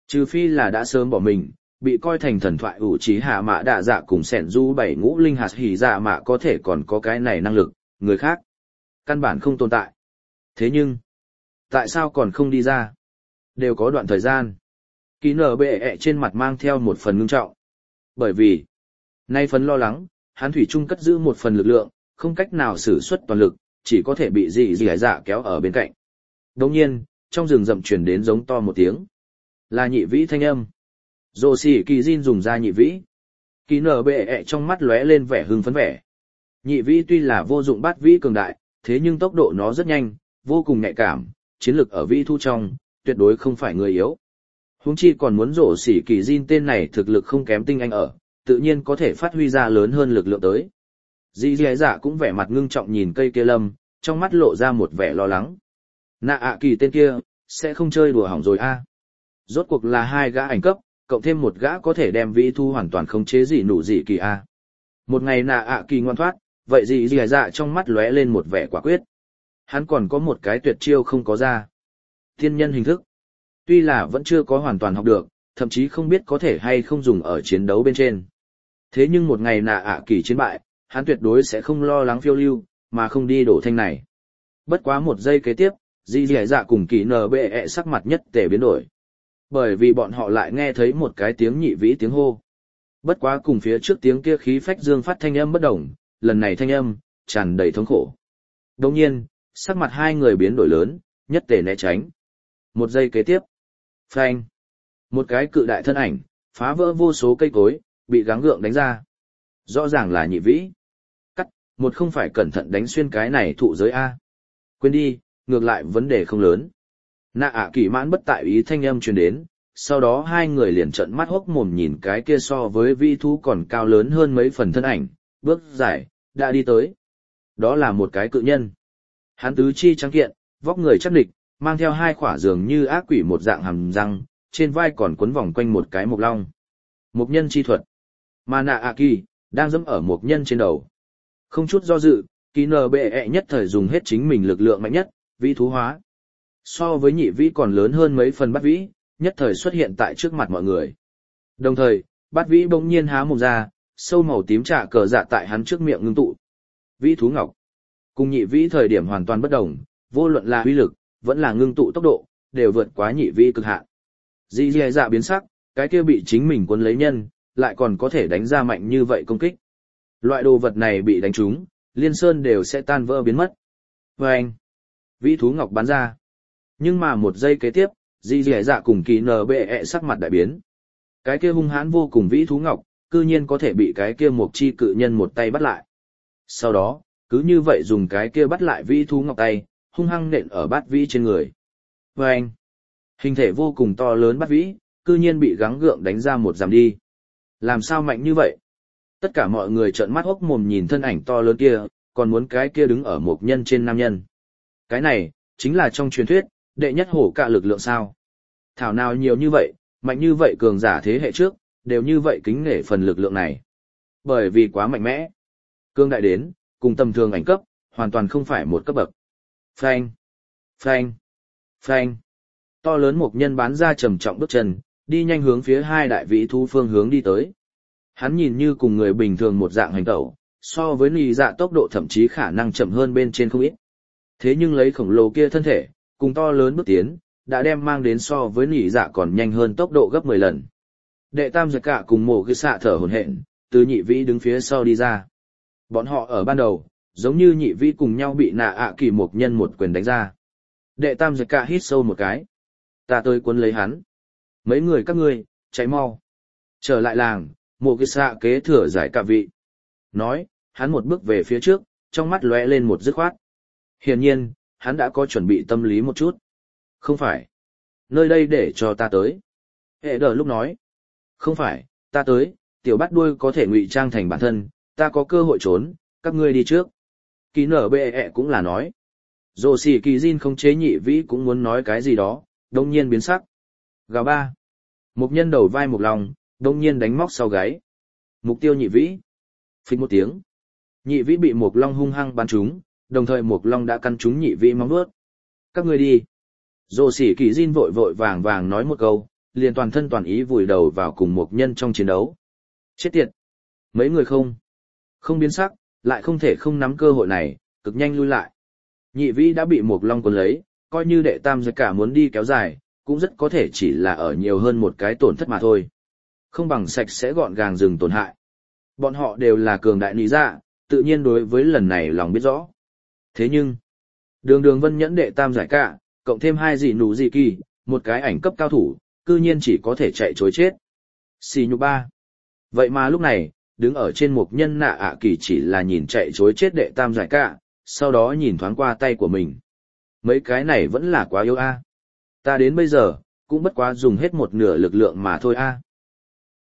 Speaker 1: Trừ phi là đã sớm bỏ mình, bị coi thành thần thoại ủ trí hạ mạ đạ dạ cùng sẻn du bảy ngũ linh hạt hỉ dạ mạ có thể còn có cái này năng lực, người khác. Căn bản không tồn tại. Thế nhưng, tại sao còn không đi ra? Đều có đoạn thời gian. Kỳ nở bệ ẹ trên mặt mang theo một phần ngưng trọng. Bởi vì, nay phần lo lắng, hắn thủy chung cất giữ một phần lực lượng, không cách nào sử xuất toàn lực, chỉ có thể bị dị dị dạ kéo ở bên cạnh. Đồng nhiên, trong rừng rậm truyền đến giống to một tiếng. Là nhị vĩ thanh âm. Dô xỉ kỳ Jin dùng ra nhị vĩ. Kỳ nở bệ ẹ trong mắt lóe lên vẻ hưng phấn vẻ. Nhị vĩ tuy là vô dụng bát vĩ cường đại, thế nhưng tốc độ nó rất nhanh, vô cùng nhạy cảm, chiến lực ở vĩ thu trong, tuyệt đối không phải người yếu. Huống chi còn muốn rổ xỉ kỳ Jin tên này thực lực không kém tinh anh ở, tự nhiên có thể phát huy ra lớn hơn lực lượng tới. Dì dì dạ cũng vẻ mặt ngưng trọng nhìn cây kia lâm, trong mắt lộ ra một vẻ lo lắng. Nạ ạ kỳ tên kia, sẽ không chơi đùa hỏng rồi a. Rốt cuộc là hai gã ảnh cấp, cộng thêm một gã có thể đem vĩ thu hoàn toàn khống chế gì nụ gì kỳ a. Một ngày nạ ạ kỳ ngoan thoát, vậy dì dì dạ trong mắt lóe lên một vẻ quả quyết. Hắn còn có một cái tuyệt chiêu không có ra. Thiên nhân hình thức. Tuy là vẫn chưa có hoàn toàn học được, thậm chí không biết có thể hay không dùng ở chiến đấu bên trên. Thế nhưng một ngày nạ ạ kỳ chiến bại, hắn tuyệt đối sẽ không lo lắng phiêu lưu, mà không đi đổ thanh này. Bất quá một giây kế tiếp, dì dì dạ cùng kỳ nờ bệ ẹ sắc mặt nhất tề biến đổi. Bởi vì bọn họ lại nghe thấy một cái tiếng nhị vĩ tiếng hô. Bất quá cùng phía trước tiếng kia khí phách dương phát thanh âm bất đồng, lần này thanh âm, tràn đầy thống khổ. Đồng nhiên, sắc mặt hai người biến đổi lớn, nhất tề né tránh. Một giây kế tiếp. Phanh. Một cái cự đại thân ảnh, phá vỡ vô số cây cối, bị gắng gượng đánh ra. Rõ ràng là nhị vĩ. Cắt, một không phải cẩn thận đánh xuyên cái này thụ giới A. Quên đi, ngược lại vấn đề không lớn. Nạ ạ kỳ mãn bất tại ý thanh âm truyền đến, sau đó hai người liền trợn mắt hốc mồm nhìn cái kia so với vi thú còn cao lớn hơn mấy phần thân ảnh, bước dài, đã đi tới. Đó là một cái cự nhân. Hắn tứ chi trắng kiện, vóc người chắc địch, mang theo hai khỏa giường như ác quỷ một dạng hàm răng, trên vai còn quấn vòng quanh một cái mộc long. Mộc nhân chi thuật. Mà nạ ạ kỳ, đang dẫm ở mộc nhân trên đầu. Không chút do dự, kỳ nờ bệ ẹ nhất thời dùng hết chính mình lực lượng mạnh nhất, vĩ thú hóa. So với nhị vĩ còn lớn hơn mấy phần bát vĩ, nhất thời xuất hiện tại trước mặt mọi người. Đồng thời, bát vĩ bỗng nhiên há mồm ra, sâu màu tím trạ cờ dạ tại hắn trước miệng ngưng tụ. Vĩ thú ngọc. Cùng nhị vĩ thời điểm hoàn toàn bất đồng, vô luận là uy lực, vẫn là ngưng tụ tốc độ, đều vượt quá nhị vĩ cực hạn. Dì dì dạ biến sắc, cái kia bị chính mình cuốn lấy nhân, lại còn có thể đánh ra mạnh như vậy công kích. Loại đồ vật này bị đánh trúng, liên sơn đều sẽ tan vỡ biến mất. Và anh, vĩ thú ngọc bắn ra. Nhưng mà một giây kế tiếp, dì dì dạ cùng kỳ nờ bệ ẹ sắc mặt đại biến. Cái kia hung hãn vô cùng vĩ thú ngọc, cư nhiên có thể bị cái kia một chi cự nhân một tay bắt lại. Sau đó, cứ như vậy dùng cái kia bắt lại vĩ thú ngọc tay, hung hăng nện ở bát vĩ trên người. Và anh, hình thể vô cùng to lớn bát vĩ, cư nhiên bị gắng gượng đánh ra một dặm đi. Làm sao mạnh như vậy? Tất cả mọi người trợn mắt hốc mồm nhìn thân ảnh to lớn kia, còn muốn cái kia đứng ở một nhân trên nam nhân. Cái này, chính là trong truyền thuyết, đệ nhất hổ cạ lực lượng sao. Thảo nào nhiều như vậy, mạnh như vậy cường giả thế hệ trước, đều như vậy kính nể phần lực lượng này. Bởi vì quá mạnh mẽ. Cương đại đến, cùng tầm thường ảnh cấp, hoàn toàn không phải một cấp bậc. Phanh, phanh, phanh. To lớn một nhân bán ra trầm trọng bước chân, đi nhanh hướng phía hai đại vĩ thú phương hướng đi tới. Hắn nhìn như cùng người bình thường một dạng hành tẩu, so với nì dạ tốc độ thậm chí khả năng chậm hơn bên trên không ít. Thế nhưng lấy khổng lồ kia thân thể, cùng to lớn bước tiến, đã đem mang đến so với nỉ dạ còn nhanh hơn tốc độ gấp mười lần. Đệ tam giật cả cùng mổ cái xạ thở hổn hển, từ nhị vĩ đứng phía sau đi ra. Bọn họ ở ban đầu, giống như nhị vĩ cùng nhau bị nạ ạ kỳ một nhân một quyền đánh ra. Đệ tam giật cả hít sâu một cái. Ta tới cuốn lấy hắn. Mấy người các ngươi, chạy mau. Trở lại làng, mổ cái xạ kế thừa giải cả vị. Nói, hắn một bước về phía trước, trong mắt lóe lên một dứt khoát. Hiển nhiên, hắn đã có chuẩn bị tâm lý một chút. Không phải. Nơi đây để cho ta tới. Hệ đờ lúc nói. Không phải, ta tới, tiểu bắt đuôi có thể ngụy trang thành bản thân, ta có cơ hội trốn, các ngươi đi trước. Kỳ nở bệ ẹ cũng là nói. Dồ xỉ kỳ Jin không chế nhị vĩ cũng muốn nói cái gì đó, đông nhiên biến sắc. Gào ba. Một nhân đầu vai một lòng, đông nhiên đánh móc sau gáy. Mục tiêu nhị vĩ. Phích một tiếng. Nhị vĩ bị một long hung hăng bắn trúng, đồng thời một long đã căn trúng nhị vĩ móng vuốt. Các ngươi đi. Dồ xỉ kỳ Jin vội vội vàng vàng nói một câu, liền toàn thân toàn ý vùi đầu vào cùng một nhân trong chiến đấu. Chết tiệt! Mấy người không? Không biến sắc, lại không thể không nắm cơ hội này, cực nhanh lui lại. Nhị vĩ đã bị một long cuốn lấy, coi như đệ tam giật cả muốn đi kéo dài, cũng rất có thể chỉ là ở nhiều hơn một cái tổn thất mà thôi. Không bằng sạch sẽ gọn gàng dừng tổn hại. Bọn họ đều là cường đại nị dạ, tự nhiên đối với lần này lòng biết rõ. Thế nhưng, đường đường vân nhẫn đệ tam giải cả, cộng thêm hai dị nụ dị kỳ, một cái ảnh cấp cao thủ, cư nhiên chỉ có thể chạy chối chết. Xì nhục ba. Vậy mà lúc này, đứng ở trên một nhân nạ ạ kỳ chỉ là nhìn chạy chối chết đệ tam giải cả, sau đó nhìn thoáng qua tay của mình. Mấy cái này vẫn là quá yếu a. Ta đến bây giờ, cũng bất quá dùng hết một nửa lực lượng mà thôi a.